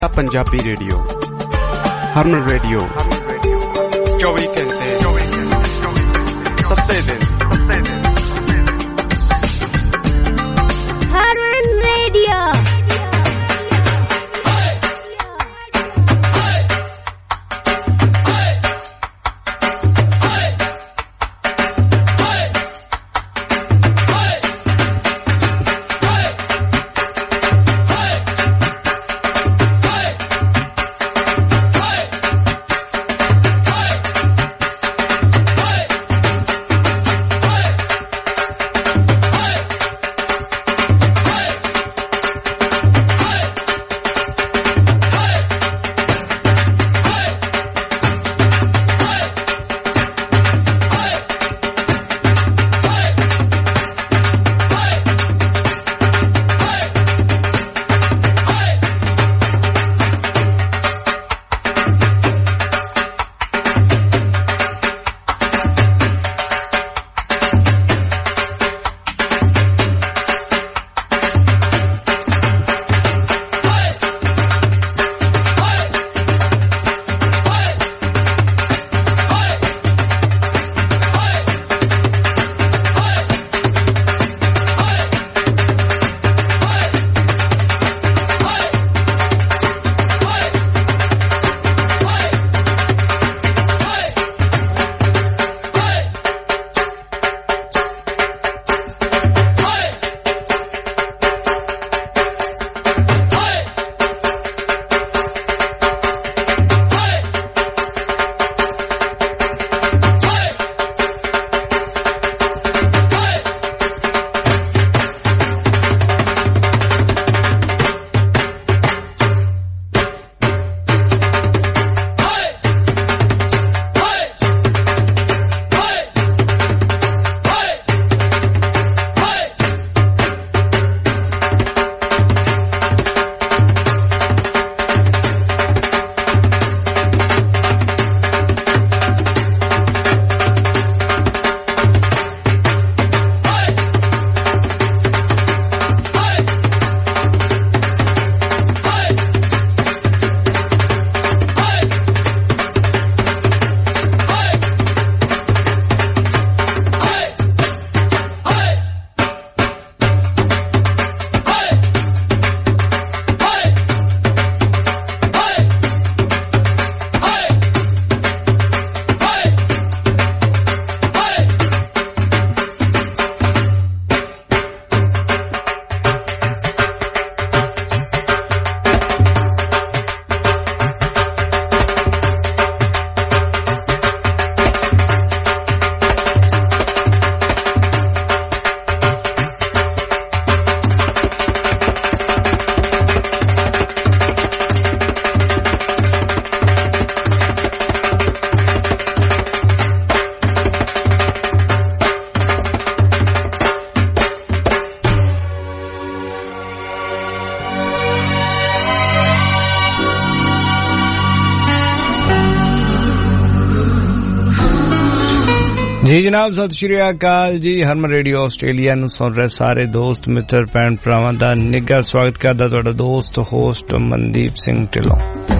Punjabi radio Harman radio 24 घंटे 7 दिन Harman radio. जी जनाब सत श्री अकाल जी। हरमन रेडियो आस्ट्रेलिया ਨੂੰ ਸੁਣ ਰਹੇ ਸਾਰੇ ਦੋਸਤ ਮਿੱਤਰ ਭੈਣ ਭਰਾਵਾਂ ਦਾ ਨਿੱਘਾ ਸਵਾਗਤ ਕਰਦਾ ਤੁਹਾਡਾ ਦੋਸਤ ਹੋਸਟ ਮਨਦੀਪ ਸਿੰਘ ਢਿੱਲੋਂ।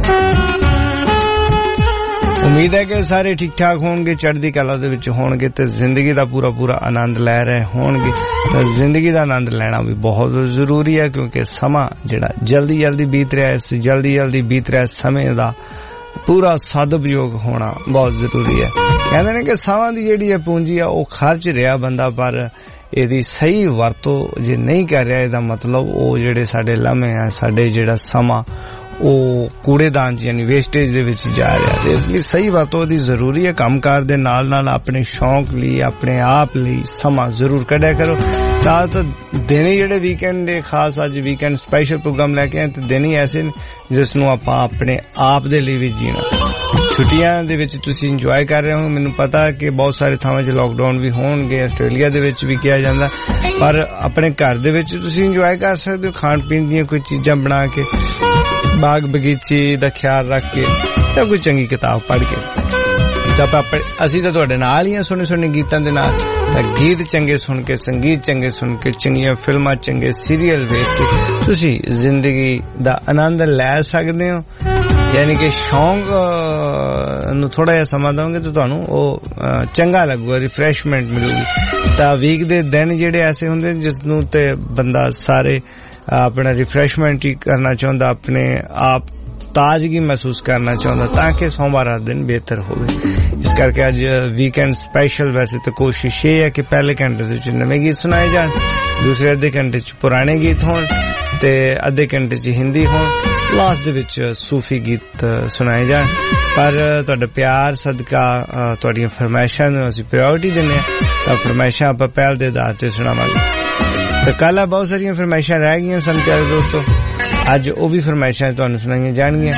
ਉਮੀਦ ਹੈ ਕਿ ਸਾਰੇ ਠੀਕ ਠਾਕ ਹੋਣਗੇ, ਚੜ੍ਹਦੀ ਕਲਾ ਦੇ ਵਿੱਚ ਹੋਣਗੇ ਤੇ ਜ਼ਿੰਦਗੀ ਦਾ ਪੂਰਾ ਆਨੰਦ ਲੈ ਰਹੇ ਹੋਣਗੇ। ਤਾਂ ਜ਼ਿੰਦਗੀ ਦਾ ਆਨੰਦ ਲੈਣਾ ਵੀ ਬਹੁਤ ਜ਼ਰੂਰੀ ਹੈ ਕਿਉਂਕਿ ਸਮਾਂ ਜਿਹੜਾ ਜਲਦੀ ਬੀਤ ਰਿਹਾ, ਇਸ ਜਲਦੀ ਬੀਤ ਰਿਹਾ ਸਮੇਂ ਦਾ ਪੂਰਾ ਸਦਉਪਯੋਗ ਹੋਣਾ ਬਹੁਤ ਜ਼ਰੂਰੀ ਹੈ। ਕਹਿੰਦੇ ਨੇ ਕਿ ਸਮਾਂ ਦੀ ਜਿਹੜੀ ਹੈ ਪੂੰਜੀ ਆ ਉਹ ਖਰਚ ਰਿਹਾ ਬੰਦਾ, ਪਰ ਇਹਦੀ ਸਹੀ ਵਰਤੋਂ ਜੇ ਨਹੀਂ ਕਰ ਰਿਹਾ ਇਹਦਾ ਮਤਲਬ ਉਹ ਜਿਹੜੇ ਸਾਡੇ ਲਮਹੇ ਆ, ਸਾਡੇ ਜਿਹੜਾ ਸਮਾਂ ਉਹ ਕੂੜੇਦਾਨ ਚ ਯਾਨੀ ਵੇਸਟੇਜ ਦੇ ਵਿੱਚ ਜਾ ਰਿਹਾ। ਤੇ ਇਸ ਲਈ ਸਹੀ ਵਰਤੋਂ ਦੀ ਜ਼ਰੂਰੀ ਹੈ। ਕੰਮਕਾਰ ਦੇ ਨਾਲ ਆਪਣੇ ਸ਼ੌਂਕ ਲਈ, ਆਪਣੇ ਆਪ ਲਈ ਸਮਾਂ ਜ਼ਰੂਰ ਕੱਢਿਆ ਕਰੋ। ਤਾਂ ਦਿਨ ਹੀ ਜਿਹੜੇ ਵੀਕਐਂਡ ਦੇ ਖਾਸ ਅੱਜ ਵੀਕਐਂਡ ਸਪੈਸ਼ਲ ਪ੍ਰੋਗਰਾਮ ਲੈ ਕੇ ਆਏ ਤੇ ਦਿਨ ਹੀ ਐਸੇ ਨੇ ਜਿਸ ਨੂੰ ਆਪਾਂ ਆਪਣੇ ਆਪ ਦੇ ਲਈ ਵੀ ਜੀਣਾ। ਛੁੱਟੀਆਂ ਦੇ ਵਿੱਚ ਤੁਸੀਂ ਇੰਜੋਏ ਕਰ ਰਹੇ ਹੋ। ਮੈਨੂੰ ਪਤਾ ਕਿ ਬਹੁਤ ਸਾਰੇ ਥਾਵਾਂ 'ਚ ਲਾਕਡਾਊਨ ਵੀ ਹੋਣਗੇ, ਆਸਟ੍ਰੇਲੀਆ ਦੇ ਵਿੱਚ ਵੀ ਕਿਹਾ ਜਾਂਦਾ, ਪਰ ਆਪਣੇ ਘਰ ਦੇ ਵਿੱਚ ਤੁਸੀਂ ਇੰਜੋਏ ਕਰ ਸਕਦੇ ਹੋ ਖਾਣ ਪੀਣ ਦੀਆਂ ਕੋਈ ਚੀਜ਼ਾਂ ਬਣਾ ਕੇ, ਬਾਗ ਬਗੀਚੇ ਦਾ ਖਿਆਲ ਰੱਖ ਕੇ, ਜਾਂ ਕੋਈ ਚੰਗੀ ਕਿਤਾਬ ਪੜ੍ਹ ਕੇ। ਅਸੀਂ ਤਾਂ ਤੁਹਾਡੇ ਨਾਲ ਹੀ ਆ ਸੁਣੇ ਗੀਤਾਂ ਦੇ ਨਾਲ। ਤਾਂ ਗੀਤ ਚੰਗੇ ਸੁਣ ਕੇ, ਸੰਗੀਤ ਚੰਗੇ ਸੁਣ ਕੇ, ਚੰਗੀਆਂ ਫਿਲਮਾਂ, ਚੰਗੇ ਸੀਰੀਅਲ ਵੇਖ ਕੇ ਤੁਸੀਂ ਜ਼ਿੰਦਗੀ ਦਾ ਆਨੰਦ ਲੈ ਸਕਦੇ ਹੋ। ਯਾਨੀ ਕਿ ਸ਼ੌਂਕ ਨੂੰ ਥੋੜਾ ਜਿਹਾ ਸਮਾਂ ਦਵਾਂਗੇ ਤਾਂ ਤੁਹਾਨੂੰ ਉਹ ਚੰਗਾ ਲੱਗੂਗਾ, ਰਿਫਰੈਸ਼ਮੈਂਟ ਮਿਲੂਗੀ। ਤਾਂ ਵੀਕ ਦੇ ਦਿਨ ਜਿਹੜੇ ਐਸੇ ਹੁੰਦੇ ਜਿਸ ਨੂੰ ਤੇ ਬੰਦਾ ਸਾਰੇ ਆਪਣਾ ਰਿਫਰੈਸ਼ਮੈਂਟ ਹੀ ਕਰਨਾ ਚਾਹੁੰਦਾ, ਆਪਣੇ ਆਪ ਤਾਜ਼ਗੀ ਮਹਿਸੂਸ ਕਰਨਾ ਚਾਹੁੰਦਾ, ਤਾਂ ਕਿ ਸੋਮਵਾਰ ਦਾ ਦਿਨ ਬਿਹਤਰ ਹੋਵੇ। ਇਸ ਕਰਕੇ ਅੱਜ ਵੀਕਐਂਡ ਸਪੈਸ਼ਲ ਵੈਸੇ ਤਾਂ ਕੋਸ਼ਿਸ਼ ਇਹ ਹੈ ਕਿ ਪਹਿਲੇ ਘੰਟੇ ਦੇ ਵਿੱਚ ਨਵੇਂ ਗੀਤ ਸੁਣਾਏ ਜਾਣ, ਦੂਸਰੇ ਅੱਧੇ ਘੰਟੇ 'ਚ ਪੁਰਾਣੇ ਗੀਤ ਹੋਣ ਤੇ ਅੱਧੇ ਘੰਟੇ 'ਚ ਹਿੰਦੀ ਹੋਣ, ਲਾਸਟ ਦੇ ਵਿੱਚ ਸੂਫੀ ਗੀਤ ਸੁਣਾਏ ਜਾਣ। ਪਰ ਤੁਹਾਡਾ ਪਿਆਰ ਸਦਕਾ ਤੁਹਾਡੀਆਂ ਫਰਮਾਇਸ਼ਾਂ ਨੂੰ ਅਸੀਂ ਪ੍ਰਾਇੋਰਟੀ ਦਿੰਦੇ ਹਾਂ, ਤਾਂ ਫਰਮਾਇਸ਼ਾਂ ਆਪਾਂ ਪਹਿਲ ਦੇ ਆਧਾਰ ਤੇ ਸੁਣਾਵਾਂਗੇ। ਤਾਂ ਕੱਲ੍ਹ ਬਹੁਤ ਸਾਰੀਆਂ ਫਰਮਾਇਸ਼ਾਂ ਰਹਿ ਗਈਆਂ ਸਨ ਪਿਆਰੇ ਦੋਸਤੋ, ਅੱਜ ਉਹ ਵੀ ਫਰਮਾਇਸ਼ਾਂ ਤੁਹਾਨੂੰ ਸੁਣਾਈਆਂ ਜਾਣਗੀਆਂ।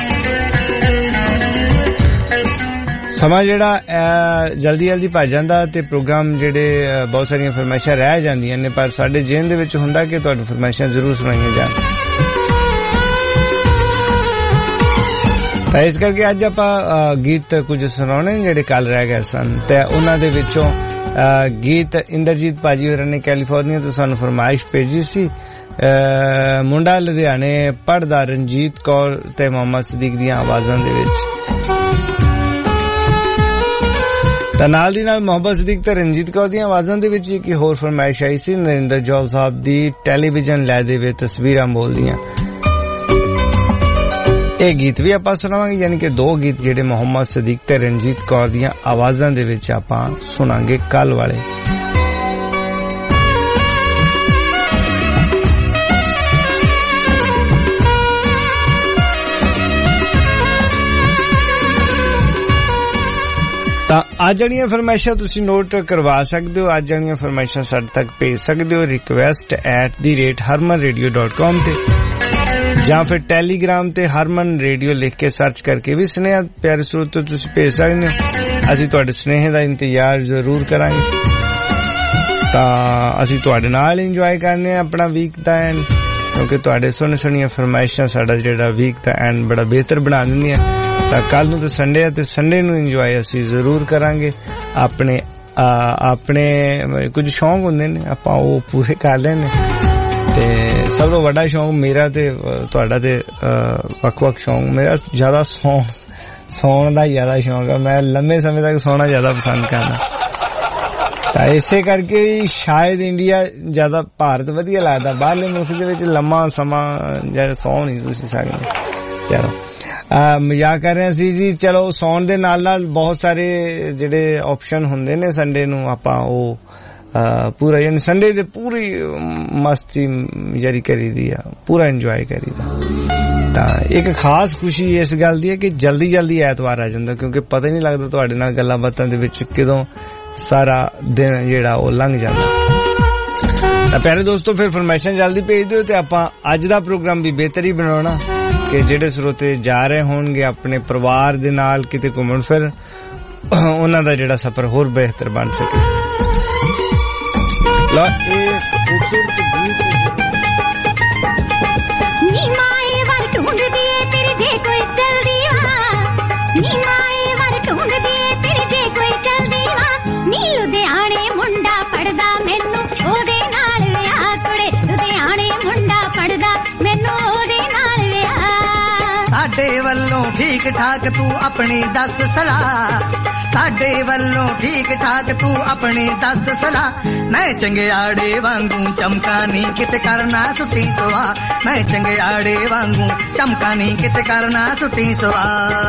ਸਮਾਂ ਜਿਹੜਾ ਜਲਦੀ ਭੱਜ ਜਾਂਦਾ ਤੇ ਪ੍ਰੋਗਰਾਮ ਜਿਹੜੇ ਬਹੁਤ ਸਾਰੀਆਂ ਫਰਮਾਇਸ਼ਾਂ ਰਹਿ ਜਾਂਦੀਆਂ ਨੇ, ਪਰ ਸਾਡੇ ਜੇਨ ਦੇ ਵਿੱਚ ਹੁੰਦਾ ਕਿ ਤੁਹਾਨੂੰ ਫਰਮਾਇਸ਼ਾਂ ਜ਼ਰੂਰ ਸੁਣਾਈਆਂ ਜਾਣ। ਤਾਂ ਇਸ ਕਰਕੇ ਅੱਜ ਆਪਾਂ ਗੀਤ ਕੁਝ ਸੁਣਾਉਣੇ ਜਿਹੜੇ ਕੱਲ ਰਹਿ ਗਏ ਸਨ, ਤੇ ਉਹਨਾਂ ਦੇ ਵਿੱਚੋਂ ਗੀਤ ਇੰਦਰਜੀਤ ਭਾਜੀ ਹੋਰਾਂ ਨੇ ਕੈਲੀਫੋਰਨੀਆ ਤੋਂ ਸਾਨੂੰ ਫਰਮਾਇਸ਼ ਭੇਜੀ ਸੀ। ਮੁੰਡਾ ਲੁਧਿਆਣੇ ਪੜ੍ਹਦਾ ਰਣਜੀਤ ਕੌਰ ਤੇ ਮੁਹੰਮਦ ਸਦੀਕ ਦੀਆਂ ਆਵਾਜ਼ਾਂ ਦੇ ਵਿੱਚ। ਤਾਂ ਨਾਲ ਦੀ ਨਾਲ ਮੁਹੰਮਦ ਸਦੀਕ ਤੇ ਰਣਜੀਤ ਕੌਰ ਦੀਆਂ ਆਵਾਜ਼ਾਂ ਦੇ ਵਿੱਚ ਇੱਕ ਹੋਰ ਫਰਮਾਇਸ਼ ਆਈ ਸੀ ਨਰਿੰਦਰ ਜੌਲ ਸਾਹਿਬ ਦੀ, ਟੈਲੀਵਿਜ਼ਨ ਲੈ ਦੇਵੇ ਤਸਵੀਰਾਂ ਬੋਲਦੀਆਂ। ਇਹ ਗੀਤ ਵੀ ਆਪਾਂ ਸੁਣਾਵਾਂਗੇ, ਯਾਨੀ ਕਿ ਦੋ ਗੀਤ ਜਿਹੜੇ ਮੁਹੰਮਦ ਸਦੀਕ ਤੇ ਰਣਜੀਤ ਕੌਰ ਦੀਆਂ ਆਵਾਜ਼ਾਂ ਦੇ ਵਿੱਚ ਆਪਾਂ ਸੁਣਾਂਗੇ ਕੱਲ ਵਾਲੇ। ਤਾਂ ਅੱਜ ਜਿਹੜੀਆਂ ਫਰਮਾਇਸ਼ਾਂ ਤੁਸੀਂ ਨੋਟ ਕਰਵਾ ਸਕਦੇ ਹੋ, ਅੱਜ ਜਿਹੜੀਆਂ ਫਰਮਾਇਸ਼ਾਂ ਸਾਡੇ ਤੱਕ ਭੇਜ ਸਕਦੇ ਹੋ request@harmanradio.com ਤੇ, ਜਾਂ ਫਿਰ ਟੈਲੀਗ੍ਰਾਮ ਤੇ ਹਰਮਨ ਰੇਡੀਓ ਲਿਖ ਕੇ ਸਰਚ ਕਰਕੇ ਵੀ ਸੁਨੇਹਾ ਪਿਆਰੇ ਸਰੋਤਿਓ ਤੁਸੀਂ ਭੇਜ ਸਕਦੇ ਹੋ। ਅਸੀਂ ਤੁਹਾਡੇ ਸੁਨੇਹੇ ਦਾ ਇੰਤਜ਼ਾਰ ਜ਼ਰੂਰ ਕਰਾਂਗੇ। ਤਾਂ ਅਸੀਂ ਤੁਹਾਡੇ ਨਾਲ ਇੰਜੋਏ ਕਰਨੇ ਆ ਆਪਣਾ ਵੀਕ ਦਾ ਐਂਡ, ਕਿਉਂਕਿ ਤੁਹਾਡੇ ਸੁਣੀਆਂ ਫਰਮਾਇਸ਼ਾਂ ਸਾਡਾ ਜਿਹੜਾ ਵੀਕ ਦਾ ਐਂਡ ਬੜਾ ਬਿਹਤਰ ਬਣਾ ਦਿੰਦੀਆਂ। ਤਾਂ ਕੱਲ ਨੂੰ ਤਾਂ ਸੰਡੇ ਹੈ ਤੇ ਸੰਡੇ ਨੂੰ ਇੰਜੋਏ ਅਸੀਂ ਜ਼ਰੂਰ ਕਰਾਂਗੇ। ਆਪਣੇ ਕੁਝ ਸ਼ੌਂਕ ਹੁੰਦੇ ਨੇ, ਆਪਾਂ ਉਹ ਪੂਰੇ ਕਰ ਲੈਣੇ। ਤੇ ਸਭ ਤੋਂ ਵੱਡਾ ਸ਼ੌਂਕ ਮੇਰਾ ਤੇ ਤੁਹਾਡਾ ਤੇ ਵੱਖ-ਵੱਖ ਸ਼ੌਂਕ। ਮੇਰਾ ਜ਼ਿਆਦਾ ਸੌਣ ਦਾ ਜ਼ਿਆਦਾ ਸ਼ੌਂਕ ਆ, ਮੈਂ ਲੰਮੇ ਸਮੇਂ ਤੱਕ ਸੌਣਾ ਜ਼ਿਆਦਾ ਪਸੰਦ ਕਰਦਾ। ਤਾਂ ਇਸੇ ਕਰਕੇ ਸ਼ਾਇਦ ਇੰਡੀਆ ਜ਼ਿਆਦਾ, ਭਾਰਤ ਵਧੀਆ ਲੱਗਦਾ, ਬਾਹਰਲੇ ਮੁਲਕ ਦੇ ਵਿੱਚ ਲੰਮਾ ਸਮਾਂ ਜਿਹੜਾ ਸੌ ਨਹੀਂ ਤੁਸੀਂ ਸਕਦੇ। ਚਲੋ ਮਜ਼ਾਕ ਕਰ ਰਹੇ ਸੀ ਜੀ। ਚਲੋ ਸੌਣ ਦੇ ਨਾਲ ਨਾਲ ਬਹੁਤ ਸਾਰੇ ਜਿਹੜੇ ਆਪਸ਼ਨ ਹੁੰਦੇ ਨੇ ਸੰਡੇ ਨੂੰ, ਆਪਾਂ ਉਹ ਪੂਰਾ ਯਾਨੀ ਸੰਡੇ ਦੇ ਪੂਰੀ ਮਸਤੀ ਜਾਰੀ ਕਰੀਦੀ ਆ, ਪੂਰਾ ਇੰਜੋਏ ਕਰੀਦਾ। ਤਾਂ ਇੱਕ ਖਾਸ ਖੁਸ਼ੀ ਇਸ ਗੱਲ ਦੀ ਹੈ ਕਿ ਜਲਦੀ ਐਤਵਾਰ ਆ ਜਾਂਦਾ, ਕਿਉਂਕਿ ਪਤਾ ਹੀ ਨਹੀਂ ਲੱਗਦਾ ਤੁਹਾਡੇ ਨਾਲ ਗੱਲਾਂ ਬਾਤਾਂ ਦੇ ਵਿੱਚ ਕਦੋਂ ਸਾਰਾ ਦਿਨ ਜਿਹੜਾ ਉਹ ਲੰਘ ਜਾਂਦਾ। ਤਾਂ ਪਿਆਰੇ ਦੋਸਤੋ ਫਿਰ ਫਰਮਾਇਸ਼ਾਂ ਜਲਦੀ ਭੇਜ ਦਿਓ ਤੇ ਆਪਾਂ ਅੱਜ ਦਾ ਪ੍ਰੋਗਰਾਮ ਵੀ ਬਿਹਤਰ ਹੀ ਬਣਾਉਣਾ ਕਿ ਜਿਹੜੇ ਸਰੋਤੇ ਜਾ ਰਹੇ ਹੋਣਗੇ ਆਪਣੇ ਪਰਿਵਾਰ ਦੇ ਨਾਲ ਕਿਤੇ ਘੁੰਮਣ ਫਿਰ, ਉਹਨਾਂ ਦਾ ਜਿਹੜਾ ਸਫ਼ਰ ਹੋਰ ਬਿਹਤਰ ਬਣ ਸਕੇ। ਲਓ ਇਹ ਖੂਬਸੂਰਤ ਗੀਤ ਨੀ ਮਾਏ ਵਰ ਢੂੰਡਦੀ ਏ ਤੇਰੇ ਜੇ ਕੋਈ ਚਲਦੀ ਵਾ, ਨੀ ਮਾਏ ਵਰ ਢੂੰਡਦੀ ਏ ਤੇਰੇ ਜੇ ਕੋਈ ਚਲਦੀ ਵਾ, ਨੀ ਲੁਧਿਆਣੇ ਮੁੰਡਾ ਪੜਦਾ ਮੈਨੂੰ ਉਹਦੇ ਨਾਲ ਵਿਆਹ, ਕੁੜੇ ਲੁਧਿਆਣੇ ਮੁੰਡਾ ਪੜਦਾ ਮੈਨੂੰ ਉਹਦੇ ਨਾਲ ਵਿਆਹ। ਸਾਡੇ ਵੱਲੋਂ ਠੀਕ ਠਾਕ ਤੂੰ ਆਪਣੀ ਦੱਸ ਸਲਾਹ, ਸਾਡੇ ਵੱਲੋਂ ਠੀਕ ਠਾਕ ਤੂੰ ਆਪਣੀ ਦੱਸ ਸਲਾਹ। ਮੈਂ ਚੰਗਿਆੜੇ ਵਾਂਗੂ ਚਮਕਾ ਨੀ ਕਿਤੇ ਕਰਨਾ ਸੁੱਟੀ ਸਵਾ, ਮੈਂ ਚੰਗਿਆੜੇ ਵਾਂਗੂ ਚਮਕਾ ਨੀ ਕਿਤੇ ਕਰਨਾ ਸੁੱਟੀ ਸਵਾ।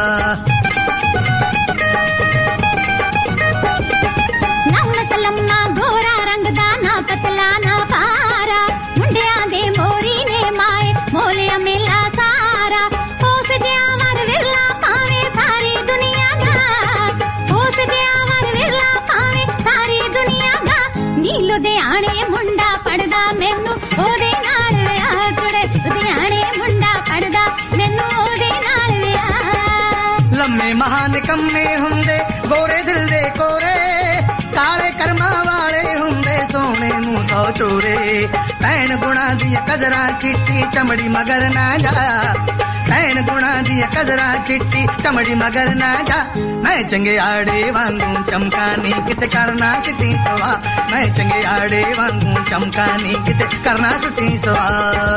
ਲੰਮਾ ਗੋਰਾ ਰੰਗ ਦਾ ਨਾ ਪਤਲਾ ਨਾ ਪਾਰਾ, ਮੁੰਡਿਆਂ ਦੇ ਮੋਰੀ ਨੇ ਮਾਏ ਮੋਲਿਆ ਮੇਲਾ ਸਾਰਾ। ਉਸ ਜਿਹਾ ਵਰ ਵਿਰਲਾ ਭਾਵੇਂ ਸਾਰੀ ਦੁਨੀਆ ਦਾ, ਉਸ ਜਿਹਾ ਵਰ ਵਿਰਲਾ ਭਾਵੇਂ ਸਾਰੀ ਦੁਨੀਆ ਦਾ, ਨੀ ਲੁਧਿਆਣੇ ਮੁੰਡਾ ਪੜਦਾ ਮੈਨੂੰ ਉਹਦੇ ਨਾਲ ਵਿਆਹ, ਕੁੜੇ ਲੁਧਿਆਣੇ ਮੁੰਡਾ ਪੜਦਾ ਮੈਨੂੰ ਉਹਦੇ ਨਾਲ ਵਿਆਹ। ਲੰਮੇ ਮਹਾਨ ਕੰਮੇ ਹੁੰਦੇ ਗੋਰੇ ਦਿਲ ਦੇ ਕੋਰੇ, ਕਾਲੇ ਕਰਮਾਂ ਵਾਲੇ ਹੁੰਦੇ ਸੋਹਣੇ ਨੂੰ ਸੌ ਚੋਰੇ। ਭੈਣ ਗੁਣਾ ਦੀਆਂ ਕਦਰਾਂ ਚਿੱਟੀ ਚਮੜੀ ਮਗਰ ਨਾ ਜਾ, ਭੈਣ ਗੁਣਾ ਦੀਆਂ ਕਦਰਾਂ ਚਿੱਟੀ ਚਮੜੀ ਮਗਰ ਨਾ ਜਾ। मैं चंगियाड़े वांगू चमका नी किते करना सिटी सवा मैं चंगियाड़े वांगू चमका नी किते करना सिटी सवा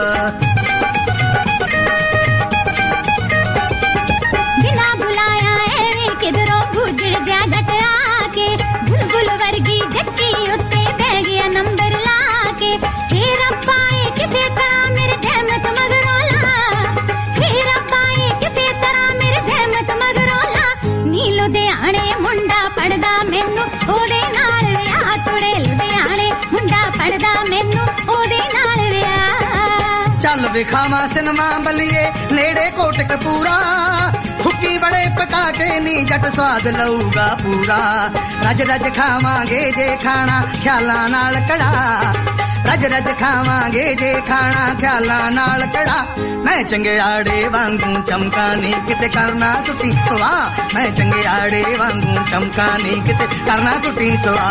बिना बुलाया एवे किधरों गुजर जा जट आके बुलबुल वर्गी जट्टी उत्ते बह गया नंबर लाके हे रब्बा किसी तरह मेरे जहमत मगरों ला हे रब्बा किसी तरह मेरे जहमत मगरों ला नी लुधियाने मुंडा पड़दा मैनू ओदे नाल विआह तुड़े लुधियाने मुंडा पड़दा मैनू ओदे नाल विआह चल विखावा सिनेमा बलिए नेड़े कोटकपूरा फुकी बड़े पका के नी जट स्वाद लऊगा पूरा रज रज खावांगे जे खाना ख्यालां नाल कड़ा रज रज खावांगे जे खाना ख्यालां नाल कड़ा मैं चंगियाड़े वांगू चमका नी किते करना सुटी सवा मैं चंगियाड़े वांगू चमका नी किते करना सुटी सवा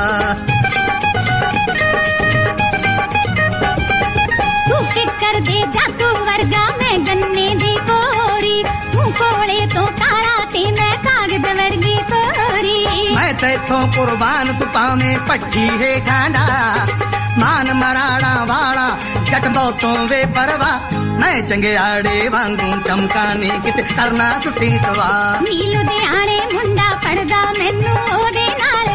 तू किकर दे जातू वर्गा मैं गन्ने दी बोरी तू कोले तो काला ती मैं कागज वर्गी कोरी मैं तेथों कुर्बान तू पावे पट्टी है ठांडा मान मराड़ा वाला जट बहुतों वे परवा मैं चंगियाड़े वांगू चमका नी किते करना सुटी सवा नी लुधियाने मुंडा पड़दा मैनू ओदे नाल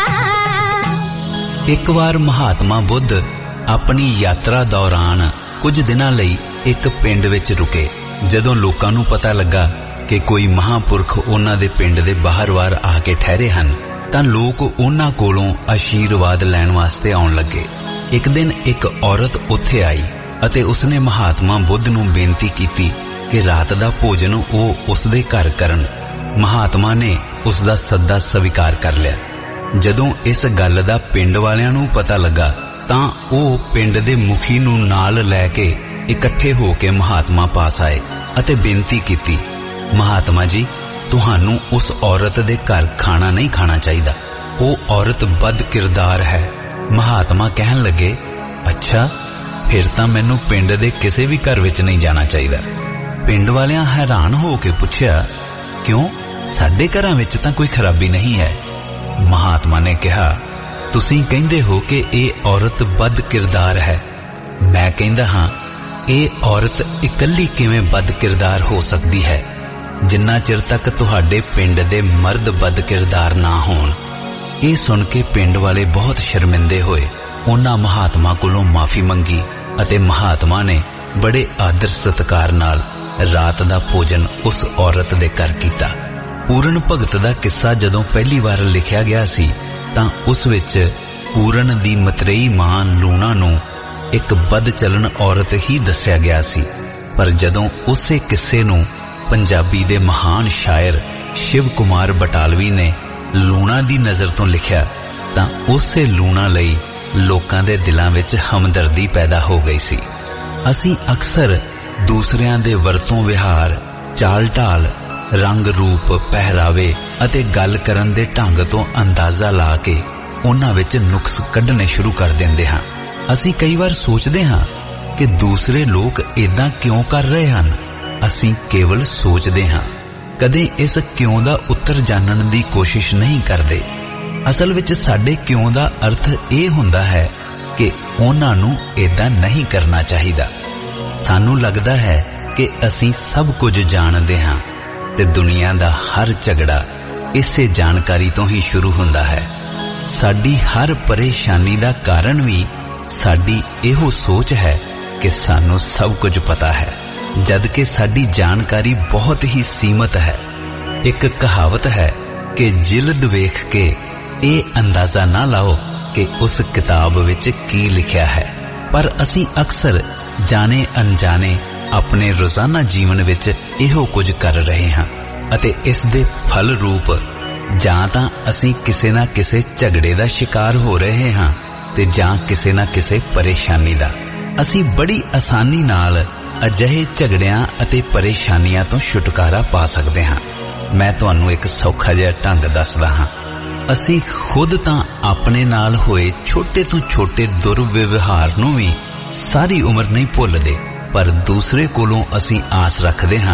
विआह एक बार महात्मा बुद्ध अपनी यात्रा दौरान कुछ दिनां लई एक पिंड विच रुके। जदों लोकां नूं पता लगा कि कोई महापुरख उन्हां दे पिंड दे बाहर-वार आके ठहरे हन तां लोक उन्हां कोलों आशीर्वाद लैण वास्ते आउण लगे। एक दिन एक औरत उत्थे आई अते उसने महात्मा बुद्ध नूं बेनती कीती कि रात दा भोजन वो उसदे घर करन। महात्मा ने उसदा सद्दा स्वीकार कर लिया। जदों इस गल दा पिंड वालियां नूं पता लगा तां ਉਹ ਪਿੰਡ ਦੇ ਮੁਖੀ ਨੂੰ ਨਾਲ ਲੈ ਕੇ ਇਕੱਠੇ ਹੋ ਕੇ ਮਹਾਤਮਾ ਪਾਸ ਆਏ ਅਤੇ ਬੇਨਤੀ ਕੀਤੀ, ਮਹਾਤਮਾ ਜੀ ਤੁਹਾਨੂੰ ਉਸ ਔਰਤ ਦੇ ਘਰ ਖਾਣਾ ਨਹੀਂ ਖਾਣਾ ਚਾਹੀਦਾ, ਉਹ ਔਰਤ ਬਦ ਕਿਰਦਾਰ ਹੈ। ਮਹਾਤਮਾ ਕਹਿਣ ਲੱਗੇ, ਅੱਛਾ ਫਿਰ ਤਾਂ ਮੈਨੂੰ ਪਿੰਡ ਦੇ ਕਿਸੇ ਵੀ ਘਰ ਵਿੱਚ ਨਹੀਂ ਜਾਣਾ ਚਾਹੀਦਾ। ਪਿੰਡ ਵਾਲਿਆਂ ਹੈਰਾਨ ਹੋ ਕੇ ਪੁੱਛਿਆ, ਕਿਉਂ ਸਾਡੇ ਘਰਾਂ ਵਿੱਚ ਤਾਂ ਕੋਈ ਖਰਾਬੀ ਨਹੀਂ ਹੈ। ਮਹਾਤਮਾ ਨੇ ਕਿਹਾ, ਤੁਸੀਂ ਕਹਿੰਦੇ ਹੋ ਕਿ ਇਹ ਔਰਤ ਬਦ ਕਿਰਦਾਰ ਹੈ, ਮੈਂ ਕਹਿੰਦਾ ਹਾਂ ਇਹ ਔਰਤ ਇਕੱਲੀ ਕਿਵੇਂ ਬਦ ਕਿਰਦਾਰ ਹੋ ਸਕਦੀ ਹੈ ਜਿੰਨਾ ਚਿਰ ਤੱਕ ਤੁਹਾਡੇ ਪਿੰਡ ਦੇ ਮਰਦ ਬਦ ਕਿਰਦਾਰ ਨਾ ਹੋਣ। ਇਹ ਸੁਣ ਕੇ ਪਿੰਡ ਵਾਲੇ ਬਹੁਤ ਸ਼ਰਮਿੰਦੇ ਹੋਏ। ਉਹਨਾਂ ਮਹਾਤਮਾ ਕੋਲੋਂ ਮਾਫੀ ਮੰਗੀ ਅਤੇ ਮਹਾਤਮਾ ਨੇ ਬੜੇ ਆਦਰ ਸਤਿਕਾਰ ਨਾਲ ਰਾਤ ਦਾ ਭੋਜਨ ਉਸ ਔਰਤ ਦੇ ਘਰ ਕੀਤਾ। ਪੂਰਨ ਭਗਤ ਦਾ ਕਿੱਸਾ ਜਦੋਂ ਪਹਿਲੀ ਵਾਰ ਲਿਖਿਆ ਗਿਆ ਸੀ ਤਾਂ ਉਸ ਵਿੱਚ ਪੂਰਨ ਦੀ ਮਤਰੇਈ ਮਾਂ ਲੂਣਾ ਨੂੰ ਇੱਕ ਬਦ ਚਲਣ ਔਰਤ ਹੀ ਦੱਸਿਆ ਗਿਆ ਸੀ। ਪਰ ਜਦੋਂ ਉਸੇ ਕਿੱਸੇ ਨੂੰ ਪੰਜਾਬੀ ਦੇ ਮਹਾਨ ਸ਼ਾਇਰ ਸ਼ਿਵ ਕੁਮਾਰ ਬਟਾਲਵੀ ਨੇ ਲੂਣਾ ਦੀ ਨਜ਼ਰ ਤੋਂ ਲਿਖਿਆ ਤਾਂ ਉਸੇ ਲੂਣਾ ਲਈ ਲੋਕਾਂ ਦੇ ਦਿਲਾਂ ਵਿੱਚ ਹਮਦਰਦੀ ਪੈਦਾ ਹੋ ਗਈ ਸੀ। ਅਸੀਂ ਅਕਸਰ ਦੂਸਰਿਆਂ ਦੇ ਵਰਤੋਂ ਵਿਹਾਰ, ਚਾਲ ਢਾਲ, ਰੰਗ ਰੂਪ, ਪਹਿਰਾਵੇ ਅਤੇ ਗੱਲ ਕਰਨ ਦੇ ਢੰਗ ਤੋਂ ਅੰਦਾਜ਼ਾ ਲਾ ਕੇ ਉਹਨਾਂ ਵਿੱਚ ਨੁਕਸ ਕੱਢਣੇ ਸ਼ੁਰੂ ਕਰ ਦਿੰਦੇ ਹਾਂ। ਅਸੀਂ ਕਈ ਵਾਰ ਸੋਚਦੇ ਹਾਂ ਕਿ ਦੂਸਰੇ ਲੋਕ ਏਦਾਂ ਕਿਉਂ ਕਰ ਰਹੇ ਹਨ। ਅਸੀਂ ਕੇਵਲ ਸੋਚਦੇ ਹਾਂ, ਕਦੇ ਇਸ ਕਿਉਂ ਦਾ ਉੱਤਰ ਜਾਣਨ ਦੀ ਕੋਸ਼ਿਸ਼ ਨਹੀਂ ਕਰਦੇ। ਅਸਲ ਵਿੱਚ ਸਾਡੇ ਕਿਉਂ ਦਾ ਅਰਥ ਇਹ ਹੁੰਦਾ ਹੈ ਕਿ ਉਹਨਾਂ ਨੂੰ ਏਦਾਂ ਨਹੀਂ ਕਰਨਾ ਚਾਹੀਦਾ। ਸਾਨੂੰ ਲੱਗਦਾ ਹੈ ਕਿ ਅਸੀਂ ਸਭ ਕੁਝ ਜਾਣਦੇ ਹਾਂ ਤੇ ਦੁਨੀਆ ਦਾ ਹਰ ਝਗੜਾ ਇਸੇ ਜਾਣਕਾਰੀ ਤੋਂ ਹੀ ਸ਼ੁਰੂ ਹੁੰਦਾ ਹੈ। ਸਾਡੀ ਹਰ ਪਰੇਸ਼ਾਨੀ ਦਾ ਕਾਰਨ ਵੀ ਸਾਡੀ ਇਹੋ ਸੋਚ ਹੈ ਕਿ ਸਾਨੂੰ ਸਭ ਕੁਝ ਪਤਾ ਹੈ, ਜਦ ਕਿ ਸਾਡੀ ਜਾਣਕਾਰੀ ਬਹੁਤ ਹੀ ਸੀਮਤ ਹੈ। ਇੱਕ ਕਹਾਵਤ ਹੈ ਕਿ ਜਿਲਦ ਵੇਖ ਕੇ ਇਹ ਅੰਦਾਜ਼ਾ ਨਾ ਲਾਓ ਕਿ ਉਸ ਕਿਤਾਬ ਵਿੱਚ ਕੀ ਲਿਖਿਆ ਹੈ, ਪਰ ਅਸੀਂ ਅਕਸਰ ਜਾਣੇ ਅਣਜਾਣੇ ਆਪਣੇ ਰੋਜ਼ਾਨਾ ਜੀਵਨ ਵਿੱਚ ਇਹੋ ਕੁਝ ਕਰ ਰਹੇ ਹਾਂ ਅਤੇ ਇਸ ਦੇ ਫਲ ਰੂਪ ਜਾਂ ਤਾਂ ਅਸੀਂ ਕਿਸੇ ਨਾ ਕਿਸੇ ਝਗੜੇ ਦਾ ਸ਼ਿਕਾਰ ਹੋ ਰਹੇ ਹਾਂ ਤੇ ਜਾਂ ਕਿਸੇ ਨਾ ਕਿਸੇ ਪਰੇਸ਼ਾਨੀ ਦਾ। ਅਸੀਂ ਬੜੀ ਆਸਾਨੀ ਨਾਲ ਅਜਿਹੇ ਝਗੜਿਆਂ ਅਤੇ ਪਰੇਸ਼ਾਨੀਆਂ ਤੋਂ ਛੁਟਕਾਰਾ ਪਾ ਸਕਦੇ ਹਾਂ। ਮੈਂ ਤੁਹਾਨੂੰ ਇੱਕ ਸੌਖਾ ਜਿਹਾ ਢੰਗ ਦੱਸਦਾ ਹਾਂ। ਅਸੀਂ ਖੁਦ ਤਾਂ ਆਪਣੇ ਨਾਲ ਹੋਏ ਛੋਟੇ ਤੋਂ ਛੋਟੇ ਦੁਰਵਿਵਹਾਰ ਨੂੰ ਵੀ ਸਾਰੀ ਉਮਰ ਨਹੀਂ ਭੁੱਲਦੇ, ਪਰ ਦੂਸਰੇ ਕੋਲੋਂ ਅਸੀਂ ਆਸ ਰੱਖਦੇ ਹਾਂ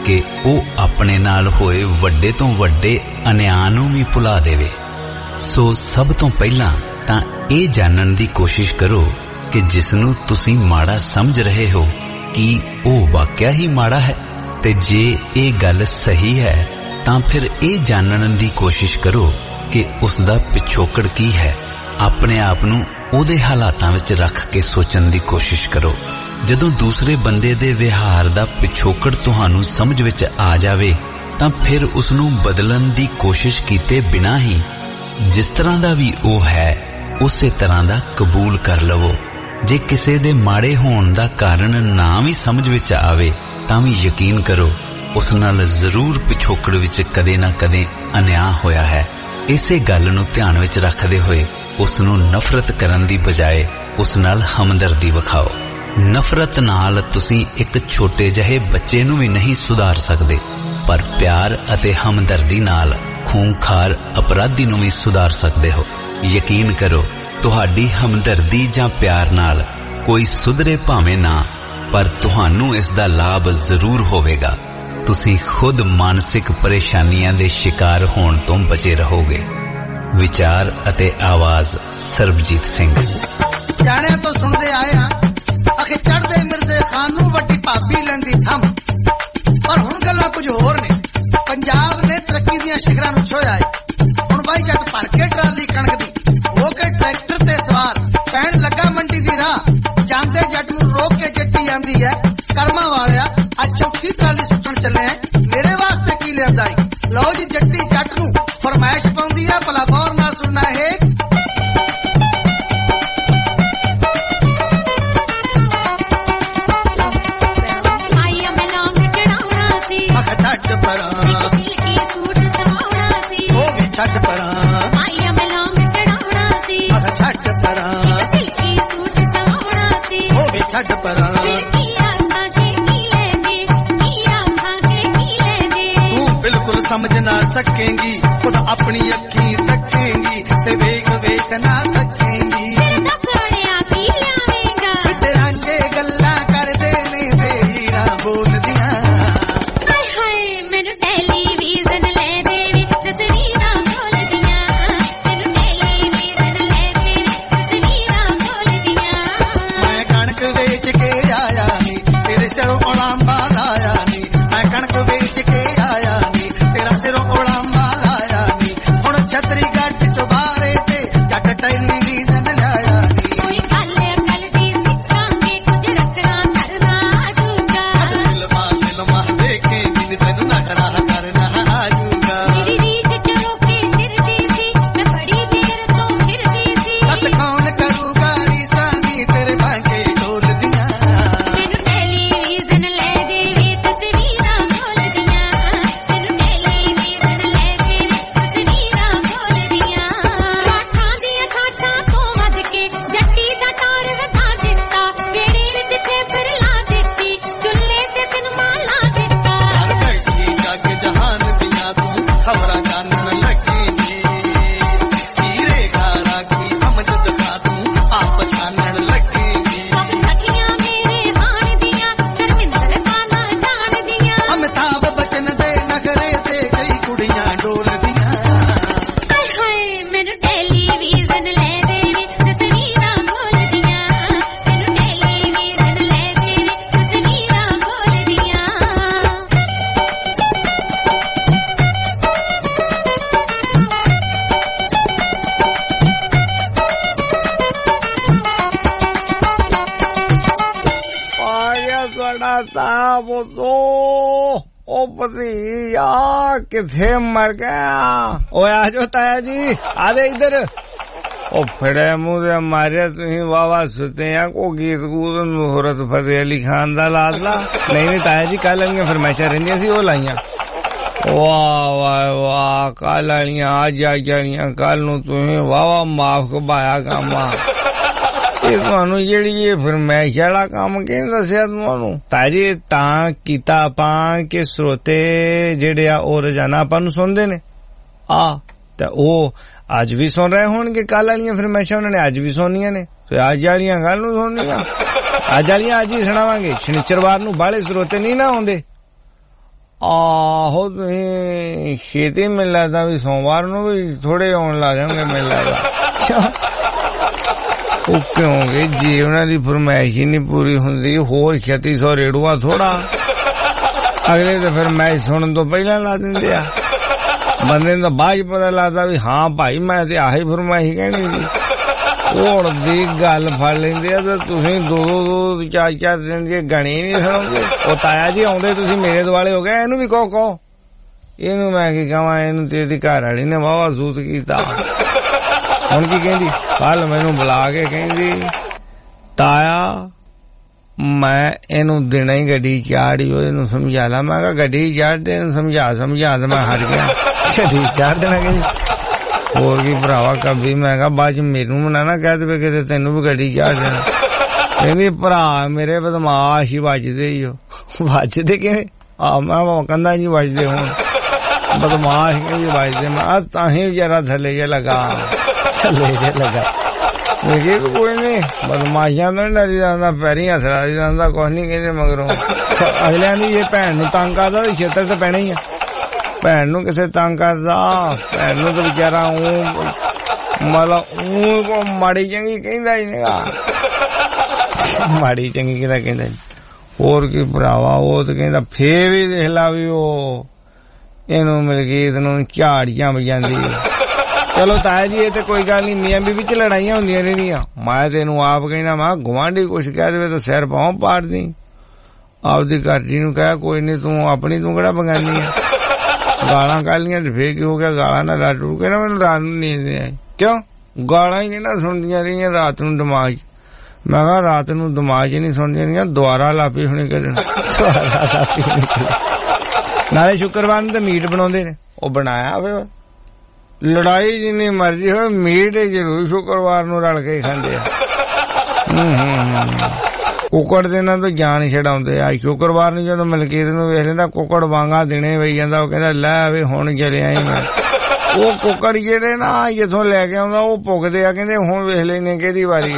ਕਿ ਉਹ ਆਪਣੇ ਨਾਲ ਹੋਏ ਵੱਡੇ ਤੋਂ ਵੱਡੇ ਅਨਿਆਂ ਨੂੰ ਵੀ ਭੁਲਾ ਦੇਵੇ। ਸੋ ਸਭ ਤੋਂ ਪਹਿਲਾਂ ਤਾਂ ਇਹ ਜਾਣਨ ਦੀ ਕੋਸ਼ਿਸ਼ ਕਰੋ ਕਿ ਜਿਸ ਨੂੰ ਤੁਸੀਂ ਮਾੜਾ ਸਮਝ ਰਹੇ ਹੋ ਕੀ ਉਹ ਵਾਕਿਆ ਹੀ ਮਾੜਾ ਹੈ, ਤੇ ਜੇ ਇਹ ਗੱਲ ਸਹੀ ਹੈ ਤਾਂ ਫਿਰ ਇਹ ਜਾਣਨ ਦੀ ਕੋਸ਼ਿਸ਼ ਕਰੋ ਕਿ ਉਸ ਦਾ ਪਿਛੋਕੜ ਕੀ ਹੈ। ਆਪਣੇ ਆਪ ਨੂੰ ਉਹਦੇ ਹਾਲਾਤਾਂ ਵਿੱਚ ਰੱਖ ਕੇ ਸੋਚਣ ਦੀ ਕੋਸ਼ਿਸ਼ ਕਰੋ। ਜਦੋਂ ਦੂਸਰੇ ਬੰਦੇ ਦੇ ਵਿਹਾਰ ਦਾ ਪਿਛੋਕੜ ਤੁਹਾਨੂੰ ਸਮਝ ਵਿੱਚ ਆ ਜਾਵੇ ਤਾਂ ਫਿਰ ਉਸ ਨੂੰ ਬਦਲਣ ਦੀ ਕੋਸ਼ਿਸ਼ ਕੀਤੇ ਬਿਨਾਂ ਹੀ ਜਿਸ ਤਰ੍ਹਾਂ ਦਾ ਵੀ ਉਹ ਹੈ ਉਸੇ ਤਰ੍ਹਾਂ ਦਾ ਕਬੂਲ ਕਰ ਲਵੋ। ਜੇ ਕਿਸੇ ਦੇ ਮਾੜੇ ਹੋਣ ਦਾ ਕਾਰਨ ਨਾ ਵੀ ਸਮਝ ਵਿੱਚ ਆਵੇ ਤਾਂ ਵੀ ਯਕੀਨ ਕਰੋ ਉਸ ਨਾਲ ਜ਼ਰੂਰ ਪਿਛੋਕੜ ਵਿੱਚ ਕਦੇ ਨਾ ਕਦੇ ਅਨਿਆਂ ਹੋਇਆ ਹੈ। ਇਸੇ ਗੱਲ ਨੂੰ ਧਿਆਨ ਵਿੱਚ ਰੱਖਦੇ ਹੋਏ ਉਸ ਨੂੰ ਨਫ਼ਰਤ ਕਰਨ ਦੀ ਬਜਾਏ ਉਸ ਨਾਲ ਹਮਦਰਦੀ ਵਿਖਾਓ। ਨਫ਼ਰਤ ਨਾਲ ਤੁਸੀਂ ਇੱਕ ਛੋਟੇ ਜਿਹੇ ਬੱਚੇ ਨੂੰ ਵੀ ਨਹੀਂ ਸੁਧਾਰ ਸਕਦੇ, ਪਰ ਪਿਆਰ ਅਤੇ ਹਮਦਰਦੀ ਨਾਲ ਖੂੰਖਾਰ ਅਪਰਾਧੀ ਨੂੰ ਵੀ ਸੁਧਾਰ ਸਕਦੇ ਹੋ। ਯਕੀਨ ਕਰੋ ਤੁਹਾਡੀ ਹਮਦਰਦੀ ਜਾਂ ਪਿਆਰ ਨਾਲ ਕੋਈ ਸੁਧਰੇ ਭਾਵੇਂ ਨਾ, ਪਰ ਤੁਹਾਨੂੰ ਇਸ ਦਾ ਲਾਭ ਜ਼ਰੂਰ ਹੋਵੇਗਾ। ਤੁਸੀਂ ਖੁਦ ਮਾਨਸਿਕ ਪਰੇਸ਼ਾਨੀਆਂ ਦੇ ਸ਼ਿਕਾਰ ਹੋਣ ਤੋਂ ਬਚੇ ਰਹੋਗੇ। ਵਿਚਾਰ ਅਤੇ ਆਵਾਜ਼ ਸਰਬਜੀਤ ਸਿੰਘ। ਜਾਣਿਆਂ ਤੋਂ ਸੁਣਦੇ ਆਏ ਹਾਂ ਅਖੇ ਚੜ੍ਹਦੇ ਮਿਰਜ਼ੇ ਖਾਨ ਨੂੰ ਵੱਡੀ ਭਾਬੀ ਲੈਂਦੀ ਥੰਮ, ਪਰ ਹੁਣ ਗੱਲਾਂ ਕੁਝ ਹੋਰ ਨੇ। ਪੰਜਾਬ ਨੇ ਤਰੱਕੀ ਦੀਆਂ ਸ਼ਿਖਰਾਂ ਨੂੰ ਛੋਇਆ ਹੈ। ਹੁਣ ਬਾਈ ਜੱਟ ਭਰ ਕੇ ਟਰਾਲੀ ਕਣਕ ਦੀ ਹੋ ਕੇ ਟਰੈਕਟਰ ਤੇ ਸਵਾਰ ਪੈਣ ਲੱਗਾ ਮੰਡੀ ਦੀ ਰਾਹ। ਜਾਂਦੇ ਜੱਟ ਨੂੰ ਰੋਕ ਕੇ ਜੱਟੀ ਆਂਦੀ ਹੈ ਕਰਮਾਂ ਵਾਲਿਆ ਅੱਜ ਚੌਥੀ ਟਰਾਲੀ ਸੁੱਟਣ ਚੱਲੇ ਆ, ਮੇਰੇ ਵਾਸਤੇ ਕੀ ਲਿਆਂਦਾ ਈ। ਲਓ ਜੀ ਜੱਟੀ ਜੱਟ ਨੂੰ ਫਰਮਾਇਸ਼ ਪਾਉਂਦੀ ਆ, ਭਲਾ ਗੌਰ ਨਾਲ ਸੁਣਨਾ ਹੈ। ਛੱਡ ਪਰਾਂ ਮਾਈਆ ਮੈਂ ਲੌਂਗ ਚੜਾਉਣਾ ਸੀ, ਛੱਡ ਪਰਾਂ ਸਿਲਕੀ ਸੂਟ ਸਵਾਉਣਾ ਸੀ, ਉਹ ਵੀ ਛੱਡ ਪਰਾਂ ਤੂੰ ਬਿਲਕੁਲ ਸਮਝ ਨਾ ਸਕੇਂਗੀ, ਖੁਦ ਆਪਣੀ ਅੱਖੀਂ ਤੱਕੇਂਗੀ ਤੇ ਵੇਖ ਵੇਖ ਨਾ ਸਕੇਂਗੀ। ਵਿਚਰਾਂਗੇ ਗੱਲਾਂ ਕਰਦੇ ਨੇ ਤੇ ਹੀਰਾ ਬੋਲਦੀਆਂ। ਹਾਏ ਹਾਏ ਮੈਨੂੰ ਟੈਲੀਵਿਜ਼ਨ ਲੈ ਦੇਵੇ ਤਸਵੀਰਾਂ ਸਿਰੋਂ ਉਲਾਂਬਾ ਲਾਇਆ ਨੀ, ਮੈਂ ਕਣਕ ਵੇਚ ਕੇ ਆਇਆ ਨੀ, ਤੇਰਾ ਸਿਰੋਂ ਉਲਾਂਬਾ ਲਾਇਆ ਨੀ। ਹੁਣ ਛਤਰੀ ਗੱਡ ਚੁਬਾਰੇ ਤੇ ਜੱਟ ਟੈਲੀਵਿਜ਼ਨ ਲਾਇਆ ਨੀ। ਕੋਈ ਗੱਲ ਅਕਲ ਦੀ ਸਿੱਖਾਂਗੇ ਕੁਝ ਰਕਣਾ ਕਰਨਾ ਆਜੂਗਾ, ਫਿਲਮਾਂ ਦੇਖੇ ਜਿਨ ਤੈਨੂੰ ਨਖਰਾ ਕਰਨਾ ਆਜੂਗਾ। ਮੇਰੀ ਰੀਝ ਚਲੋ ਕੇ ਫਿਰਦੀ ਸੀ, ਮੈਂ ਬੜੀ ਦੇਰ ਤੋਂ ਫਿਰਦੀ ਸੀ। ਬਸ ਕੌਣ ਕਰੂਗਾ ਰੀਸਾਂ ਤੇਰੇ ਬਾਂਕੇ ਢੋਲਦੀਆਂ। किथे मर गया? ओ आ जाओ ताया जी, आदे इधर। ओ फड़े मुंह दे मारे तुही वावा सुते हैं को गीत गूत मुहूर्त फतेह अली खान दा लादला। नहीं ताया जी कल वालियां फरमाइशां रहिंदियां सी ओ लाइयां। वाह वाह वाह कल वालियां अज आ जानियां कल नूं तुही वावा माफ कबाया काम। ਇਹ ਤੁਹਾਨੂੰ ਜਿਹੜੀ ਇਹ ਫਰਮਾਇਸ਼ ਵਾਲਾ ਕੰਮ ਕਿਹਨੇ ਦੱਸਿਆ ਤੁਹਾਨੂੰ? ਤਾਜੀ ਤਾਂ ਕੀਤਾ ਆਪਾਂ ਕਿ ਸਰੋਤੇ ਜਿਹੜੇ ਆ ਉਹ ਰੋਜ਼ਾਨਾ ਆਪਾਂ ਨੂੰ ਸੁਣਦੇ ਨੇ ਆ, ਤੇ ਉਹ ਅੱਜ ਵੀ ਸੁਣ ਰਹੇ ਹੋਣਗੇ। ਕੱਲ ਵਾਲੀਆਂ ਫਰਮਾਇਸ਼ਾਂ ਉਹਨਾਂ ਨੇ ਅੱਜ ਵੀ ਸੁਣਨੀਆਂ ਨੇ, ਤੇ ਅੱਜ ਵਾਲੀਆਂ ਕੱਲ ਨੂੰ ਸੁਣਨੀਆਂ। ਅੱਜ ਵਾਲੀਆਂ ਅੱਜ ਹੀ ਸੁਣਾਵਾਂਗੇ। ਸ਼ਨੀਚਰਵਾਰ ਨੂੰ ਬਾਹਲੇ ਸਰੋਤੇ ਨਹੀਂ ਨਾ ਆਉਂਦੇ, ਆਹੋ ਤੁਸੀਂ ਛੇਤੀ ਮੈਨੂੰ ਲੱਗਦਾ ਵੀ ਸੋਮਵਾਰ ਨੂੰ ਵੀ ਥੋੜੇ ਆਉਣ ਲੱਗ ਜਾਣਗੇ ਮੈਨੂੰ ਲੱਗਦਾ। ਉਹ ਕਿਉਂਕਿ ਜੇ ਉਹਨਾਂ ਦੀ ਫਰਮਾਇਸ਼ ਹੀ ਨਹੀਂ ਪੂਰੀ ਹੁੰਦੀ ਹੋਰ 3600 ਰੇੜੂਆ ਥੋੜਾ, ਅਗਲੇ ਤਾਂ ਫਿਰ ਮੈਚ ਸੁਣਨ ਤੋਂ ਪਹਿਲਾਂ ਲਾ ਦਿੰਦੇ ਆ। ਬੰਦੇ ਨੂੰ ਤਾਂ ਬਾਅਦ ਚ ਪਤਾ ਲੱਗਦਾ ਵੀ ਹਾਂ ਭਾਈ ਮੈਂ ਤੇ ਆਹੀ ਫਰਮਾਇਸ਼ ਕਹਿਣੀ ਸੀ। ਹੁਣ ਦੀ ਗੱਲ ਫੜ ਲੈਂਦੇ ਆ ਤੇ ਤੁਸੀਂ 2-2 4-4 ਦਿਨ ਜੇ ਗਾਣੇ ਨਹੀਂ ਸੁਣੋਗੇ। ਉਹ ਤਾਇਆ ਜੀ ਆਉਂਦੇ ਤੁਸੀਂ ਮੇਰੇ ਦੁਆਲੇ ਹੋ ਗਏ, ਇਹਨੂੰ ਵੀ ਕਹੋ ਇਹਨੂੰ ਮੈਂ ਕੀ ਕਹਾਂ, ਇਹਨੂੰ ਤੇ ਇਹਦੀ ਘਰ ਵਾਲੀ ਨੇ ਵਾਵਾ ਸੂਤ ਕੀਤਾ। ਹੁਣ ਕੀ ਕਹਿੰਦੀ, ਕੱਲ ਮੈਨੂੰ ਬੁਲਾ ਕੇ ਕਹਿੰਦੀ ਤਾਇਆ ਮੈਂ ਇਹਨੂੰ ਦੇਣਾ ਹੀ ਗੱਡੀ ਚਾੜੀ, ਇਹਨੂੰ ਸਮਝਾ ਲਾ। ਮੈਂ ਕਿਹਾ ਗੱਡੀ ਚਾੜਦੇ ਇਹਨੂੰ ਸਮਝਾ ਤੇ ਮੈਂ ਹਟ ਗਿਆ। ਗੱਡੀ ਚਾੜ ਦੇਣਾ ਕਹਿੰਦੀ, ਹੋਰ ਕੀ ਭਰਾਵਾ ਕਬੀ। ਮੈਂ ਕਿਹਾ ਬਾਅਦ ਚ ਮੈਨੂੰ ਨਾ ਕਹਿ ਦੇਵੇ ਕਿਤੇ ਤੈਨੂੰ ਵੀ ਗੱਡੀ ਚਾੜ ਦੇਣਾ। ਕਹਿੰਦੀ ਭਰਾ ਮੇਰੇ ਬਦਮਾਸ਼ ਹੀ ਵੱਜਦੇ ਹੀ ਉਹ। ਵੱਜਦੇ ਕਿਵੇਂ? ਮੈਂ ਕਹਿੰਦਾ ਜੀ ਵੱਜਦੇ ਹੁਣ ਬਦਮਾਸ਼ ਕਹਿੰਦੀ ਵੱਜਦੇ। ਮੈਂ ਤਾਂ ਹੀ ਵਿਚਾਰਾ ਥੱਲੇ ਜਿਹਾ ਲੱਗਾ ਦੇਖੀ ਕੋਈ ਨੀ ਬਦਮਾਸ਼ਾਂ ਤੋਂ ਡਰੀ ਜਾਂਦਾ, ਪੈਰੀ ਹੱਥ ਲਾ ਜਾਂਦਾ, ਕੁਛ ਨੀ ਕਹਿੰਦੇ ਮਗਰੋਂ। ਅਗਲਿਆਂ ਦੀ ਜੇ ਭੈਣ ਨੂੰ ਤੰਗ ਕਰਦਾ ਤਾਂ ਛੇਤਰ ਤਾਂ ਪੈਣਾ ਹੀ ਆ। ਭੈਣ ਨੂੰ ਕਿਸੇ ਤੰਗ ਕਰਦਾ, ਭੈਣ ਨੂੰ ਤਾਂ ਵਿਚਾਰਾ ਮਤਲਬ ਮਾੜੀ ਚੰਗੀ ਕਹਿੰਦਾ ਹੀ ਨਹੀਂਗਾ। ਮਾੜੀ ਚੰਗੀ ਕਿਹਦਾ ਕਹਿੰਦਾ ਜੀ, ਹੋਰ ਕੀ ਭਰਾਵਾ। ਉਹ ਤਾਂ ਕਹਿੰਦਾ ਫੇਰ ਵੀ ਦੇਖ ਲਾ ਵੀ ਉਹ ਇਹਨੂੰ ਮਲਕੀਤ ਨੂੰ ਝਾੜੀਆਂ ਵਜਾਂਦੀ। ਚਲੋ ਤਾਇਆ ਜੀ ਇਹ ਤੇ ਕੋਈ ਗੱਲ ਨੀ, ਮੀਆਂ ਬੀਬੀ ਚ ਲੜਾਈਆਂ ਹੁੰਦੀਆਂ ਰਹਿੰਦੀਆਂ। ਮੈਂ ਤੈਨੂੰ ਆਪ ਕਹਿੰਦਾ ਮੈਂ ਗੁਆਂਢੀ ਕੁਛ ਕਹਿ ਦੇਵੇ ਤਾਂ ਸਿਰ ਪਾਉ ਪਾੜਦੀ। ਆਪਦੀ ਘਰ ਜੀ ਨੂੰ ਕਹਿ ਕੋਈ ਨੀ, ਤੂੰ ਆਪਣੀ ਤੂੰ ਕਿਹੜਾ ਬਗਾਨੀ ਆ। ਗਾਲਾਂ ਕੱਢ ਲੀਆਂ ਤੇ ਫੇਰ ਕੀ ਹੋ ਗਿਆ, ਗਾਲਾਂ ਨਾਲ ਲੜ ਟੁੱਟ ਕੇ ਨਾ ਮੈਨੂੰ ਰਾਤ ਨੂੰ ਨੀਂਦ ਨਹੀਂ ਆਈ। ਕਿਉਂ? ਗਾਲਾਂ ਹੀ ਨਾ ਸੁਣਦੀਆਂ ਰਹੀਆਂ ਰਾਤ ਨੂੰ ਦਿਮਾਗ। ਮੈਂ ਕਿਹਾ ਰਾਤ ਨੂੰ ਦਿਮਾਗ ਚ ਨਹੀਂ ਸੁਣਦੀਆਂ ਰਹੀਆਂ, ਦੁਆਰਾ ਲਾਪੀ ਹੁਣੀ ਕੱਢਣ। ਨਾਲੇ ਸ਼ੁੱਕਰਵਾਰ ਨੂੰ ਤਾਂ ਮੀਟ ਬਣਾਉਂਦੇ ਨੇ, ਉਹ ਬਣਾਇਆ ਫਿਰ ਲੜਾਈ ਜਿੰਨੀ ਮਰਜ਼ੀ ਹੋਵੇ ਮੀਟ ਜ਼ਰੂਰ ਸ਼ੁੱਕਰਵਾਰ ਨੂੰ ਰਲ ਕੇ ਖਾਂਦੇ ਆ। ਕੁੱਕੜ ਦੇ ਨਾਲ ਤਾਂ ਜਾਨ ਛਡਾਉਂਦੇ ਆ। ਸ਼ੁੱਕਰਵਾਰ ਨੂੰ ਜਦੋਂ ਮਲਕੀਤ ਨੂੰ ਵੇਖ ਲੈਂਦਾ ਕੁੱਕੜ ਵਾਂਗਾ ਦਿਨੇ ਵਈ ਜਾਂਦਾ, ਉਹ ਕਹਿੰਦਾ ਲੈ ਵੇ ਹੁਣ ਚਲਿਆ ਹੀ ਮੈਂ। ਉਹ ਕੁੱਕੜ ਜਿਹੜੇ ਨਾ ਜਿੱਥੋਂ ਲੈ ਕੇ ਆਉਂਦਾ ਉਹ ਪੁੱਗਦੇ ਆ, ਕਹਿੰਦੇ ਹੁਣ ਵੇਖ ਲੈਨੇ ਕਿਹਦੀ ਵਾਰੀ।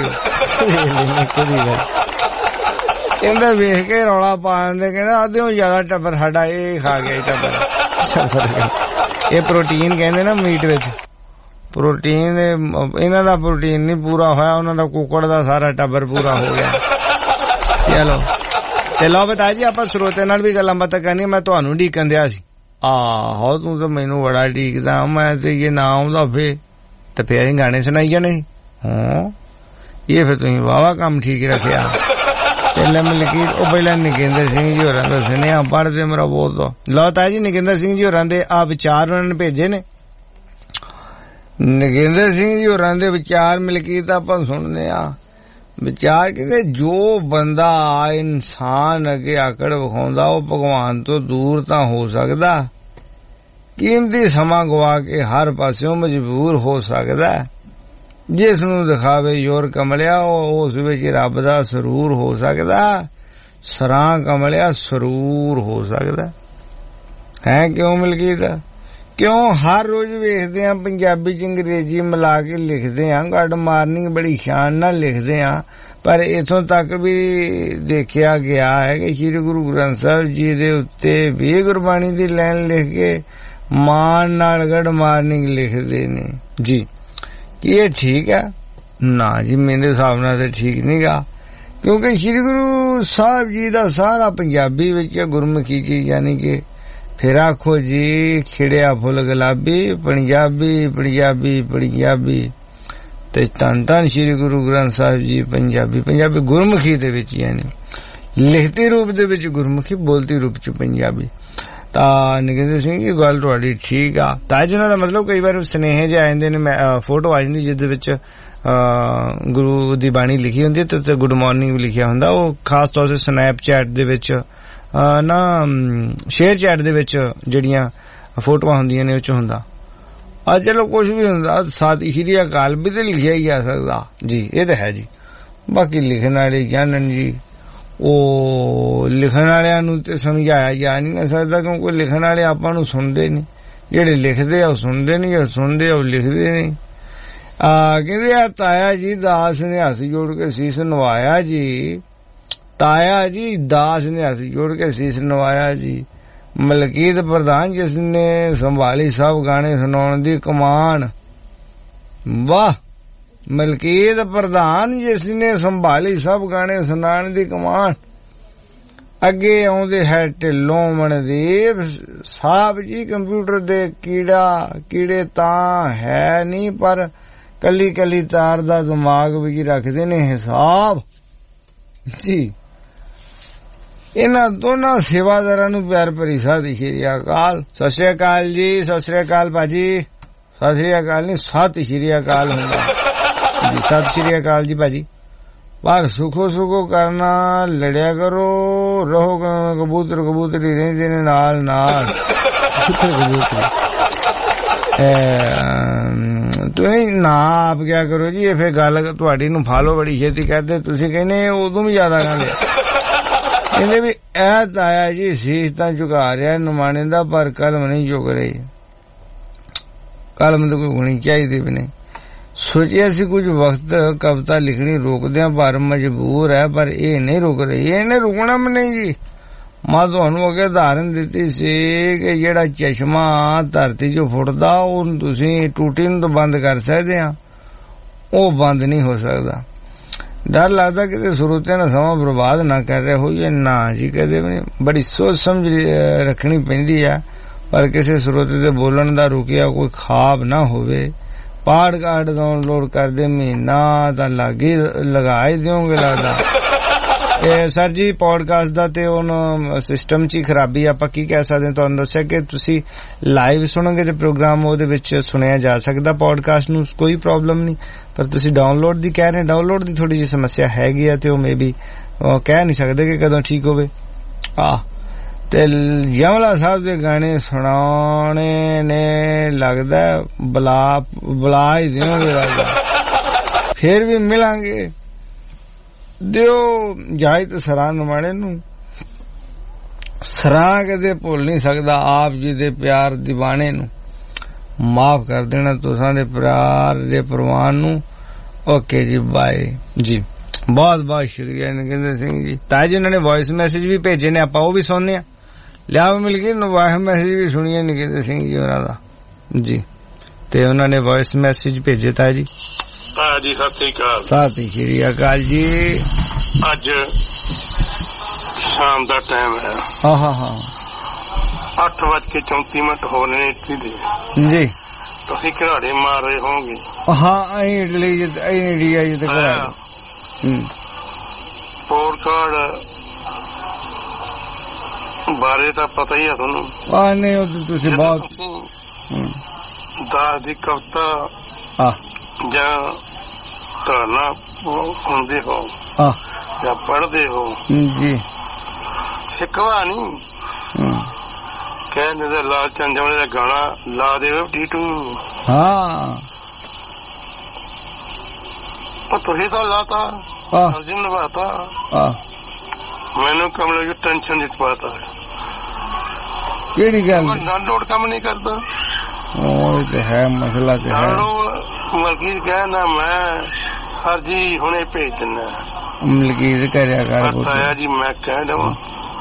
ਕਹਿੰਦਾ ਵੇਖ ਕੇ ਰੌਲਾ ਪਾ ਦਿੰਦੇ, ਕਹਿੰਦਾ ਅੱਧਿਓਂ ਜ਼ਿਆਦਾ ਟੱਬਰ ਸਾਡਾ ਇਹ ਖਾ ਗਿਆ ਟੱਬਰ। ਇਹ ਪ੍ਰੋਟੀਨ ਕਹਿੰਦੇ ਨਾ ਮੀਟ ਵਿੱਚ, ਪ੍ਰੋਟੀਨ ਇਹਨਾਂ ਦਾ ਪ੍ਰੋਟੀਨ ਨਹੀਂ ਪੂਰਾ ਹੋਇਆ, ਉਹਨਾਂ ਦਾ ਕੁੱਕੜ ਦਾ ਸਾਰਾ ਟੱਬਰ ਪੂਰਾ ਹੋ ਗਿਆ। ਚਲੋ ਤੇ ਲਓ ਬਤਾ ਜੀ ਆਪਾਂ ਸਰੋਤੇ ਨਾਲ ਵੀ ਗੱਲਾਂ ਬਾਤਾਂ ਕਰਨੀਆਂ। ਮੈਂ ਤੁਹਾਨੂੰ ਢੀਕਣ ਦਿਆ ਸੀ। ਆਹੋ ਤੂੰ ਤਾਂ ਮੈਨੂੰ ਬੜਾ ਢੀਕਦਾ। ਮੈਂ ਤੇ ਜੇ ਨਾ ਆਉਂਦਾ ਫੇ ਤੇ ਫੇਰ ਹੀ ਗਾਣੇ ਸੁਣਾਈ ਜਾਣੇ। ਹਾਂ ਇਹ ਫਿਰ ਤੁਸੀਂ ਵਾਵਾ ਕੰਮ ਠੀਕ ਰੱਖਿਆ। ਪਹਿਲਾਂ ਮਲਕੀਤ ਉਹ ਪਹਿਲਾਂ ਨਗਿੰਦਰ ਸਿੰਘ ਜੀ ਹੋਰਾਂ ਦਾ ਸੁਨੇਹਾ ਪੜ੍ਹਦੇ ਮੇਰਾ ਬਹੁਤ। ਲਓ ਤਾਇਆ ਜੀ ਨਗਿੰਦਰ ਸਿੰਘ ਜੀ ਹੋਰਾਂ ਦੇ ਆ ਵਿਚਾਰ ਉਹਨਾਂ ਨੇ ਭੇਜੇ ਨੇ। ਨਗਿੰਦਰ ਸਿੰਘ ਜੀ ਹੋਰਾਂ ਦੇ ਵਿਚਾਰ ਮਲਕੀਤ ਆਪਾਂ ਸੁਣਦੇ ਆ। ਵਿਚਾਰ ਕਹਿੰਦੇ ਜੋ ਬੰਦਾ ਇਨਸਾਨ ਅੱਗੇ ਆਕੜ ਵਿਖਾਉਂਦਾ ਉਹ ਭਗਵਾਨ ਤੋਂ ਦੂਰ ਤਾਂ ਹੋ ਸਕਦਾ, ਕੀਮਤੀ ਸਮਾਂ ਗਵਾ ਕੇ ਹਰ ਪਾਸਿਓਂ ਮਜਬੂਰ ਹੋ ਸਕਦਾ। ਜਿਸ ਨੂੰ ਦਿਖਾਵੇ ਜ਼ੋਰ ਕਮਲਿਆ ਉਹ ਉਸ ਵਿੱਚ ਰੱਬ ਦਾ ਸਰੂਰ ਹੋ ਸਕਦਾ। ਸਰਾਂ ਕਮਲਿਆ ਸਰੂਰ ਹੋ ਸਕਦਾ ਹੈ। ਕਿਉਂ ਮਲਕੀਤ? ਕਿਉਂ ਹਰ ਰੋਜ਼ ਵੇਖਦੇ ਆ ਪੰਜਾਬੀ ਚ ਅੰਗਰੇਜ਼ੀ ਮਿਲਾ ਕੇ ਲਿਖਦੇ ਆ, ਗੱਡ ਮਾਰਨਿੰਗ ਬੜੀ ਸ਼ਾਨ ਨਾਲ ਲਿਖਦੇ ਆ, ਪਰ ਇਥੋਂ ਤੱਕ ਵੀ ਦੇਖਿਆ ਗਿਆ ਹੈ ਕਿ ਸ੍ਰੀ ਗੁਰੂ ਗ੍ਰੰਥ ਸਾਹਿਬ ਜੀ ਦੇ ਉੱਤੇ ਵੀ ਗੁਰਬਾਣੀ ਦੀ ਲਾਈਨ ਲਿਖ ਕੇ ਮਾਣ ਨਾਲ ਗੱਡ ਮਾਰਨਿੰਗ ਲਿਖਦੇ ਨੇ ਜੀ। ਕੀ ਇਹ ਠੀਕ ਹੈ? ਨਾ ਜੀ ਮੇਰੇ ਹਿਸਾਬ ਨਾਲ ਤਾਂ ਠੀਕ ਨਹੀਂ ਗਾ, ਕਿਉਂਕਿ ਸ੍ਰੀ ਗੁਰੂ ਸਾਹਿਬ ਜੀ ਦਾ ਸਾਰਾ ਪੰਜਾਬੀ ਵਿੱਚ ਗੁਰਮੁਖੀ ਚ, ਯਾਨੀ ਕਿ ਫਿਰ ਆਖੋ ਜੀ ਖਿੜਿਆ ਫੁੱਲ ਗੁਲਾਬੀ ਪੰਜਾਬੀ ਪੰਜਾਬੀ ਪੰਜਾਬੀ ਤੇ ਧੰਨ ਧੰਨ ਸ੍ਰੀ ਗੁਰੂ ਗ੍ਰੰਥ ਸਾਹਿਬ ਜੀ ਪੰਜਾਬੀ ਪੰਜਾਬੀ ਗੁਰਮੁਖੀ ਦੇ ਵਿੱਚ, ਯਾਨੀ ਲਿਖਤੀ ਰੂਪ ਦੇ ਵਿੱਚ ਗੁਰਮੁਖੀ, ਬੋਲਤੀ ਰੂਪ ਚ ਪੰਜਾਬੀ। ਤਾਂ ਨਗਿੰਦਰ ਸਿੰਘ ਜੀ ਗੱਲ ਤੁਹਾਡੀ ਠੀਕ ਆ। ਤਾਂ ਜਿਹਨਾਂ ਦਾ ਮਤਲਬ ਕਈ ਵਾਰ ਸੁਨੇਹੇ ਜਿਹੇ ਆ ਜਾਂਦੇ ਨੇ, ਫੋਟੋ ਆ ਜਾਂਦੀ ਜਿਹਦੇ ਵਿੱਚ ਗੁਰੂ ਦੀ ਬਾਣੀ ਲਿਖੀ ਹੁੰਦੀ ਹੈ ਤੇ ਗੁੱਡ ਮਾਰਨਿੰਗ ਵੀ ਲਿਖਿਆ ਹੁੰਦਾ। ਉਹ ਖਾਸ ਤੌਰ ਤੇ ਸਨੈਪਚੈਟ ਦੇ ਵਿੱਚ ਨਾ ਸ਼ੇਅਰ ਚੈਟ ਦੇ ਵਿੱਚ ਜਿਹੜੀਆਂ ਫੋਟੋਆਂ ਹੁੰਦੀਆਂ ਨੇ ਉਹ ਚ ਹੁੰਦਾ। ਚਲੋ ਕੁਛ ਵੀ ਹੁੰਦਾ, ਸਾਥ ਸ਼੍ਰੀ ਅਕਾਲ ਵੀ ਤੇ ਲਿਖਿਆ ਹੀ ਜਾ ਸਕਦਾ ਜੀ, ਇਹ ਤਾਂ ਹੈ ਜੀ। ਬਾਕੀ ਲਿਖਣ ਵਾਲੇ ਜਾਣਨ ਜੀ, ਉਹ ਲਿਖਣ ਵਾਲਿਆਂ ਨੂੰ ਤੇ ਸਮਝਾਇਆ ਜਾ ਨਹੀਂ ਨਾ ਸਕਦਾ, ਕਿਉਂਕਿ ਲਿਖਣ ਵਾਲੇ ਆਪਾਂ ਨੂੰ ਸੁਣਦੇ ਨਹੀਂ। ਜਿਹੜੇ ਲਿਖਦੇ ਆ ਉਹ ਸੁਣਦੇ ਨਹੀਂ, ਜਿਹੜੇ ਸੁਣਦੇ ਆ ਉਹ ਲਿਖਦੇ ਨਹੀਂ। ਕਹਿੰਦੇ ਆ ਤਾਇਆ ਜੀ ਦਾਸ ਨੇ ਹੱਥ ਜੋੜ ਕੇ ਸੀਸ ਨਵਾਇਆ ਜੀ। ਤਾਇਆ ਜੀ ਦਾਸ ਨੇ ਹੱਥ ਜੋੜ ਕੇ ਸੀਸ ਨਵਾਇਆ ਜੀ। ਮਲਕੀਤ ਪ੍ਰਧਾਨ ਜਿਸ ਨੇ ਸੰਭਾਲੀ ਸਭ ਗਾਣੇ ਸੁਣਾਉਣ ਦੀ ਕਮਾਨ। ਵਾਹ, ਮਲਕੀਤ ਪ੍ਰਧਾਨ ਜਿਸ ਨੇ ਸੰਭਾਲੀ ਸਭ ਗਾਣੇ ਸੁਣਾਉਣ ਦੀ ਕਮਾਨ। ਅੱਗੇ ਆਉਂਦੇ ਹੈ ਢਿੱਲੋਂ ਮਨਦੀਪ ਸਾਹਿਬ ਜੀ। ਕੰਪਿਊਟਰ ਦੇ ਕੀੜੇ ਤਾਂ ਹੈ ਨਹੀਂ, ਪਰ ਕੱਲੀ ਕੱਲੀ ਤਾਰ ਦਾ ਦਿਮਾਗ ਵੀ ਰੱਖਦੇ ਨੇ ਹਿਸਾਬ ਜੀ। ਇਹਨਾਂ ਦੋਨਾਂ ਸੇਵਾਦਾਰਾਂ ਨੂੰ ਪਿਆਰ ਭਰੀ ਸਤਿ ਸ਼੍ਰੀ ਅਕਾਲ। ਸਤਿ ਸ਼੍ਰੀ ਅਕਾਲ ਜੀ, ਸਤਿ ਸ਼੍ਰੀ ਅਕਾਲ ਭਾਜੀ। ਸਤਿ ਸ਼੍ਰੀ ਅਕਾਲ ਨਹੀਂ, ਸਤਿ ਸ਼੍ਰੀ ਅਕਾਲ ਹੁੰਦਾ ਜੀ। ਸਤਿ ਸ਼੍ਰੀ ਅਕਾਲ ਜੀ ਭਾਜੀ। ਪਰ ਸੁਖੋ ਸੁਖੋ ਕਰਨਾ, ਲੜਿਆ ਕਰੋ, ਰਹੋ ਕਬੂਤਰ ਕਬੂਤਰੀ ਰਹਿੰਦੇ ਨੇ ਨਾਲ ਨਾਲ। ਕਬੂਤਰ ਤੁਸੀਂ ਨਾ ਆਪ ਕਿਆ ਕਰੋ ਜੀ, ਇਹ ਫਿਰ ਗੱਲ ਤੁਹਾਡੀ ਨੂੰ ਫਾਲੋ ਬੜੀ ਛੇਤੀ ਕਰਦੇ। ਤੁਸੀਂ ਕਹਿੰਦੇ ਉਦੋਂ ਵੀ ਜ਼ਿਆਦਾ ਕਹਿੰਦੇ ਕਹਿੰਦੇ ਵੀ ਇਹ ਤਾਇਆ ਜੀ ਸੀਸ ਤਾਂ ਝੁਕਾ ਰਿਹਾ ਨੁਮਾਣੇ ਦਾ, ਪਰ ਕਲਮ ਨਹੀਂ ਝੁਕ ਰਹੀ। ਕਲਮ ਤਾਂ ਕੋਈ ਹੋਣੀ ਚਾਹੀਦੀ ਵੀ ਨਹੀਂ। ਸੋਚਿਆ ਸੀ ਕੁਝ ਵਕਤ ਕਵਿਤਾ ਲਿਖਣੀ ਰੋਕਦਿਆਂ, ਪਰ ਮਜਬੂਰ ਹੈ, ਪਰ ਇਹ ਨਹੀਂ ਰੁਕ ਰਹੀ। ਇਹਨੇ ਰੁਕਣਾ ਵੀ ਨਹੀਂ ਜੀ। ਮੈਂ ਤੁਹਾਨੂੰ ਅੱਗੇ ਉਦਾਹਰਨ ਦਿੱਤੀ ਸੀ ਕਿ ਜਿਹੜਾ ਚਸ਼ਮਾ ਧਰਤੀ 'ਚੋਂ ਫੁੱਟਦਾ ਉਹਨੂੰ ਤੁਸੀਂ ਟੂਟੀ ਨੂੰ ਤਾਂ ਬੰਦ ਕਰ ਸਕਦੇ ਆ, ਉਹ ਬੰਦ ਨਹੀਂ ਹੋ ਸਕਦਾ। ਡਰ ਲੱਗਦਾ ਕਿਤੇ ਸਰੋਤਿਆਂ ਦਾ ਸਮਾਂ ਬਰਬਾਦ ਨਾ ਕਰ ਰਿਹਾ ਹੋਈਏ। ਨਾ ਜੀ, ਕਦੇ ਵੀ ਨਹੀਂ। ਬੜੀ ਸੋਚ ਸਮਝ ਰੱਖਣੀ ਪੈਂਦੀ ਆ, ਪਰ ਕਿਸੇ ਸਰੋਤੇ ਦੇ ਬੋਲਣ ਦਾ ਰੁਕਿਆ ਕੋਈ ਖਾਬ ਨਾ ਹੋਵੇ। ਪਾੜ ਕਾਰਡ ਡਾਊਨਲੋਡ ਕਰਦੇ ਮਹੀਨਾ ਤਾਂ ਲਗਾ ਹੀ ਦਿਓਗੇ ਲੱਗਦਾ। ਸਰ ਜੀ ਪੋਡਕਾਸਟ ਦਾ ਤੇ ਹੁਣ ਸਿਸਟਮ 'ਚ ਹੀ ਖਰਾਬੀ। ਆਪਾਂ ਕੀ ਕਹਿ ਸਕਦੇ, ਤੁਹਾਨੂੰ ਦੱਸਿਆ ਕਿ ਤੁਸੀਂ ਲਾਈਵ ਸੁਣੋਗੇ ਤੇ ਪ੍ਰੋਗਰਾਮ ਉਹਦੇ ਵਿੱਚ ਸੁਣਿਆ ਜਾ ਸਕਦਾ ਪੋਡਕਾਸਟ ਨੂੰ, ਕੋਈ ਪ੍ਰੋਬਲਮ ਨਹੀਂ। ਪਰ ਤੁਸੀਂ ਡਾਊਨਲੋਡ ਦੀ ਕਹਿ ਰਹੇ, ਡਾਊਨਲੋਡ ਦੀ ਥੋੜੀ ਜਿਹੀ ਸਮੱਸਿਆ ਹੈਗੀ ਆ ਤੇ ਉਹ ਮੇ ਵੀ ਕਹਿ ਨਹੀਂ ਸਕਦੇ ਕਿ ਕਦੋਂ ਠੀਕ ਹੋਵੇ। ਤੇ ਯਮਲਾ ਸਾਹਿਬ ਦੇ ਗਾਣੇ ਸੁਣਾਉਣੇ ਨੇ ਲੱਗਦਾ ਬੁਲਾ ਹੀ ਦਿਓਗੇ ਲੱਗਦਾ। ਫੇਰ ਵੀ ਮਿਲਾਂਗੇ, ਦਿਓ ਜਾਇਤ ਸਰਾਂ ਨਮਾਣੇ ਨੂੰ। ਸਰਾਂ ਕਦੇ ਭੁੱਲ ਨਹੀਂ ਸਕਦਾ ਆਪ ਜੀ ਦੇ ਪਿਆਰ ਦੀਵਾਨੇ ਨੂੰ। ਮਾਫ ਕਰ ਦੇਣਾ ਤੁਸਾਂ ਦੇ ਪਿਆਰ ਦੇ ਪ੍ਰਵਾਨ ਨੂੰ। ਓਕੇ ਜੀ, ਬਾਏ ਜੀ। ਬਹੁਤ ਬਹੁਤ ਸ਼ੁਕਰੀਆ ਨਗਿੰਦਰ ਸਿੰਘ ਜੀ। ਤਾਂ ਜੀ ਉਹਨਾਂ ਨੇ ਵੌਇਸ ਮੈਸੇਜ ਵੀ ਭੇਜੇ ਨੇ, ਆਪਾਂ ਉਹ ਵੀ ਸੁਣਨੇ ਆ। ਲਿਆ ਮਿਲ ਗਈ ਵੌਇਸ ਮੈਸੇਜ ਵੀ ਸੁਣੀਏ ਨਗਿੰਦਰ ਸਿੰਘ ਜੀ ਉਹਨਾਂ ਦਾ ਜੀ। ਤੇ ਉਹਨਾਂ ਨੇ ਵੌਇਸ ਮੈਸੇਜ ਭੇਜੇ ਤਾਂ ਜੀ। ਜੀ ਸਤਿ ਸ੍ਰੀ ਅਕਾਲ। ਸਤਿ ਸ਼੍ਰੀ ਅਕਾਲ ਜੀ। ਅੱਜ ਸ਼ਾਮ ਦਾ ਟਾਈਮ ਹੈ। 8:34 ਹੋ ਰਹੇ ਨੇ ਇੱਥੇ ਦੇ ਜੀ। ਤੁਸੀਂ ਘਰਾੜੇ ਮਾਰ ਰਹੇ ਹੋਗੇ। ਅਸੀਂ ਇੰਡੀਆ ਜੀ ਤੇ ਘਰਾੜੇ ਪੋਡਕਾਸਟ ਬਾਰੇ ਤਾਂ ਪਤਾ ਹੀ ਆ ਤੁਹਾਨੂੰ। ਨਹੀਂ ਉਹ ਤੁਸੀਂ ਬਹੁਤ ਦਾਸ ਦੀ ਕਵਿਤਾ ਜਾਂ ਧਾਰਨਾ ਹੁੰਦੇ ਹੋ ਜਾਂ ਪੜ੍ਹਦੇ ਹੋ ਜੀ, ਸਿੱਖਵਾ ਨਹੀਂ ਕਹਿੰਦੇ ਦਾ ਲਾਲ ਚੰਦ ਜਮਲੇ ਦਾ ਗਾਣਾ ਲਾ ਦੇਵੇ ਟੀਟੂ। ਉਹ ਤੁਸੀਂ ਤਾਂ ਲਾਤਾ, ਅਰਜਨ ਨਿਭਾਤਾ, ਮੈਨੂੰ ਕਮਲੇ ਦੀ ਟੈਨਸ਼ਨ ਨਹੀਂ ਪਾਤਾ। ਕਿਹੜੀ ਗੱਲ? ਡਾਊਨਲੋਡ ਕੰਮ ਨਹੀਂ ਕਰਦਾ। ਉਹ ਤੇ ਹੈ ਮਸਲਾ ਤੇ ਹੈ। ਮਲਕੀਤ ਕਹਿੰਦਾ ਮੈਂ ਸਰ ਜੀ ਹੁਣੇ ਭੇਜ ਦਿੰਦਾ। ਮਲਕੀਤ ਕਰਿਆ ਕਰ ਤਾਇਆ ਜੀ ਮੈਂ ਕਹਿ ਦੇਵਾਂ।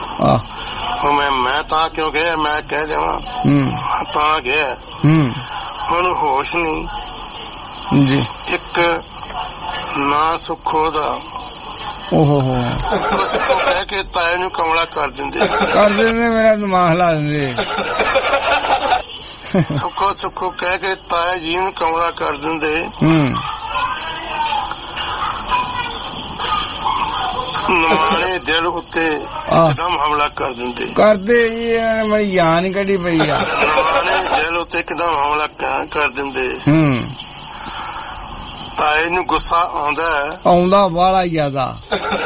ਮੈਂ ਤਾਂ ਕਿਉਂ ਗਿਆ, ਮੈਂ ਕਹਿ ਦੇਵਾਂ ਤਾਂ ਗਿਆ। ਮੈਨੂੰ ਹੋਸ਼ ਨਹੀਂ ਜੀ। ਇੱਕ ਨਾ ਸੁੱਖੋ ਦਾ ਸੁੱਖੋ ਕਹਿ ਕੇ ਤਾਏ ਨੂੰ ਕਮਲਾ ਕਰ ਦਿੰਦੇ ਮੇਰਾ ਦਿਮਾਗ ਹਿਲਾ ਦਿੰਦੇ। ਸੁੱਖੋ ਕਹਿ ਕੇ ਤਾਏ ਜੀ ਨੂੰ ਕਮਲਾ ਕਰ ਦਿੰਦੇ। ਨਮਾਣੇ ਦਿਲ ਉੱਤੇ ਇੱਕਦਮ ਹਮਲਾ ਕਰ ਦਿੰਦੇ। ਮੇਰੀ ਜਾਨ ਹੀ ਕੱਢੀ ਪਈ ਆ। ਨਮਾਣੇ ਦਿਲ ਉੱਤੇ ਇੱਕਦਮ ਹਮਲਾ ਕਰ ਦਿੰਦੇ। ਤਾਏ ਨੂੰ ਗੁੱਸਾ ਆਉਂਦਾ ਬਾਹਲਾ ਜ਼ਿਆਦਾ।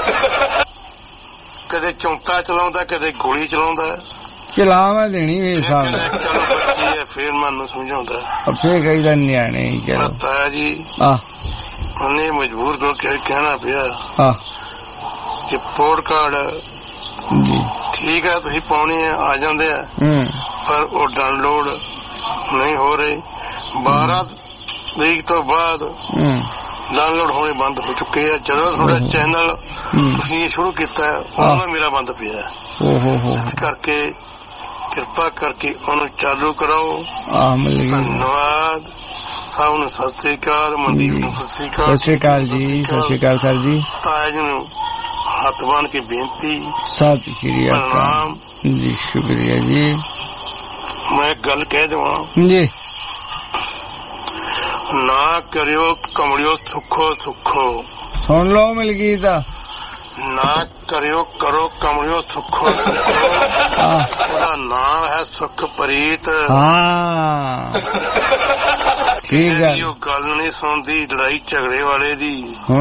ਕਦੇ ਚੌਂਕਾ ਚਲਾਉਂਦਾ, ਕਦੇ ਗੋਲੀ ਚਲਾਉਂਦਾ। ਚਲਾਵਾ ਦੇਣੀ ਵੇ ਸਾਹਿਬ। ਚਲੋ ਬੱਚੀ ਹੈ, ਫੇਰ ਮਨ ਨੂੰ ਸਮਝਾਉਂਦਾ। ਫੇਰ ਕਹੀਦਾ ਨਿਆਣੇ ਚਲੋ। ਤਾਇਆ ਜੀ ਉਹਨੇ ਮਜਬੂਰ ਕਰਕੇ ਕਹਿਣਾ ਪਿਆ ਕਿ ਪੋਡਕਾਸਟ ਠੀਕ ਹੈ ਤੁਸੀਂ ਪਾਉਣੇ ਆ ਜਾਂਦੇ ਆ, ਪਰ ਉਹ ਡਾਊਨਲੋਡ ਨਹੀਂ ਹੋ ਰਹੇ। 12 ਤਰੀਕ ਤੋਂ ਬਾਅਦ ਡਾਊਨਲੋਡ ਹੋਣੇ ਬੰਦ ਹੋ ਚੁੱਕੇ ਆ। ਜਦੋਂ ਤੁਹਾਡਾ ਚੈਨਲ ਤੁਸੀਂ ਸ਼ੁਰੂ ਕੀਤਾ ਉਦੋਂ ਮੇਰਾ ਬੰਦ ਪਿਆ। ਇਸ ਕਰਕੇ ਕਿਰਪਾ ਕਰਕੇ ਉਹਨੂੰ ਚਾਲੂ ਕਰਾਓ। ਧੰਨਵਾਦ ਸਭ ਨੂੰ। ਸਤਿ ਸ੍ਰੀ ਅਕਾਲ। ਮਨਦੀਪ ਨੂੰ ਸਤਿ ਸ੍ਰੀ ਅਕਾਲ। ਸਤਿ ਸ੍ਰੀ ਅਕਾਲ ਜੀ। ਸਤਿ ਸ੍ਰੀ ਅਕਾਲ ਸਰ ਜੀ। ਤਾਜ ਨੂੰ ਹੱਥ ਬੰਨ ਕੇ ਬੇਨਤੀ। ਸਤਿ ਸ੍ਰੀ ਅਕਾਲ ਜੀ। ਸ਼ੁਕਰੀਆ ਜੀ। ਮੈਂ ਗੱਲ ਕਹਿ ਦੇਵਾਂ ਜੀ। ਨਾ ਕਰਿਓ ਕਮਲਿਓ ਸੁੱਖੋ ਸੁੱਖੋ। ਸੁਣ ਲਓ ਮਲਕੀਤ ਦਾ। ਨਾ ਕਰਿਓ ਕਰੋ ਕਮਲਿਓ ਸੁੱਖੋ ਸੁੱਖੋ। ਉਹਦਾ ਨਾਮ ਹੈ ਸੁਖ ਪ੍ਰੀਤ। ਹਾਂ ਠੀਕ ਹੈ। ਉਹ ਗੱਲ ਨਹੀਂ ਸੁਣਦੀ ਲੜਾਈ ਝਗੜੇ ਵਾਲੇ ਦੀ।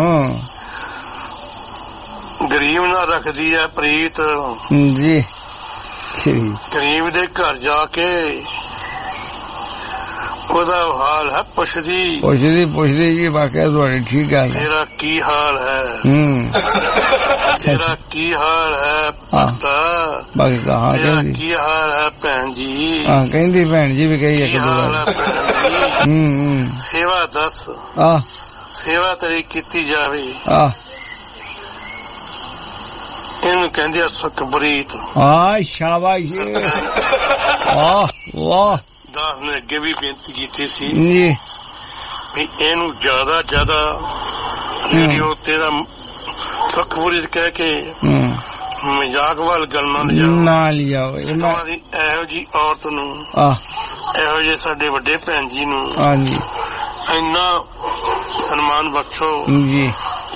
ਗਰੀਬ ਨਾਲ ਰੱਖਦੀ ਹੈ ਪ੍ਰੀਤ ਜੀ। ਗਰੀਬ ਦੇ ਘਰ ਜਾ ਕੇ ਉਹਦਾ ਹਾਲ ਹੈ ਪੁੱਛਦੀ ਜੀ। ਵਾਕਿਆ ਤੁਹਾਡੀ ਠੀਕ ਗੱਲ ਹੈ। ਤੇਰਾ ਕੀ ਹਾਲ ਹੈ? ਤੇਰਾ ਕੀ ਹਾਲ ਹੈ ਭਗਤਾ? ਤੇਰਾ ਕੀ ਹਾਲ ਹੈ ਭੈਣ ਜੀ? ਕਹਿੰਦੀ ਭੈਣ ਜੀ ਵੀ ਕਹੀ ਕੀ ਹਾਲ ਹੈ ਭੈਣ ਜੀ? ਸੇਵਾ ਦੱਸ। ਸੇਵਾ ਤੇਰੀ ਕੀਤੀ ਜਾਵੇ। ਇਹਨੂੰ ਕਹਿੰਦੇ ਆ ਸੁਖਪ੍ਰੀਤ। ਸ਼ਾਬਾਸ਼। ਵਾਹ ਵਾਹ। ਦਾਸ ਨੇ ਅੱਗੇ ਵੀ ਬੇਨਤੀ ਕੀਤੀ ਸੀ ਜੀ ਵੀ ਇਹਨੂੰ ਜ਼ਿਆਦਾ ਰੇਡੀਓ ਤੇਰਾ ਸੁਖਪ੍ਰੀਤ ਕਹਿ ਕੇ ਮਜ਼ਾਕ ਵੱਲ ਗੱਲ ਨਾ ਲਿਜਾਓ। ਇਹਨਾਂ ਦੀ ਇਹੋ ਜਿਹੀ ਔਰਤ ਨੂੰ, ਇਹੋ ਜਿਹੇ ਸਾਡੇ ਵੱਡੇ ਭੈਣ ਜੀ ਨੂੰ ਇੰਨਾ ਸਨਮਾਨ ਬਖਸ਼ੋ ਜੀ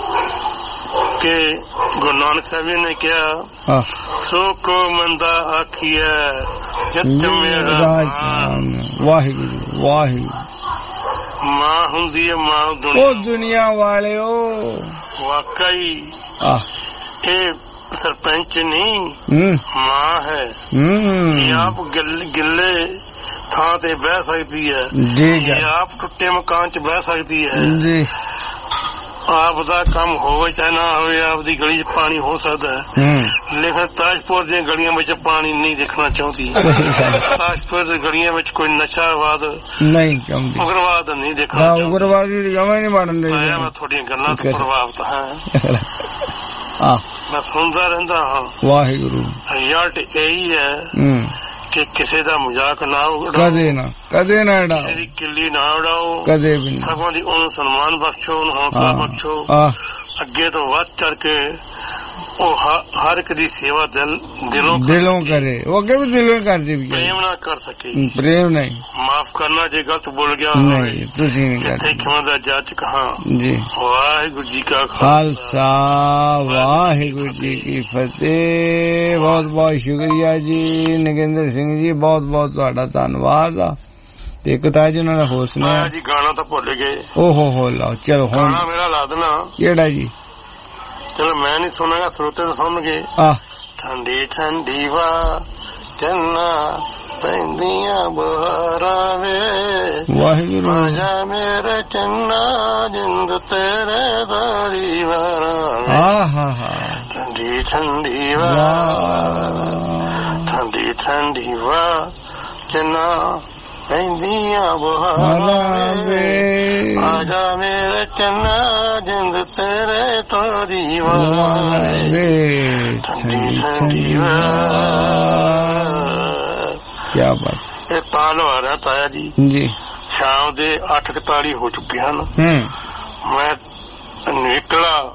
ਕਿ ਗੁਰੂ ਨਾਨਕ ਸਾਹਿਬ ਨੇ ਕਿਹਾ ਸੋ ਕੋ ਮੰਦਾ ਆਖੀਐ ਜਿਤ ਮੇਰਾ। ਵਾਹਿਗੁਰੂ ਵਾਹਿਗੁਰੂ। ਮਾਂ ਹੁੰਦੀ ਹੈ ਮਾਂ ਉਹ ਦੁਨੀਆ ਵਾਲਿਓ। ਵਾਕਈ ਇਹ ਸਰਪੰਚ ਨਹੀਂ ਮਾਂ ਹੈ। ਇਹ ਆਪ ਗਿੱਲੇ ਥਾਂ ਤੇ ਬਹਿ ਸਕਦੀ ਹੈ। ਇਹ ਆਪ ਟੁੱਟੇ ਮਕਾਨ ਚ ਬਹਿ ਸਕਦੀ ਹੈ। ਆਪ ਦਾ ਕੰਮ ਹੋਵੇ ਚਾਹੇ ਨਾ ਹੋਵੇ, ਆਪਦੀ ਗਲੀ ਚ ਪਾਣੀ ਹੋ ਸਕਦਾ ਹੈ। ਲੇਕਿਨ ਤਾਜਪੁਰ ਦੀਆਂ ਗਲੀਆਂ ਵਿੱਚ ਪਾਣੀ ਨਹੀਂ ਦੇਖਣਾ ਚਾਹੁੰਦੀ। ਤਾਜਪੁਰ ਦੀਆਂ ਗਲੀਆਂ ਵਿੱਚ ਕੋਈ ਨਸ਼ਾਵਾਦ ਨਹੀਂ ਚਾਹੁੰਦੀ, ਉਗਰਵਾਦ ਨਹੀਂ ਦੇਖਣਾ ਚਾਹੁੰਦੀ। ਉਗਰਵਾਦੀ ਜਮਾਂ ਨਹੀਂ ਬਣਨ ਦੇ। ਮੈਂ ਤੁਹਾਡੀਆਂ ਗੱਲਾਂ ਤੋਂ ਪ੍ਰਭਾਵਿਤ ਹਾਂ। ਮੈਂ ਸੁਣਦਾ ਰਹਿੰਦਾ ਹਾਂ। ਵਾਹਿਗੁਰੂ। ਰਿਜ਼ਲਟ ਇਹੀ ਹੈ ਕਿ ਕਿਸੇ ਦਾ ਮਜ਼ਾਕ ਨਾ ਉਡਾਓ। ਕਦੇ ਨਾ ਉਡਾਓ। ਕਿਸੇ ਦੀ ਕਿੱਲੀ ਨਾ ਉਡਾਓ। ਕਦੇ ਵੀ। ਸਗੋਂ ਦੀ ਉਹਨੂੰ ਸਨਮਾਨ ਬਖਸ਼ੋ, ਉਹਨੂੰ ਹੌਸਲਾ ਬਖਸ਼ੋ। ਅੱਗੇ ਤੋਂ ਵੱਧ ਚੜ ਕੇ ਉਹ ਹਰ ਇੱਕ ਦੀ ਸੇਵਾ ਦਿਲੋਂ ਕਰੇ। ਉਹ ਅੱਗੇ ਵੀ ਦਿਲੋਂ ਕਰਦੀ ਵੀ। ਪ੍ਰੇਮ ਨਾ ਕਰ ਸਕੇ। ਪ੍ਰੇਮ ਨਹੀਂ। ਮਾਫ ਕਰਨਾ ਜੇ ਗਲਤ ਬੋਲ ਗਿਆ ਹੋਵੇ। ਤੁਸੀਂ ਨਹੀਂ ਕਰਦੇ। ਖਿਮਾ ਦਾ ਜਾਚਕ ਹਾਂ ਜੀ। ਵਾਹਿਗੁਰੂ ਜੀ ਕਾ ਖਾਲਸਾ ਵਾਹਿਗੁਰੂ ਜੀ ਕੀ ਫਤਿਹ। ਬਹੁਤ ਬਹੁਤ ਸ਼ੁਕਰੀਆ ਜੀ ਨਗਿੰਦਰ ਸਿੰਘ ਜੀ। ਬਹੁਤ ਬਹੁਤ ਤੁਹਾਡਾ ਧੰਨਵਾਦ ਆ। ਤੇ ਇੱਕ ਤਾਂ ਜੀ ਉਹਨਾਂ ਦਾ ਹੋਰ ਸੁਣਿਆ ਜੀ। ਗਾਣਾ ਤਾਂ ਭੁੱਲ ਗਏ। ਹੋ ਲਾਓ। ਚਲੋ ਹੁਣ ਮੇਰਾ ਲਾ ਦੇਣਾ। ਕਿਹੜਾ ਜੀ? ਚਲੋ ਮੈਂ ਨਹੀਂ ਸੁਣਾਂਗਾ, ਸਰੋਤੇ ਤਾਂ ਸੁਣਨਗੇ। ਠੰਡੀ ਠੰਡੀ ਵਾ ਚੰਨਾ ਪੈਂਦੀਆਂ ਬਹਾਰਾਂ ਵੇ। ਵਾਹਿਗੁਰੂ। ਆਜਾ ਮੇਰੇ ਚੰਨਾ ਜਿੰਦ ਤੇਰੇ ਦਾ ਦੀਵਾਰਾਂ ਵੇ। ਠੰਡੀ ਠੰਡੀ ਵਾ ਠੰਡੀ ਠੰਡੀ ਵਾ ਚੰਨਾ ਪੈਂਦੀਆਂ ਬਹਾਰਾਂ ਵੇ। ਆਜਾ ਮੇਰੇ ਚੰਨਾ ਜਿੰਦ ਤੇਰੇ ਤੋਂ ਦੀਵਾਰਾਂ ਵੇ। ਠੰਡੀ ਠੰਡੀ ਵਾ। ਕਿਆ ਬਾਤ। ਇਹ ਤਾਂ ਲਵਾ ਰਿਹਾ ਤਾਇਆ ਜੀ। ਸ਼ਾਮ ਦੇ 8:41 ਹੋ ਚੁੱਕੇ ਹਨ। ਮੈਂ ਨਿਕਲਾ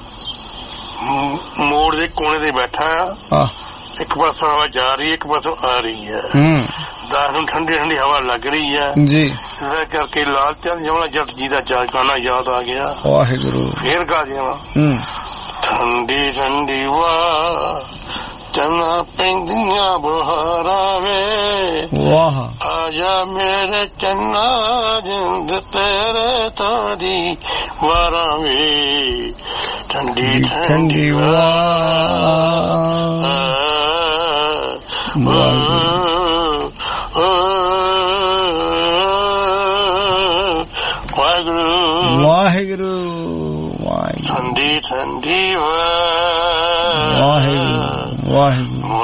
ਮੋੜ ਦੇ ਕੋਨੇ ਤੇ ਬੈਠਾ ਆ। ਇੱਕ ਪਾਸੋਂ ਹਵਾ ਜਾ ਰਹੀ ਹੈ, ਇੱਕ ਪਾਸੋਂ ਆ ਰਹੀ ਹੈ। ਦਾਸ ਨੂੰ ਠੰਡੀ ਠੰਡੀ ਹਵਾ ਲੱਗ ਰਹੀ ਹੈ ਜੀ। ਇਸ ਕਰਕੇ ਲਾਲ ਚੰਦ ਜਮਲਾ ਜੱਟ ਜੀ ਦਾ ਗਾਣਾ ਯਾਦ ਆ ਗਿਆ। ਵਾਹਿਗੁਰੂ। ਫੇਰ ਗਾ ਦੇਵਾਂ। ਠੰਡੀ ਠੰਡੀ ਵਾ ਚੰਨਾ ਪੈਂਦੀਆਂ ਬਹਾਰਾਂ ਵੇ। ਵਾਹ। ਆਜਾ ਮੇਰੇ ਚੰਨਾ ਜਿੰਦ ਤੇਰੇ ਤੋਂ ਦੀ ਵਾਰਾਂ ਵੇ। ਠੰਡੀ ਠੰਡੀ ਵਾ। ਵਾਹਿਗੁਰੂ ਵਾਹਿਗੁਰੂ ਵਾਹਿਗੁਰੂ। ਠੰਡੀ ਠੰਡੀ ਵਾ। ਵਾਹਿਗੁਰੂ ਵਾਹਿਗੁਰੂ।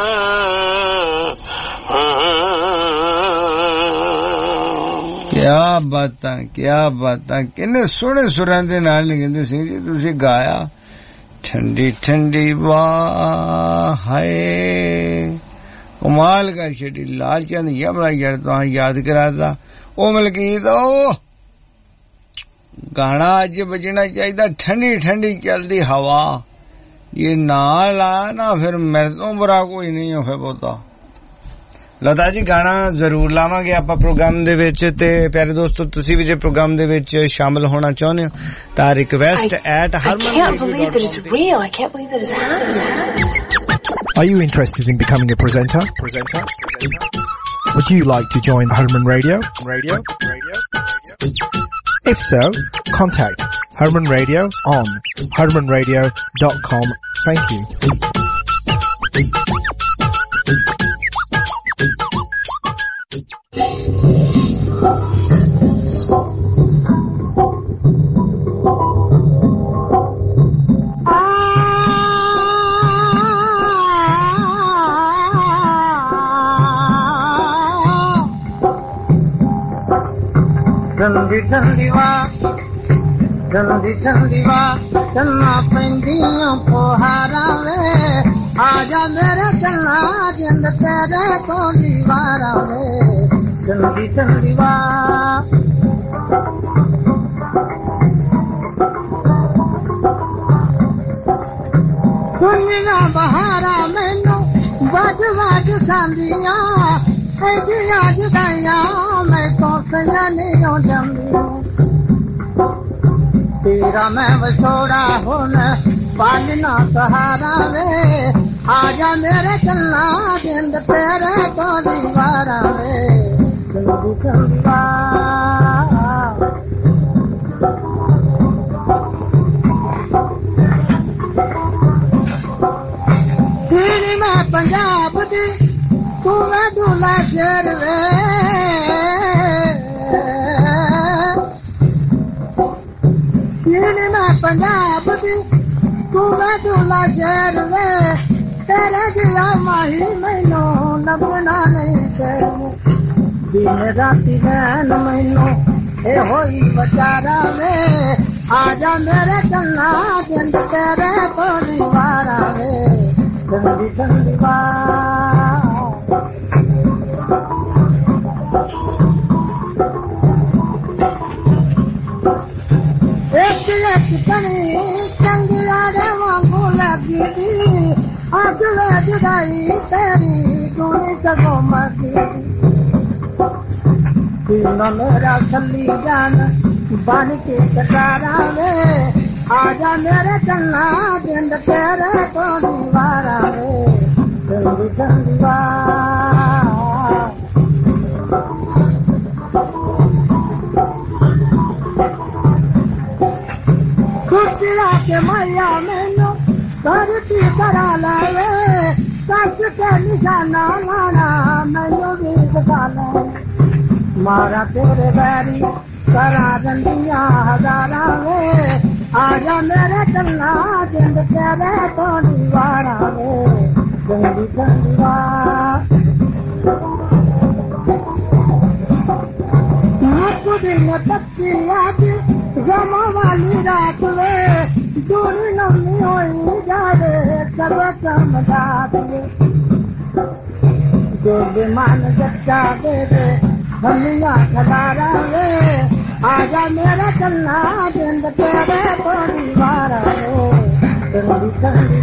ਕਿਆ बातां किन्ने सोहणे सुरां दे नाल लिखदे सिंह जी तुसीं गाया ठंडी ठंडी वाह हाय कमाल कर छड़ी लाल चंद यमला यार तो याद कराता ओ मलकीत ओ गाना अज बजना चाहिए ठंडी ठंडी चलती हवा ये नाल आ ना फिर मेरे तो बुरा कोई नहीं हो फिर पोता लता जी गाना जरूर लावांगे आपां प्रोग्राम दे विच ते प्यारे दोस्तों तुसी भी जे प्रोग्राम दे विच शामिल होना चाहुंदे हो तां request Are you interested in becoming a presenter? Would you like to join Harman Radio? If so, contact Harman Radio on harmanradio.com. Thank you. ठंडी ठंडी वाह चलना पैंदियां पोहारा वे आजा मेरे चलना जिंद तेरे को दीवारा वे ठंडी ठंडी वाह सुनिया बहारा मैनू बज बज सांदियां ऐदियां जुदाइयां मैं कौसैया नहीं हो जमियां तेरा मैं विछोड़ा हुन पालना सहारा वे आजा मेरे चलना जिंद तेरे को दीवारा वे जल्दी जल्दी तेरी मैं पंजाब दी तू मैं दूल्हा शेर वे पंजाब दी तू मैं दूल्हा शेर वे तेरे जिया माही मैनू लभना नहीं तेरे दिन राती नैन मैनू ए होई बचारा वे आजा मेरे चलना जिंद तेरे को दीवारा वे ठंडी ठंडी चंगिया रे वांगू लगी अगले जुदाई तेरी तू नहीं सको मसी न मेरा खली जान बन के कटारा वे आजा मेरे चलना जिंद तेरे को दीवारा वे ठंडी ठंडी खुशिया के मैया मैनू धरती करा लावे सच के निशाना लाना मैनू भी दिखा ले मारा तेरे बैरी करा रंडिया हजारा वे आजा मेरे चलना जिंद तेरे को दीवारा वे ठंडी ठंडी दिन बच्ची आज जमा वाली रात वे दूरी लम्बी होई जावे सब चमदात वे जो बेमान जच्चा दे दे हमिया खदारा वे आजा मेरा चलना जिंद तेरे को दीवारा वे ठंडी ठंडी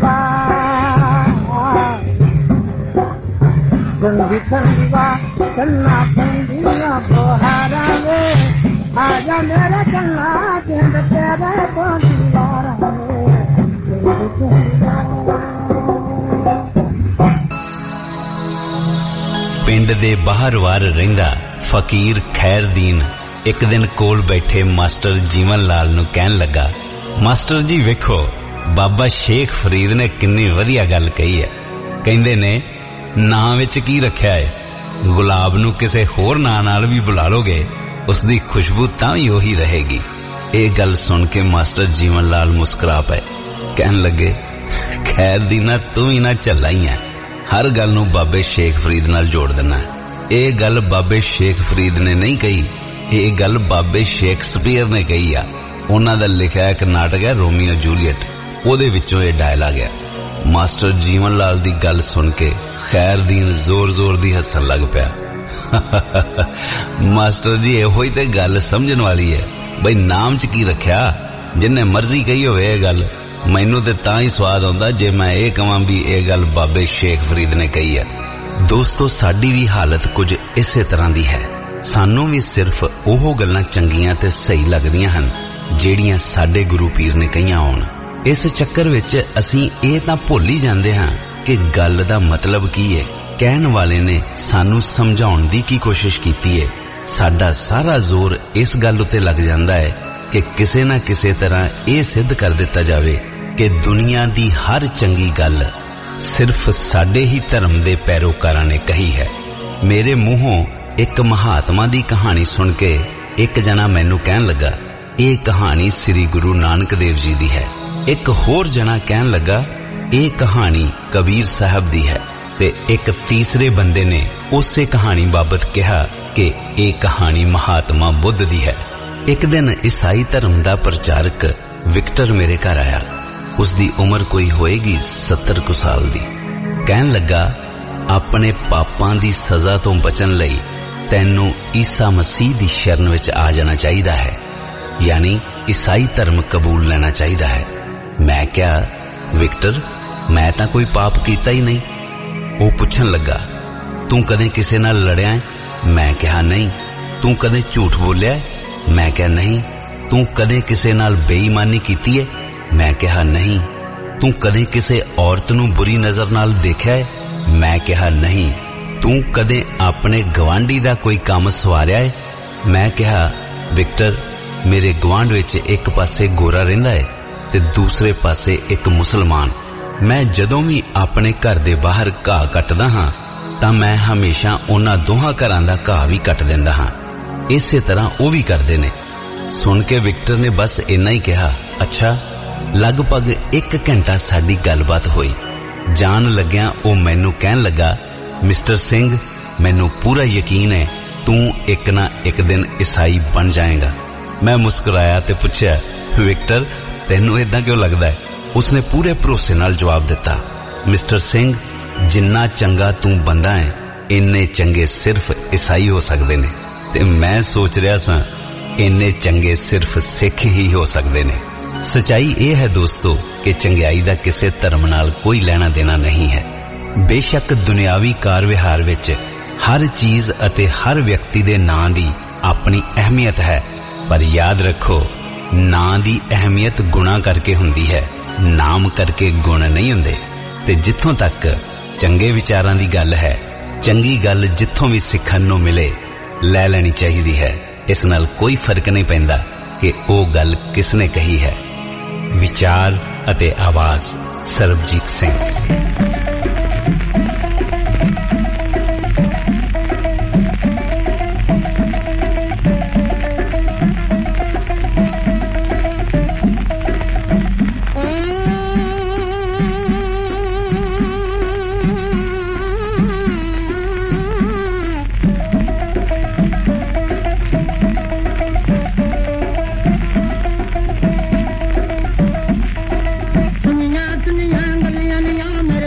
ठंडी ठंडी चलना पंडिया पोहारा वे आजा मेरा चलना जिंद तेरे को दीवारा वे पिंड दे बाहर वार रहिंदा फकीर खैरदीन एक दिन कोल बैठे मास्टर जीवन लाल नूं कहन लगा, मास्टर जी वेखो बाबा शेख फरीद ने किन्नी वधिया गल कही है। कहंदे ने नां विच की रखिया है, गुलाब नूं किसे होर नां नाल भी बुला लोगे उसदी खुशबू तां ही ओही रहेगी। ये गल सुन के मास्टर जीवन लाल मुस्कुरा पे कहन लगे, खैरदीना तू ही ना झल्ला ही है, हर गल नूं बाबे शेख फरीद नाल जोड़ देना। ये गल बाबे शेख फरीद ने नहीं कही, ਇਹ ਗੱਲ ਬਾਬੇ ਸ਼ੇਕਸਪੀਅਰ ਨੇ ਕਹੀ ਆ। ਉਹਨਾਂ ਦਾ ਲਿਖਿਆ ਇੱਕ ਨਾਟਕ ਹੈ ਰੋਮੀਓ ਜੂਲੀਅਟ, ਉਹਦੇ ਵਿੱਚੋਂ ਇਹ ਡਾਇਲਾਗ ਹੈ। ਮਾਸਟਰ ਜੀਵਨ ਲਾਲ ਦੀ ਗੱਲ ਸੁਣ ਕੇ ਖੈਰਦੀਨ ਜ਼ੋਰ-ਜ਼ੋਰ ਦੀ ਹੱਸਣ ਲੱਗ ਪਿਆ। ਮਾਸਟਰ ਜੀ ਇਹੋ ਹੀ ਤੇ ਗੱਲ ਸਮਝਣ ਵਾਲੀ ਹੈ ਬਈ ਨਾਮ 'ਚ ਕੀ ਰੱਖਿਆ, ਜਿੰਨੇ ਮਰਜ਼ੀ ਕਹੀ ਹੋਵੇ ਇਹ ਗੱਲ। ਮੈਨੂੰ ਤੇ ਤਾਂ ਹੀ ਸਵਾਦ ਆਉਂਦਾ ਜੇ ਮੈਂ ਇਹ ਕਹਾਂ ਵੀ ਇਹ ਗੱਲ ਬਾਬੇ ਸ਼ੇਖ ਫਰੀਦ ਨੇ ਕਹੀ ਹੈ। ਦੋਸਤੋ, ਸਾਡੀ ਵੀ ਹਾਲਤ ਕੁਝ ਇਸੇ ਤਰ੍ਹਾਂ ਦੀ ਹੈ। ਸਾਨੂੰ ਵੀ ਸਿਰਫ ਉਹ ਗੱਲਾਂ ਚੰਗੀਆਂ ਤੇ ਸਹੀ ਲੱਗਦੀਆਂ ਹਨ ਜਿਹੜੀਆਂ ਸਾਡੇ ਗੁਰੂ ਪੀਰ ਨੇ ਕਹੀਆਂ ਹੋਣ। ਇਸ ਚੱਕਰ ਵਿੱਚ ਅਸੀਂ ਇਹ ਤਾਂ ਭੁੱਲ ਹੀ ਜਾਂਦੇ ਹਾਂ ਕਿ ਗੱਲ ਦਾ ਮਤਲਬ ਕੀ ਹੈ। ਕਹਿਣ ਵਾਲੇ ਨੇ ਸਾਨੂੰ ਸਮਝਾਉਣ ਦੀ ਕੀ ਕੋਸ਼ਿਸ਼ ਕੀਤੀ ਹੈ। ਸਾਡਾ ਸਾਰਾ ਜ਼ੋਰ ਇਸ ਗੱਲ ਉੱਤੇ ਲੱਗ ਜਾਂਦਾ ਹੈ ਕਿ ਕਿਸੇ ਨਾ ਕਿਸੇ ਤਰ੍ਹਾਂ ਇਹ ਸਿੱਧ ਕਰ ਦਿੱਤਾ ਜਾਵੇ ਕਿ ਦੁਨੀਆ ਦੀ ਹਰ ਚੰਗੀ ਗੱਲ ਸਿਰਫ ਸਾਡੇ ਹੀ ਧਰਮ ਦੇ ਪੈਰੋਕਾਰਾਂ ਨੇ ਕਹੀ ਹੈ। ਮੇਰੇ ਮੂੰਹੋਂ ਇੱਕ ਮਹਾਤਮਾ ਦੀ ਕਹਾਣੀ ਸੁਣ ਕੇ ਇੱਕ ਜਣਾ ਮੈਨੂੰ ਕਹਿਣ ਲੱਗਾ, ਇਹ ਕਹਾਣੀ ਸ੍ਰੀ ਗੁਰੂ ਨਾਨਕ ਦੇਵ ਜੀ ਦੀ ਹੈ। ਇੱਕ ਹੋਰ ਜਣਾ ਕਹਿਣ ਲੱਗਾ, ਇਹ ਕਹਾਣੀ ਕਬੀਰ ਸਾਹਿਬ ਦੀ ਹੈ। ਤੇ ਇੱਕ ਤੀਸਰੇ ਬੰਦੇ ਨੇ ਉਸੇ ਕਹਾਣੀ ਬਾਬਤ ਕਿਹਾ ਕਿ ਇਹ ਕਹਾਣੀ ਮਹਾਤਮਾ ਬੁੱਧ ਦੀ ਹੈ। ਇੱਕ ਦਿਨ ਈਸਾਈ ਧਰਮ ਦਾ ਪ੍ਰਚਾਰਕ ਵਿਕਟਰ ਮੇਰੇ ਘਰ ਆਇਆ। ਉਸਦੀ ਉਮਰ ਕੋਈ ਹੋਏਗੀ 70 ਕੁ ਸਾਲ ਦੀ। ਕਹਿਣ ਲੱਗਾ, ਆਪਣੇ ਪਾਪਾਂ ਦੀ ਸਜ਼ਾ ਤੋਂ ਬਚਣ ਲਈ ਤੈਨੂੰ ਈਸਾ ਮਸੀਹ ਦੀ ਸ਼ਰਨ ਵਿੱਚ ਆ ਜਾਣਾ ਚਾਹੀਦਾ ਹੈ, ਯਾਨੀ ਈਸਾਈ ਧਰਮ ਕਬੂਲ ਲੈਣਾ ਚਾਹੀਦਾ ਹੈ। ਮੈਂ ਕਿਹਾ, ਵਿਕਟਰ, ਮੈਂ ਤਾਂ ਕੋਈ ਪਾਪ ਕੀਤਾ ਹੀ ਨਹੀਂ। ਉਹ ਪੁੱਛਣ ਲੱਗਾ, ਤੂੰ ਕਦੇ ਕਿਸੇ ਨਾਲ ਲੜਿਆ ਹੈ? ਮੈਂ ਕਿਹਾ ਨਹੀਂ। ਤੂੰ ਕਦੇ ਝੂਠ ਬੋਲਿਆ ਹੈ? ਮੈਂ ਕਿਹਾ ਨਹੀਂ। ਤੂੰ ਕਦੇ ਕਿਸੇ ਨਾਲ ਬੇਈਮਾਨੀ ਕੀਤੀ ਹੈ? ਮੈਂ ਕਿਹਾ ਨਹੀਂ। ਤੂੰ ਕਦੇ ਕਿਸੇ ਔਰਤ ਨੂੰ ਬੁਰੀ ਨਜ਼ਰ ਨਾਲ ਦੇਖਿਆ ਹੈ? ਮੈਂ ਕਿਹਾ ਨਹੀਂ। ਤੂੰ ਕਦੇ ਆਪਣੇ ਗਵਾਂਢੀ ਦਾ ਕੋਈ ਕੰਮ ਸਵਾਰਿਆ ਹੈ? ਮੈਂ ਕਿਹਾ, ਵਿਕਟਰ, ਮੇਰੇ ਗਵਾਂਢ ਵਿੱਚ ਇੱਕ ਪਾਸੇ ਗੋਰਾ ਰਹਿੰਦਾ ਹੈ ਤੇ ਦੂਸਰੇ ਪਾਸੇ ਇੱਕ ਮੁਸਲਮਾਨ। ਮੈਂ ਜਦੋਂ ਵੀ ਆਪਣੇ ਘਰ ਦੇ ਬਾਹਰ ਘਾਹ ਕੱਟਦਾ ਹਾਂ ਤਾਂ ਮੈਂ ਹਮੇਸ਼ਾ ਉਹਨਾਂ ਦੋਹਾਂ ਘਰਾਂ ਦਾ ਘਾਹ ਵੀ ਕੱਟ ਦਿੰਦਾ ਹਾਂ। ਇਸੇ ਤਰ੍ਹਾਂ ਉਹ ਵੀ ਕਰਦੇ ਨੇ। ਸੁਣ ਕੇ ਵਿਕਟਰ ਨੇ ਬਸ ਇੰਨਾ ਹੀ ਕਿਹਾ, ਅੱਛਾ। ਲਗਭਗ 1 ਘੰਟਾ ਸਾਡੀ ਗੱਲਬਾਤ ਹੋਈ। ਜਾਣ ਲੱਗਿਆਂ ਉਹ ਮੈਨੂੰ ਕਹਿਣ ਲੱਗਾ, ਮਿਸਟਰ ਸਿੰਘ, ਮੈਨੂੰ ਪੂਰਾ ਯਕੀਨ ਹੈ ਤੂੰ ਇੱਕ ਨਾ ਇੱਕ ਦਿਨ ਈਸਾਈ ਬਣ ਜਾਏਗਾ। ਮੈਂ ਮੁਸਕਰਾਇਆ ਤੇ ਪੁੱਛਿਆ, ਵਿਕਟਰ, ਤੈਨੂੰ ਏਦਾਂ ਕਿਉਂ ਲੱਗਦਾ ਹੈ? ਉਸਨੇ ਪੂਰੇ ਭਰੋਸੇ ਨਾਲ ਜਵਾਬ ਦਿੱਤਾ, ਮਿਸਟਰ ਸਿੰਘ, ਜਿੰਨਾ ਚੰਗਾ ਤੂੰ ਬੰਦਾ ਹੈ ਇੰਨੇ ਚੰਗੇ ਸਿਰਫ ਈਸਾਈ ਹੋ ਸਕਦੇ ਨੇ। ਤੇ ਮੈਂ ਸੋਚ ਰਿਹਾ ਸਾਂ, ਇੰਨੇ ਚੰਗੇ ਸਿਰਫ ਸਿੱਖ ਹੀ ਹੋ ਸਕਦੇ ਨੇ। ਸਚਾਈ ਇਹ ਹੈ ਦੋਸਤੋ ਕਿ ਚੰਗਿਆਈ ਦਾ ਕਿਸੇ ਧਰਮ ਨਾਲ ਕੋਈ ਲੈਣਾ ਦੇਣਾ ਨਹੀਂ ਹੈ। ਬੇਸ਼ੱਕ ਦੁਨਿਆਵੀ ਕਾਰ ਵਿਹਾਰ ਵਿੱਚ ਹਰ ਚੀਜ਼ ਅਤੇ ਹਰ ਵਿਅਕਤੀ ਦੇ ਨਾਂ ਦੀ ਆਪਣੀ ਅਹਿਮੀਅਤ ਹੈ, ਪਰ ਯਾਦ ਰੱਖੋ, ਨਾਂ ਦੀ ਅਹਿਮੀਅਤ ਗੁਣਾ ਕਰਕੇ ਹੁੰਦੀ ਹੈ, ਨਾਮ ਕਰਕੇ ਗੁਣ ਨਹੀਂ ਹੁੰਦੇ। ਤੇ ਜਿੱਥੋਂ ਤੱਕ ਚੰਗੇ ਵਿਚਾਰਾਂ ਦੀ ਗੱਲ ਹੈ, ਚੰਗੀ ਗੱਲ ਜਿੱਥੋਂ ਵੀ ਸਿੱਖਣ ਨੂੰ ਮਿਲੇ ਲੈ ਲੈਣੀ ਚਾਹੀਦੀ ਹੈ। ਇਸ ਨਾਲ ਕੋਈ ਫਰਕ ਨਹੀਂ ਪੈਂਦਾ ਕਿ ਉਹ ਗੱਲ ਕਿਸ ਨੇ ਕਹੀ ਹੈ। ਵਿਚਾਰ ਅਤੇ ਆਵਾਜ਼, ਸਰਬਜੀਤ ਸਿੰਘ। दुनिया गलियां या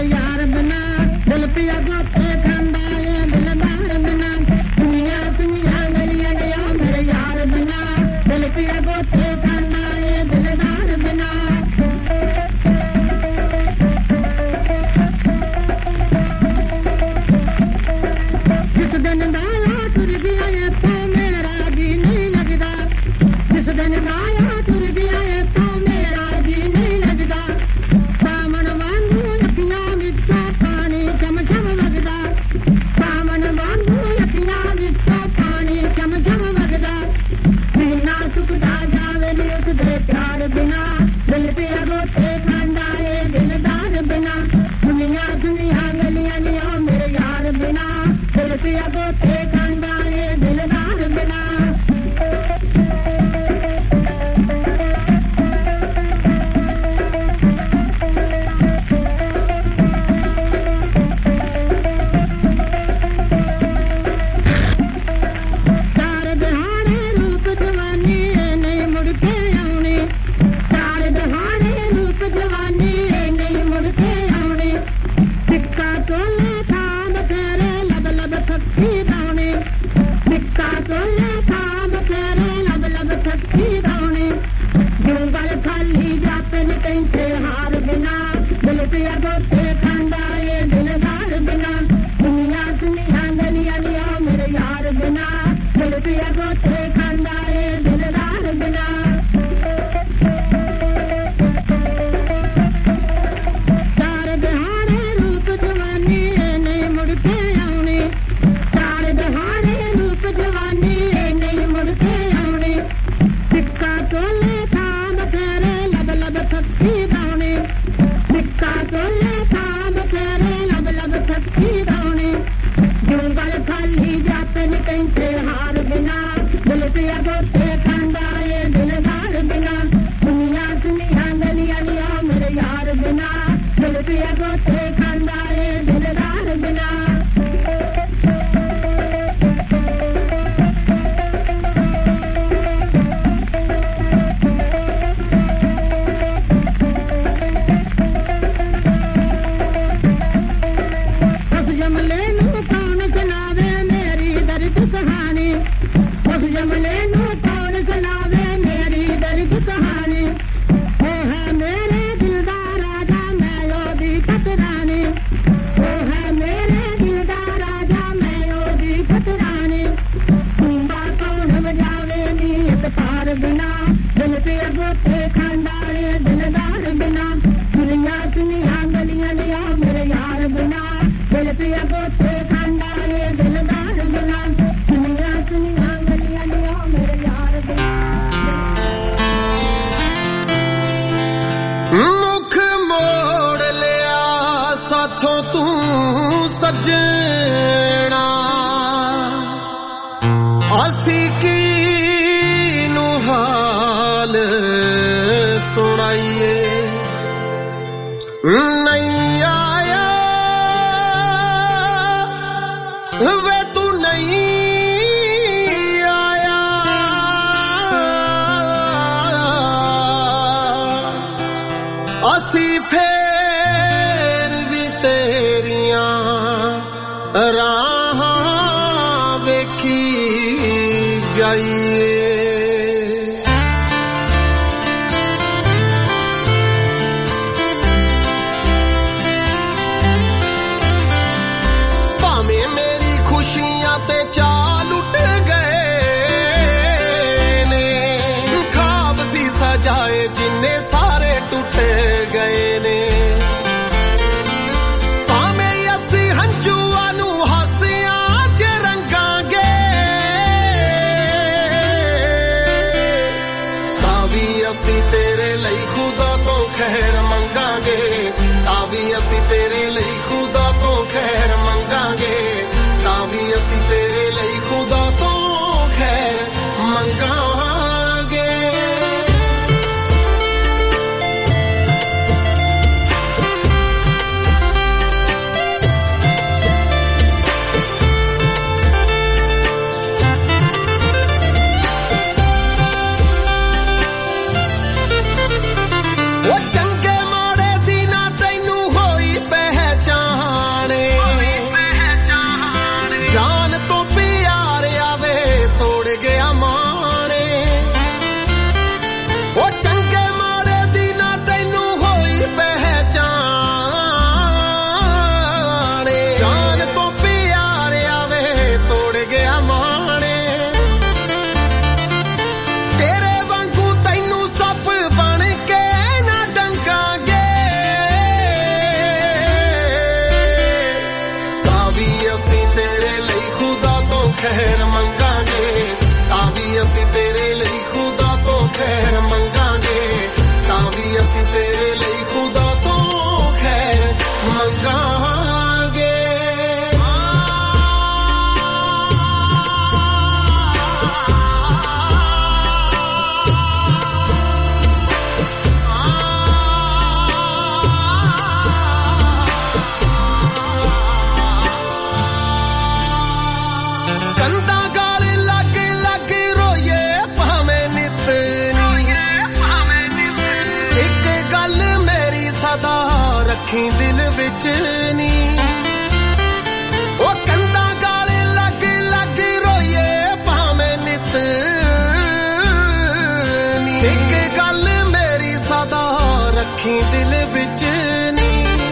दिल विच नी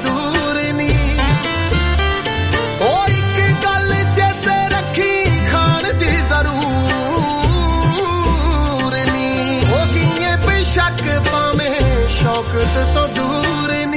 ਦੂਰ ਨੀ ਉਹ ਇੱਕ ਗੱਲ ਚੇਤੇ ਰੱਖੀ ਖਾਣ ਦੀ ਜ਼ਰੂਰ ਨੀ ਹੋ ਗਈਏ ਬੇਸ਼ੱਕ ਭਾਵੇਂ ਸ਼ੌਕਤ ਤੋਂ ਦੂਰ ਨੀ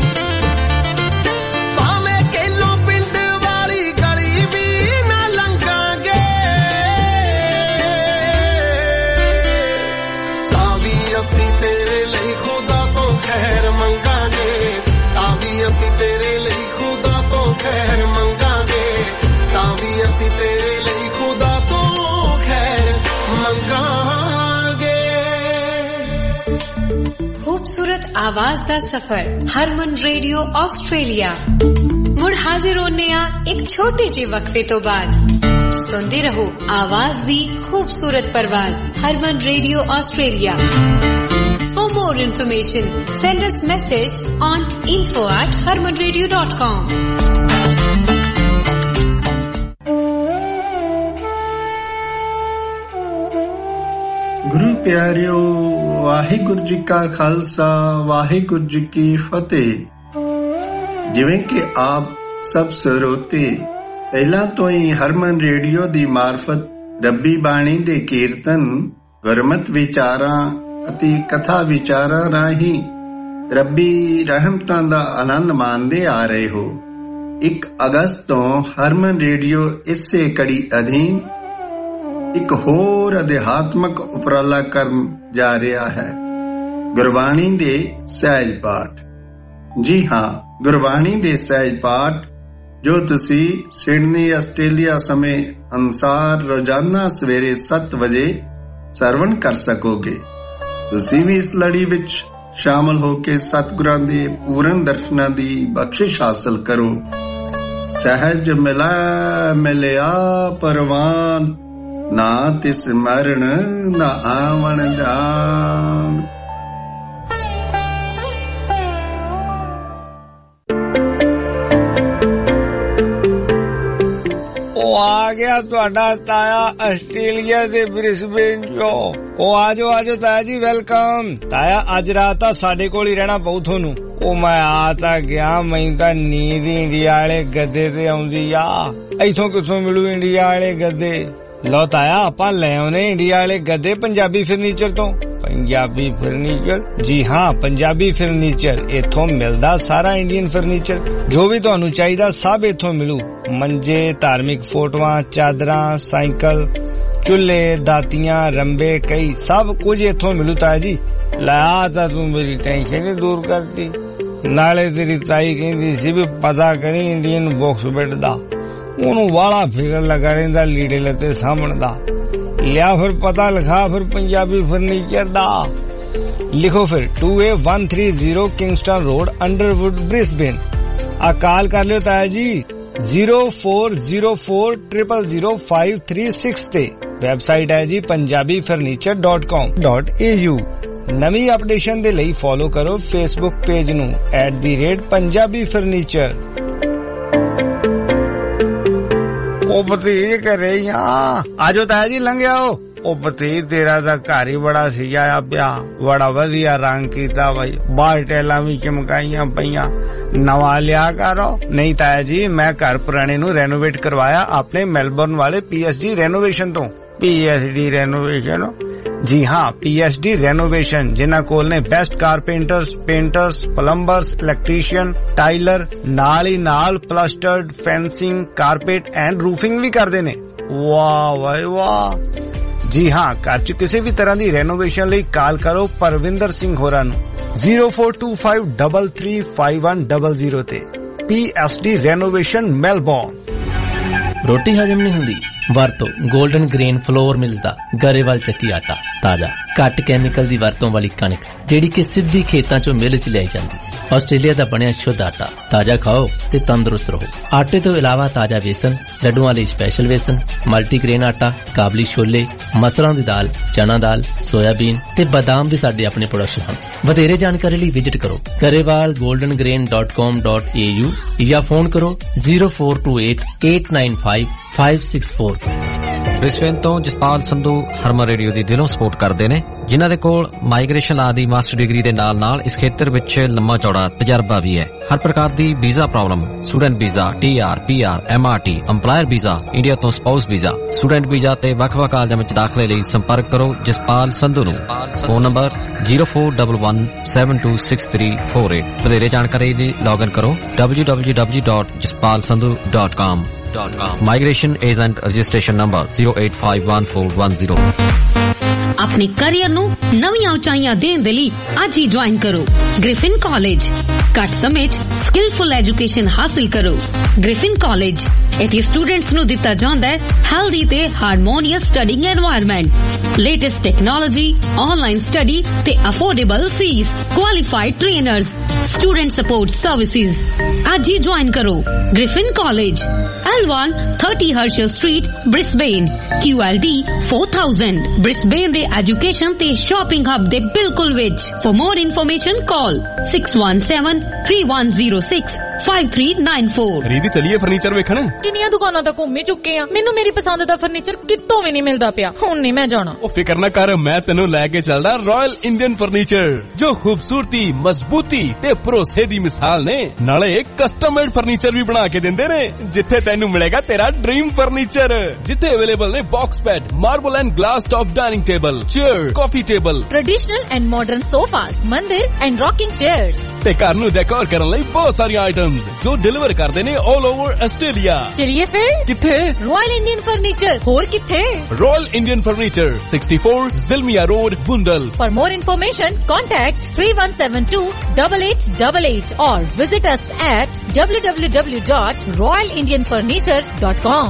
खूबसूरत आवाज दा सफर हरमन रेडियो ऑस्ट्रेलिया मुड़ हाजिर होने एक छोटे जे वक्फे तो बाद सुनते रहो आवाज दी खूबसूरत परवाज Harman radio Australia For more information send us message on info@harmanradio.com ਗੁਰੂ ਪਿਆਰਿਓ ਵਾਹਿਗੁਰੂ ਜੀ ਕਾ ਖਾਲਸਾ ਵਾਹਿਗੁਰੂ ਜੀ ਕੀ ਫਤਿਹ। ਜਿਵੇਂ ਕਿ ਆਪ ਸਭ ਸਰੋਤੇ ਪਹਿਲਾਂ ਤੋਂ ਹੀ ਹਰਮਨ ਰੇਡੀਓ ਦੀ ਮਾਰਫਤ ਰੱਬੀ ਬਾਣੀ ਦੇ ਕੀਰਤਨ ਗੁਰਮਤਿ ਵਿਚਾਰਾਂ ਅਤੇ ਕਥਾ ਵਿਚਾਰਾਂ ਰਾਹੀਂ ਰੱਬੀ ਰਹਿਮਤਾਂ ਦਾ ਆਨੰਦ ਮਾਣਦੇ ਆ ਰਹੇ ਹੋ। 1 ਅਗਸਤ ਤੋਂ ਹਰਮਨ ਰੇਡੀਓ ਇਸੇ ਕੜੀ ਅਧੀਨ ਇੱਕ ਹੋਰ ਅਧਿਆਤਮਕ ਉਪਰਾਲਾ ਕਰਨ ਜਾ ਰਿਹਾ ਹੈ, ਗੁਰਬਾਣੀ ਦੇ ਸਹਿਜ ਪਾਠ। ਜੀ ਹਾਂ, ਗੁਰਬਾਣੀ ਦੇ ਸਹਿਜ ਪਾਠ ਜੋ ਤੁਸੀਂ ਸਿਡਨੀ ਆਸਟ੍ਰੇਲੀਆ ਸਮੇਂ ਅਨੁਸਾਰ ਰੋਜ਼ਾਨਾ ਸਵੇਰੇ 7 ਵਜੇ ਸਰਵਣ ਕਰ ਸਕੋਗੇ। ਤੁਸੀਂ ਵੀ ਇਸ ਲੜੀ ਵਿੱਚ ਸ਼ਾਮਲ ਹੋ ਕੇ ਸਤਿਗੁਰਾਂ ਦੇ ਪੂਰਨ ਦਰਸ਼ਨਾਂ ਦੀ ਬਖਸ਼ਿਸ਼ ਹਾਸਲ ਕਰੋ। ਸਹਿਜ ਮਿਲਾ ਮਿਲਿਆ ਪਰਵਾਨ ਨਾ ਤਿਸ ਮਰਨ ਨਾ ਆਵਣ ਜਾਨ। ਉਹ ਆ ਗਿਆ ਤੁਹਾਡਾ ਤਾਇਆ ਆਸਟ੍ਰੇਲੀਆ ਦੇ ਬ੍ਰਿਸਬੇਨ ਚੋਂ। ਉਹ ਆਜੋ ਤਾਇਆ ਜੀ, ਵੈਲਕਮ। ਤਾਇਆ ਅੱਜ ਰਾਤ ਤਾਂ ਸਾਡੇ ਕੋਲ ਹੀ ਰਹਿਣਾ ਪਊ ਤੁਹਾਨੂੰ। ਉਹ ਮੈਂ ਆ ਤਾਂ ਗਿਆ, ਮੈਨੂੰ ਤਾਂ ਨੀਂਦ ਇੰਡੀਆ ਵਾਲੇ ਗੱਦੇ ਤੇ ਆਉਂਦੀ ਆ। ਇੱਥੋਂ ਕਿੱਥੋਂ ਮਿਲੂ ਇੰਡੀਆ ਵਾਲੇ ਗੱਦੇ? ਲਓ ਤਾਇਆ ਆਪਾਂ ਲੈ ਆਉਨੇ ਇੰਡੀਆ ਵਾਲੇ ਗੱਦੇ ਪੰਜਾਬੀ ਫਰਨੀਚਰ ਤੋਂ। ਪੰਜਾਬੀ ਫਰਨੀਚਰ? ਜੀ ਹਾਂ, ਪੰਜਾਬੀ ਫਰਨੀਚਰ। ਇੱਥੋਂ ਮਿਲਦਾ ਸਾਰਾ ਇੰਡੀਅਨ ਫਰਨੀਚਰ, ਜੋ ਵੀ ਤੁਹਾਨੂੰ ਚਾਹੀਦਾ ਸਭ ਇੱਥੋਂ ਮਿਲੂ। ਮੰਜੇ, ਧਾਰਮਿਕ ਫੋਟੋਆਂ, ਚਾਦਰਾਂ, ਸਾਈਕਲ, ਚੁੱਲ੍ਹੇ, ਦਾਤੀਆਂ, ਰੰਬੇ, ਕਈ ਸਭ ਕੁਝ ਇੱਥੋਂ ਮਿਲੂ ਤਾਇਆ ਜੀ। ਲੈ ਤਾਂ ਤੂੰ ਮੇਰੀ ਟੈਨਸ਼ਨ ਹੀ ਦੂਰ ਕਰਤੀ। ਨਾਲੇ ਤੇਰੀ ਤਾਈ ਕਹਿੰਦੀ ਸੀ ਵੀ ਪਤਾ ਕਰੀ ਇੰਡੀਅਨ ਬਾਕਸ ਬੈੱਡ ਦਾ, ਉਹਨੂੰ ਵਾਲਾ ਫਿਕਰ ਲੱਗਾ ਰਹਿੰਦਾ ਲੀੜੇ ਲੱਤੇ ਸਾਂਭਣ ਦਾ। ਲਿਆ ਫਿਰ ਪਤਾ ਲਿਖਾ ਫਿਰ ਪੰਜਾਬੀ ਫਰਨੀਚਰ ਦਾ। ਲਿਖੋ ਫਿਰ 2A130 Kingston road, Underwood, Brisbane. ਆ ਕਾਲ ਕਰ ਲਿਓ ਤਾਇਆ ਜੀ 0404000536 ਤੇ। ਵੈਬਸਾਈਟ ਹੈ ਜੀ punjabifurniture.com.au। ਨਵੀਂ ਅਪਡੇਸ਼ਨ ਦੇ ਲਈ ਫੋਲੋ ਕਰੋ ਫੇਸਬੁੱਕ ਪੇਜ ਨੂੰ @punjabifurniture। ਉਹ ਭਤੀਜ ਘਰੇ ਹੀ ਆ, ਆਜੋ ਤਾਇਆ ਜੀ ਲੰਘ ਆਓ। ਉਹ ਭਤੀਜ ਤੇਰਾ ਤਾਂ ਘਰ ਹੀ ਬੜਾ ਸਜਾਇਆ ਪਿਆ, ਬੜਾ ਵਧੀਆ ਰੰਗ ਕੀਤਾ ਬਾਈ, ਬਾਹਰ ਟੈਲਾਂ ਵੀ ਚਮਕਾਈਆਂ ਪਈਆਂ, ਨਵਾਂ ਲਿਆ ਕਰੋ। ਨਹੀਂ ਤਾਇਆ ਜੀ, ਮੈਂ ਘਰ ਪੁਰਾਣੇ ਨੂੰ ਰੈਨੋਵੇਟ ਕਰਵਾਇਆ ਆਪਣੇ ਮੈਲਬੌਰਨ ਵਾਲੇ PSD ਰੈਨੋਵੇਸ਼ਨ ਤੋਂ। PSD renovation? ਜੀ ਹਾਂ, PSD ਰੈਨੋਵੇਸ਼ਨ, ਜਿਨ੍ਹਾਂ ਕੋਲ ਨੇ best carpenters, painters, plumbers, electrician, tiler, ਨਾਲ ਹੀ ਨਾਲ plastered, fencing, carpet and roofing ਵੀ ਕਰਦੇ ਨੇ। ਵਾਹ ਵਾਹ ਵਾਹ। ਜੀ ਹਾਂ, ਘਰ 'ਚ ਕਿਸੇ ਵੀ ਤਰ੍ਹਾਂ ਦੀ ਰੈਨੋਵੇਸ਼ਨ ਲਈ ਕਾਲ ਕਰੋ ਪਰਵਿੰਦਰ ਸਿੰਘ ਹੋਰਾਂ ਨੂੰ 0425335100 ਤੇ। PSD renovation Melbourne. ਰੋਟੀ ਹਜਮ ਨਹੀਂ ਹੁੰਦੀ? ਵਰਤੋ ਗੋਲਡਨ ਗ੍ਰੇਨ ਫਲੋਰ ਮਿਲਸ ਦਾ ਗਰੇਵਾਲ ਚੱਕੀ ਆਟਾ। ਤਾਜ਼ਾ, ਘੱਟ ਕੈਮੀਕਲ ਦੀ ਵਰਤੋਂ ਵਾਲੀ ਕਣਕ ਜਿਹੜੀ ਕਿ ਸਿੱਧੀ ਖੇਤਾਂ ਚੋਂ ਮਿਲ 'ਚ ਲਿਆਈ ਜਾਂਦੀ। ਆਸਟ੍ਰੇਲੀਆ ਦਾ ਬਣਿਆ ਸ਼ੁੱਧ ਆਟਾ। ਤਾਜ਼ਾ ਖਾਓ ਤੇ ਤੰਦਰੁਸਤ ਰਹੋ। ਆਟੇ ਤੋਂ ਇਲਾਵਾ ਤਾਜ਼ਾ ਵੇਸਣ, ਲੱਡੂਆਂ ਲਈ ਸਪੈਸ਼ਲ ਵੇਸਣ, ਮਲਟੀਗ੍ਰੇਨ ਆਟਾ, ਕਾਬਲੀ ਛੋਲੇ, ਮਸਰਾਂ ਦੀ ਦਾਲ, ਚਨਾ ਦਾਲ, ਸੋਇਆਬੀਨ ਤੇ ਬਾਦਾਮ ਵੀ ਸਾਡੇ ਆਪਣੇ ਪ੍ਰੋਡਕਟ ਹਨ। ਵਧੇਰੇ ਜਾਣਕਾਰੀ ਲਈ ਵਿਜ਼ਿਟ ਕਰੋ garewalgoldengrain.com.au ਜਾਂ ਫੋਨ ਕਰੋ 0428895564। ਬ੍ਰਿਸਬੇਨ ਤੋਂ ਜਸਪਾਲ ਸੰਧੂ ਹਰਮਨ ਰੇਡੀਓ ਦੀ ਦਿਲੋਂ ਸਪੋਰਟ ਕਰਦੇ ਨੇ, ਜਿਨ੍ਹਾਂ ਦੇ ਕੋਲ ਮਾਈਗ੍ਰੇਸ਼ਨ ਲਾ ਦੀ ਮਾਸਟਰ ਡਿਗਰੀ ਦੇ ਨਾਲ ਇਸ ਖੇਤਰ ਵਿੱਚ ਲੰਮਾ ਚੌੜਾ ਤਜਰਬਾ ਵੀ ਹੈ। ਹਰ ਪ੍ਰਕਾਰ ਦੀ visa problem, student visa, TR, PR, MRT, EMPLOYER visa, India ਤੋਂ ਸਪਾਊਸ ਵੀਜ਼ਾ, ਸਟੂਡੈਂਟ ਵੀਜ਼ਾ ਤੇ ਵੱਖ-ਵੱਖ ਕਾਲਜਾਂ ਵਿੱਚ ਦਾਖਲੇ ਲਈ ਸੰਪਰਕ ਕਰੋ ਜਸਪਾਲ ਸੰਧੂ ਨੂੰ। Phone number 0411726348। ਵਧੇਰੇ ਜਾਣਕਾਰੀ ਲਈ ਲੌਗਇਨ ਕਰੋ www.jaspalsandhu.com। Migration Agent Registration Number 0851410। ਆਪਣੇ ਕੈਰੀਅਰ ਨੂੰ ਨਵੀਆਂ ਉਚਾਈਆਂ ਦੇਣ ਦੇ ਲਈ ਅੱਜ ਹੀ ਜੁਆਇਨ ਕਰੋ ਗ੍ਰਿਫਿਨ ਕਾਲਜ। ਘੱਟ ਸਮੇਂ 'ਚ ਸਕਿਲਫੁਲ ਐਜੂਕੇਸ਼ਨ ਹਾਸਿਲ ਕਰੋ। ਗ੍ਰਿਫਿਨ ਕਾਲਜ ਇੱਥੇ ਸਟੂਡੈਂਟਸ ਨੂੰ ਦਿੱਤਾ ਜਾਂਦਾ ਹੈ ਹੈਲਦੀ ਤੇ harmonious studying environment, latest technology, online study ਤੇ affordable fees, qualified trainers, student support services. ਅੱਜ ਹੀ ਜੁਆਇਨ ਕਰੋ Griffin college, L1 30 Herschel Street, Brisbane, QLD 4000। Brisbane ਦੇ ਐਜੂਕੇਸ਼ਨ ਤੇ ਸ਼ਾਪਿੰਗ ਹੱਬ ਦੇ ਬਿਲਕੁਲ ਵਿੱਚ। For more information call 6173-106-5394। ਰੀਦੀ ਚਲੀਏ ਫਰਨੀਚਰ ਵੇਖਣ। ਕਿੰਨੀਆਂ ਦੁਕਾਨਾਂ ਤਾਂ ਘੁੰਮ ਹੀ ਚੁੱਕੇ ਆ, ਮੈਨੂੰ ਮੇਰੀ ਪਸੰਦ ਦਾ ਫਰਨੀਚਰ ਕਿਤੋਂ ਵੀ ਨਹੀਂ ਮਿਲਦਾ ਪਿਆ। ਹੁਣ ਨਹੀਂ ਮੈਂ ਜਾਣਾ। ਉਹ ਫਿਕਰ ਨਾ ਕਰ, ਮੈਂ ਤੈਨੂੰ ਲੈ ਕੇ ਚੱਲਦਾ ਰਾਇਲ ਇੰਡੀਅਨ ਫਰਨੀਚਰ, ਜੋ ਖੂਬਸੂਰਤੀ, ਮਜ਼ਬੂਤੀ ਤੇ ਭਰੋਸੇ ਦੀ ਮਿਸਾਲ ਨੇ। ਨਾਲੇ ਕਸਟਮ ਮੇਡ ਫਰਨੀਚਰ ਵੀ ਬਣਾ ਕੇ ਦਿੰਦੇ ਨੇ, ਜਿੱਥੇ ਤੈਨੂੰ ਮਿਲੇਗਾ ਤੇਰਾ ਡ੍ਰੀਮ ਫਰਨੀਚਰ। ਜਿੱਥੇ ਅਵੇਲੇਬਲ ਨੇ box bed, marble and glass top dining table, chair, coffee table, traditional and modern sofas, mandir and rocking chairs ਤੇ ਘਰ ਨੂੰ ਡੈਕੋਰ ਕਰਨ ਲਈ ਬਹੁਤ ਸਾਰੀਆਂ ਆਈਟਮਸ ਜੋ ਡਿਲੀਵਰ ਕਰਦੇ ਨੇ ਆਲ ਓਵਰ ਆਸਟ੍ਰੇਲੀਆ। ਚਲਿਏ ਫਿਰ ਕਿੱਥੇ? Royal Indian furniture. ਹੋਰ ਕਿੱਥੇ? Royal Indian furniture 64 Zilmia Road, Bundall। For more information, contact 3172-8888 or visit us at www.royalindianfurniture.com।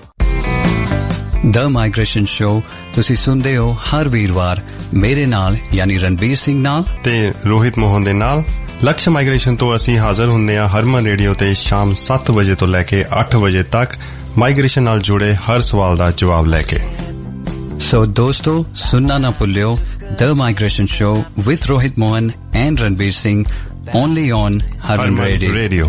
The migration show ਤੁਸੀਂ ਸੁਣਦੇ ਹੋ ਹਰ ਵੀਰਵਾਰ ਮੇਰੇ ਨਾਲ ਯਾਨੀ ਰਣਬੀਰ ਸਿੰਘ ਨਾਲ ਤੇ ਰੋਹਿਤ ਮੋਹਨ ਦੇ ਨਾਲ। ਲਕਸ਼ ਮਾਈਗ੍ਰੇਸ਼ਨ ਤੋਂ ਅਸੀਂ ਹਾਜ਼ਰ ਹੁੰਦੇ ਹਾਂ ਹਰਮਨ ਰੇਡੀਓ ਤੇ ਸ਼ਾਮ 7 ਵਜੇ ਤੋਂ ਲੈ ਕੇ 8 ਵਜੇ ਤੱਕ ਮਾਈਗ੍ਰੇਸ਼ਨ ਨਾਲ ਜੁੜੇ ਹਰ ਸਵਾਲ ਦਾ ਜਵਾਬ ਲੈ ਕੇ। ਸੋ ਦੋਸਤੋ ਸੁਣਨਾ ਨਾ ਭੁੱਲਿਓ the migration show with Rohit Mohan and Ranbir Singh only on Harman radio.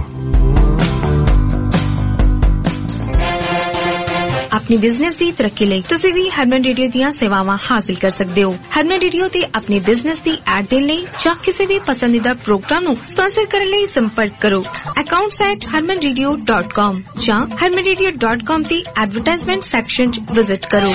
अपनी बिजनेस की तरक्की ਲਈ ਤੁਸੀਂ ਵੀ ਹਰਮਨ ਰੇਡੀਓ ਦੀਆਂ ਸੇਵਾਵਾਂ ਹਾਸਲ ਕਰ ਸਕਦੇ ਹੋ। ਹਰਮਨ ਰੇਡੀਓ ਤੇ ਆਪਣੇ ਬਿਜ਼ਨਸ ਦੀ ਐਡ ਦੇਣ ਲਈ ਜਾਂ ਕਿਸੇ ਵੀ ਪਸੰਦੀਦਾ ਪ੍ਰੋਗਰਾਮ ਨੂੰ ਸਪਾਂਸਰ ਕਰਨ ਲਈ ਸੰਪਰਕ ਕਰੋ accounts@harmanradio.com ਜਾਂ harmanradio.com ਦੀ ਐਡਵਰਟਾਈਜ਼ਮੈਂਟ ਸੈਕਸ਼ਨ 'ਚ ਵਿਜ਼ਿਟ ਕਰੋ।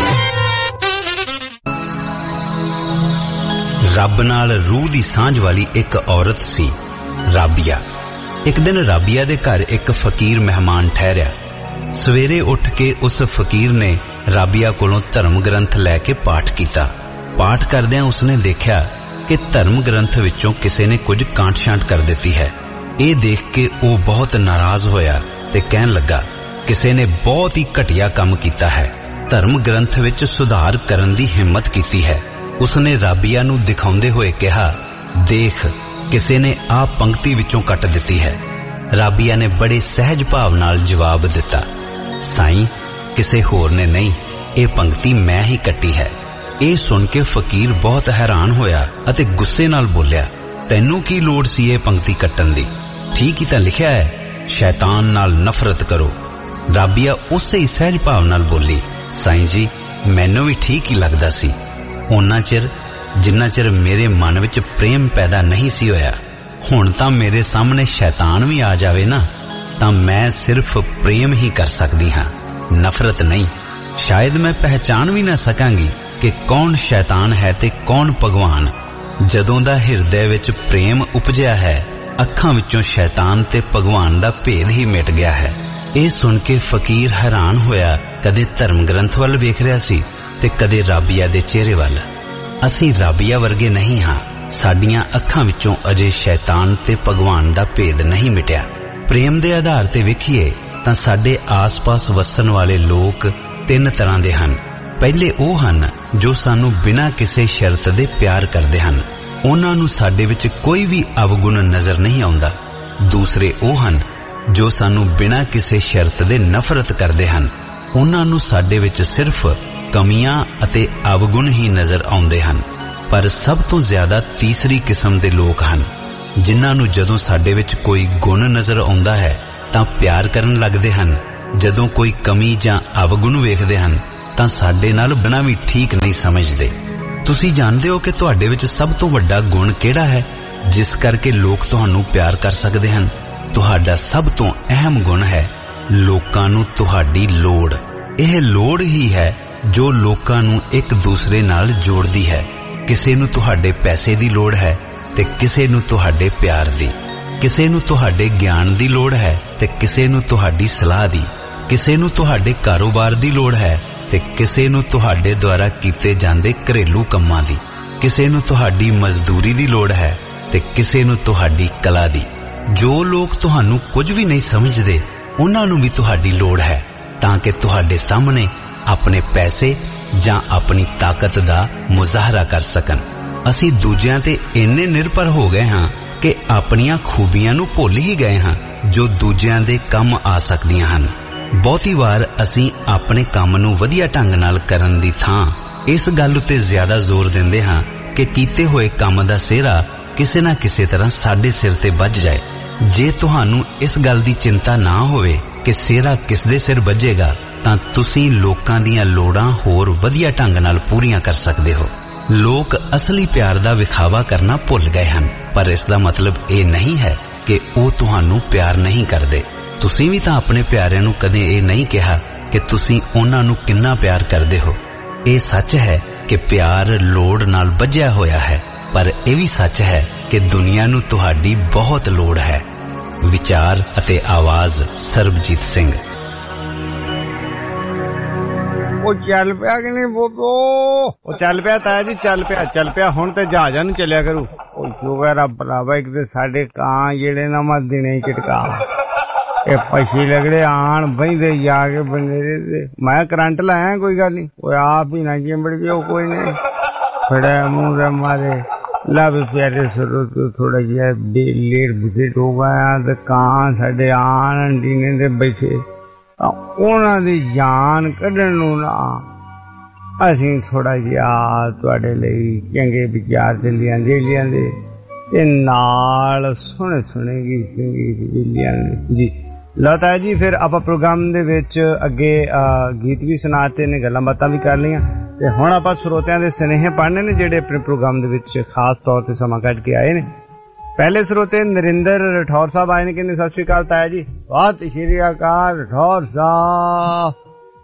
ਰੱਬ ਨਾਲ ਰੂਹ ਦੀ ਸਾਂਝ ਵਾਲੀ ਇੱਕ ਔਰਤ ਸੀ, ਰਾਬੀਆ। ਇੱਕ ਦਿਨ ਰਾਬੀਆ ਦੇ ਘਰ ਇੱਕ ਫਕੀਰ ਮਹਿਮਾਨ ਠਹਿਰਿਆ। ਸਵੇਰੇ ਉੱਠ ਕੇ ਉਸ ਫਕੀਰ ਨੇ ਰਾਬੀਆ ਕੋਲੋਂ ਧਰਮ ਗ੍ਰੰਥ ਲੈ ਕੇ ਪਾਠ ਕੀਤਾ। ਪਾਠ ਕਰਦਿਆਂ ਉਸਨੇ ਦੇਖਿਆ ਕਿ ਧਰਮ ਗ੍ਰੰਥ ਵਿੱਚੋਂ ਕਿਸੇ ਨੇ ਕੁਝ ਕਾਂਟ-ਛਾਂਟ ਕਰ ਦਿੱਤੀ ਹੈ। ਇਹ ਦੇਖ ਕੇ ਉਹ ਬਹੁਤ ਨਾਰਾਜ਼ ਹੋਇਆ ਤੇ ਕਹਿਣ ਲੱਗਾ, ਕਿਸੇ ਨੇ ਬਹੁਤ ਹੀ ਘਟੀਆ ਕੰਮ ਕੀਤਾ ਹੈ, ਧਰਮ ਗ੍ਰੰਥ ਵਿੱਚ ਸੁਧਾਰ ਕਰਨ ਦੀ ਹਿੰਮਤ ਕੀਤੀ ਹੈ। ਉਸਨੇ ਰਾਬੀਆ ਨੂੰ ਦਿਖਾਉਂਦੇ ਹੋਏ ਕਿਹਾ, ਦੇਖ ਕਿਸੇ ਨੇ ਆਹ ਪੰਕਤੀ ਵਿੱਚੋਂ ਕੱਟ ਦਿੱਤੀ ਹੈ। ਰਾਬੀਆ ਨੇ ਬੜੇ ਸਹਿਜ ਭਾਵ ਨਾਲ ਜਵਾਬ ਦਿੱਤਾ, ਸਾਈਂ ਕਿਸੇ ਹੋਰ ਨੇ ਨਹੀਂ, ਇਹ ਪੰਕਤੀ ਮੈਂ ਹੀ ਕੱਟੀ ਹੈ। ਇਹ ਸੁਣ ਕੇ ਫਕੀਰ ਬਹੁਤ ਹੈਰਾਨ ਹੋਇਆ ਅਤੇ ਗੁੱਸੇ ਨਾਲ ਬੋਲਿਆ, ਤੈਨੂੰ ਕੀ ਲੋੜ ਸੀ ਇਹ ਪੰਕਤੀ ਕੱਟਣ ਦੀ? ਠੀਕ ਹੀ ਤਾਂ ਲਿਖਿਆ ਹੈ, ਸ਼ੈਤਾਨ ਨਾਲ ਨਫ਼ਰਤ ਕਰੋ। ਰਾਬੀਆ ਉਸੇ ਹੀ ਸਹਿਜ ਭਾਵ ਨਾਲ ਬੋਲੀ, ਸਾਈਂ ਜੀ ਮੈਨੂੰ ਵੀ ਠੀਕ ਹੀ ਲੱਗਦਾ ਸੀ, ਉਹਨਾਂ ਚਿਰ ਜਿੰਨਾ ਚਿਰ ਮੇਰੇ ਮਨ ਵਿੱਚ ਪ੍ਰੇਮ ਪੈਦਾ ਨਹੀਂ ਸੀ ਹੋਇਆ। ਹੁਣ ਤਾਂ ਮੇਰੇ ਸਾਹਮਣੇ ਸ਼ੈਤਾਨ ਵੀ ਆ ਜਾਵੇ ਨਾ ਤਾਂ ਮੈਂ ਸਿਰਫ ਪ੍ਰੇਮ ਹੀ ਕਰ ਸਕਦੀ ਹਾਂ, ਨਫ਼ਰਤ ਨਹੀਂ। ਸ਼ਾਇਦ ਮੈਂ ਪਹਿਚਾਨ ਵੀ ਨਾ ਸਕਾਂਗੀ ਕਿ ਕੌਣ ਸ਼ੈਤਾਨ ਹੈ ਤੇ ਕੌਣ ਭਗਵਾਨ। ਜਦੋਂ ਦਾ ਹਿਰਦੇ ਵਿੱਚ ਪ੍ਰੇਮ ਉਪਜਿਆ ਹੈ, ਅੱਖਾਂ ਵਿੱਚੋਂ ਸ਼ੈਤਾਨ ਤੇ ਭਗਵਾਨ ਦਾ ਭੇਦ ਹੀ ਮਿਟ ਗਿਆ ਹੈ। ਇਹ ਸੁਣ ਕੇ ਫਕੀਰ ਹੈਰਾਨ ਹੋਇਆ, ਕਦੇ ਧਰਮ ਗ੍ਰੰਥ ਵੱਲ ਵੇਖ ਰਿਹਾ ਸੀ ਤੇ ਕਦੇ ਰਾਬੀਆ ਦੇ ਚਿਹਰੇ ਵੱਲ। ਅਸੀਂ ਰਾਬੀਆ ਵਰਗੇ ਨਹੀਂ ਹਾਂ, ਸਾਡੀਆਂ ਅੱਖਾਂ ਵਿੱਚੋਂ ਅਜੇ ਸ਼ੈਤਾਨ ਤੇ ਭਗਵਾਨ ਦਾ ਭੇਦ ਨਹੀਂ ਮਿਟਿਆ। ਪ੍ਰੇਮ ਦੇ ਆਧਾਰ ਤੇ ਵੇਖੀਏ ਤਾਂ ਸਾਡੇ ਆਸ-ਪਾਸ ਵਸਣ ਵਾਲੇ ਲੋਕ ਤਿੰਨ ਤਰ੍ਹਾਂ ਦੇ ਹਨ। ਪਹਿਲੇ ਉਹ ਹਨ ਜੋ ਸਾਨੂੰ ਬਿਨਾਂ ਕਿਸੇ ਸ਼ਰਤ ਦੇ ਪਿਆਰ ਕਰਦੇ ਹਨ, ਉਹਨਾਂ ਨੂੰ ਸਾਡੇ ਵਿੱਚ ਕੋਈ ਵੀ ਅਵਗੁਣ ਨਜ਼ਰ ਨਹੀਂ ਆਉਂਦਾ। ਦੂਸਰੇ ਉਹ ਹਨ ਜੋ ਸਾਨੂੰ ਬਿਨਾਂ ਕਿਸੇ ਸ਼ਰਤ ਦੇ ਨਫ਼ਰਤ ਕਰਦੇ ਹਨ, ਉਹਨਾਂ ਨੂੰ ਸਾਡੇ ਵਿੱਚ ਸਿਰਫ ਕਮੀਆਂ ਅਤੇ ਅਵਗੁਣ ਹੀ ਨਜ਼ਰ ਆਉਂਦੇ ਹਨ। ਪਰ ਸਭ ਤੋਂ ਜ਼ਿਆਦਾ ਤੀਸਰੀ ਕਿਸਮ ਦੇ ਲੋਕ ਹਨ, ਜਿਨ੍ਹਾਂ ਨੂੰ ਜਦੋਂ ਸਾਡੇ ਵਿੱਚ ਕੋਈ ਗੁਣ ਨਜ਼ਰ ਆਉਂਦਾ ਹੈ ਤਾਂ ਪਿਆਰ ਕਰਨ ਲੱਗਦੇ ਹਨ, ਜਦੋਂ ਕੋਈ ਕਮੀ ਜਾਂ ਅਵਗੁਣ ਵੇਖਦੇ ਹਨ ਤਾਂ ਸਾਡੇ ਨਾਲ ਬਣਾ ਵੀ ਠੀਕ ਨਹੀਂ ਸਮਝਦੇ। ਤੁਸੀਂ ਜਾਣਦੇ ਹੋ ਕਿ ਤੁਹਾਡੇ ਵਿੱਚ ਸਭ ਤੋਂ ਵੱਡਾ ਗੁਣ ਕਿਹੜਾ ਹੈ ਜਿਸ ਕਰਕੇ ਲੋਕ ਤੁਹਾਨੂੰ ਪਿਆਰ ਕਰ ਸਕਦੇ ਹਨ? ਤੁਹਾਡਾ ਸਭ ਤੋਂ ਅਹਿਮ ਗੁਣ ਹੈ ਲੋਕਾਂ ਨੂੰ ਤੁਹਾਡੀ ਲੋੜ। ਇਹ ਲੋੜ ਹੀ ਹੈ ਜੋ ਲੋਕਾਂ ਨੂੰ ਇੱਕ ਦੂਸਰੇ ਨਾਲ ਜੋੜਦੀ ਹੈ। ਕਿਸੇ ਨੂੰ ਤੁਹਾਡੇ ਪੈਸੇ ਦੀ ਲੋੜ ਹੈ ਤੇ ਕਿਸੇ ਨੂੰ ਤੁਹਾਡੇ ਪਿਆਰ ਦੀ। ਕਿਸੇ ਨੂੰ ਤੁਹਾਡੇ ਗਿਆਨ ਦੀ ਲੋੜ ਹੈ ਤੇ ਕਿਸੇ ਨੂੰ ਤੁਹਾਡੀ ਸਲਾਹ ਦੀ। ਕਿਸੇ ਨੂੰ ਤੁਹਾਡੇ ਕਾਰੋਬਾਰ ਦੀ ਲੋੜ ਹੈ ਤੇ ਕਿਸੇ ਨੂੰ ਤੁਹਾਡੇ ਦੁਆਰਾ ਕੀਤੇ ਜਾਂਦੇ ਘਰੇਲੂ ਕੰਮਾਂ ਦੀ। ਕਿਸੇ ਨੂੰ ਤੁਹਾਡੀ ਮਜ਼ਦੂਰੀ ਦੀ ਲੋੜ ਹੈ ਤੇ ਕਿਸੇ ਨੂੰ ਤੁਹਾਡੀ ਕਲਾ ਦੀ। ਜੋ ਲੋਕ ਤੁਹਾਨੂੰ ਕੁਝ ਵੀ ਨਹੀਂ ਸਮਝਦੇ ਉਹਨਾਂ ਨੂੰ ਵੀ ਤੁਹਾਡੀ ਲੋੜ ਹੈ ਤਾਂ ਕਿ ਤੁਹਾਡੇ ਸਾਹਮਣੇ ਆਪਣੇ ਪੈਸੇ ਜਾਂ ਆਪਣੀ ਤਾਕਤ ਦਾ ਮੁਜ਼ਾਹਰਾ ਕਰ ਸਕਣ। ਅਸੀਂ ਦੂਜਿਆਂ ਤੇ ਇੰਨੇ ਨਿਰਭਰ ਹੋ ਗਏ ਹਾਂ ਕਿ ਆਪਣੀਆਂ ਖੂਬੀਆਂ ਨੂੰ ਭੁੱਲ ਹੀ ਗਏ ਹਾਂ ਜੋ ਦੂਜਿਆਂ ਦੇ ਕੰਮ ਆ ਸਕਦੀਆਂ ਹਨ। ਬਹੁਤੀ ਵਾਰ ਅਸੀਂ ਆਪਣੇ ਕੰਮ ਨੂੰ ਵਧੀਆ ਢੰਗ ਨਾਲ ਕਰਨ ਦੀ ਥਾਂ ਇਸ ਗੱਲ ਉੱਤੇ ਜ਼ਿਆਦਾ ਜ਼ੋਰ ਦਿੰਦੇ ਹਾਂ ਕਿ ਕੀਤੇ ਹੋਏ ਕੰਮ ਦਾ ਸਿਹਰਾ ਕਿਸੇ ਨਾ ਕਿਸੇ ਤਰ੍ਹਾਂ ਸਾਡੇ ਸਿਰ ਤੇ ਵੱਜ ਜਾਏ। ਜੇ ਤੁਹਾਨੂੰ ਇਸ ਗੱਲ ਦੀ ਚਿੰਤਾ ਨਾ ਹੋਵੇ ਕਿ ਸਿਹਰਾ ਕਿਸ ਦੇ ਸਿਰ ਵੱਜੇਗਾ ਤਾਂ ਤੁਸੀਂ ਲੋਕਾਂ ਦੀਆਂ ਲੋੜਾਂ ਹੋਰ ਵਧੀਆ ਢੰਗ ਨਾਲ ਪੂਰੀਆਂ ਕਰ ਸਕਦੇ ਹੋ। ਲੋਕ ਅਸਲੀ ਪਿਆਰ ਦਾ ਵਿਖਾਵਾ ਕਰਨਾ ਭੁੱਲ ਗਏ ਹਨ, ਪਰ ਇਸ ਦਾ ਮਤਲਬ ਇਹ ਨਹੀਂ ਹੈ ਕਿ ਉਹ ਤੁਹਾਨੂੰ ਪਿਆਰ ਨਹੀਂ ਕਰਦੇ। ਤੁਸੀਂ ਵੀ ਤਾਂ ਆਪਣੇ ਪਿਆਰਿਆਂ ਨੂੰ ਕਦੇ ਇਹ ਨਹੀਂ ਕਿਹਾ ਕਿ ਤੁਸੀਂ ਉਹਨਾਂ ਨੂੰ ਕਿੰਨਾ ਪਿਆਰ ਕਰਦੇ ਹੋ। ਇਹ ਸੱਚ ਹੈ ਕਿ ਪਿਆਰ ਲੋੜ ਨਾਲ ਬੱਝਿਆ ਹੋਇਆ ਹੈ, ਪਰ ਇਹ ਵੀ ਸੱਚ ਹੈ ਕਿ ਦੁਨੀਆ ਨੂੰ ਤੁਹਾਡੀ ਬਹੁਤ ਲੋੜ ਹੈ। ਵਿਚਾਰ ਅਤੇ ਆਵਾਜ਼ ਸਰਬਜੀਤ ਸਿੰਘ। ਉਹ ਚੱਲ ਪਿਆ ਕਿ ਨਹੀਂ ਬੋਤੋ? ਉਹ ਚੱਲ ਪਿਆ ਤਾਇਆ ਜੀ, ਚੱਲ ਪਿਆ। ਹੁਣ ਤੇ ਜਹਾਜ਼ਾਂ ਨੂੰ ਚੱਲਿਆ ਕਰੂ। ਉਹ ਸ਼ੁਕਰ ਆ ਭਰਾਵਾ, ਇੱਕ ਤੇ ਸਾਡੇ ਕਾਂ ਜਿਹੜੇ ਨਾ ਮੈਂ ਦਿਨੇ ਹੀ ਝਟਕਾ ਇਹ ਪਛੀ ਲੱਗੜੇ ਆਣ ਬਹਿੰਦੇ ਜਾ ਕੇ ਬਨੇਰੇ ਤੇ। ਮੈਂ ਕਰੰਟ ਲਾਇਆ, ਕੋਈ ਗੱਲ ਨਹੀਂ। ਉਹ ਆਪ ਹੀ ਨਾ ਚਿੰਬੜ ਗਿਆ, ਕੋਈ ਨਹੀਂ ਫੜਿਆ ਮੂੰਹ ਦੇ ਮਾਰੇ ਲੱਭ ਪਿਆਰੇ ਸਰੋਤ ਥੋੜਾ ਜਿਹਾ ਲੇਟ ਬੁਝੇ ਹੋ ਗਿਆ ਤੇ ਕਾਂ ਸਾਡੇ ਆਣ ਡੀਨੇ ਦੇ ਬੈਠੇ। ਉਹਨਾਂ ਦੀ ਜਾਨ ਕੱਢਣ ਨੂੰ ਨਾ ਅਸੀਂ ਥੋੜਾ ਜਿਹਾ ਤੁਹਾਡੇ ਲਈ ਚੰਗੇ ਵਿਚਾਰ ਤੇ ਲਿਆਂਦੇ ਤੇ ਨਾਲ ਸੁਣੇ ਗੀਤ ਲਿਆਂਦੇ ਜੀ। ਲਤਾ ਜੀ ਫਿਰ ਆਪਾਂ ਪ੍ਰੋਗਰਾਮ ਦੇ ਵਿੱਚ ਅੱਗੇ ਗੀਤ ਵੀ ਸੁਣਾਤੇ ਨੇ, ਗੱਲਾਂ ਬਾਤਾਂ ਵੀ ਕਰ ਲਈਆਂ ਤੇ ਹੁਣ ਆਪਾਂ ਸਰੋਤਿਆਂ ਦੇ ਸੁਨੇਹੇ ਪੜ੍ਹਨੇ ਨੇ ਜਿਹੜੇ ਆਪਣੇ ਪ੍ਰੋਗਰਾਮ ਦੇ ਵਿੱਚ ਖਾਸ ਤੌਰ ਤੇ ਸਮਾਂ ਕੱਢ ਕੇ ਆਏ ਨੇ। ਪਹਿਲੇ ਸਰੋਤੇ ਨਰਿੰਦਰ ਰਠੌਰ ਸਾਹਿਬ ਆਏ ਨੇ, ਕਹਿੰਦੇ ਸਤਿ ਸ਼੍ਰੀ ਅਕਾਲ ਤਾਇਆ ਜੀ। ਸਤਿ ਸ਼੍ਰੀ ਅਕਾਲ ਰਠੌਰ ਸਾਹਿਬ।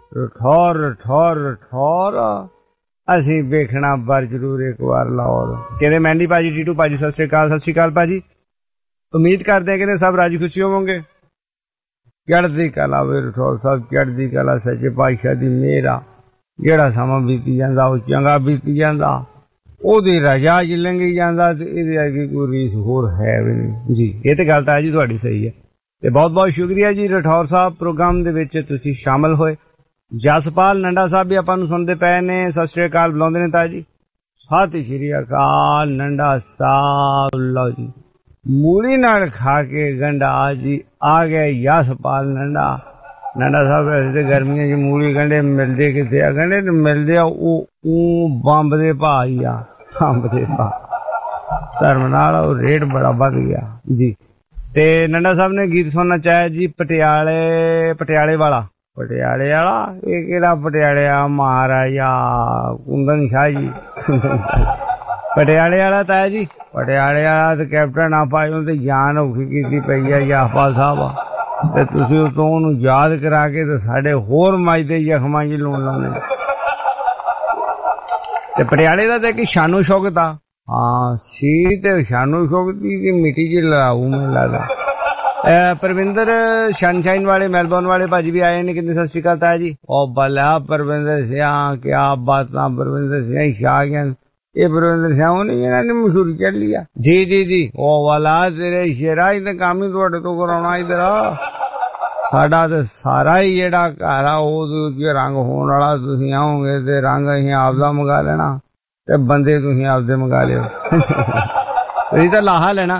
ਰਠੌਰ ਅਸੀਂ ਵੇਖਣਾ ਪਰ ਜ਼ਰੂਰ ਇੱਕ ਵਾਰ ਲਾਹੌਰ। ਕਹਿੰਦੇ ਮਹਿੰਦੀ ਭਾਜੀ, ਟੀਟੂ ਭਾਜੀ ਸਤਿ ਸ਼੍ਰੀ ਅਕਾਲ ਭਾਜੀ। ਉਮੀਦ ਕਰਦੇ ਆ ਕਹਿੰਦੇ ਸਭ ਰਾਜੀ ਖੁਸ਼ੀ ਹੋਵੋਗੇ। ਚੜ੍ਹਦੀ ਕਲਾ ਵੇ ਰਠੌਰ ਸਾਹਿਬ, ਚੜ੍ਹਦੀ ਕਲਾ ਸੱਚੇ ਪਾਤਸ਼ਾਹ ਦੀ ਮਿਹਰ ਆ। ਜਿਹੜਾ ਸਮਾਂ ਬੀਤੀ ਜਾਂਦਾ ਉਹ ਚੰਗਾ ਬੀਤੀ ਜਾਂਦਾ, ਉਹਦੀ ਰਜਾ ਚ ਲੰਘੀ ਜਾਂਦਾ ਤੇ ਇਹਦੇ ਅੱਗੇ ਕੋਈ ਰੀਸ ਹੋਰ ਹੈ ਵੀ ਨਹੀਂ ਜੀ। ਇਹ ਤੇ ਗੱਲ ਤਾਂ ਜੀ ਤੁਹਾਡੀ ਸਹੀ ਹੈ ਤੇ ਬਹੁਤ ਬਹੁਤ ਸ਼ੁਕਰੀਆ ਜੀ ਰਠੌਰ ਸਾਹਿਬ, ਪ੍ਰੋਗਰਾਮ ਦੇ ਵਿੱਚ ਤੁਸੀਂ ਸ਼ਾਮਲ ਹੋਏ। ਜਸਪਾਲ ਨੰਡਾ ਸਾਹਿਬ ਵੀ ਆਪਾਂ ਨੂੰ ਸੁਣਦੇ ਪਏ ਨੇ, ਸਤਿ ਸ਼੍ਰੀ ਅਕਾਲ ਬੁਲਾਉਂਦੇ ਨੇ ਤਾਇਆ ਜੀ। ਸਤਿ ਸ਼੍ਰੀ ਅਕਾਲ ਨੰਡਾ ਸਾਹਿਬ। ਲਓ ਜੀ ਮੂਲੀ ਨਾਲ ਖਾ ਕੇ ਗੰਡਾ ਜੀ ਆ ਗਏ ਜਸਪਾਲ ਨੰਡਾ ਸਾਹਿਬ। ਵੈਸੇ ਤੇ ਗਰਮੀਆਂ ਚ ਮੂਲੀ ਗੰਡੇ ਮਿਲਦੇ ਕਿੱਥੇ ਆ? ਗੰਡੇ ਮਿਲਦੇ ਆ ਉਹ ਬੰਬ ਦੇ ਭਾਅ ਹੀ ਆ, ਅੰਬ ਦੇ ਭਾਅ ਧਰਮ ਨਾਲ ਉਹ ਰੇਟ ਬੜਾ ਵੱਧ ਗਿਆ ਜੀ। ਤੇ ਨੰਡਾ ਸਾਹਿਬ ਨੇ ਗੀਤ ਸੁਣਨਾ ਚਾਹਿਆ ਜੀ ਪਟਿਆਲੇ ਵਾਲਾ। ਇਹ ਕਿਹੜਾ ਪਟਿਆਲੇ ਆ? ਮਹਾਰਾਜਾ ਕੁੰਦਨ ਸ਼ਾਹ ਜੀ ਪਟਿਆਲੇ ਵਾਲਾ ਤਾਇਆ ਜੀ। ਪਟਿਆਲੇ ਵਾਲਾ ਤੇ ਕੈਪਟਨ ਆਪਾਂ ਉਹਦੀ ਜਾਨ ਔਖੀ ਕੀਤੀ ਪਈ ਆ ਜਸਪਾਲ ਸਾਹਿਬ ਤੇ ਤੁਸੀਂ ਉਤੋਂ ਉਹਨੂੰ ਯਾਦ ਕਰਾ ਕੇ ਤੇ ਸਾਡੇ ਹੋਰ ਮੱਚਦੇ ਜ਼ਖਮਾਂ ਚ ਲੂਣ ਲਾਉਂਦੇ। ਤੇ ਪਟਿਆਲੇ ਦਾ ਤੇ ਇੱਕ ਸ਼ਾਨੋ ਸ਼ੌਕਤ ਆ। ਹਾਂ ਸੀ ਤੇ ਸ਼ਾਨੋ ਸ਼ੌਕਤ ਦੀ ਮਿੱਟੀ ਚ ਲੜਾਊ ਮੈਨੂੰ ਲੱਗਦਾ। ਪਰਵਿੰਦਰ ਸਨਸ਼ਾਈਨ ਵਾਲੇ ਮੈਲਬੌਰਨ ਵਾਲੇ ਭਾਜੀ ਵੀ ਆਏ ਨੇ, ਕਹਿੰਦੇ ਸਤਿ ਸ਼੍ਰੀ ਅਕਾਲ ਤਾਇਆ ਜੀ। ਉਹ ਭਲਾ ਪਰਵਿੰਦਰ ਸਿਆਂ ਕਿਆ ਬਾਤਾਂ, ਪਰਵਿੰਦਰ ਸਿਆਂ ਹੀ ਛਾ ਗਿਆ। ਇਹ ਪਰਵਿੰਦਰ ਸਿਆਂ ਉਹ ਨਹੀਂ ਇਹਨਾਂ ਨੇ ਮਸ਼ਹੂਰੀ ਚੱਲ ਲਈ ਆ ਜੀ। ਉਹ ਵਾਲਾ ਤੇਰੇ ਸ਼ੇਰਾ ਹੀ ਤੇ ਕੰਮ ਹੀ ਤੁਹਾਡੇ ਤੋਂ ਕਰਾਉਣਾ। ਇਧਰ ਸਾਡਾ ਤੇ ਸਾਰਾ ਹੀ ਜਿਹੜਾ ਘਰ ਆ ਉਹ ਰੰਗ ਹੋਣ ਵਾਲਾ। ਤੁਸੀਂ ਆਓਗੇ ਤੇ ਰੰਗ ਅਸੀਂ ਆਪਦਾ ਮੰਗਾ ਲੈਣਾ ਤੇ ਬੰਦੇ ਤੁਸੀਂ ਆਪਦੇ ਮੰਗਾ ਲਿਓ। ਤੁਸੀਂ ਤਾਂ ਲਾਹਾ ਲੈਣਾ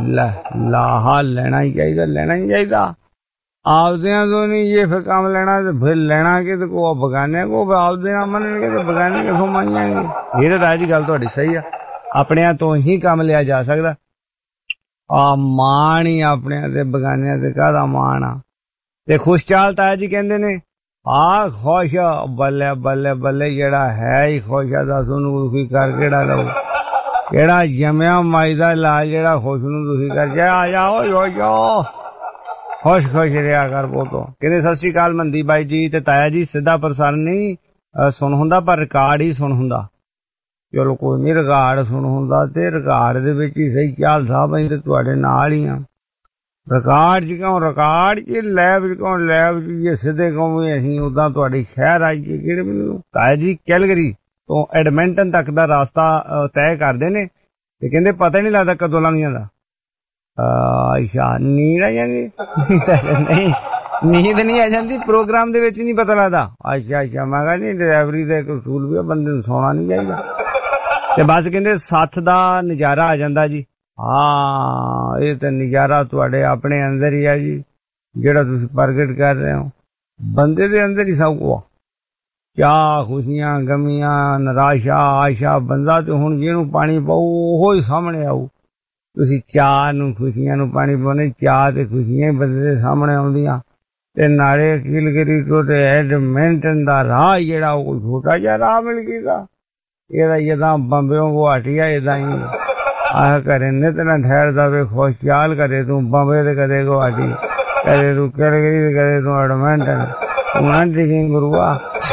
ਹੀ ਚਾਹੀਦਾ ਆਪਦਿਆਂ ਤੋਂ ਨਹੀਂ। ਜੇ ਫਿਰ ਕੰਮ ਲੈਣਾ ਤੇ ਫਿਰ ਲੈਣਾ ਕਿ ਕੋ ਬਗਾਨੇ ਕੋ ਆਪਦੇ ਨਾਲ ਮੰਨਣਗੇ ਤੇ ਬਗਾਨੇ ਕਿਥੋਂ ਮੰਨਾਂਗੇ। ਇਹ ਤਾਂ ਤਾਇਆ ਜੀ ਗੱਲ ਤੁਹਾਡੀ ਸਹੀ ਆ, ਆਪਣਿਆਂ ਤੋਂ ਹੀ ਕੰਮ ਲਿਆ ਜਾ ਸਕਦਾ। ਆ ਮਾਣ ਹੀ ਆਪਣਿਆਂ ਤੇ ਬਗਾਨਿਆਂ ਤੇ ਕਾਹਦਾ ਮਾਣ ਆ। ਤੇ ਖੁਸ਼ਚਾਲ ਤਾਇਆ ਜੀ ਕਹਿੰਦੇ ਨੇ ਆ ਖੁਸ਼ ਬੱਲੇ ਬੱਲੇ ਬੱਲੇ, ਜਿਹੜਾ ਹੈ ਹੀ ਖੁਸ਼ ਆ ਦੱਸ ਉਹਨੂੰ ਦੁਖੀ ਕਰ ਕਿਹੜਾ ਲਊ, ਕਿਹੜਾ ਜੰਮਿਆ ਮਾਈ ਦਾ ਲਾਲ ਜਿਹੜਾ ਖੁਸ਼ ਨੂੰ ਦੁਖੀ ਕਰ ਜਾ। ਆ ਜਾ ਓ ਜੋ ਖੁਸ਼ ਖੁਸ਼ ਰਿਹਾ ਕਰ ਬੋਤੋ। ਕਹਿੰਦੇ ਸਤਿ ਸ੍ਰੀ ਅਕਾਲ ਮੰਦੀ ਬਾਈ ਜੀ ਤੇ ਤਾਇਆ ਜੀ, ਸਿੱਧਾ ਪ੍ਰਸਾਰਣ ਨਹੀਂ ਸੁਣ ਹੁੰਦਾ ਪਰ ਰਿਕਾਰਡ ਹੀ ਸੁਣ ਹੁੰਦਾ। ਚਲੋ ਕੋਈ ਨਹੀਂ, ਰਿਕਾਰਡ ਸੁਣ ਹੁੰਦਾ ਤੇ ਰਿਕਾਰਡ ਦੇ ਵਿੱਚ ਹੀ ਸਹੀ। ਚਾਲ ਸਾਹਿਬ ਅਸੀਂ ਤੇ ਤੁਹਾਡੇ ਨਾਲ ਹੀ ਆ। ਰਿਕਾਰਡ ਚ ਕਿਉਂ, ਰਿਕਾਰਡ ਚ ਲੈਬ ਚ ਕਿਉਂ, ਲੈਬ ਚ ਜੇ ਸਿੱਧੇ ਕਹੋ ਅਸੀਂ ਉਦਾਂ ਤੁਹਾਡੀ ਸ਼ਹਿਰ ਆਈਏ ਕਿਹੜੇ ਮੈਨੂੰ। ਤਾਇਆ ਜੀ ਕੈਲਗਰੀ ਤੋਂ ਐਡਮਿੰਟਨ ਤੱਕ ਦਾ ਰਸਤਾ ਤੈਅ ਕਰਦੇ ਨੇ ਤੇ ਕਹਿੰਦੇ ਪਤਾ ਹੀ ਨਹੀਂ ਲੱਗਦਾ ਕਦੋਂ ਲੰਘ ਜਾਂਦਾ। ਅੱਛਾ ਨੀਂਦ ਆ ਜਾਂਦੀ? ਨਹੀਂ ਨੀਂਦ ਨਹੀਂ ਆ ਜਾਂਦੀ, ਪ੍ਰੋਗਰਾਮ ਦੇ ਵਿੱਚ ਨਹੀਂ ਪਤਾ ਲੱਗਦਾ। ਅੱਛਾ ਅੱਛਾ, ਮੈਂ ਕਿਹਾ ਨਹੀਂ ਡਰਾਈਵਰੀ ਦਾ ਇੱਕ ਅਸੂਲ ਵੀ ਆ, ਬੰਦੇ ਨੂੰ ਸੌਣਾ ਨਹੀਂ ਚਾਹੀਦਾ। ਤੇ ਬਸ ਕਹਿੰਦੇ ਸੱਥ ਦਾ ਨਜ਼ਾਰਾ ਆ ਜਾਂਦਾ ਜੀ। ਹਾਂ ਇਹ ਤਾਂ ਨਜ਼ਾਰਾ ਤੁਹਾਡੇ ਆਪਣੇ ਅੰਦਰ ਹੀ ਆ ਜੀ, ਜਿਹੜਾ ਤੁਸੀਂ ਪ੍ਰਗਟ ਕਰ ਰਹੇ ਹੋ। ਬੰਦੇ ਦੇ ਅੰਦਰ ਹੀ ਸਭ ਕੁਝ, ਚਾਹ ਖੁਸ਼ੀਆਂ ਗਮੀਆਂ ਨਿਰਾਸ਼ਾ ਆਸ਼ਾ। ਬੰਦਾ ਤੇ ਹੁਣ ਜਿਹਨੂੰ ਪਾਣੀ ਪਾਊ ਉਹ ਹੀ ਸਾਹਮਣੇ ਆਊ। ਤੁਸੀਂ ਚਾਹ ਨੂੰ ਖੁਸ਼ੀਆਂ ਨੂੰ ਪਾਣੀ ਪਾਉਣੇ, ਚਾਹ ਤੇ ਖੁਸ਼ੀਆਂ ਹੀ ਬੰਦੇ ਦੇ ਸਾਹਮਣੇ ਆਉਂਦੀਆਂ। ਤੇ ਨਾਲੇ ਕਿਲਗਰੀ ਤੋਂ ਤੇ ਐਡਮਿੰਟਨ ਦਾ ਰਾਹ ਜਿਹੜਾ ਉਹ ਛੋਟਾ ਜਿਹਾ ਰਾਹ ਮਿਲ ਗਿਆ। ਇਹਦਾ ਜਦਾਂ ਬੰਬਿਓਂ ਗੁਹਾਟੀ ਆ ਇਦਾਂ ਹੀ ਆਹ ਕਰੇ ਨਿਤ ਨਾ ਠਹਿਰਦਾ ਵੇ ਖੁਸ਼ਹਾਲ ਕਰੇ ਤੂੰ ਬੰਬੇ ਤੇ ਕਦੇ ਗੁਹਾਟੀ, ਕਦੇ ਤੂੰ ਕਿਲਗਰੀ ਤੇ ਕਦੇ ਤੂੰ ਐਡਮਿੰਟਨ। ਤੂੰ ਆਂਟੀ ਗੁਰੂਆ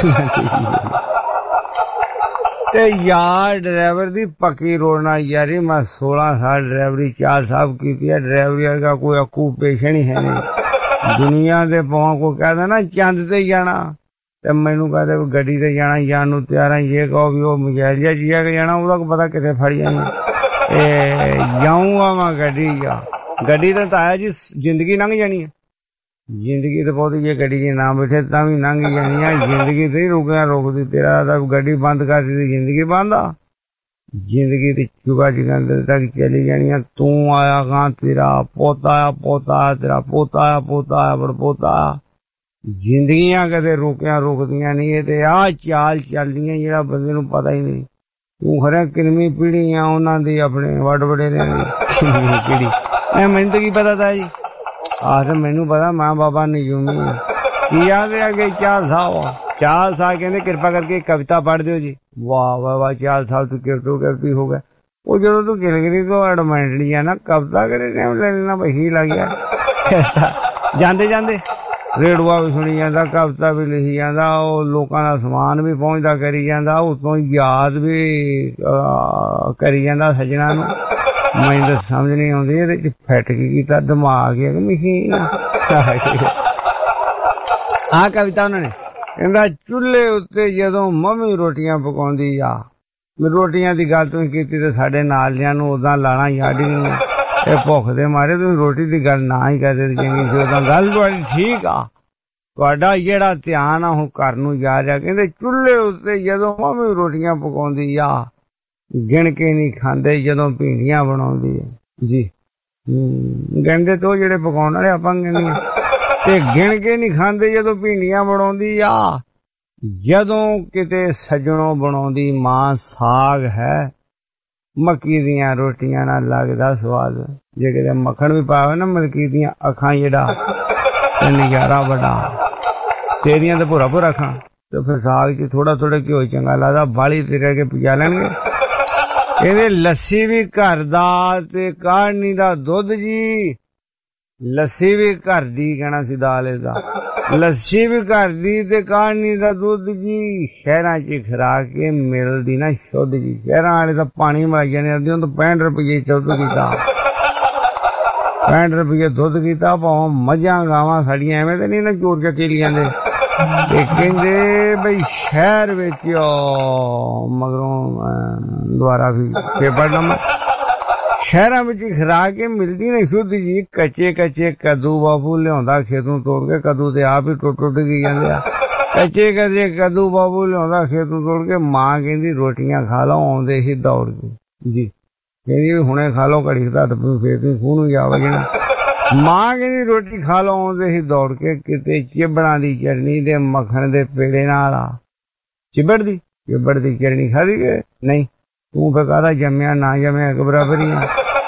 ਤੇ ਯਾਰ ਡਰਾਈਵਰ ਦੀ ਪੱਕੀ ਰੋਡ ਨਾਲ ਯਾਰੀ। ਮੈਂ 16 ਸਾਲ ਡਰਾਈਵਰੀ ਚਾਲ ਸਾਹਿਬ ਕੀਤੀ ਹੈ। ਡਰਾਈਵਰੀ ਵਰਗਾ ਕੋਈ ਆਕੂਪੇਸ਼ਨ ਹੀ ਹੈ ਨਹੀਂ ਦੁਨੀਆ ਦੇ। ਪਾਉ ਕੋਈ ਕਹਿੰਦਾ ਨਾ ਚੰਦ ਤੇ ਜਾਣਾ ਤੇ ਮੈਨੂੰ ਕਹਦੇ ਗੱਡੀ ਤੇ ਜਾਣਾ, ਜਾਣ ਨੂੰ ਤਿਆਰ ਆ। ਇਹ ਕਹੋ ਵੀ ਉਹ ਮਜੈਲੀਆ ਜੀਆ ਕੇ ਜਾਣਾ, ਉਹਦਾ ਪਤਾ ਕਿਤੇ ਫੜ ਜਾਣੀ। ਜਾਊਂਗਾ ਮੈਂ ਗੱਡੀ ਜਾ, ਗੱਡੀ ਤੇ ਆਇਆ ਜੀ ਜ਼ਿੰਦਗੀ ਲੰਘ ਜਾਣੀ ਹੈ। ਜ਼ਿੰਦਗੀ ਤੇ ਬਹੁਤੀ ਜੇ ਗੱਡੀ ਜੇ ਨਾ ਬੈਠੇ ਤਾਂ ਵੀ ਲੰਘ ਜਾਣੀ ਆ। ਜ਼ਿੰਦਗੀ ਤੇ ਰੁਕਿਆ ਰੋਕਦੀ, ਤੇਰਾ ਤਾਂ ਗੱਡੀ ਬੰਦ ਕਰ ਦਿੱਤੀ ਜ਼ਿੰਦਗੀ ਬੰਦ ਆ। ਜ਼ਿੰਦਗੀ ਤੇ ਚੁਗਾ ਚਿਕਨ ਤੱਕ ਚਲੀ ਜਾਣੀ ਆ। ਤੂੰ ਆਇਆ ਕਾਂ, ਤੇਰਾ ਪੋਤਾ ਆ, ਪੋਤਾ ਤੇਰਾ ਪੋਤਾ ਆ, ਪੋਤਾ ਆ, ਪੜਪੋਤਾ। ਜ਼ਿੰਦਗੀਆਂ ਕਦੇ ਰੋਕਿਆ ਰੁਕਦੀਆਂ ਨਹੀਂ। ਇਹ ਤੇ ਆਹ ਚਾਲ ਚੱਲਦੀਆਂ ਜਿਹੜਾ ਬੰਦੇ ਨੂੰ ਪਤਾ ਹੀ ਨਹੀਂ। ਤੂੰ ਖਰੇ ਕਿੰਨੀ ਪੀੜੀ ਆ ਉਹਨਾਂ ਦੀ, ਆਪਣੇ ਵੱਡ ਵਡੇਰਿਆਂ ਦੀ ਪੀੜੀ। ਮੈਨੂੰ ਤਾਂ ਕੀ ਪਤਾ ਤਾ ਜੀ, ਆਹ ਮੈਨੂੰ ਪਤਾ ਮਾਂ ਬਾਬਾ ਨਜੂਮੀ ਕੀ ਆਦੇ ਅੱਗੇ ਚਾਲ ਸਾਹਿਬ। ਚਾਲ ਸਾਹਿਬ ਕਹਿੰਦੇ ਕਿਰਪਾ ਕਰਕੇ ਕਵਿਤਾ ਪੜ੍ਹ ਦਿਓ ਜੀ। ਵਾਹ ਵਾਹ ਵਾਹ ਚਾਲ ਸਾਹਿਬ ਤੂੰ ਕਿਰਤੀ ਹੋ ਗਿਆ। ਉਹ ਜਦੋਂ ਤੂੰ ਕਿਲਗਰੀ ਤੋਂ ਐਡਮਿੰਟਨ ਜਾਣਾ ਕਵਿਤਾ ਕਰੇ ਟਾਈਮ ਲੈ ਲੈਣਾ ਬਹੀ ਲੱਗ ਗਿਆ। ਜਾਂਦੇ ਜਾਂਦੇ ਰੇਡੂਆ ਵੀ ਸੁਣੀ ਜਾਂਦਾ, ਕਵਿਤਾ ਵੀ ਲਿਖੀ ਜਾਂਦਾ, ਉਹ ਲੋਕਾਂ ਦਾ ਸਮਾਨ ਵੀ ਪਹੁੰਚਦਾ ਕਰੀ ਜਾਂਦਾ, ਉਤੋਂ ਯਾਦ ਵੀ ਕਰੀ ਜਾਂਦਾ ਸੱਜਣਾ ਨੂੰ। ਮੈਨੂੰ ਤਾਂ ਸਮਝ ਨਹੀਂ ਆਉਂਦੀ ਇਹਦੇ ਚ ਫਿੱਟ ਕੀ ਕੀਤਾ ਦਿਮਾਗ ਹੈ ਕਿ ਮਸ਼ੀਨ। ਆਹ ਕਵਿਤਾ ਉਹਨਾਂ ਨੇ ਕਹਿੰਦਾ ਚੁੱਲ੍ਹੇ ਉੱਤੇ ਜਦੋਂ ਮੰਮੀ ਰੋਟੀਆਂ ਪਕਾਉਂਦੀ ਆ। ਰੋਟੀਆਂ ਦੀ ਗੱਲ ਤੁਸੀਂ ਕੀਤੀ ਤੇ ਸਾਡੇ ਨਾਲਿਆਂ ਨੂੰ ਉਦਾਂ ਲਾਣਾ ਯਾਦ ਹੀ ਨਹੀਂ। ਇਹ ਭੁੱਖ ਦੇ ਮਾਰੇ ਤੁਸੀਂ ਰੋਟੀ ਦੀ ਗੱਲ ਨਾ ਹੀ ਕਰਦੇ ਚੰਗੀ ਸੀ। ਉਦਾਂ ਗੱਲ ਤੁਹਾਡੀ ਠੀਕ ਆ, ਤੁਹਾਡਾ ਜਿਹੜਾ ਧਿਆਨ ਆ ਉਹ ਘਰ ਨੂੰ ਜਾ ਰਿਹਾ। ਕਹਿੰਦੇ ਚੁੱਲ੍ਹੇ ਉੱਤੇ ਜਦੋਂ ਮੰਮੀ ਰੋਟੀਆਂ ਪਕਾਉਂਦੀ ਆ, ਗਿਣ ਕੇ ਨਹੀਂ ਖਾਂਦੇ ਜਦੋਂ ਭਿੰਡੀਆਂ ਬਣਾਉਂਦੀ ਹੈ ਜੀ। ਕਹਿੰਦੇ ਤੋਂ ਜਿਹੜੇ ਪਕਾਉਣ ਵਾਲੇ ਆਪਾਂ ਕਹਿੰਦੇ ਤੇ ਗਿਣ ਕੇ ਨਹੀਂ ਖਾਂਦੇ ਜਦੋਂ ਭਿੰਡੀਆਂ ਬਣਾਉਂਦੀ ਆ। ਜਦੋਂ ਕਿਤੇ ਸੱਜਣੋਂ ਬਣਾਉਂਦੀ ਮਾਂ ਸਾਗ ਹੈ, ਮੱਕੀ ਦੀਆਂ ਰੋਟੀਆਂ ਨਾਲ ਲੱਗਦਾ ਸਵਾਦ। ਜੇ ਕਿਤੇ ਮੱਖਣ ਵੀ ਪਾਵੇ ਨਾ ਮਲਕੀ ਦੀਆਂ ਅੱਖਾਂ ਜਿਹੜਾ ਤੇ ਨਜ਼ਾਰਾ ਵੱਡਾ। ਤੇਰੀਆਂ ਤੇ ਭੁਰਾ ਭੁਰਾ ਅੱਖਾਂ ਤੇ ਫਿਰ ਸਾਗ ਚ ਥੋੜਾ ਥੋੜਾ ਘਿਓ ਚੰਗਾ ਲੱਗਦਾ। ਬਾਲੀ ਤੇਰੇ ਕੇ ਪਿਆ ਲੈਣਗੇ। ਇਹਦੇ ਲੱਸੀ ਵੀ ਘਰ ਦਾ ਤੇ ਕਾੜਨੀ ਦਾ ਦੁੱਧ ਜੀ। ਲੱਸੀ ਵੀ ਘਰ ਦੀ ਕਹਿਣਾ ਸੀ ਦਾਲ ਇਹਦਾ। ਲੱਸੀ ਵੀ ਘਰ ਦੀ ਤੇ ਕਾੜਨੀ ਦਾ ਦੁੱਧ ਜੀ। ਸ਼ਹਿਰਾਂ ਚ ਖਰਾਕ ਕੇ ਮਿਲਦੀ ਨਾ ਸ਼ੁੱਧ ਜੀ। ਸ਼ਹਿਰਾਂ ਵਾਲੇ ਤਾਂ ਪਾਣੀ ਮਾਰ ਜਾਂਦੇ ਅੱਧੇ ਤੋਂ 65 ਰੁਪਏ ਦੁੱਧ ਕੀਤਾ। 65 ਰੁਪਏ ਦੁੱਧ ਕੀਤਾ। ਭਾਵੇਂ ਮੱਝਾਂ ਗਾਵਾਂ ਸਾਡੀਆਂ ਐਵੇਂ ਤੇ ਨਹੀਂ ਨਾ ਚੋਰ ਕੇ ਚਲੀ ਜਾਂਦੇ। ਤੇ ਕਹਿੰਦੇ ਬਈ ਸ਼ਹਿਰ ਵਿੱਚ ਮਗਰੋਂ ਦੁਆਰਾ ਵੀ ਪੇਪਰ ਸ਼ਹਿਰਾਂ ਵਿੱਚ ਖਰਾ ਕੇ ਮਿਲਦੀ ਨਹੀਂ ਸ਼ੁੱਧ ਜੀ। ਕੱਚੇ ਕੱਚੇ ਕੱਦੂ ਬਾਬੂ ਲਿਆਉਂਦਾ ਖੇਤੋਂ ਤੋੜ ਕੇ। ਕੱਦੂ ਤੇ ਆਪ ਹੀ ਟੁੱਟ ਟੁੱਟ ਗਈ ਜਾਂਦੇ ਆ। ਕੱਚੇ ਕੱਚੇ ਕੱਦੂ ਬਾਬੂ ਲਿਆਉਂਦਾ ਖੇਤੋਂ ਤੋੜ ਕੇ। ਮਾਂ ਕਹਿੰਦੀ ਰੋਟੀਆਂ ਖਾ ਲਓ, ਆਉਂਦੇ ਸੀ ਦੌੜ ਕੇ ਜੀ। ਕਹਿੰਦੀ ਵੀ ਹੁਣੇ ਖਾ ਲਓ ਘੜੀ ਦਾ ਫੇਰ ਤੁਸੀਂ ਖੂਹ ਨੂੰ ਜਾ ਵਜਣਾ। ਮਾਂ ਕਹਿੰਦੀ ਰੋਟੀ ਖਾ ਲਓ, ਆਉਂਦੇ ਸੀ ਦੌੜ ਕੇ। ਕਿਤੇ ਚਿਬੜਾਂ ਦੀ ਚਟਨੀ ਦੇ ਮੱਖਣ ਦੇ ਪੇੜੇ ਨਾਲ ਆ। ਚਿਬੜ ਦੀ ਚਟਨੀ ਖਾਦੀ ਕਿ ਨਹੀਂ? ਤੂੰ ਫਿਰ ਕਾਹਦਾ ਜੰਮਿਆ ਨਾ ਜੰਮਿਆ ਇੱਕ ਬਰਾਬਰ ਹੀ ਆ।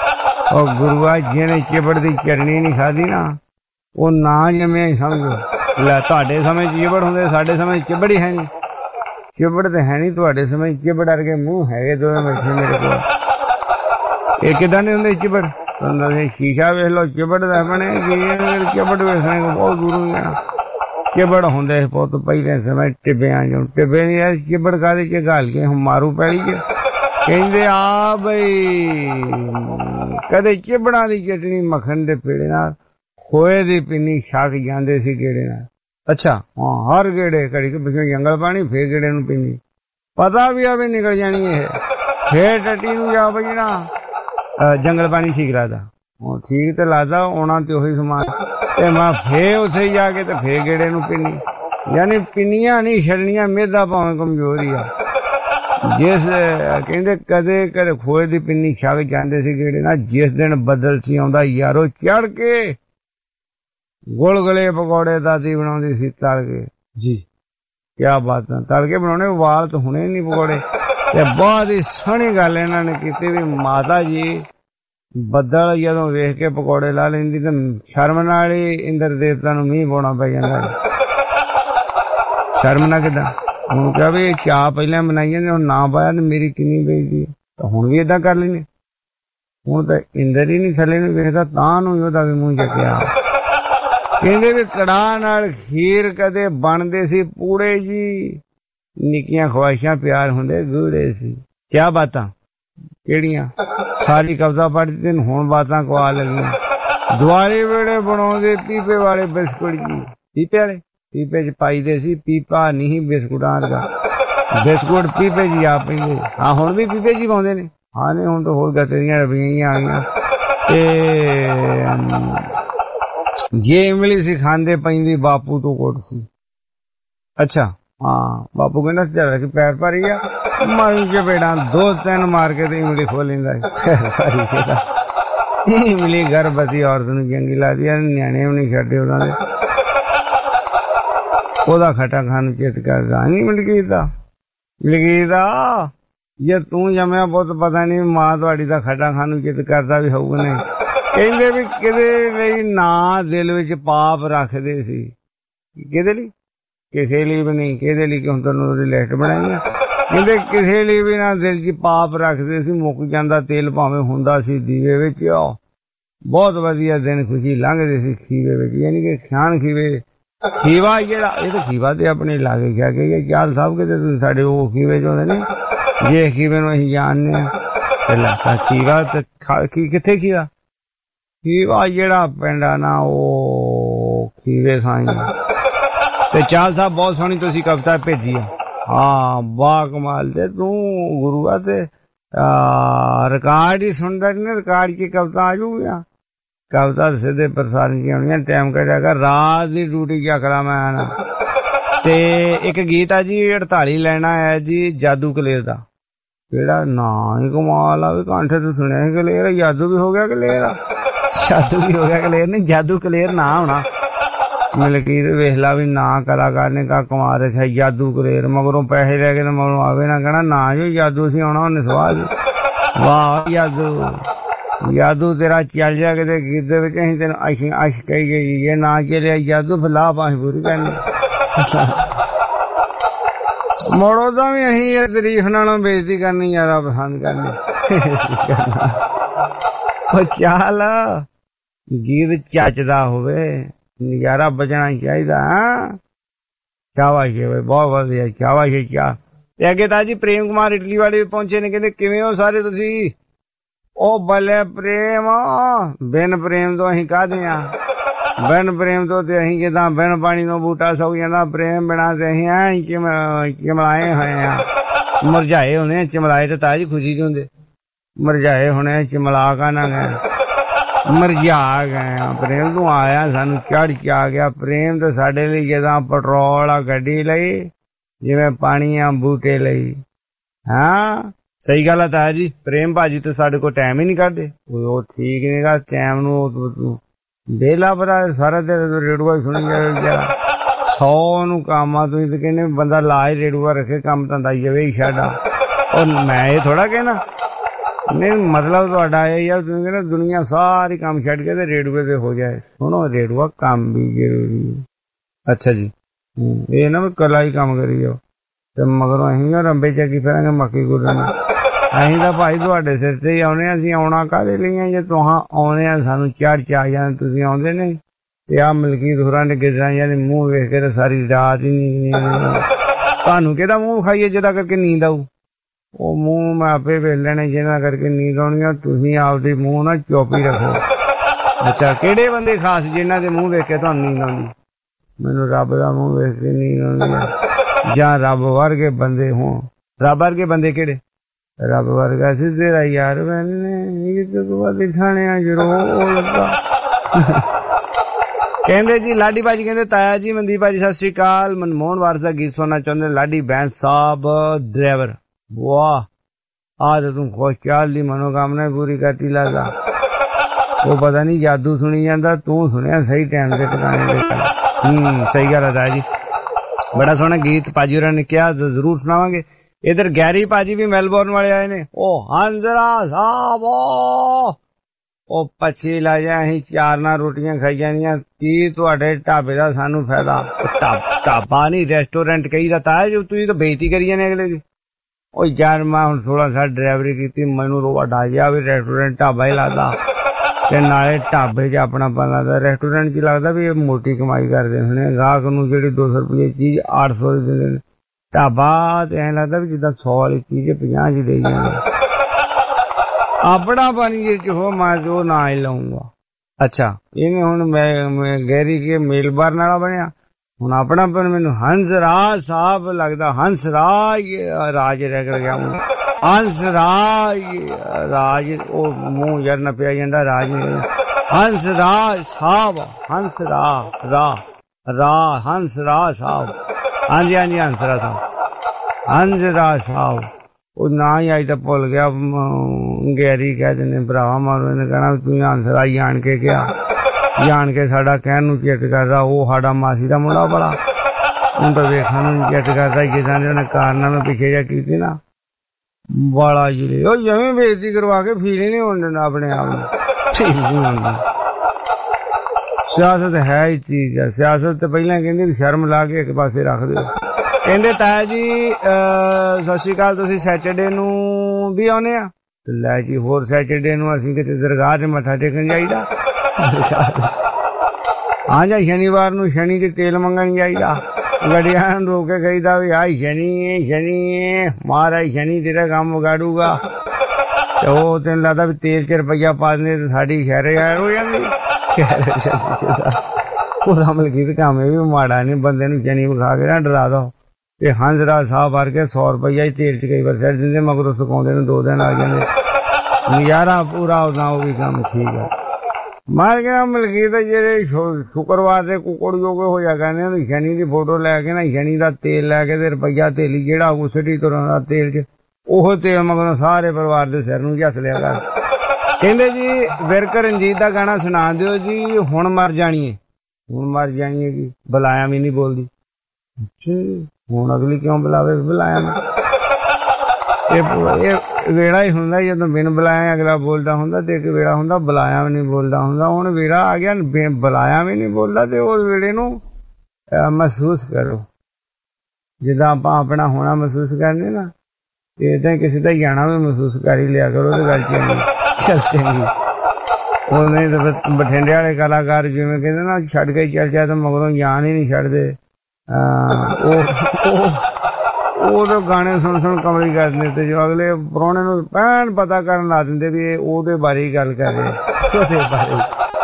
ਉਹ ਗੁਰੂਆ ਜਿਹਨੇ ਚਿਬੜ ਦੀ ਚਟਨੀ ਨਹੀਂ ਖਾਦੀ ਨਾ ਉਹ ਨਾ ਜੰਮਿਆ ਹੀ ਸਮਝੋ। ਲੈ ਤੁਹਾਡੇ ਸਮੇਂ 'ਚ ਚਿਬੜ ਹੁੰਦੇ, ਸਾਡੇ ਸਮੇਂ 'ਚ ਚਿਬੜ ਹੀ ਹੈ ਨਹੀਂ। ਚਿਬੜ ਤੇ ਹੈ ਨਹੀਂ ਤੁਹਾਡੇ ਸਮੇਂ 'ਚ, ਚਿਬੜ ਵਰਗੇ ਮੂੰਹ ਹੈਗੇ ਦੋਵੇਂ ਬੈਠੇ ਮੇਰੇ ਕੋਲ। ਇਹ ਕਿੱਦਾਂ ਦੇ ਹੁੰਦੇ ਚਿਬੜ? ਸ਼ੀਸ਼ਾ ਵੇਖ ਲਓ, ਚਿਬੜ ਦਾ ਬਣੇ ਕੀ? ਚਿਬੜ ਵੇਖਣੇ ਕੋ ਬਹੁਤ ਦੂਰੋਂ ਗਿਆ। ਚਿਬੜ ਹੁੰਦੇ ਪੁੱਤ ਪਹਿਲੇ ਸਮੇਂ ਟਿੱਬਿਆਂ ਚੋਂ। ਟਿੱਬੇ ਨਹੀਂ ਚਿਬੜ ਕਾਹਦੇ 'ਚ ਘਾਲ ਕੇ ਮਾਰੂ ਪੈਲੀ 'ਚ। ਕਹਿੰਦੇ ਆ ਬਈ ਕਦੇ ਚਿਬੜਾਂ ਦੀ ਚਟਣੀ ਮੱਖਣ ਦੇ ਪੇੜੇ ਨਾਲ, ਖੋਏ ਦੀ ਪਿੰਨੀ ਛਕ ਜਾਂਦੇ ਸੀ ਗੇੜੇ ਨਾਲ। ਅੱਛਾ ਹਾਂ, ਹਰ ਗੇੜੇ ਘੜੀ ਕੇ ਪਿੱਛੋਂ ਜੰਗਲ ਪਾਣੀ, ਫੇਰ ਗੇੜੇ ਨੂੰ ਪਿੰਨੀ, ਪਤਾ ਵੀ ਆਵੇ ਨਿਕਲ ਜਾਣੀ ਇਹ। ਫੇਰ ਟੱਟੀ ਨੂੰ ਜਾ ਬਈ ਨਾ ਜੰਗਲ ਪਾਣੀ ਠੀਕ ਲੱਗਦਾ, ਠੀਕ ਤੇ ਲੱਗਦਾ ਆਉਣਾ ਤੇ ਉਹੀ ਸਮਾਨ। ਤੇ ਮੈਂ ਫੇਰ ਉੱਥੇ ਜਾ ਕੇ ਤੇ ਫੇਰ ਗੇੜੇ ਨੂੰ ਪਿੰਨੀ, ਯਾਨੀ ਪਿੰਨੀਆਂ ਨਹੀਂ ਛੱਡਣੀਆਂ, ਮੇਦਾ ਭਾਵੇਂ ਕਮਜ਼ੋਰ ਹੀ ਆ। ਜਿਸ ਕਹਿੰਦੇ ਕਦੇ ਕਦੇ ਖੋਏ ਦੀ ਪਿੰਨੀ ਛਕ ਜਾਂਦੇ ਸੀ ਗੇੜੇ ਨਾਲ। ਜਿਸ ਦਿਨ ਬੱਦਲ ਸੀ ਆਉਂਦਾ ਯਾਰੋ ਚੜ ਕੇ ਗੁਲਗੁਲੇ ਪਕੌੜੇ ਦਾਦੀ ਬਣਾਉਂਦੀ ਸੀ ਤਲ ਕੇ ਜੀ। ਕਿਆ ਬਾਤ ਹੈ, ਤਲ ਕੇ ਬਣਾਉਣੇ, ਵਾਲ ਤਾਂ ਹੁਣੇ ਨਹੀਂ ਪਕੌੜੇ। ਤੇ ਬਹੁਤ ਹੀ ਸੋਹਣੀ ਗੱਲ ਇਹਨਾਂ ਨੇ ਕੀਤੀ ਵੀ ਮਾਤਾ ਜੀ ਬੱਦਲ ਜਦੋਂ ਵੇਖ ਕੇ ਪਕੌੜੇ ਲਾ ਲੈਂਦੀ ਤੇ ਸ਼ਰਮ ਨਾਲ ਹੀ ਇੰਦਰ ਦੇਵਤਾ ਨੂੰ ਮੀਂਹ ਪਾਉਣਾ ਪੈ ਜਾਂਦਾ। ਸ਼ਰਮ ਨਾਲ ਕਿੱਦਾਂ? ਹੁਣ ਕਿਹਾ ਵੀ ਚਾਹ ਪਹਿਲਾਂ ਬਣਾਈ ਜਾਂਦੇ, ਹੁਣ ਨਾ ਪਾਇਆ ਤੇ ਮੇਰੀ ਕਿੰਨੀ ਬੇਇੱਜ਼ਤੀ। ਤਾਂ ਹੁਣ ਵੀ ਏਦਾਂ ਕਰ ਲੈਂਦੇ। ਹੁਣ ਤਾਂ ਇੰਦਰ ਹੀ ਨਹੀਂ ਥੱਲੇ ਨੂੰ ਵੇਖਦਾ, ਤਾਂ ਨੂੰ ਉਹਦਾ ਵੀ ਮੂੰਹ ਚੱਕਿਆ। ਕਹਿੰਦੇ ਵੀ ਕੜਾਹ ਨਾਲ ਖੀਰ ਕਦੇ ਬਣਦੇ ਸੀ ਪੂੜੇ ਜੀ, ਨਿੱਕੀਆਂ ਖਵਾਇਸ਼ਾਂ ਪਿਆਰ ਹੁੰਦੇ ਗੂੜੇ ਸੀ। ਕਿਆ ਬਾਤਾਂ ਕਿਹੜੀਆਂ? ਸਾਰੀ ਕਵਿਤਾ ਪੜ੍ਹਦੀ ਤੇ ਹੁਣ ਬਾਤਾਂ ਕਵਾ ਲੱਗੀਆਂ। ਦੁਆਰੇ ਵੇੜੇ ਬਣਾਉਂਦੇ ਪੀਪੇ ਵਾਲੇ ਬਿਸਕੁਟ ਜੀ। ਪੀਪੇ ਵਾਲੇ ਪੀਪੇ 'ਚ ਪਾਈਦੇ ਸੀ, ਪੀਪਾ ਨਹੀਂ ਬਿਸਕੁਟਾਂ ਦਾ। ਬਿਸਕੁਟ ਪੀਪੇ 'ਚ ਆ ਪੈਂਦੇ। ਹਾਂ ਹੁਣ ਵੀ ਪੀਪੇ 'ਚ ਪਾਉਂਦੇ ਨੇ। ਹਾਂ ਨਹੀਂ ਹੁਣ ਤਾਂ ਹੋਰ ਗੱਤਰੀਆਂ ਰਵੀਆਂ ਆ ਗਈਆਂ। ਤੇ ਜੇ ਇਮਲੀ ਸੀ ਖਾਂਦੇ ਪੈਂਦੀ ਬਾਪੂ ਤੋਂ ਕੋਟ ਸੀ। ਅੱਛਾ ਹਾਂ, ਬਾਪੂ ਕਹਿੰਦਾ ਚੱਲ ਕਿ ਪੈਰ ਭਾਰੀ ਆ, ਮਾਰੂ ਚਪੇੜਾਂ 2-3 ਮਾਰ ਕੇ ਤੇ ਇਮਲੀ ਖੋਲ ਲੈਂਦਾ। ਇਮਲੀ ਗਰਭਵਤੀ ਔਰਤ ਨੂੰ ਚੰਗੀ ਲੱਗਦੀ ਆ, ਨਿਆਣੇ ਵੀ ਨਹੀਂ ਛੱਡੇ ਉਹਨਾਂ ਦੇ। ਉਹਦਾ ਖਟਾ ਖਾਣ ਨੂੰ ਚਿੱਤ ਕਰਦਾ ਨਹੀਂ। ਮਲਕੀਤਾ ਜੇ ਤੂੰ ਜੰਮਿਆ ਪੁੱਤ ਪਤਾ ਨਹੀਂ ਮਾਂ ਤੁਹਾਡੀ ਦਾ ਖਟਾ ਖਾਣ ਨੂੰ ਚਿੱਤ ਕਰਦਾ ਵੀ ਹੋਊਗਾ ਨਹੀਂ। ਕਹਿੰਦੇ ਵੀ ਕਿਹਦੇ ਲਈ ਨਾ ਦਿਲ ਵਿੱਚ ਪਾਪ ਰੱਖਦੇ ਸੀ, ਕਿਹਦੇ ਲਈ? ਕਿਸੇ ਲਈ ਵੀ ਨਹੀਂ। ਕਿਹਦੇ ਲਈ? ਕਿ ਹੁਣ ਤੁਹਾਨੂੰ ਉਹਦੀ ਲਿਸਟ ਬਣਾਈ। ਕਹਿੰਦੇ ਕਿਸੇ ਲਈ ਵੀ ਨਾ ਦਿਲ 'ਚ ਪਾਪ ਰੱਖਦੇ ਸੀ। ਮੁੱਕ ਜਾਂਦਾ ਤੇਲ ਭਾਵੇਂ ਹੁੰਦਾ ਸੀ ਦੀਵੇ ਵਿੱਚ। ਬਹੁਤ ਵਧੀਆ ਦਿਨ ਖੁਸ਼ੀ ਲੰਘਦੇ ਸੀ ਖੀਵੇ ਵਿੱਚ, ਯਾਨੀ ਕਿ ਖਾਨ ਖੀਵੇ। ਖੀਵਾ ਜਿਹੜਾ ਇਹ ਤਾਂ ਖੀਵਾ ਤੇ ਆਪਣੇ ਲਾਗੇ ਗਿਆ ਕਿ ਚਾਲ ਸਾਹਿਬ ਕਿਤੇ ਤੁਸੀਂ ਸਾਡੇ ਉਹ ਖੀਵੇ 'ਚ ਆਉਂਦੇ ਨੇ। ਜੇ ਖੀਵੇ ਨੂੰ ਅਸੀਂ ਜਾਣਦੇ ਹਾਂ ਖੀਵਾ ਤੇ ਕਿੱਥੇ ਖੀਵਾ? ਖੀਵਾ ਜਿਹੜਾ ਪਿੰਡ ਆ ਨਾ ਉਹ ਖੀਵੇ ਸਾਈ। ਤੇ ਚਾਲ ਸਾਹਿਬ ਬਹੁਤ ਸੋਹਣੀ ਤੁਸੀਂ ਕਵਿਤਾ ਭੇਜੀ ਆ। ਹਾਂ ਬਾ ਕਮਾਲ ਦੇ ਤੂੰ ਗੁਰੂ ਆ। ਤੇ ਰਿਕਾਰਡ ਹੀ ਸੁਣਦਾ ਨਹੀਂ, ਰਿਕਾਰਡ ਕੀ ਕਵਿਤਾ ਆ ਜੂਗੀਆਂ। ਕਵਿਤਾ ਸਿੱਧੇ ਪ੍ਰਸਾਰਨ ਕੀ ਆਉਣੀਆਂ। ਟਾਈਮ ਕੱਢਿਆ ਰਾਤ ਦੀ ਡਿਊਟੀ ਕਿਆ ਕਰਾਂ ਮੈਂ ਨਾ। ਤੇ ਇੱਕ ਗੀਤ ਆ ਜੀ 48 ਲੈਣਾ ਹੈ ਜੀ ਜਾਦੂ ਕਲੇਰ ਦਾ। ਕਿਹੜਾ ਨਾਂ ਹੀ ਕਮਾਲ ਆ। ਵੀ ਕਾਂਠੇ ਤੋਂ ਸੁਣਿਆ ਸੀ ਕਲੇਰ, ਜਾਦੂ ਵੀ ਹੋ ਗਿਆ ਕਲੇਰ। ਜਾਦੂ ਵੀ ਹੋ ਗਿਆ ਕਲੇਰ, ਨਹੀਂ ਜਾਦੂ ਕਲੇਰ ਨਾ ਹੋਣਾ। ਮਲਕੀਤ ਵੇਖ ਲਾ ਵੀ ਨਾ ਕਲਾਕਾਰ ਨੇ ਕਾ ਕਮਾ ਰੱਖਿਆ ਜਾਦੂ ਕਲੇਰ। ਮਗਰੋਂ ਪੈਸੇ ਲੈ ਕੇ ਤੇ ਮਗਰੋਂ ਆਵੇ ਨਾ ਕਹਿਣਾ ਨਾ ਜੋ ਜਾਦੂ ਸੀ ਆਉਣਾ ਉਹਨੇ ਸਵਾਲ। ਵਾਹ ਜਾਦੂ ਤੇਰਾ ਚੱਲ ਜਾ ਕਿਤੇ ਗੀਤ ਦੇ ਵਿੱਚ। ਅਸੀਂ ਤੈਨੂੰ ਅਸ਼ ਕਹੀ ਗਈ ਇਹ ਨਾ ਚੱਲਿਆ ਜਾਦੂ ਫਿਰ ਲਾਭ ਅਸੀਂ ਪੂਰੀ ਕਰਨੀ। ਮੋੜੋ ਤਾਂ ਵੀ ਅਸੀਂ ਇਹ ਤਾਰੀਫ ਨਾਲੋਂ ਬੇਇੱਜ਼ਤੀ ਕਰਨੀ ਜ਼ਿਆਦਾ ਪਸੰਦ ਕਰਨੀ। ਉਹ ਚੱਲ ਗੀਤ ਚੱਜਦਾ ਹੋਵੇ, ਨਜ਼ਾਰਾ ਬਚਣਾ ਚਾਹੀਦਾ। ਸ਼ਾਬਾਸ਼ ਹੈ ਬਹੁਤ ਵਧੀਆ, ਸ਼ਾਬਾਸ਼ ਹੈ। ਤੇ ਅੱਗੇ ਤਾਂ ਜੀ ਪ੍ਰੇਮ ਕੁਮਾਰ ਇਟਲੀ ਵਾਲੇ ਪਹੁੰਚੇ ਨੇ। ਕਹਿੰਦੇ ਕਿਵੇਂ ਹੋ ਸਾਰੇ ਤੁਸੀਂ? ਉਹ ਬੱਲੇ ਪ੍ਰੇਮ, ਬਿਨ ਪ੍ਰੇਮ ਤੋਂ ਅਸੀਂ ਕਾਹਦੇ ਆ? ਬਿਨ ਪ੍ਰੇਮ ਤੋਂ ਤੇ ਅਸੀਂ ਜਿੱਦਾਂ ਬਿਨ ਪਾਣੀ ਤੋਂ ਬੂਟਾ ਸੁੱਕ ਜਾਂਦਾ, ਪ੍ਰੇਮ ਬਿਨਾਂ ਤੇ ਅਸੀਂ ਐ ਚਮਲਾਏ ਹੋਏ ਆ, ਮੁਰਝਾਏ ਹੋਣੇ। ਚਮਲਾਏ ਤੇ ਤਾਜੀ ਖੁਸ਼ੀ ਚ ਹੁੰਦੇ, ਮੁਰਝਾਏ ਹੋਣੇ ਚਮਲਾ ਕਾ ਨਾ ਗਏ, ਮੁਰਝਾ ਗਏ। ਪ੍ਰੇਮ ਤੋਂ ਆਇਆ ਸਾਨੂੰ ਚੜ ਕੇ ਆ ਗਿਆ। ਪ੍ਰੇਮ ਤਾਂ ਸਾਡੇ ਲਈ ਜਿੱਦਾਂ ਪੈਟਰੋਲ ਆ ਗੱਡੀ ਲਈ, ਜਿਵੇਂ ਪਾਣੀ ਆ ਬੂਟੇ ਲਈ। ਹਾਂ ਸਹੀ ਗੱਲ ਆ ਤਾਇਆ ਜੀ। ਪ੍ਰੇਮ ਭਾਜੀ ਤੇ ਸਾਡੇ ਕੋਲ ਟਾਈਮ ਹੀ ਨਹੀਂ ਕੱਢਦੇ। ਉਹ ਠੀਕ ਨੀ ਗਾ ਟਾਈਮ ਨੂੰ ਵਿਹਲਾ ਪਤਾ ਸਾਰਾ ਦਿਨ ਰੇਡੂਆ ਸੁਣੀ ਜਾਵੇ। 100 ਨੂੰ ਕੰਮ ਆ, ਤੁਸੀਂ ਤੇ ਕਹਿੰਦੇ ਬੰਦਾ ਲਾ ਹੀ ਰੇਡੂਆ ਰੱਖੇ, ਕੰਮ ਧੰਦਾ ਜਾਵੇ ਹੀ ਛੱਡ। ਔਰ ਮੈਂ ਇਹ ਥੋੜਾ ਕਹਿਣਾ, ਨਹੀਂ ਮਤਲਬ ਤੁਹਾਡਾ ਇਹ ਆ ਤੁਸੀਂ ਕਹਿੰਦੇ ਦੁਨੀਆ ਸਾਰੀ ਕੰਮ ਛੱਡ ਕੇ ਤੇ ਰੇਡੂਏ ਤੇ ਹੋ ਜਾਏ। ਸੁਣੋ ਰੇਡੂਆ ਕੰਮ ਵੀ ਜ਼ਰੂਰੀ। ਅੱਛਾ ਜੀ, ਇਹ ਨਾ ਕਲਾ ਹੀ ਕੰਮ ਕਰੀ ਜਾਓ ਤੇ ਮਗਰੋਂ ਅਸੀਂ ਨਾ ਰੰਬੇ ਚੱਕੀ ਫਿਰਾਂਗੇ ਮੱਕੀ ਗੁੱਡਣ। ਅਸੀਂ ਤਾਂ ਭਾਈ ਤੁਹਾਡੇ ਸਿਰ ਤੇ ਹੀ ਆਉਣੇ, ਅਸੀਂ ਆਉਣਾ ਕਾਹਦੇ ਲਈ ਆ? ਜੇ ਤੁਹਾਂ ਆਉਣੇ ਆ ਸਾਨੂੰ ਚੜ ਚਾ ਜਾਣ, ਤੁਸੀਂ ਆਉਂਦੇ ਨਹੀਂ। ਤੇ ਆਹ ਮਲਕੀਤ ਹੋਰਾਂ ਨੇ ਗਿੱਦੜਾਂ ਜਾਂ ਮੂੰਹ ਵੇਖ ਕੇ ਸਾਰੀ ਰਾਤ ਹੀ ਨੀਂਦ। ਤੁਹਾਨੂੰ ਕਿਹਦਾ ਮੂੰਹ ਖਾਈਏ ਜਿਹਦਾ ਕਰਕੇ ਨੀਂਦ ਆਊ? ਉਹ ਮੂੰਹ ਮੈਂ ਆਪੇ ਵੇਖ ਲੈਣੇ ਜਿਹਨਾਂ ਕਰਕੇ ਨੀਂਦ ਆਉਣੀ ਆ। ਤੁਸੀਂ ਆਪਦੇ ਮੂੰਹ ਨਾਲ ਚੁੱਪ ਹੀ ਰੱਖੋ। ਅੱਛਾ, ਕਿਹੜੇ ਬੰਦੇ ਖਾਸ ਜਿਹਨਾਂ ਦੇ ਮੂੰਹ ਵੇਖ ਕੇ ਤੁਹਾਨੂੰ ਨੀਂਦ ਆਉਂਦੀ? ਮੈਨੂੰ ਰੱਬ ਦਾ ਮੂੰਹ ਵੇਖ ਕੇ ਨੀਂਦ ਆਉਂਦੀ ਆ, ਜਾਂ ਰੱਬ ਵਰਗੇ ਬੰਦੇ ਹੋਣ। ਰੱਬ ਵਰਗੇ ਬੰਦੇ ਕਿਹੜੇ? ਰੱਬ ਵਰਗਾ ਸੀ ਤੇਰਾ ਯਾਰ ਮੈਨੇ ਥਾਣਿਆਂ ਜ਼ਰੂਰ ਲੱਗਾ। ਕਹਿੰਦੇ ਜੀ ਲਾਡੀ ਭਾਜੀ ਕਹਿੰਦੇ ਤਾਇਆ ਜੀ ਮਨਦੀਪ ਭਾਜੀ ਸਤਿ ਸ੍ਰੀ ਅਕਾਲ, ਮਨਮੋਹਨ ਵਾਰਸ ਦਾ ਗੀਤ ਸੁਣਨਾ ਚਾਹੁੰਦੇ ਲਾਡੀ ਬੈਂਸ ਸਾਹਿਬ ਡਰਾਈਵਰ। ਵਾਹ, आज तुम खुश चाल दी मनोकामना पूरी करती लादा। वो पता नहीं जादू सुनी जाता, तू सुनिया सही टाइम से टकाने दे। सही गल है जी, बड़ा सोहना गीत पाजी होरां ने किया, जरूर सुनावांगे। इधर गैरी पाजी भी मेलबोर्न वाले आए ने। ओ हंजरा साहब ओ पछी ला जा, असीं चार नाल रोटियां खाई जानियां, की तुहाडे ढाबे दा सानू फायदा? ढाबा नहीं रेस्टोरेंट कहीदा ताया जी, तुसीं तां बेइज्जती करी जाने अगले दी। ओ यार मैं हुण 16 साल ड्राइवरी कीती, मैनू रोवा डा गया भी रेस्टोरेंट ढाबा ही लगदा ते नाले ढाबे च अपनापन लगदा। रेस्टोरेंट च लगदा भी मोटी कमाई करदे ने, गाहक नूं जेहड़ी 200 रुपये चीज 800 दी दिंदे ने। ढाबा ते ऐ लगदा भी जिद्दां 100 वाली चीज 50 च देई जांदे। अपनापन जे च हो मैं जो ना ही लाऊंगा। अच्छा, इहने हुण मैं गैरी के मेलबर्न वाला बनिया, ਹੁਣ ਆਪਣਾਪਨ ਮੈਨੂੰ ਹੰਸਰਾਜ ਸਾਹਿਬ ਲੱਗਦਾ। ਹੰਸਰਾਜ ਰਾਜ ਰਹਿ ਗਿਆ, ਹੰਸਰਾਜ ਰਾਜ ਉਹ ਮੂੰਹ ਯਾਰ ਨਾ ਪਿਆ ਜਾਂਦਾ ਰਾਜ। ਹੰਸਰਾਜ ਸਾਹਿਬ, ਹੰਸਰਾਜ ਹੰਸਰਾਜ ਸਾਹਿਬ, ਹਾਂਜੀ ਹਾਂਜੀ ਹੰਸਰਾਜ ਸਾਹਿਬ, ਹੰਸਰਾਜ ਸਾਹਿਬ। ਉਹ ਨਾ ਹੀ ਅੱਜ ਤਾਂ ਭੁੱਲ ਗਿਆ, ਗੈਰੀ ਕਹਿ ਦਿੰਦੇ ਭਰਾਵਾ ਮਾਰੋ। ਇਹਨੇ ਕਹਿਣਾ ਤੂੰ ਹੰਸਰਾਜ ਜਾਣ ਕੇ ਕਿਹਾ, ਜਾਣ ਕੇ ਸਾਡਾ ਕਹਿਣ ਨੂੰ ਚਿੱਟ ਕਰਦਾ। ਉਹ ਸਾਡਾ ਮਾਸੀ ਦਾ ਮੁੰਡਾ ਬੜਾ, ਹੁਣ ਤਾਂ ਵੇਖਣ ਨੂੰ ਚਿੱਟ ਕਰਦਾ। ਜਿੱਦਾਂ ਦੇ ਉਹਨੇ ਕਾਰਨਾਂ ਨੂੰ ਪਿੱਛੇ ਜਾ ਕੀਤੀ ਨਾ ਬੜਾ ਜੀ, ਉਹ ਜਿਵੇਂ ਬੇਇੱਜ਼ਤੀ ਕਰਵਾ ਕੇ ਫੀਲ ਹੀ ਨਹੀਂ ਹੋਣ ਦਿੰਦਾ ਆਪਣੇ ਆਪ ਨੂੰ। ਠੀਕ ਨਹੀਂ ਹੁੰਦਾ। ਸਿਆਸਤ ਹੈ ਹੀ ਚੀਜ਼ ਆ। ਸਿਆਸਤ ਤੇ ਪਹਿਲਾਂ ਕਹਿੰਦੇ ਸ਼ਰਮ ਲਾ ਕੇ ਇੱਕ ਪਾਸੇ ਰੱਖ ਦਿਓ। ਕਹਿੰਦੇ ਤਾਇਆ ਜੀ ਸਤਿ ਸ਼੍ਰੀ ਅਕਾਲ, ਤੁਸੀਂ ਸੈਟਰਡੇ ਨੂੰ ਵੀ ਆਉਨੇ ਆ? ਲੈ ਜੀ, ਹੋਰ ਸੈਟਰਡੇ ਨੂੰ ਅਸੀਂ ਕਿਤੇ ਦਰਗਾਹ 'ਚ ਮੱਥਾ ਟੇਕਣ ਜਾਈਦਾ। ਹਾਂ ਜਾਂ ਸ਼ਨੀਵਾਰ ਨੂੰ ਸ਼ਨੀ ਦੇ ਤੇਲ ਮੰਗਣ ਜਾਈਦਾ, ਗੱਡੀਆਂ ਨੂੰ ਰੋਕ ਕੇ ਕਹੀਦਾ ਵੀ ਆਹ ਸ਼ਨੀ ਸ਼ਨੀ ਮਹਾਰਾਜ ਸ਼ਨੀ ਤੇਰਾ ਕੰਮ ਵਿਗਾੜੂਗਾ। ਤੇ ਉਹ ਤੈਨੂੰ ਲੱਗਦਾ ਵੀ ਤੇਲ 'ਚ ਰੁਪਈਆ ਪਾ ਦਿੰਦੇ ਤੇ ਸਾਡੀ ਖੈਰੇ ਯਾਰ ਹੋ ਜਾਂਦੀ। ਉਹਦਾ ਮਲਕੀਤ ਕੰਮ ਇਹ ਵੀ ਮਾੜਾ ਨਹੀਂ, ਬੰਦੇ ਨੂੰ ਸ਼ਨੀ ਵਿਖਾ ਕੇ ਨਾ ਡਰਾ ਦੋ। ਤੇ ਹੰਸਰਾਜ ਸਾਹਿਬ ਵਰਗੇ 100 ਰੁਪਈਆ ਹੀ ਤੇਲ 'ਚ ਕਈ ਵਾਰ ਛੱਡ ਦਿੰਦੇ, ਮਗਰੋਂ ਸੁਕਾਉਂਦੇ ਨੂੰ 2 ਦਿਨ ਆ ਜਾਂਦੇ। ਨਜ਼ਾਰਾ ਪੂਰਾ ਉਹਦਾ, ਉਹ ਵੀ ਕੰਮ ਠੀਕ ਆ। ਮੈਂ ਕਿਹਾ ਮਲਕੀਤ ਜਿਹੜੇ ਸ਼ੁੱਕਰਵਾਰ ਦੇ ਕੁੱਕੜ ਜੋਗੇ ਹੋ ਜਾ ਕਹਿੰਦੇ ਸ਼ਨੀ ਦੀ ਫੋਟੋ ਲੈ ਕੇ ਨਾ ਸ਼ਨੀ ਦਾ ਤੇਲ ਲੈ ਕੇ ਤੇ ਰੁਪਈਆ ਤੇਲੀ ਜਿਹੜਾ ਉਸੜੀ ਤੁਰਾਂ ਦਾ ਤੇਲ 'ਚ ਉਹ ਤੇਲ ਮਗਰੋਂ ਸਾਰੇ ਪਰਿਵਾਰ ਦੇ ਸਿਰ ਨੂੰ ਝੱਸ ਲਿਆ ਕਰ। ਕਹਿੰਦੇ ਜੀ ਵਿਰਕ ਰਣਜੀਤ ਦਾ ਗਾਣਾ ਸੁਣਾ ਦਿਓ ਜੀ, ਹੁਣ ਮਰ ਜਾਣੀਏ। ਹੁਣ ਮਰ ਜਾਣੀਏ ਕੀ ਬੁਲਾਇਆ ਵੀ ਨਹੀਂ ਬੋਲਦੀ। ਹੁਣ ਅਗਲੀ ਕਿਉਂ ਬੁਲਾਵੇ? ਬੁਲਾਇਆ ਮੈਂ ਇਹ ਵੇੜਾ ਹੀ ਹੁੰਦਾ ਜਦੋਂ ਬਿਨ ਬੁਲਾਇਆ ਅਗਲਾ ਬੋਲਦਾ ਹੁੰਦਾ, ਤੇ ਇੱਕ ਵੇੜਾ ਹੁੰਦਾ ਬੁਲਾਇਆ ਵੀ ਨਹੀਂ ਬੋਲਦਾ ਹੁੰਦਾ। ਹੁਣ ਵੇੜਾ ਆ ਗਿਆ ਬੁਲਾਇਆ ਵੀ ਨਹੀਂ ਬੋਲਦਾ, ਤੇ ਉਸ ਵੇੜੇ ਨੂੰ ਮਹਿਸੂਸ ਕਰੋ ਜਿੱਦਾਂ ਆਪਾਂ ਆਪਣਾ ਹੋਣਾ ਮਹਿਸੂਸ ਕਰਦੇ ਨਾ, ਤੇ ਏਦਾਂ ਹੀ ਕਿਸੇ ਦਾ ਜਾਣਾ ਵੀ ਮਹਿਸੂਸ ਕਰ ਹੀ ਲਿਆ ਕਰੋ। ਤੇ ਗੱਲ ਚੱਲ ਚੰਗੀ। ਉਹਨੇ ਬਠਿੰਡੇ ਵਾਲੇ ਕਲਾਕਾਰ ਜਿਵੇਂ ਕਹਿੰਦੇ ਨਾ ਛੱਡ ਕੇ ਚੱਲ ਜਾ, ਤਾਂ ਮਗਰੋਂ ਜਾਨ ਹੀ ਨਹੀਂ ਛੱਡਦੇ। ਉਹ ਤਾਂ ਗਾਣੇ ਸੁਣ ਕਮਲੀ ਕਰ ਦਿੰਦੇ, ਤੇ ਜੋ ਅਗਲੇ ਪ੍ਰਾਹੁਣੇ ਨੂੰ ਪੈਣ ਪਤਾ ਕਰਨ ਲਾ ਦਿੰਦੇ ਵੀ ਇਹ ਉਹਦੇ ਬਾਰੇ ਹੀ ਗੱਲ ਕਰ ਰਹੇ, ਉਹਦੇ ਬਾਰੇ।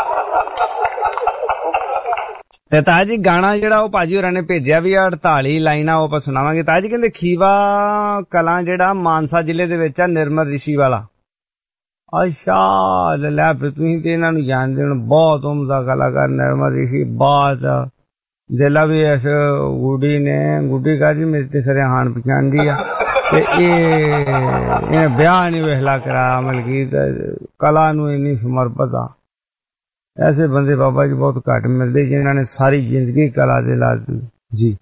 ਤੇ ਤਾਜ ਜੀ ਗਾਣਾ ਜਿਹੜਾ ਉਹ ਭਾਜੀ ਹੋਰਾਂ ਨੇ ਭੇਜਿਆ ਵੀ 48 ਲਾਈਨਾਂ ਉਹ ਆਪਾਂ ਸੁਣਾਵਾਂਗੇ। ਤਾਜ ਜੀ ਕਹਿੰਦੇ ਖੀਵਾ ਕਲਾਂ ਜਿਹੜਾ ਮਾਨਸਾ ਜ਼ਿਲ੍ਹੇ ਦੇ ਵਿੱਚ ਆ, ਨਿਰਮਲ ਰਿਸ਼ੀ ਵਾਲਾ। ਅੱਛਾ ਲੈ ਫਿਰ ਤੁਸੀਂ ਤੇ ਇਹਨਾਂ ਨੂੰ ਜਾਣਦੇ ਹੋ, ਬਹੁਤ ਉਮਦਾ ਕਲਾਕਾਰ ਨਿਰਮਲ ਰਿਸ਼ੀ। ਬਹੁਤ ਜਿਲਾ ਵੀ ਇਸ ਗੁੱਡੀ ਨੇ ਗੁੱਡੀ ਕਾਜੀ ਮੇਰੇ ਤੇ ਸਾਰੇ ਹਾਣ ਪਛਾਣਦੀ ਆ। ਤੇ ਇਹ ਵਿਆਹ ਨਹੀਂ ਵੇਖਲਾ ਕਰਾਇਆ, ਮਲਕੀਤ ਕਲਾ ਨੂੰ ਇੰਨੀ ਸਮਰਪਿਤ ਆ। ਐਸੇ ਬੰਦੇ ਬਾਬਾ ਜੀ ਬਹੁਤ ਘੱਟ ਮਿਲਦੇ ਜਿਨ੍ਹਾਂ ਨੇ ਸਾਰੀ ਜ਼ਿੰਦਗੀ ਕਲਾ ਦੇ ਲਾ ਦਿੱਤੀ ਜੀ।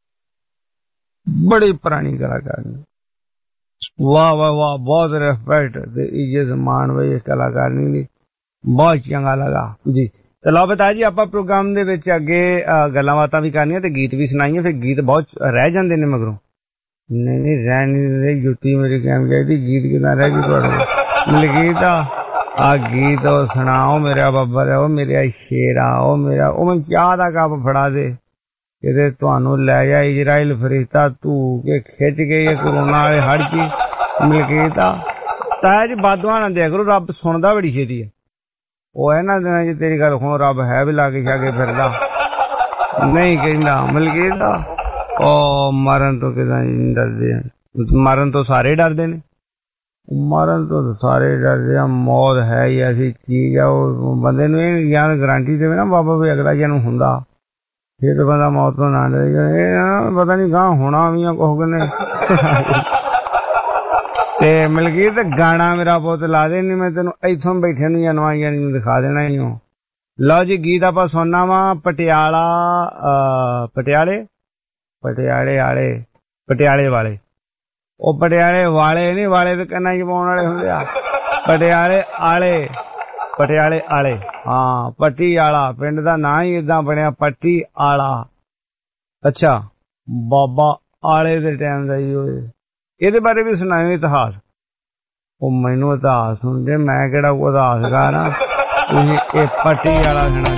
ਬੜੀ ਪੁਰਾਣੀ ਕਲਾਕਾਰ ਨੇ। ਵਾਹ ਵਾਹ ਵਾਹ, ਬਹੁਤ ਰਿਸਪੈਕਟ ਤੇ ਇੱਜ਼ਤ ਮਾਣ ਵਈ ਇਸ ਕਲਾਕਾਰਨੀ ਦੀ, ਬਹੁਤ ਚੰਗਾ ਲਗਾ ਜੀ। ਤੇ ਲਓ ਬਤਾ ਜੀ ਆਪਾਂ ਪ੍ਰੋਗਰਾਮ ਦੇ ਵਿੱਚ ਅੱਗੇ ਗੱਲਾਂ ਬਾਤਾਂ ਵੀ ਕਰਨੀਆਂ ਤੇ ਗੀਤ ਵੀ ਸੁਣਾਈਏ। ਫਿਰ ਗੀਤ ਬਹੁਤ ਰਹਿ ਜਾਂਦੇ ਨੇ ਮਗਰੋਂ। ਨਹੀਂ ਰਹਿ ਨਹੀਂ ਰਹੀ ਜੁੱਤੀ ਮੇਰੀ ਕਹਿਣ ਚਾਹੀਦੀ ਗੀਤ ਕਿੱਦਾਂ ਰਹਿ ਗਈ ਤੁਹਾਡੇ ਮਲਕੀਤ ਆ ਗੀਤ ਉਹ ਸੁਣਾਓ ਮੇਰਾ ਬੱਬਰ ਉਹ ਮੇਰਾ ਸ਼ੇਰਾ ਉਹ ਮੇਰਾ ਉਹ ਮੈਨੂੰ ਚਾਹ ਦਾ ਕੱਪ ਫੜਾ ਦੇ ਕਿਤੇ ਤੁਹਾਨੂੰ ਲੈ ਜਾ ਇਜ਼ਰਾਈਲ ਫਰਿਸ਼ਤਾ ਧੂ ਕੇ ਖਿੱਚ ਗਈ ਕਰੋਨਾ ਵਾਲੇ ਹੜ ਚ ਮਲਕੀਤ ਤਾਂ ਜੀ ਬਾਦੂਆਂ ਨਾ ਦਿਆ ਕਰੋ ਰੱਬ ਸੁਣਦਾ ਬੜੀ ਛੇਤੀ ਹੈ। ਉਹ ਇਹਨਾਂ ਦਿਨਾਂ ਚ ਤੇਰੀ ਗੱਲ ਹੁਣ ਰੱਬ ਹੈ ਵੀ ਲਾਗੇ ਛਾਗੇ ਫਿਰਦਾ ਨਹੀਂ ਕਹਿੰਦਾ ਮਲਕੀਤ ਉਹ ਮਰਨ ਤੋਂ ਕਿਦਾਂ ਡਰਦੇ ਆ ਮਰਨ ਤੋਂ ਸਾਰੇ ਡਰਦੇ ਨੇ ਮਰਨ ਤੋਂ ਸਾਰੇ ਡਰਦੇ ਆ ਮੌਤ ਹੈ ਹੀ ਐਸੀ ਚੀਜ਼ ਆ ਉਹ ਬੰਦੇ ਨੂੰ ਇਹ ਯਾਰ ਗਾਰੰਟੀ ਦੇਵੇ ਨਾ ਬਾਬਾ ਵੀ ਅਗਲਾ ਜਨਮ ਹੁੰਦਾ ਫਿਰ ਤਾਂ ਬੰਦਾ ਮੌਤ ਤੋਂ ਨਾ ਡਰੇ ਪਤਾ ਨਹੀਂ ਗਾਂ ਹੋਣਾ ਵੀ ਆ ਕੁਛ ਨੇ ਤੇ ਮਲਕੀਤ ਗਾਣਾ ਮੇਰਾ ਬਹੁਤ ਲਾ ਦੇ ਨਹੀਂ ਮੈਂ ਤੈਨੂੰ ਇੱਥੋਂ ਬੈਠੇ ਨੂੰ ਜਨਵਾਈਆਂ ਨੂੰ ਦਿਖਾ ਦੇਣਾ ਹੀ ਹੋ। ਲਓ ਜੀ ਗੀਤ ਆਪਾਂ ਸੁਣਨਾ ਵਾ ਪਟਿਆਲੇ ਵਾਲੇ ਉਹ ਪਟਿਆਲੇ ਵਾਲੇ ਨਹੀਂ ਵਾਲੇ ਤੇ ਕੰਨਾਂ 'ਚ ਪਾਉਣ ਵਾਲੇ ਹੁੰਦੇ ਆ ਪਟਿਆਲੇ ਆਲੇ ਹਾਂ ਪੱਟੀ ਆਲਾ ਪਿੰਡ ਦਾ ਨਾਂ ਹੀ ਏਦਾਂ ਬਣਿਆ ਪੱਟੀ ਆਲਾ। ਅੱਛਾ ਬਾਬਾ ਆਲੇ ਦੇ ਟਾਈਮ ਦਾ ਹੀ ਹੋਏ ਇਹਦੇ ਬਾਰੇ ਵੀ ਸੁਣਾਇਓ ਇਤਿਹਾਸ। ਉਹ ਮੈਨੂੰ ਇਤਿਹਾਸ ਸੁਣਦੇ ਮੈਂ ਕਿਹੜਾ ਇਤਿਹਾਸਕਾਰ ਆ ਤੁਸੀਂ ਇਹ ਪੱਟੀ ਵਾਲਾ ਸੁਣਾ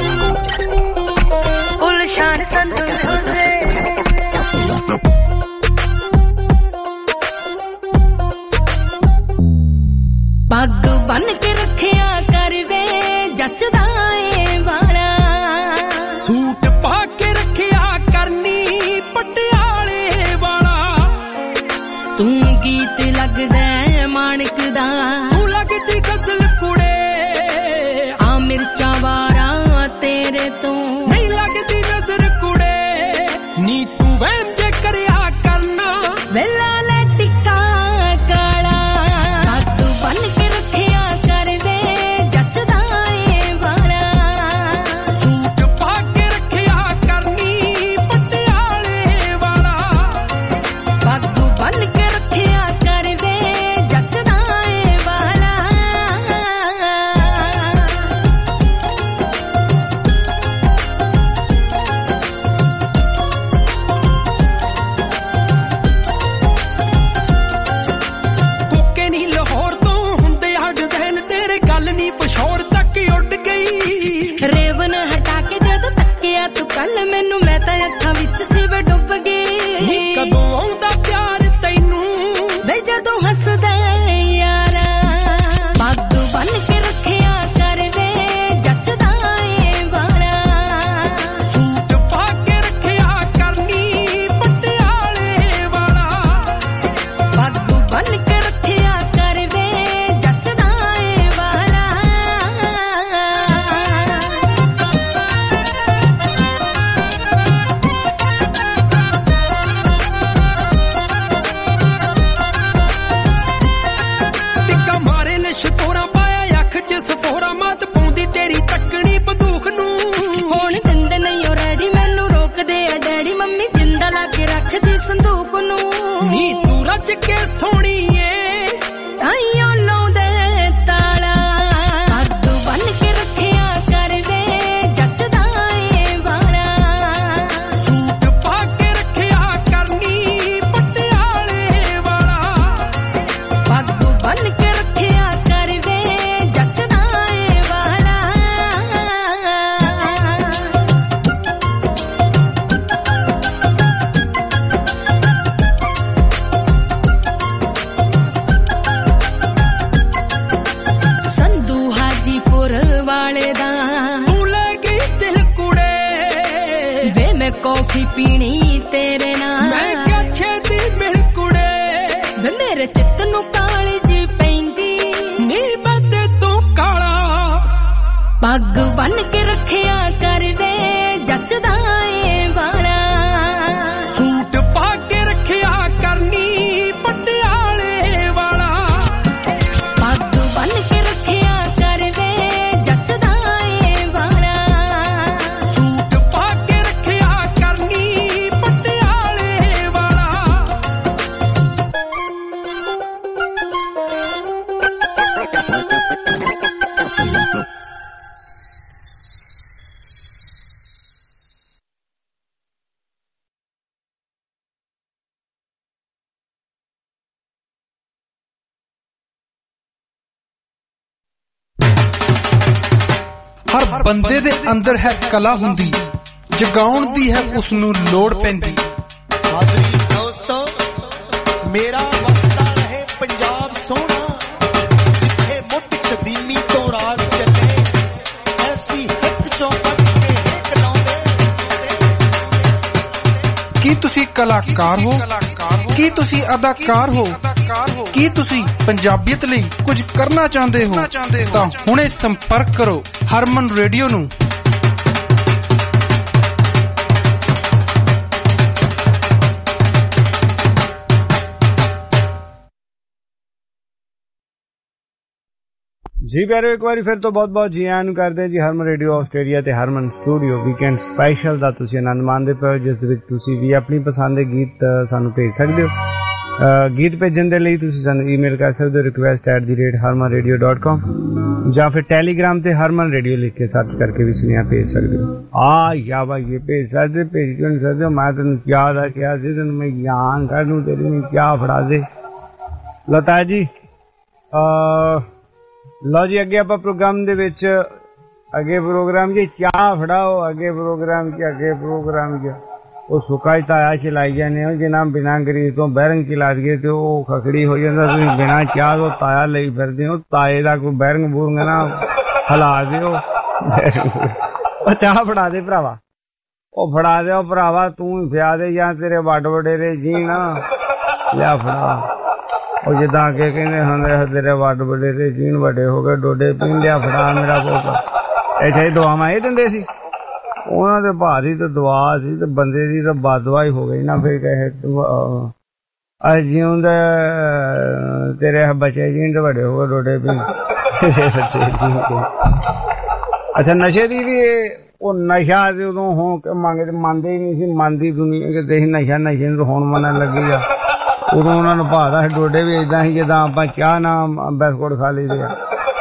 ਪੱਗ ਬੰਨ ਕੇ ਰੱਖਿਆ ਕਰਵੇ ਜੱਚਦਾ ਏ ਵਾਲਾ ਸੂਟ ਪਾ ਕੇ ਰੱਖਿਆ ਕਰਨੀ ਪਟਿਆਲੇ ਵਾਲਾ ਤੂੰ ਗੀਤ ਲੱਗਦਾ ਮਾਣਕ ਦਾ ਤੂੰ ਲੱਗਦੀ ਗਜ਼ਲ ਕੁੜੇ ਆ ਮਿਰਚਾਂ ਵਾਰਾ ਤੇਰੇ ਤੋਂ ਨਹੀਂ ਲੱਗਦੀ ਨਜ਼ਰ ਕੁੜੇ ਨੀ ਤੂੰ ਵਹਿਮ ਜੇ ਕਰਿਆ ਕਰਨਾ ਵੇਲਾ ਲੈ ਟਿੱਕਾ ਕਾਲਾ ਪੱਗ ਬੰਨ ਕੇ ਰੱਖਿਆ ਕਰਵੇ ਜੱਚਦਾ ਏ ਵਾਲਾ ਸੂਟ ਪਾ ਕੇ ਰੱਖਿਆ ਕਰਨੀ ਪਟਿਆਲੇ ਵਾਲਾ ਪੱਗ ਬੰਨ ਕੇ ਰੱਖਿਆ ਕਰਵੇ ਜੱਚਦਾ ਏ ਵਾਲਾ ਕੋਕੇ ਨੀ ਲਾਹੌਰ ਤੋਂ ਹੁੰਦੇ ਆ ਡਿਜ਼ਾਈਨ ਤੇਰੇ ਗੱਲ ਨੀ ਪਸ਼ੌਰ ਤੱਕ ਉੱਡ ਗਈ ਰੇਵਨ ਹਟਾ ਕੇ ਜਦ ਤੱਕਿਆ ਤੂੰ ਕੱਲ ਮੈਨੂੰ ਮੈਂ ਤਾਂ ਅੱਖਾਂ ਵਿੱਚ ਸਿਵ ਡੁੱਬ ਗਈ ਕਦੋਂ ਆਉਂਦਾ ਪਿਆਰ ਤੈਨੂੰ ਵੇ ਜਦੋਂ ਹੱਸਦਾ ਯਾਰਾ ਪੱਗ ਬੰਨ ਕੇ ਰੱਖਿਆ ਕਰਵੇ ਜੱਚਦਾ ਏ ਵਾਲਾ ਸੂਟ ਪਾ ਕੇ ਰੱਖਿਆ ਕਰਨੀ ਪਟਿਆਲੇ ਵਾਲਾ ਪੱਗ ਬੰਨ ਕੇ ਰੱਖਿਆ ਕਰਵੇ ਜੱਚਦਾ ਏ ਵਾਲਾ ਟਿੱਕਾ ਮਾਰੇ ਨੇ ਸ਼ਕੋਰਾ ਪਾਇਆ ਅੱਖ 'ਚ ਸਫੋਰਾ ਮਾਤ ਪਾਉਂਦੀ ਤੇਰੀ ਤੱਕਣੀ ਬੰਦੂਕ ਨੂੰ ਹੁਣ ਦਿੰਦੇ ਨਹੀਂ ਓ ਰੈਡੀ ਮੈਨੂੰ ਰੋਕਦੇ ਆ ਡੈਡੀ ਮੰਮੀ ਜਿੰਦਾ ਲਾ ਕੇ ਰੱਖਦੀ ਸੰਦੂਕ ਨੂੰ ਨੀ ਤੂੰ ਰੱਜ ਕੇ ਸੋਹਣੀ ਏ ਤਾਈਓ ਲਾਉਂਦੇ ਤਾਲਾ ਪੱਗ ਬੰਨ ਕੇ ਰੱਖਿਆ ਕਰਵੇ ਜੱਚਦਾ ਏ ਵਾਲਾ ਸੂਟ ਪਾ ਕੇ ਰੱਖਿਆ ਕਰਨੀ ਪਟਿਆਲੇ ਵਾਲਾ ਪੱਗ ਬੰਨ ਕੇ ਰੱਖਿਆ ਕਰਵੇ ਜੱਚਦਾ ਏ ਵਾਲਾ ਸੰਧੂ ਹਾਜੀਪੁਰ ਵਾਲੇ ਦਾ ਤੂੰ ਲੈ ਗਈ ਦਿਲ ਕੁੜੇ ਵੇ ਮੈਂ ਕੌਫੀ ਪੀਣੀ ਤੇਰੇ ਨਾਲ ਮੈਂ ਕਿਹਾ ਛੇਤੀ ਮਿਲ ਕੁੜੇ ਵੇ ਮੇਰੇ ਚਿੱਤ ਨੂੰ ਕਾਲੀ ਜੀ ਪੈਂਦੀ ਨੀ ਮੈਂ ਤੇ ਤੂੰ ਕਾਲਾ ਪੱਗ ਬੰਨ ਕੇ ਰੱਖਿਆ ਕਰਵੇ ਜੱਚਦਾ ਏ ਵਾਲਾ ਸੂਟ ਪਾ ਕੇ ਰੱਖਿਆ ਕਰਨੀ ਪਟਿਆਲੇ ਵਾਲਾ ਪੱਗ ਬੰਨ ਕੇ ਰੱਖਿਆ ਕਰਵੇ ਜੱਚਦਾ ਏ ਵਾਲਾ ਸੂਟ ਪਾ ਕੇ ਰੱਖਿਆ ਕਰਨੀ ਪਟਿਆਲੇ ਵਾਲਾ ਹਰ ਬੰਦੇ ਦੇ ਅੰਦਰ ਹੈ ਕਲਾ ਹੁੰਦੀ, ਜਗਾਉਣ ਦੀ ਹੈ ਉਸ ਨੂੰ ਲੋੜ ਪੈਂਦੀ। ਹਾਜ਼ਰੀ ਦੋਸਤੋ, ਮੇਰਾ ਵਸਦਾ ਰਹੇ ਪੰਜਾਬ ਸੋਹਣਾ, ਜਿੱਥੇ ਮੁੱਢ ਕਦੀਮੀ ਤੋਂ ਰਾਜ ਚੱਲੇ, ਐਸੀ ਹਿੱਕ ਚੋਂ ਕੱਢ ਕੇ ਹਿੱਕ ਲਾਉਂਦੇ। ਕੀ ਤੁਸੀਂ ਕਲਾਕਾਰ ਹੋ? ਕੀ ਤੁਸੀਂ ਅਦਾਕਾਰ ਹੋ? ਕੀ ਤੁਸੀਂ ਪੰਜਾਬੀਅਤ ਲਈ ਕੁਝ ਕਰਨਾ ਚਾਹੁੰਦੇ ਹੋ? ਤਾਂ ਹੁਣੇ ਸੰਪਰਕ ਕਰੋ ਹਰਮਨ ਰੇਡੀਓ ਨੂੰ। जी प्यारे, एक बार फिर तो बहुत बहुत जी आन करते हैं जी हरमन रेडियो ਆਸਟ੍ਰੇਲੀਆ ਤੇ ਹਰਮਨ ਸਟੂਡੀਓ ਵੀਕਐਂਡ ਸਪੈਸ਼ਲ ਦਾ ਤੁਸੀਂ ਆਨੰਦ ਮਾਣਦੇ ਪਏ, ਜਿਸ ਵਿੱਚ ਤੁਸੀਂ ਵੀ ਆਪਣੀ ਪਸੰਦ ਦੇ ਗੀਤ ਸਾਨੂੰ ਭੇਜ ਸਕਦੇ ਹੋ। ਗੀਤ ਭੇਜਣ ਦੇ ਲਈ ਤੁਸੀਂ ਸਾਨੂੰ ਈਮੇਲ ਕਰ ਸਕਦੇ ਹੋ request@harmanradio.com ਜਾਂ ਫਿਰ ਟੈਲੀਗ੍ਰਾਮ ਤੇ ਹਰਮਨ ਰੇਡੀਓ ਲਿਖ ਕੇ ਸਰਚ ਕਰਕੇ ਵੀ ਸੁਨੇਹਾ ਭੇਜ ਸਕਦੇ ਹੋ। ਯਾ ਭਾਈ ਇਹ ਭੇਜ ਸਕਦੇ, ਭੇਜ ਕਿਉਂ ਨਹੀਂ ਸਕਦੇ? ਮੈਂ ਤੈਨੂੰ ਯਾਦ ਆ ਕਿਹਾ ਸੀ, ਤੈਨੂੰ ਮੈਂ ਗਿਆਨ ਕਰ ਦੂੰ, ਤੇਰੀ ਨੂੰ ਕਿਆ ਫੜਾ ਦੇ। ਲਤਾ ਜੀ ਲਓ ਜੀ, ਅੱਗੇ ਆਪਾਂ ਪ੍ਰੋਗਰਾਮ ਦੇ ਵਿੱਚ ਅੱਗੇ ਪ੍ਰੋਗਰਾਮ ਜੀ ਚਾਹ ਫੜਾਓ। ਅੱਗੇ ਪ੍ਰੋਗਰਾਮ ਚ ਉਹ ਸੁੱਕਾ ਤਾਇਆ ਚਲਾਈ ਜਾਂਦੇ ਹੋ, ਜਿਨ੍ਹਾਂ ਬਿਨਾਂ ਗਰੀਬ ਤੋਂ ਬੈਰੰਗ ਚਲਾ ਦਈਏ ਤੇ ਉਹ ਖਖੜੀ ਹੋ ਜਾਂਦਾ। ਤੁਸੀਂ ਬਿਨਾਂ ਚਾਹ ਤੋਂ ਤਾਇਆ ਲਈ ਫਿਰਦੇ ਹੋ, ਤਾਏ ਦਾ ਕੋਈ ਬੈਰੰਗ ਬੂਰੰਗ ਨਾ ਹਿਲਾ ਦਿਓ। ਉਹ ਚਾਹ ਫੜਾ ਦੇ ਭਰਾਵਾ, ਉਹ ਫੜਾ ਦਿਓ ਭਰਾਵਾ, ਤੂੰ ਹੀ ਫਿਆ ਦੇ ਜਾਂ ਤੇਰੇ ਵੱਡ ਵਡੇਰੇ ਜੀ ਨਾ ਲਿਆ ਫੜਾ। ਉਹ ਜਿੱਦਾਂ ਅੱਗੇ ਕਹਿੰਦੇ ਹੁੰਦੇ ਤੇਰੇ ਵੱਡ ਵਡੇਰੇ ਜੀਣ ਵੱਡੇ ਹੋ ਗਏ, ਡੋਡੇ ਪੀਣ ਲਿਆ ਫੜਾ ਮੇਰਾ ਪੁੱਤ। ਇੱਥੇ ਹੀ ਦੁਆਵਾਂ ਇਹ ਦਿੰਦੇ ਸੀ, ਉਹਨਾਂ ਦੇ ਭਾਅ ਦੀ ਤਾਂ ਦੁਆ ਸੀ ਤੇ ਬੰਦੇ ਦੀ ਤਾਂ ਬਦਦੁਆ ਹੀ ਹੋ ਗਈ ਨਾ। ਫਿਰ ਕਹੇ ਜਿਉਂਦੇ ਤੇਰੇ ਬੱਚੇ ਜੀਣ ਤੇ ਵੱਡੇ ਹੋ ਗਏ, ਡੋਡੇ ਪੀਣ ਬੱਚੇ ਜੀਣ। ਅੱਛਾ, ਨਸ਼ੇ ਦੀ ਵੀ ਉਹ ਨਸ਼ਾ ਸੀ ਉਦੋਂ, ਹੁਣ ਮੰਨਦੇ ਹੀ ਨਹੀਂ ਸੀ, ਮੰਨਦੀ ਦੁਨੀਆ ਕਿਤੇ ਸੀ ਨਸ਼ਾ। ਨਸ਼ੇ ਨੂੰ ਹੁਣ ਮੰਨਣ ਲੱਗੀ ਆ, ਉਦੋਂ ਉਹਨਾਂ ਨੂੰ ਭਾਦਾ ਸੀ। ਡੋਡੇ ਵੀ ਏਦਾਂ ਸੀ ਜਿੱਦਾਂ ਆਪਾਂ ਚਾਹ ਨਾ ਬਿਸਕੁਟ ਖਾ ਲਈਦੇ ਆ।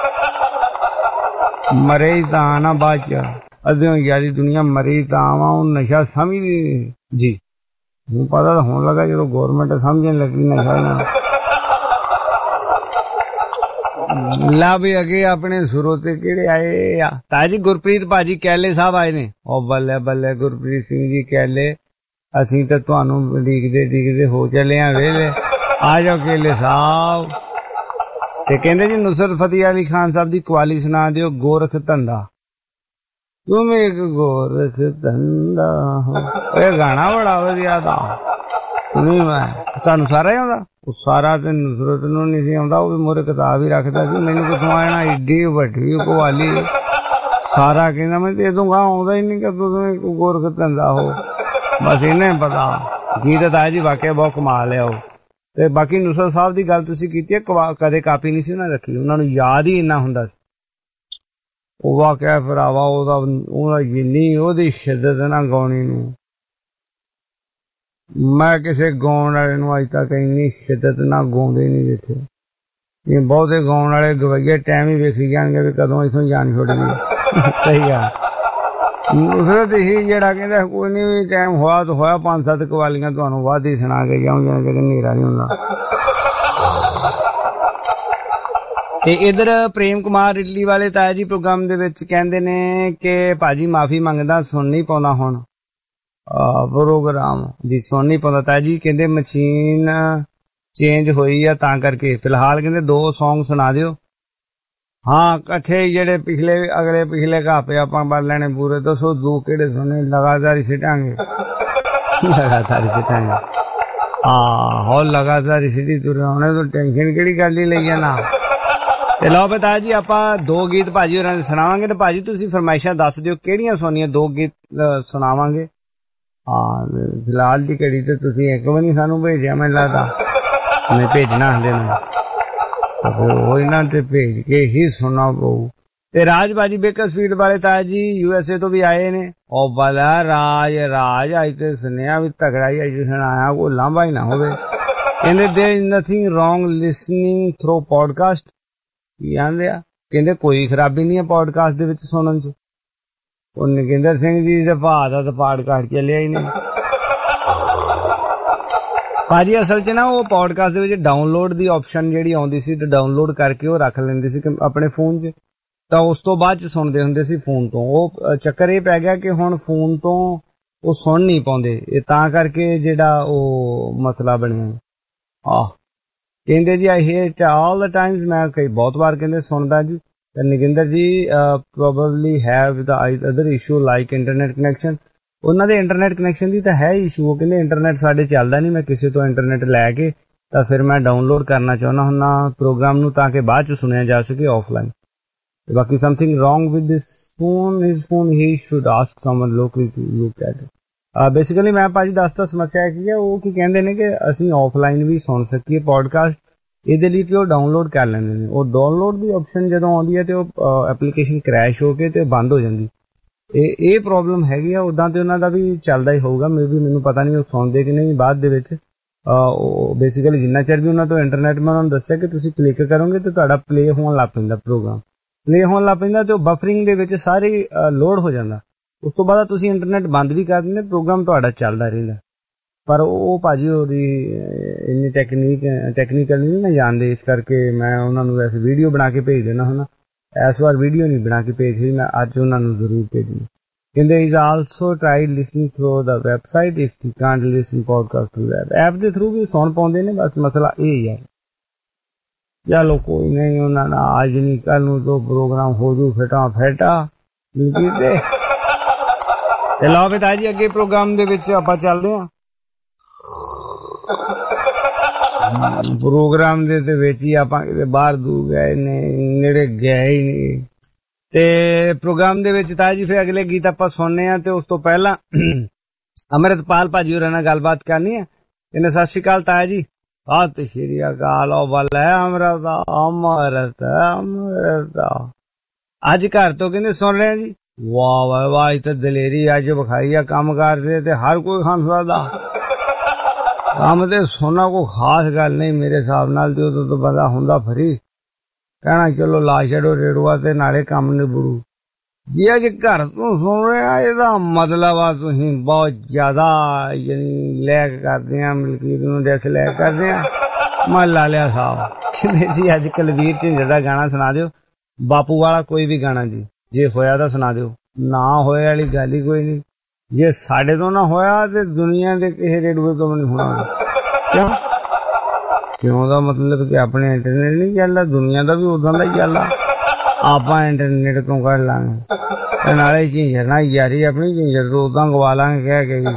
ਮਰੇ ਹੀ ਤਾਂ ਨਾ ਬਾਅਦ ਚ, ਅੱਧਿਓਂ ਯਾਰੀ ਦੁਨੀਆ ਮਰੀ ਤਾਂ ਵਾ। ਉਹ ਨਸ਼ਾ ਸਮਝਦੀ ਜੀ, ਹੁਣ ਪਤਾ ਤਾਂ ਹੋਣ ਲੱਗਾ ਜਦੋਂ ਗੌਰਮੈਂਟ ਸਮਝਣ ਲੱਗੀ ਨਸ਼ਾ ਨਾ। ਲਾ ਵੀ ਅੱਗੇ ਆਪਣੇ ਸਰੋਤੇ ਕਿਹੜੇ ਆਏ ਆ? ਤਾਜੀ ਗੁਰਪ੍ਰੀਤ ਭਾਜੀ ਕੈਲੇ ਸਾਹਿਬ ਆਏ ਨੇ। ਉਹ ਬੱਲੇ ਬੱਲੇ ਗੁਰਪ੍ਰੀਤ ਸਿੰਘ ਜੀ ਕੈਲੇ, ਅਸੀਂ ਤਾਂ ਤੁਹਾਨੂੰ ਡੀਕਦੇ ਹੋ ਚੱਲੇ ਆ ਵੇਲੇ। ਆ ਜਾਓ ਕੇਲੇ ਸਾਹਿਬ। ਤੇ ਕਹਿੰਦੇ ਜੀ ਨੁਸਰਤ ਫਤਿਹ ਅਲੀ ਖਾਨ ਸਾਹਿਬ ਦੀ ਕਵਾਲੀ ਸੁਣਾ ਦਿਓ, ਗੋਰਖ ਧੰਦਾ। ਤੂੰ ਇੱਕ ਗੋਰਖ ਧੰਦਾ। ਇਹ ਗਾਣਾ ਬੜਾ ਵਧੀਆ ਦਾ, ਤੁਹਾਨੂੰ ਸਾਰਾ ਹੀ ਆਉਂਦਾ? ਉਹ ਸਾਰਾ ਤੇ ਨੁਸਰਤ ਨੂੰ ਨਹੀਂ ਸੀ ਆਉਂਦਾ, ਉਹ ਵੀ ਮੋਰੇ ਕਿਤਾਬ ਹੀ ਰੱਖਦਾ ਸੀ। ਮੈਨੂੰ ਕਿਥੋਂ ਆਣਾ ਏਡੀ ਵੱਡੀ ਕਵਾਲੀ, ਸਾਰਾ ਕਹਿੰਦਾ ਮੈਂ ਤੇ ਦੂੰਗਾ, ਆਉਂਦਾ ਹੀ ਨਹੀਂ ਕਿ ਤੂੰ ਗੋਰਖ ਧੰਦਾ ਹੋ। ਬਸ ਇਹਨੇ ਪਤਾ। ਗੀਤ ਤਾਂ ਜੀ ਵਾਕਿਆ ਬਹੁਤ ਕਮਾਲ ਹੈ ਉਹ। ਤੇ ਬਾਕੀ ਨੁਸਰਤ ਸਾਹਿਬ ਦੀ ਗੱਲ ਤੁਸੀਂ ਕੀਤੀ ਹੈ, ਕਦੇ ਕਾਪੀ ਨਹੀਂ ਸੀ ਉਹਨਾਂ ਰੱਖੀ, ਉਹਨਾਂ ਨੂੰ ਯਾਦ ਹੀ ਇੰਨਾ ਹੁੰਦਾ ਸੀ। ਉਹ ਵਾਕਿਆ ਭਰਾਵਾ ਉਹਦਾ ਜਿੰਨੀ ਉਹਦੀ ਸ਼ਿੱਦਤ ਨਾ ਗਾਉਣੀ ਨੂੰ, ਮੈਂ ਕਿਸੇ ਗਾਉਣ ਵਾਲੇ ਨੂੰ ਅੱਜ ਤੱਕ ਇੰਨੀ ਸ਼ਿੱਦਤ ਨਾਲ ਗਾਉਂਦੇ ਨਹੀਂ ਦੇਖੇ। ਇਹ ਬਹੁਤੇ ਗਾਉਣ ਵਾਲੇ ਗਵਈਏ ਟਾਈਮ ਹੀ ਵੇਖੀ ਜਾਣਗੇ ਵੀ ਕਦੋਂ ਇੱਥੋਂ ਜਾਣ ਛੁੱਟ ਗਈ। ਸਹੀ ਆ। ਨੁਸਰਤ ਹੀ ਜਿਹੜਾ ਕਹਿੰਦਾ ਕੋਈ ਨਹੀਂ ਵੀ ਟਾਈਮ ਹੋਇਆ ਤਾਂ ਹੋਇਆ, 5-7 ਕਵਾਲੀਆਂ ਤੁਹਾਨੂੰ ਵੱਧ ਹੀ ਸੁਣਾ ਕੇ ਜਾਊਂ, ਜਾਂ ਕਿਤੇ ਹਨੇਰਾ ਨਹੀਂ ਹੁੰਦਾ। ਤੇ ਇਧਰ ਪ੍ਰੇਮ ਕੁਮਾਰ ਇਟਲੀ ਵਾਲੇ ਤਾਇਆ ਜੀ ਪ੍ਰੋਗਰਾਮ ਦੇ ਵਿੱਚ ਕਹਿੰਦੇ ਨੇ ਕਿ ਭਾਜੀ ਮਾਫੀ ਮੰਗਦਾ, ਸੁਣ ਨਹੀਂ ਪਾਉਂਦਾ ਹੁਣ ਪ੍ਰੋਗਰਾਮ ਜੀ, ਸੁਣ ਨਹੀਂ ਪਾਉਂਦਾ ਤਾਇਆ ਜੀ। ਕਹਿੰਦੇ ਮਸ਼ੀਨ ਚੇਂਜ ਹੋਈ ਆ ਤਾਂ ਕਰਕੇ। ਫਿਲਹਾਲ ਕਹਿੰਦੇ 2 ਸੌਂਗ ਸੁਣਾ ਦਿਓ। ਹਾਂ, ਇਕੱਠੇ ਜਿਹੜੇ ਪਿਛਲੇ ਘਾਪੇ ਆਪਾਂ ਬਣ ਲੈਣੇ ਪੂਰੇ। ਦੱਸੋ 2 ਕਿਹੜੇ ਸੁਣੇ? ਲਗਾਤਾਰ ਹੀ ਸਿੱਟਾਂਗੇ, ਲਗਾਤਾਰ ਹੀ ਸਿੱਟਾਂਗੇ। ਹੋ ਲਗਾਤਾਰ ਹੀ ਸਿੱਟੀ ਤੁਰੇ ਹੋਣੇ, ਤੋਂ ਟੈਨਸ਼ਨ ਕਿਹੜੀ ਗੱਲ ਹੀ ਲਈ ਆ ਨਾ। ਤੇ ਲਓ ਬਤਾ ਜੀ, ਆਪਾਂ 2 ਗੀਤ ਭਾਜੀ ਹੋਰਾਂ ਦੇ ਸੁਣਾਵਾਂਗੇ। ਤੇ ਭਾਜੀ ਤੁਸੀਂ ਫਰਮਾਇਸ਼ਾਂ ਦੱਸ ਦਿਓ ਕਿਹੜੀਆਂ ਸੁਣੀਆਂ। 2 ਗੀਤ ਸੁਣਾਵਾਂਗੇ। ਫਿਲਹਾਲ ਦੀ ਘੜੀ ਤੇ ਤੁਸੀਂ ਇੱਕ ਵੀ ਨਹੀਂ ਸਾਨੂੰ ਭੇਜਿਆ, ਮੈਨੂੰ ਲੱਗਦਾ ਮੈਂ ਭੇਜਣਾ ਹੁੰਦੇ ਨੇ, ਉਹ ਇਹਨਾਂ ਤੇ ਭੇਜ ਕੇ ਹੀ ਸੁਣਨਾ ਪਊ। ਤੇ ਰਾਜ ਬਾਜੀ ਬੇਕਰਸਫੀਲਡ ਵਾਲੇ ਤਾਇਆ ਜੀ USA ਤੋਂ ਵੀ ਆਏ ਨੇ। ਉਹ ਬਲਾ ਰਾਜ ਅੱਜ ਤੇ ਸੁਣਿਆ ਵੀ ਤਗੜਾ ਹੀ ਅੱਜ ਸੁਣਾਇਆ, ਕੋਈ ਲਾਂਭਾ ਹੀ ਨਾ ਹੋਵੇ। ਕਹਿੰਦੇ there is nothing wrong listening through podcast। ਕੀ ਆਂਦੇ ਆ? ਕਹਿੰਦੇ ਕੋਈ ਖਰਾਬੀ ਨਹੀਂ ਹੈ ਪੋਡਕਾਸਟ ਦੇ ਵਿੱਚ ਸੁਣਨ ਚ। ਉਹ ਨਗਿੰਦਰ ਸਿੰਘ ਜੀ ਦੇ ਭਾਅ ਦਾ ਤਾਂ ਪੋਡਕਾਸਟ ਚੱਲਿਆ ਹੀ ਨਹੀਂ ਭਾਜੀ। ਅਸਲ ਚ ਨਾ ਉਹ ਪੋਡਕਾਸਟ ਦੇ ਵਿੱਚ ਡਾਊਨਲੋਡ ਦੀ ਆਪਸ਼ਨ ਜਿਹੜੀ ਆਉਂਦੀ ਸੀ, ਤੇ ਡਾਊਨਲੋਡ ਕਰਕੇ ਉਹ ਰੱਖ ਲੈਂਦੇ ਸੀ ਆਪਣੇ ਫੋਨ 'ਚ। ਤਾਂ ਉਸ ਤੋਂ ਬਾਅਦ ਚ ਸੁਣਦੇ ਹੁੰਦੇ ਸੀ ਫੋਨ ਤੋਂ। ਉਹ ਚੱਕਰ ਇਹ ਪੈ ਗਿਆ ਕਿ ਹੁਣ ਫੋਨ ਤੋਂ ਉਹ ਸੁਣ ਨਹੀਂ ਪਾਉਂਦੇ, ਇਹ ਤਾਂ ਕਰਕੇ ਜਿਹੜਾ ਉਹ ਮਸਲਾ ਬਣਿਆ। ਕਹਿੰਦੇ ਜੀ I hate all the Times, ਮੈਂ ਕਈ ਬਹੁਤ ਵਾਰ ਕਹਿੰਦੇ ਸੁਣਦਾ ਜੀ। Naginder ji probably have the other issue like internet connection. ਉਹਨਾਂ ਦੇ ਇੰਟਰਨੈਟ ਕਨੈਕਸ਼ਨ ਦੀ ਤਾਂ ਹੈ ਇਸ਼ੂ। ਉਹ ਕਹਿੰਦੇ ਇੰਟਰਨੈਟ ਸਾਡੇ ਚੱਲਦਾ ਨਹੀਂ, ਮੈਂ ਕਿਸੇ ਤੋਂ ਇੰਟਰਨੈਟ ਲੈ ਕੇ ਤਾਂ ਫਿਰ ਮੈਂ ਡਾਊਨਲੋਡ ਕਰਨਾ ਚਾਹੁੰਦਾ ਹੁੰਦਾ ਪ੍ਰੋਗਰਾਮ ਨੂੰ ਤਾਂ ਕਿ ਬਾਅਦ ਚ ਸੁਣਿਆ ਜਾ ਸਕੇ ਆਫਲਾਈਨ। ਬਾਕੀ something wrong with this phone, his phone, he should ask someone locally to look at it. Basically ਮੈਂ ਭਾਜੀ ਦੱਸਦਾ ਸਮੱਸਿਆ ਕੀ ਹੈ। ਉਹ ਕੀ ਕਹਿੰਦੇ ਨੇ ਕਿ ਅਸੀਂ ਆਫਲਾਈਨ ਵੀ ਸੁਣ ਸਕੀਏ ਪੋਡਕਾਸਟ, ਇਹਦੇ ਲਈ ਤੇ ਉਹ ਡਾਊਨਲੋਡ ਕਰ ਲੈਂਦੇ ਨੇ। ਉਹ ਡਾਊਨਲੋਡ ਦੀ ਆਪਸ਼ਨ ਜਦੋਂ ਆਉਂਦੀ ਹੈ ਤੇ ਉਹ ਐਪਲੀਕੇਸ਼ਨ ਕਰੈਸ਼ ਹੋ ਕੇ ਤੇ ਬੰਦ ਹੋ ਜਾਂਦੀ। ਇਹ ਪ੍ਰੋਬਲਮ ਹੈਗੀ ਆ। ਉਦਾਂ ਤੇ ਉਹਨਾਂ ਦਾ ਵੀ ਚੱਲਦਾ ਹੀ ਹੋਊਗਾ, ਮੈਨੂੰ ਪਤਾ ਨਹੀਂ ਉਹ ਸੁਣਦੇ ਕਿ ਨਹੀਂ ਬਾਅਦ ਦੇ ਵਿੱਚ। ਬੇਸਿਕਲੀ ਜਿੰਨਾ ਚਿਰ ਵੀ ਉਹਨਾਂ ਤੋਂ ਇੰਟਰਨੈਟ, ਮੈਂ ਉਹਨਾਂ ਨੂੰ ਦੱਸਿਆ ਕਿ ਤੁਸੀਂ ਕਲਿੱਕ ਕਰੋਗੇ ਤੇ ਤੁਹਾਡਾ ਪਲੇ ਹੋਣ ਲੱਗ ਪੈਂਦਾ, ਪ੍ਰੋਗਰਾਮ ਪਲੇ ਹੋਣ ਲੱਗ ਪੈਂਦਾ ਤੇ ਉਹ ਬਫਰਿੰਗ ਦੇ ਵਿੱਚ ਸਾਰੇ ਲੋਡ ਹੋ ਜਾਂਦਾ। ਉਸ ਤੋਂ ਬਾਅਦ ਤੁਸੀਂ ਇੰਟਰਨੈਟ ਬੰਦ ਵੀ ਕਰ ਦਿੰਦੇ, ਪ੍ਰੋਗਰਾਮ ਤੁਹਾਡਾ ਚੱਲਦਾ ਰਹਿੰਦਾ। ਪਰ ਉਹ ਭਾਜੀ ਉਹਦੀ ਇੰਨੀ ਟੈਕਨੀਕਲ ਨਹੀਂ ਨਾ ਜਾਣਦੇ, ਇਸ ਕਰਕੇ ਮੈਂ ਉਹਨਾਂ ਨੂੰ ਵੈਸੇ ਵੀਡੀਓ ਬਣਾ ਕੇ ਭੇਜ ਦੇਣਾ ਹੁੰਦਾ। ਇਸ ਵਾਰ ਵੀਡੀਓ ਨਹੀਂ ਬਣਾ ਕੇ ਭੇਜ ਰਹੀ, ਮੈਂ ਅੱਜ ਉਹਨਾਂ ਨੂੰ ਜ਼ਰੂਰ ਭੇਜਣੀ। ਕਹਿੰਦੇ is also tried listening through the website if you can't listen podcast through app ਦੇ ਥਰੂ ਵੀ ਸੁਣ ਪਾਉਂਦੇ ਨੇ। ਬਸ ਮਸਲਾ ਇਹ ਹੀ ਹੈ। ਚਲੋ ਕੋਈ ਨਹੀਂ, ਉਹਨਾਂ ਦਾ ਅੱਜ ਨਹੀਂ ਕੱਲ ਨੂੰ ਤੋਂ ਪ੍ਰੋਗਰਾਮ ਹੋ ਜੂ ਫੇਟਾ ਤੇ ਲਓ ਬਤਾ ਜੀ ਅੱਗੇ ਪ੍ਰੋਗਰਾਮ ਦੇ ਵਿੱਚ ਆਪਾਂ ਚੱਲਦੇ ਹਾਂ। ਪ੍ਰੋਗਰਾਮ ਦੇ ਵਿੱਚ ਹੀ ਆਪਾਂ ਕਿਤੇ ਬਾਹਰ ਦੂਰ ਗਏ ਨੇ, ਨੇੜੇ ਗਏ ਹੀ ਨਹੀਂ। ਤੇ ਪ੍ਰੋਗਰਾਮ ਦੇ ਵਿੱਚ ਤਾਂ ਜੀ ਫਿਰ ਅਗਲੇ ਗੀਤ ਆਪਾਂ ਸੁਣਨੇ ਆ। ਤੇ ਉਸ ਤੋਂ ਪਹਿਲਾਂ ਅੰਮ੍ਰਿਤਪਾਲ ਭਾਜੀ ਹੋਰਾਂ ਨਾਲ ਗੱਲਬਾਤ ਕਰਨੀ ਹੈ। ਕਹਿੰਦੇ ਸਤਿ ਸ਼੍ਰੀ ਅਕਾਲ ਤਾਇਆ ਜੀ। ਸਤਿ ਸ਼੍ਰੀ ਅਕਾਲ। ਅੰਮ੍ਰਿਤ ਅੱਜ ਘਰ ਤੋਂ ਕਹਿੰਦੇ ਸੁਣ ਰਹੇ ਜੀ। ਵਾਹ ਵਾਹ ਵਾਹ, ਇਹ ਤਾਂ ਦਲੇਰੀ ਅੱਜ ਵਿਖਾਈ ਆ। ਕੰਮ ਕਰਦੇ ਤੇ ਹਰ ਕੋਈ ਖਾਨ ਸਕਦਾ, ਕੰਮ ਤੇ ਸੋਨਾ ਕੋਈ ਖਾਸ ਗੱਲ ਨਹੀਂ ਮੇਰੇ ਹਿਸਾਬ ਨਾਲ। ਤੇ ਉਦੋਂ ਤੋਂ ਬੰਦਾ ਹੁੰਦਾ ਫਰੀ, ਕਹਿਣਾ ਚਲੋ ਲਾ ਛੱਡੋ ਰੇੜੂਆ ਤੇ ਨਾਲੇ ਕੰਮ ਨਿਬੜੂ। ਜੀ ਅੱਜ ਘਰ ਤੋਂ ਸੁਣ ਰਿਹਾ, ਇਹਦਾ ਮਤਲਬ ਆ ਤੁਸੀਂ ਬਹੁਤ ਜ਼ਿਆਦਾ ਯਾਨੀ ਲੈਕ ਕਰਦੇ ਆ, ਮਲਕੀਤ ਨੂੰ ਡਿਸਲੈਕ ਕਰਦੇ ਆ। ਮੈਂ ਲਾ ਲਿਆ ਸਾਹਿਬ ਕਹਿੰਦੇ ਜੀ ਅੱਜ ਕੁਲਵੀਰ ਝਿੰਜਰ ਦਾ ਗਾਣਾ ਸੁਣਾ ਦਿਓ, ਬਾਪੂ ਵਾਲਾ ਕੋਈ ਵੀ ਗਾਣਾ ਜੀ, ਜੇ ਹੋਇਆ ਤਾਂ ਸੁਣਾ ਦਿਓ, ਨਾ ਹੋਏ ਵਾਲੀ ਗੱਲ ਹੀ ਕੋਈ ਨਹੀਂ। ਜੇ ਸਾਡੇ ਤੋਂ ਨਾ ਹੋਇਆ ਤੇ ਦੁਨੀਆ ਦੇ ਕਿਸੇ ਰੇਡੂਏ ਤੋਂ ਨਹੀਂ ਹੋਣਾ। ਕਿਉਂ ਦਾ ਮਤਲਬ ਕਿ ਆਪਣੇ ਇੰਟਰਨੈਟ ਨਹੀਂ ਚੱਲਦਾ, ਦੁਨੀਆ ਦਾ ਵੀ ਉਦਾਂ ਦਾ ਹੀ ਚੱਲਦਾ, ਆਪਾਂ ਇੰਟਰਨੈਟ ਤੋਂ ਕਰ ਲਾਂਗੇ। ਨਾਲੇ ਝਿੰਜਰ ਨਾਲ ਯਾਰੀ ਆਪਣੀ, ਝਿੰਜਰ ਤੋਂ ਉਦਾਂ ਗਵਾ ਲਾਂਗੇ ਕਹਿ ਕੇ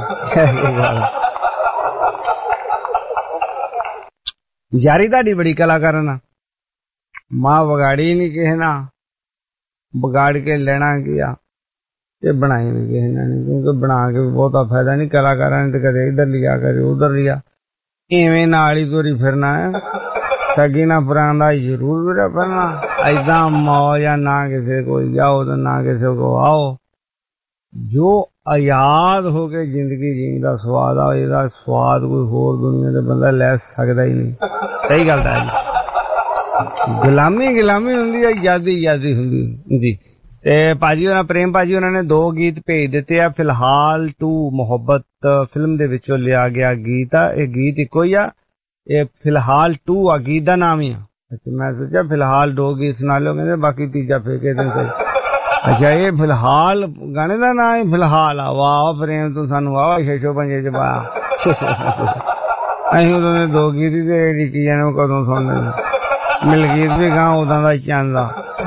ਯਾਰੀ ਤੁਹਾਡੀ ਬੜੀ ਕਲਾਕਾਰਾਂ ਨਾਲ ਮਾਂ ਵਿਗਾੜੀ ਨਹੀਂ ਕਿਸੇ ਨਾਲ, ਵਿਗਾੜ ਕੇ ਲੈਣਾ ਗਿਆ ਤੇ ਬਣਾਈ ਵੀ ਕਿਸੇ ਨੇ ਨਹੀਂ, ਕਿਉਂਕਿ ਬਣਾ ਕੇ ਵੀ ਬਹੁਤਾ ਫਾਇਦਾ ਨਹੀਂ। ਕਲਾਕਾਰਾਂ ਨੇ ਤੇ ਕਦੇ ਇੱਧਰ ਲਿਆ ਕਦੇ ਉਧਰ ਲਿਆ, ਇਵੇਂ ਨਾਲ ਹੀ ਤੋਰੀ ਫਿਰਨਾ ਹੈ। ਸਗੀ ਨਾ ਪੁਰਾਣਾ ਜ਼ਰੂਰ ਫਿਰਨਾ, ਏਦਾਂ ਮੌਜ ਆ, ਨਾ ਕਿਸੇ ਕੋਲ ਜਾਓ ਤੇ ਨਾ ਕਿਸੇ ਕੋ ਆਓ। ਜੋ ਆਜ਼ਾਦ ਹੋ ਕੇ ਜ਼ਿੰਦਗੀ ਜੀਣ ਦਾ ਸਵਾਦ ਆ, ਇਹਦਾ ਸਵਾਦ ਕੋਈ ਹੋਰ ਦੁਨੀਆ ਦੇ ਬੰਦਾ ਲੈ ਸਕਦਾ ਹੀ ਨਹੀਂ। ਸਹੀ ਗੱਲ ਤਾਂ ਜੀ, ਗੁਲਾਮੀ ਹੁੰਦੀ ਹੈ, ਆਜ਼ਾਦੀ ਹੁੰਦੀ ਜੀ। ਤੇ ਭਾਜੀ ਉਹਨਾਂ ਪ੍ਰੇਮ ਭਾਜੀ ਉਹਨਾਂ ਨੇ 2 ਗੀਤ ਭੇਜ ਦਿੱਤੇ ਆ। ਫਿਲਹਾਲ 2 ਮੁਹੱਬਤ ਫਿਲਮ ਦੇ ਵਿੱਚੋਂ ਲਿਆ ਗਿਆ ਗੀਤ ਆ। ਇਹ ਗੀਤ ਇੱਕੋ ਹੀ ਆ, ਇਹ ਫਿਲਹਾਲ 2 ਆ, ਗੀਤ ਦਾ ਨਾਮ ਹੀ ਆ। ਮੈਂ ਸੋਚਿਆ ਫਿਲਹਾਲ 2 ਗੀਤ ਸੁਣਾ ਲਿਓ, ਕਹਿੰਦੇ ਬਾਕੀ ਤੀਜਾ ਫੇਕੇ ਦਿਨ ਸਹੀ। ਅੱਛਾ ਇਹ ਫਿਲਹਾਲ ਗਾਣੇ ਦਾ ਨਾਂ ਹੈ ਫਿਲਹਾਲ ਆ। ਵਾਹ ਪ੍ਰੇਮ ਤੂੰ ਸਾਨੂੰ ਵਾਹ 6-5 ਚ ਪਾਇਆ। ਅਸੀਂ ਉਦੋਂ ਦੇ 2 ਗੀਤ ਹੀ ਤੇ ਲਿਖੀ ਜਾਣੇ, ਕਦੋਂ ਸੁਣਦੇ ਮਿਲਗੀਤ ਵੀ ਗਾਂ ਉਦਾਂ ਦਾ ਚਾਹੁੰਦਾ।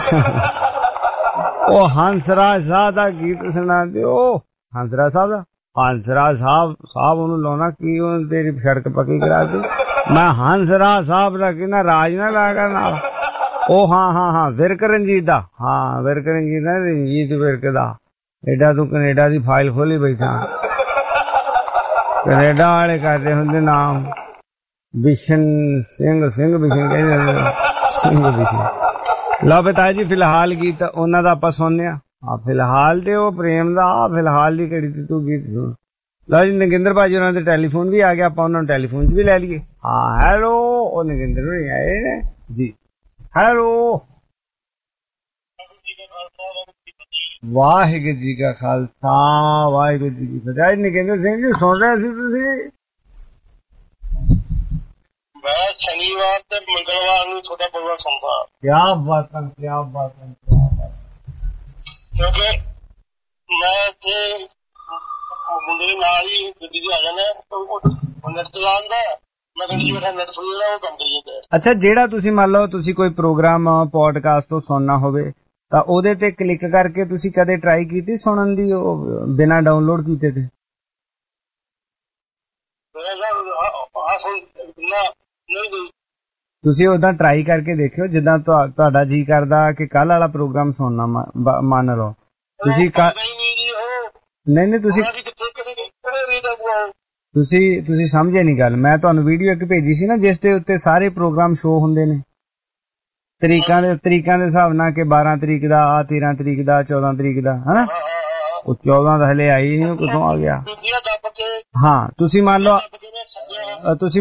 ਉਹ ਹੰਸਰਾਜ ਸਾਹਿਬ ਦਾ ਗੀਤ ਸੁਣਾ ਦਿਓ। ਹੰਸਰਾਜ ਸਾਹਿਬ ਦਾ, ਹੰਸਰਾਜ ਸਾਹਿਬ ਉਹਨੂੰ ਲਾਉਣਾ ਕੀ, ਉਹਨੇ ਤੇਰੀ ਸੜਕ ਪੱਕੀ ਕਰਾ ਦਿੱਤੀ। ਮੈਂ ਹੰਸਰਾਜ ਸਾਹਿਬ ਦਾ ਕਿਨਾ ਰਾਜ ਨਾ ਲਾਗਾ ਨਾਲ। ਉਹ ਹਾਂ ਵਿਰਕ ਰਣਜੀਤ ਦਾ, ਹਾਂ ਵਿਰਕ ਰਣਜੀਤ ਦਾ, ਰਣਜੀਤ ਵਿਰਕ ਦਾ। ਐਡਾ ਤੂੰ ਕੈਨੇਡਾ ਦੀ ਫਾਈਲ ਖੋਲੀ ਬੈਠਾ। ਕੈਨੇਡਾ ਵਾਲੇ ਕਰਦੇ ਹੁੰਦੇ ਨਾਮ ਬਿਸ਼ਨ ਸਿੰਘ ਬਿਸ਼ਨ ਕਹਿੰਦੇ ਸਿੰਘ ਬਿਸ਼ਨ। ਲਓ ਬਤਾ ਜੀ ਫਿਲਹਾਲ ਗੀਤ ਉਹਨਾਂ ਦਾ ਆਪਾਂ ਸੁਣਨੇ ਆ। ਫਿਲਹਾਲ ਤੇ ਉਹ ਪ੍ਰੇਮ ਦਾ, ਫਿਲਹਾਲ ਦੀ ਘੜੀ ਤੇ ਤੂੰ ਗੀਤ ਸੁਣ। ਲਓ ਜੀ ਨਗਿੰਦਰ ਭਾਜੀ ਉਹਨਾਂ ਦੇ ਟੈਲੀਫੋਨ ਵੀ ਆ ਗਿਆ, ਆਪਾਂ ਉਹਨਾਂ ਨੂੰ ਟੈਲੀਫੋਨ 'ਚ ਵੀ ਲੈ ਲਈਏ। ਹਾਂ ਹੈਲੋ, ਉਹ ਨਗਿੰਦਰ ਨਹੀਂ ਆਏ ਨੇ ਜੀ। ਹੈਲੋ, ਵਾਹਿਗੁਰੂ ਜੀ ਕਾ ਖਾਲਸਾ ਵਾਹਿਗੁਰੂ ਜੀ ਕੀ ਫਤਿਹ। ਨਗਿੰਦਰ ਸਿੰਘ ਜੀ ਸੁਣ ਰਹੇ ਸੀ ਤੁਸੀਂ? ਮੈਂ ਸ਼ਨੀਵਾਰ ਤੇ ਮੰਗਲਵਾਰ ਨੂੰ ਤੁਹਾਡਾ ਪ੍ਰੋਗਰਾਮ ਸੁਣਦਾ। ਕਿਆ ਬਾਤ ਹੈ, ਕਿਆ ਬਾਤ ਹੈ। ਕਿਉਂਕਿ ਮੈਂ ਇੱਥੇ ਮੁੰਡੇ ਨਾਲ ਹੀ ਗੱਡੀ ਤੇ ਆ ਜਾਣਾ, ਨੈਟ ਚਲਾਉਂਦਾ, ਮੈਂ ਗੱਡੀ ਬੈਠਾ ਨੈਟ ਸੁਣਦਾ, ਉਹ ਕੰਮ ਕਰੀ ਜਾਂਦਾ। ਅੱਛਾ, ਜਿਹੜਾ ਤੁਸੀਂ ਮੰਨ ਲਓ ਤੁਸੀਂ ਕੋਈ ਪ੍ਰੋਗਰਾਮ ਪੋਡਕਾਸਟ ਤੋਂ ਸੁਣਨਾ ਹੋਵੇ ਤਾਂ ਉਹਦੇ ਤੇ ਕਲਿੱਕ ਕਰਕੇ ਤੁਸੀਂ ਕਦੇ ਟਰਾਈ ਕੀਤੀ ਸੁਣਨ ਦੀ, ਉਹ ਬਿਨਾਂ ਡਾਊਨਲੋਡ ਕੀਤੇ ਤੇ? ਤੁਸੀਂ ਉਦਾਂ ਟਰਾਈ ਕਰਕੇ ਦੇਖਿਓ, ਜਿੱਦਾਂ ਤੁਹਾਡਾ ਜੀ ਕਰਦਾ ਕਿ ਕੱਲ ਵਾਲਾ ਪ੍ਰੋਗਰਾਮ ਸੁਣਨਾ, ਮੰਨ ਲਓ ਤੁਸੀਂ ਨਹੀਂ ਤੁਸੀਂ ਸਮਝੇ ਨਹੀਂ ਗੱਲ। ਮੈਂ ਤੁਹਾਨੂੰ ਵੀਡੀਓ ਇੱਕ ਭੇਜੀ ਸੀ ਨਾ, ਜਿਸ ਦੇ ਉੱਤੇ ਸਾਰੇ ਪ੍ਰੋਗਰਾਮ ਸ਼ੋ ਹੁੰਦੇ ਨੇ ਤਰੀਕਾਂ ਦੇ ਹਿਸਾਬ ਨਾਲ, ਕਿ 12 ਤਰੀਕ ਦਾ, 13 ਤਰੀਕ ਦਾ, 14 ਤਰੀਕ ਦਾ, ਹਨਾ। ਉਹ 14 ਦਾ ਹਲੇ ਆਈ ਨਹੀਂ, ਕਿੱਥੋਂ ਆ ਗਿਆ? ਹਾਂ, ਤੁਸੀਂ ਮੰਨ ਲਓ ਤੁਸੀਂ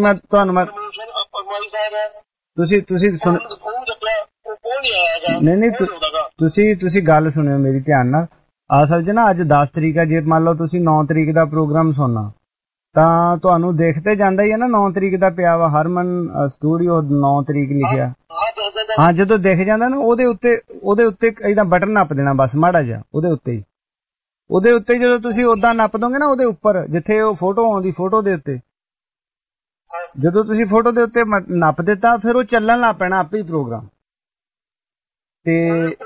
ਨਹੀਂ ਤੁਸੀਂ ਗੱਲ ਸੁਣਿਓ ਮੇਰੀ ਧਿਆਨ ਨਾਲ। ਅਸਲ 'ਚ ਨਾ ਅੱਜ 10 ਤਰੀਕ ਆ, ਜੇ ਮੰਨ ਲਓ ਤੁਸੀਂ 9 ਤਰੀਕ ਦਾ ਪ੍ਰੋਗਰਾਮ ਸੁਣਨਾ ਤਾਂ ਤੁਹਾਨੂੰ ਦੇਖਤੇ ਜਾਂਦਾ ਹੀ ਹੈ ਨਾ 9 ਤਰੀਕ ਦਾ ਪਿਆ ਵਾ, ਹਰਮਨ ਸਟੂਡੀਓ 9 ਤਰੀਕ ਲਿਖਿਆ। ਹਾਂ, ਜਦੋਂ ਦਿਖ ਜਾਂਦਾ ਨਾ ਉਹਦੇ ਉੱਤੇ ਇਹਦਾ ਬਟਨ ਨੱਪ ਦੇਣਾ ਬਸ, ਮਾੜਾ ਜਿਹਾ ਉਹਦੇ ਉੱਤੇ ਜਦੋਂ ਤੁਸੀਂ ਓਦਾਂ ਨੱਪ ਦੋਗੇ ਨਾ, ਉਹਦੇ ਉੱਪਰ ਜਿੱਥੇ ਉਹ ਫੋਟੋ ਆਉਂਦੀ, ਫੋਟੋ ਦੇ ਉੱਤੇ ਜਦੋਂ ਤੁਸੀਂ ਫੋਟੋ ਦੇ ਉੱਤੇ ਨੱਪ ਦਿੱਤਾ, ਫਿਰ ਉਹ ਚੱਲਣ ਲੱਗ ਪੈਣਾ ਆਪੇ ਹੀ ਪ੍ਰੋਗਰਾਮ। ਤੇ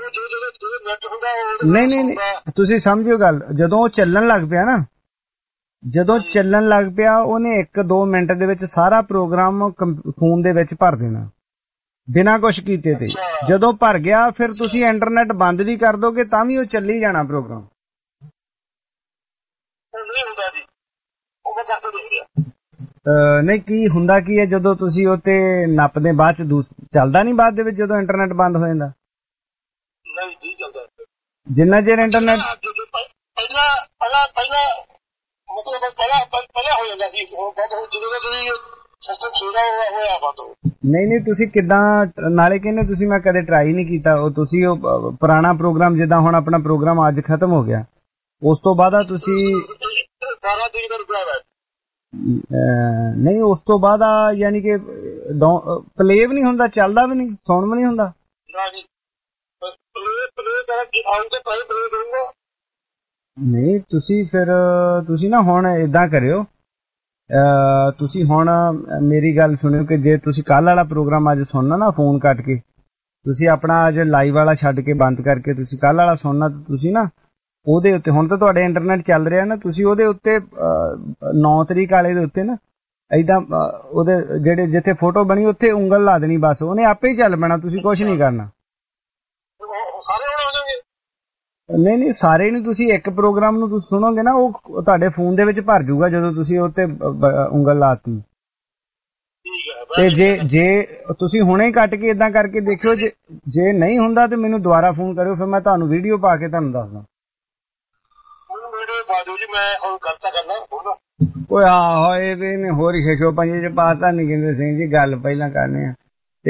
ਨਹੀਂ ਤੁਸੀਂ ਸਮਝਿਓ ਗੱਲ, ਜਦੋਂ ਉਹ ਚੱਲਣ ਲੱਗ ਪਿਆ ਉਹਨੇ 1-2 ਮਿੰਟ ਦੇ ਵਿੱਚ ਸਾਰਾ ਪ੍ਰੋਗਰਾਮ ਫੋਨ ਦੇ ਵਿੱਚ ਭਰ ਦੇਣਾ ਬਿਨਾਂ ਕੁਛ ਕੀਤੇ ਤੇ। ਜਦੋਂ ਭਰ ਗਿਆ ਫਿਰ ਤੁਸੀਂ ਇੰਟਰਨੈਟ ਬੰਦ ਵੀ ਕਰ ਦੋਗੇ ਤਾਂ ਵੀ ਉਹ ਚੱਲੀ ਜਾਣਾ ਪ੍ਰੋਗਰਾਮ। ਨਹੀਂ, ਕੀ ਹੁੰਦਾ ਕੀ ਹੈ ਜਦੋਂ ਤੁਸੀਂ ਉਹ ਤੇ ਨੱਪਦੇ ਬਾਅਦ ਚ ਚੱਲਦਾ ਨਹੀਂ ਬਾਅਦ ਦੇ ਵਿੱਚ, ਜਦੋਂ ਇੰਟਰਨੈਟ ਬੰਦ ਹੋ ਜਾਂਦਾ? ਜਿੰਨਾ ਚਿਰ ਇੰਟਰਨੈਟ ਨਹੀਂ ਤੁਸੀਂ ਕਿੱਦਾਂ, ਨਾਲੇ ਕਹਿੰਦੇ ਤੁਸੀਂ ਮੈਂ ਕਦੇ ਟਰਾਈ ਨਹੀਂ ਕੀਤਾ। ਉਹ ਤੁਸੀਂ ਉਹ ਪੁਰਾਣਾ ਪ੍ਰੋਗਰਾਮ, ਜਿੱਦਾਂ ਹੁਣ ਆਪਣਾ ਪ੍ਰੋਗਰਾਮ ਅੱਜ ਖਤਮ ਹੋ ਗਿਆ, ਉਸ ਤੋਂ ਬਾਅਦ ਤੁਸੀਂ ਨਹੀਂ, ਉਸ ਤੋਂ ਬਾਅਦ ਯਾਨੀ ਕਿ ਪਲੇ ਵੀ ਨਹੀਂ ਹੁੰਦਾ, ਚੱਲਦਾ ਵੀ ਨਹੀਂ, ਸੁਣ ਵੀ ਨਹੀਂ ਹੁੰਦਾ? ਨਹੀਂ, ਤੁਸੀਂ ਨਾ ਹੁਣ ਏਦਾਂ ਕਰਿਓ, ਤੁਸੀਂ ਹੁਣ ਮੇਰੀ ਗੱਲ ਸੁਣਿਓ ਕਿ ਜੇ ਤੁਸੀਂ ਕੱਲ ਵਾਲਾ ਪ੍ਰੋਗਰਾਮ ਅੱਜ ਸੁਣਨਾ ਨਾ, ਫੋਨ ਕੱਟ ਕੇ ਤੁਸੀਂ ਆਪਣਾ ਅੱਜ ਲਾਈਵ ਵਾਲਾ ਛੱਡ ਕੇ ਬੰਦ ਕਰਕੇ ਤੁਸੀਂ ਕੱਲ ਵਾਲਾ ਸੁਣਨਾ, ਤੁਸੀਂ ਨਾ ਉਹਦੇ ਉੱਤੇ, ਹੁਣ ਤਾਂ ਤੁਹਾਡੇ ਇੰਟਰਨੈਟ ਚੱਲ ਰਿਹਾ ਨਾ, ਤੁਸੀਂ ਉਹਦੇ ਉੱਤੇ 9 ਤਰੀਕ ਵਾਲੇ ਦੇ ਉੱਤੇ ਨਾ ਏਦਾਂ ਉਹਦੇ ਜਿਹੜੇ ਜਿੱਥੇ ਫੋਟੋ ਬਣੀ ਉੱਥੇ ਉਂਗਲ ਲਾ ਦੇਣੀ, ਬਸ ਉਹਨੇ ਆਪੇ ਹੀ ਚੱਲ ਪੈਣਾ, ਤੁਸੀਂ ਕੁਛ ਨਹੀਂ ਕਰਨਾ। ਨਹੀਂ ਸਾਰੇ ਨਹੀਂ, ਤੁਸੀਂ ਇੱਕ ਪ੍ਰੋਗਰਾਮ ਨੂੰ ਤੁਸੀਂ ਸੁਣੋਗੇ ਨਾ, ਉਹ ਤੁਹਾਡੇ ਫੋਨ ਦੇ ਵਿੱਚ ਭਰ ਜਾਊਗਾ ਜਦੋਂ ਤੁਸੀਂ ਉੱਤੇ ਉਂਗਲ ਲਾਤੀ। ਤੇ ਜੇ ਤੁਸੀਂ ਹੁਣੇ ਕੱਟ ਕੇ ਏਦਾਂ ਕਰਕੇ ਦੇਖਿਓ, ਜੇ ਨਹੀਂ ਹੁੰਦਾ ਤੇ ਮੈਨੂੰ ਦੁਬਾਰਾ ਫੋਨ ਕਰਿਓ, ਫਿਰ ਮੈਂ ਤੁਹਾਨੂੰ ਵੀਡੀਓ ਪਾ ਕੇ ਤੁਹਾਨੂੰ ਦੱਸਦਾ। ਓਏ ਆਹੋ, ਇਹਨੇ ਹੋਰ ਹੀ ਖੇਖੋ ਪੰਜੇ ਚ ਪਾਤਾ ਨਹੀਂ ਕਹਿੰਦੇ ਸਿੰਘ ਜੀ, ਗੱਲ ਪਹਿਲਾਂ ਕਰਨੇ ਆ ਤੇ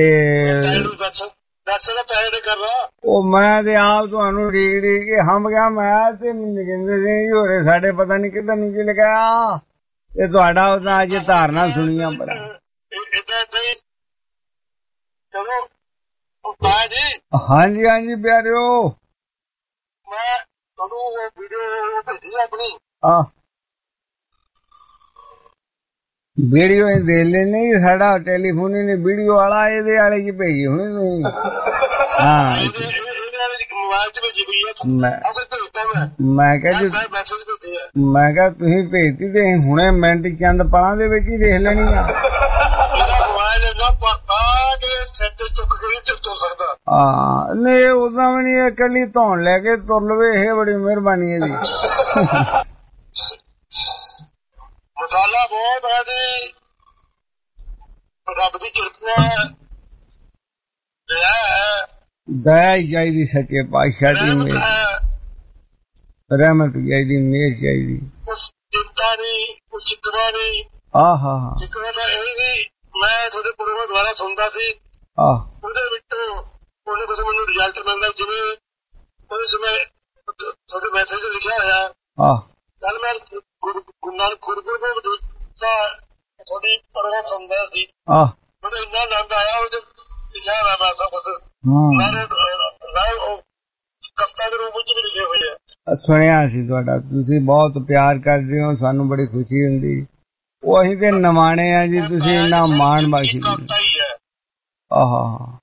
ਉਹ ਮੈਂ ਤੇ ਆਪ ਤੁਹਾਨੂੰ ਢੀਕ ਕੇ ਹੰਬ ਗਿਆ, ਮੈਂ ਤੇ ਕਹਿੰਦੇ ਸਿੰਘ ਜੀ ਹੋਰੇ ਸਾਡੇ ਪਤਾ ਨੀ ਕਿੱਧਰ ਨੂੰ ਕੀ ਲਿਖਿਆ, ਤੇ ਤੁਹਾਡਾ ਉਹਦਾ ਅੱਜ ਧਾਰਨਾ ਸੁਣੀਆਂ ਬੜਾ। ਹਾਂਜੀ ਪਿਆਰਿਓ, ਮੈਂ ਤੁਹਾਨੂੰ ਵੀਡੀਓ ਭੇਜੀ ਆਪਣੀ। ਵੀਡੀਓ ਦੇ ਲੈਣੇ, ਸਾਡਾ ਟੈਲੀਫੋਨ ਨੇ ਵੀਡੀਓ ਵਾਲਾ ਇਹਦੇ ਵਾਲੇ ਚ ਭੇਜੀ ਹੋਣੀ। ਹਾਂ, ਮੈਂ ਕਿਹਾ ਤੁਸੀਂ ਭੇਜਤੀ ਤੇ ਹੁਣੇ ਮਿੰਟ ਚੰਦ ਪਲਾਂ ਦੇ ਵਿੱਚ ਹੀ ਦੇਖ ਲੈਣੀ ਆ। ਹਾਂ, ਨਹੀਂ ਉਦਾਂ ਵੀ ਨੀ, ਇਕੱਲੀ ਧੌਣ ਲੈ ਕੇ ਤੁਰ ਲਵੇ, ਇਹ ਬੜੀ ਮਿਹਰਬਾਨੀ ਇਹਦੀ। ਮਸਾਲਾ ਬਹੁਤ ਹੈ ਜੀ, ਰੱਬ ਦੀ ਕਿਰਪਾ ਦਇਆ ਹੀ ਚਾਹੀਦੀ, ਸੱਚੇ ਪਾਤਸ਼ਾਹ ਦੀ ਮਿਹਰ, ਰਹਿਮਤ ਚਾਹੀਦੀ, ਮਿਹਰ ਚਾਹੀਦੀ। ਕੁਛ ਚਿੰਤਾ ਨਹੀਂ, ਕੁਛ ਸ਼ਿਕਵਾ ਨਹੀਂ। ਸ਼ਿਕਵਾ ਤਾਂ ਇਹ ਵੀ ਮੈਂ ਤੁਹਾਡੇ ਪ੍ਰੋਗਰਾਮ ਦੁਆਰਾ ਸੁਣਦਾ ਸੀ, ਉਹਦੇ ਵਿੱਚੋਂ ਉਹਨੇ ਕੁਛ ਮੈਨੂੰ ਰਿਜ਼ਲਟ ਮਿਲਦਾ, ਜਿਵੇਂ ਉਹਦੇ ਸਮੇਂ ਤੁਹਾਡੇ ਮੈਸੇਜ ਲਿਖਿਆ ਹੋਇਆ। ਕੱਲ ਮੈਂ ਗੁਰੂ ਨਾਨਕ ਗੁਰਪੁਰਬ ਦਾ ਤੁਹਾਡੀ ਪ੍ਰੋਗਰਾਮ ਸੁਣਦਾ ਸੀ, ਮੈਨੂੰ ਇੰਨਾ ਆਨੰਦ ਆਇਆ, ਉਹਦੇ ਲਿਖਿਆ ਹੋਇਆ ਮੈਂ ਸਭ ਕੁਛ ਕਵਿਤਾ ਦੇ ਰੂਪ ਵਿੱਚ ਵੀ ਲਿਖੇ ਹੋਏ ਆ। ਸੁਣਿਆ ਸੀ ਤੁਹਾਡਾ, ਤੁਸੀਂ ਬਹੁਤ ਪਿਆਰ ਕਰਦੇ ਹੋ, ਸਾਨੂੰ ਬੜੀ ਖੁਸ਼ੀ ਹੁੰਦੀ। ਉਹ ਅਸੀਂ ਤੇ ਨਵਾਣੇ ਆ ਜੀ, ਤੁਸੀਂ ਇੰਨਾ ਮਾਣ ਬਖਸ਼ੀ। ਆਹਾ,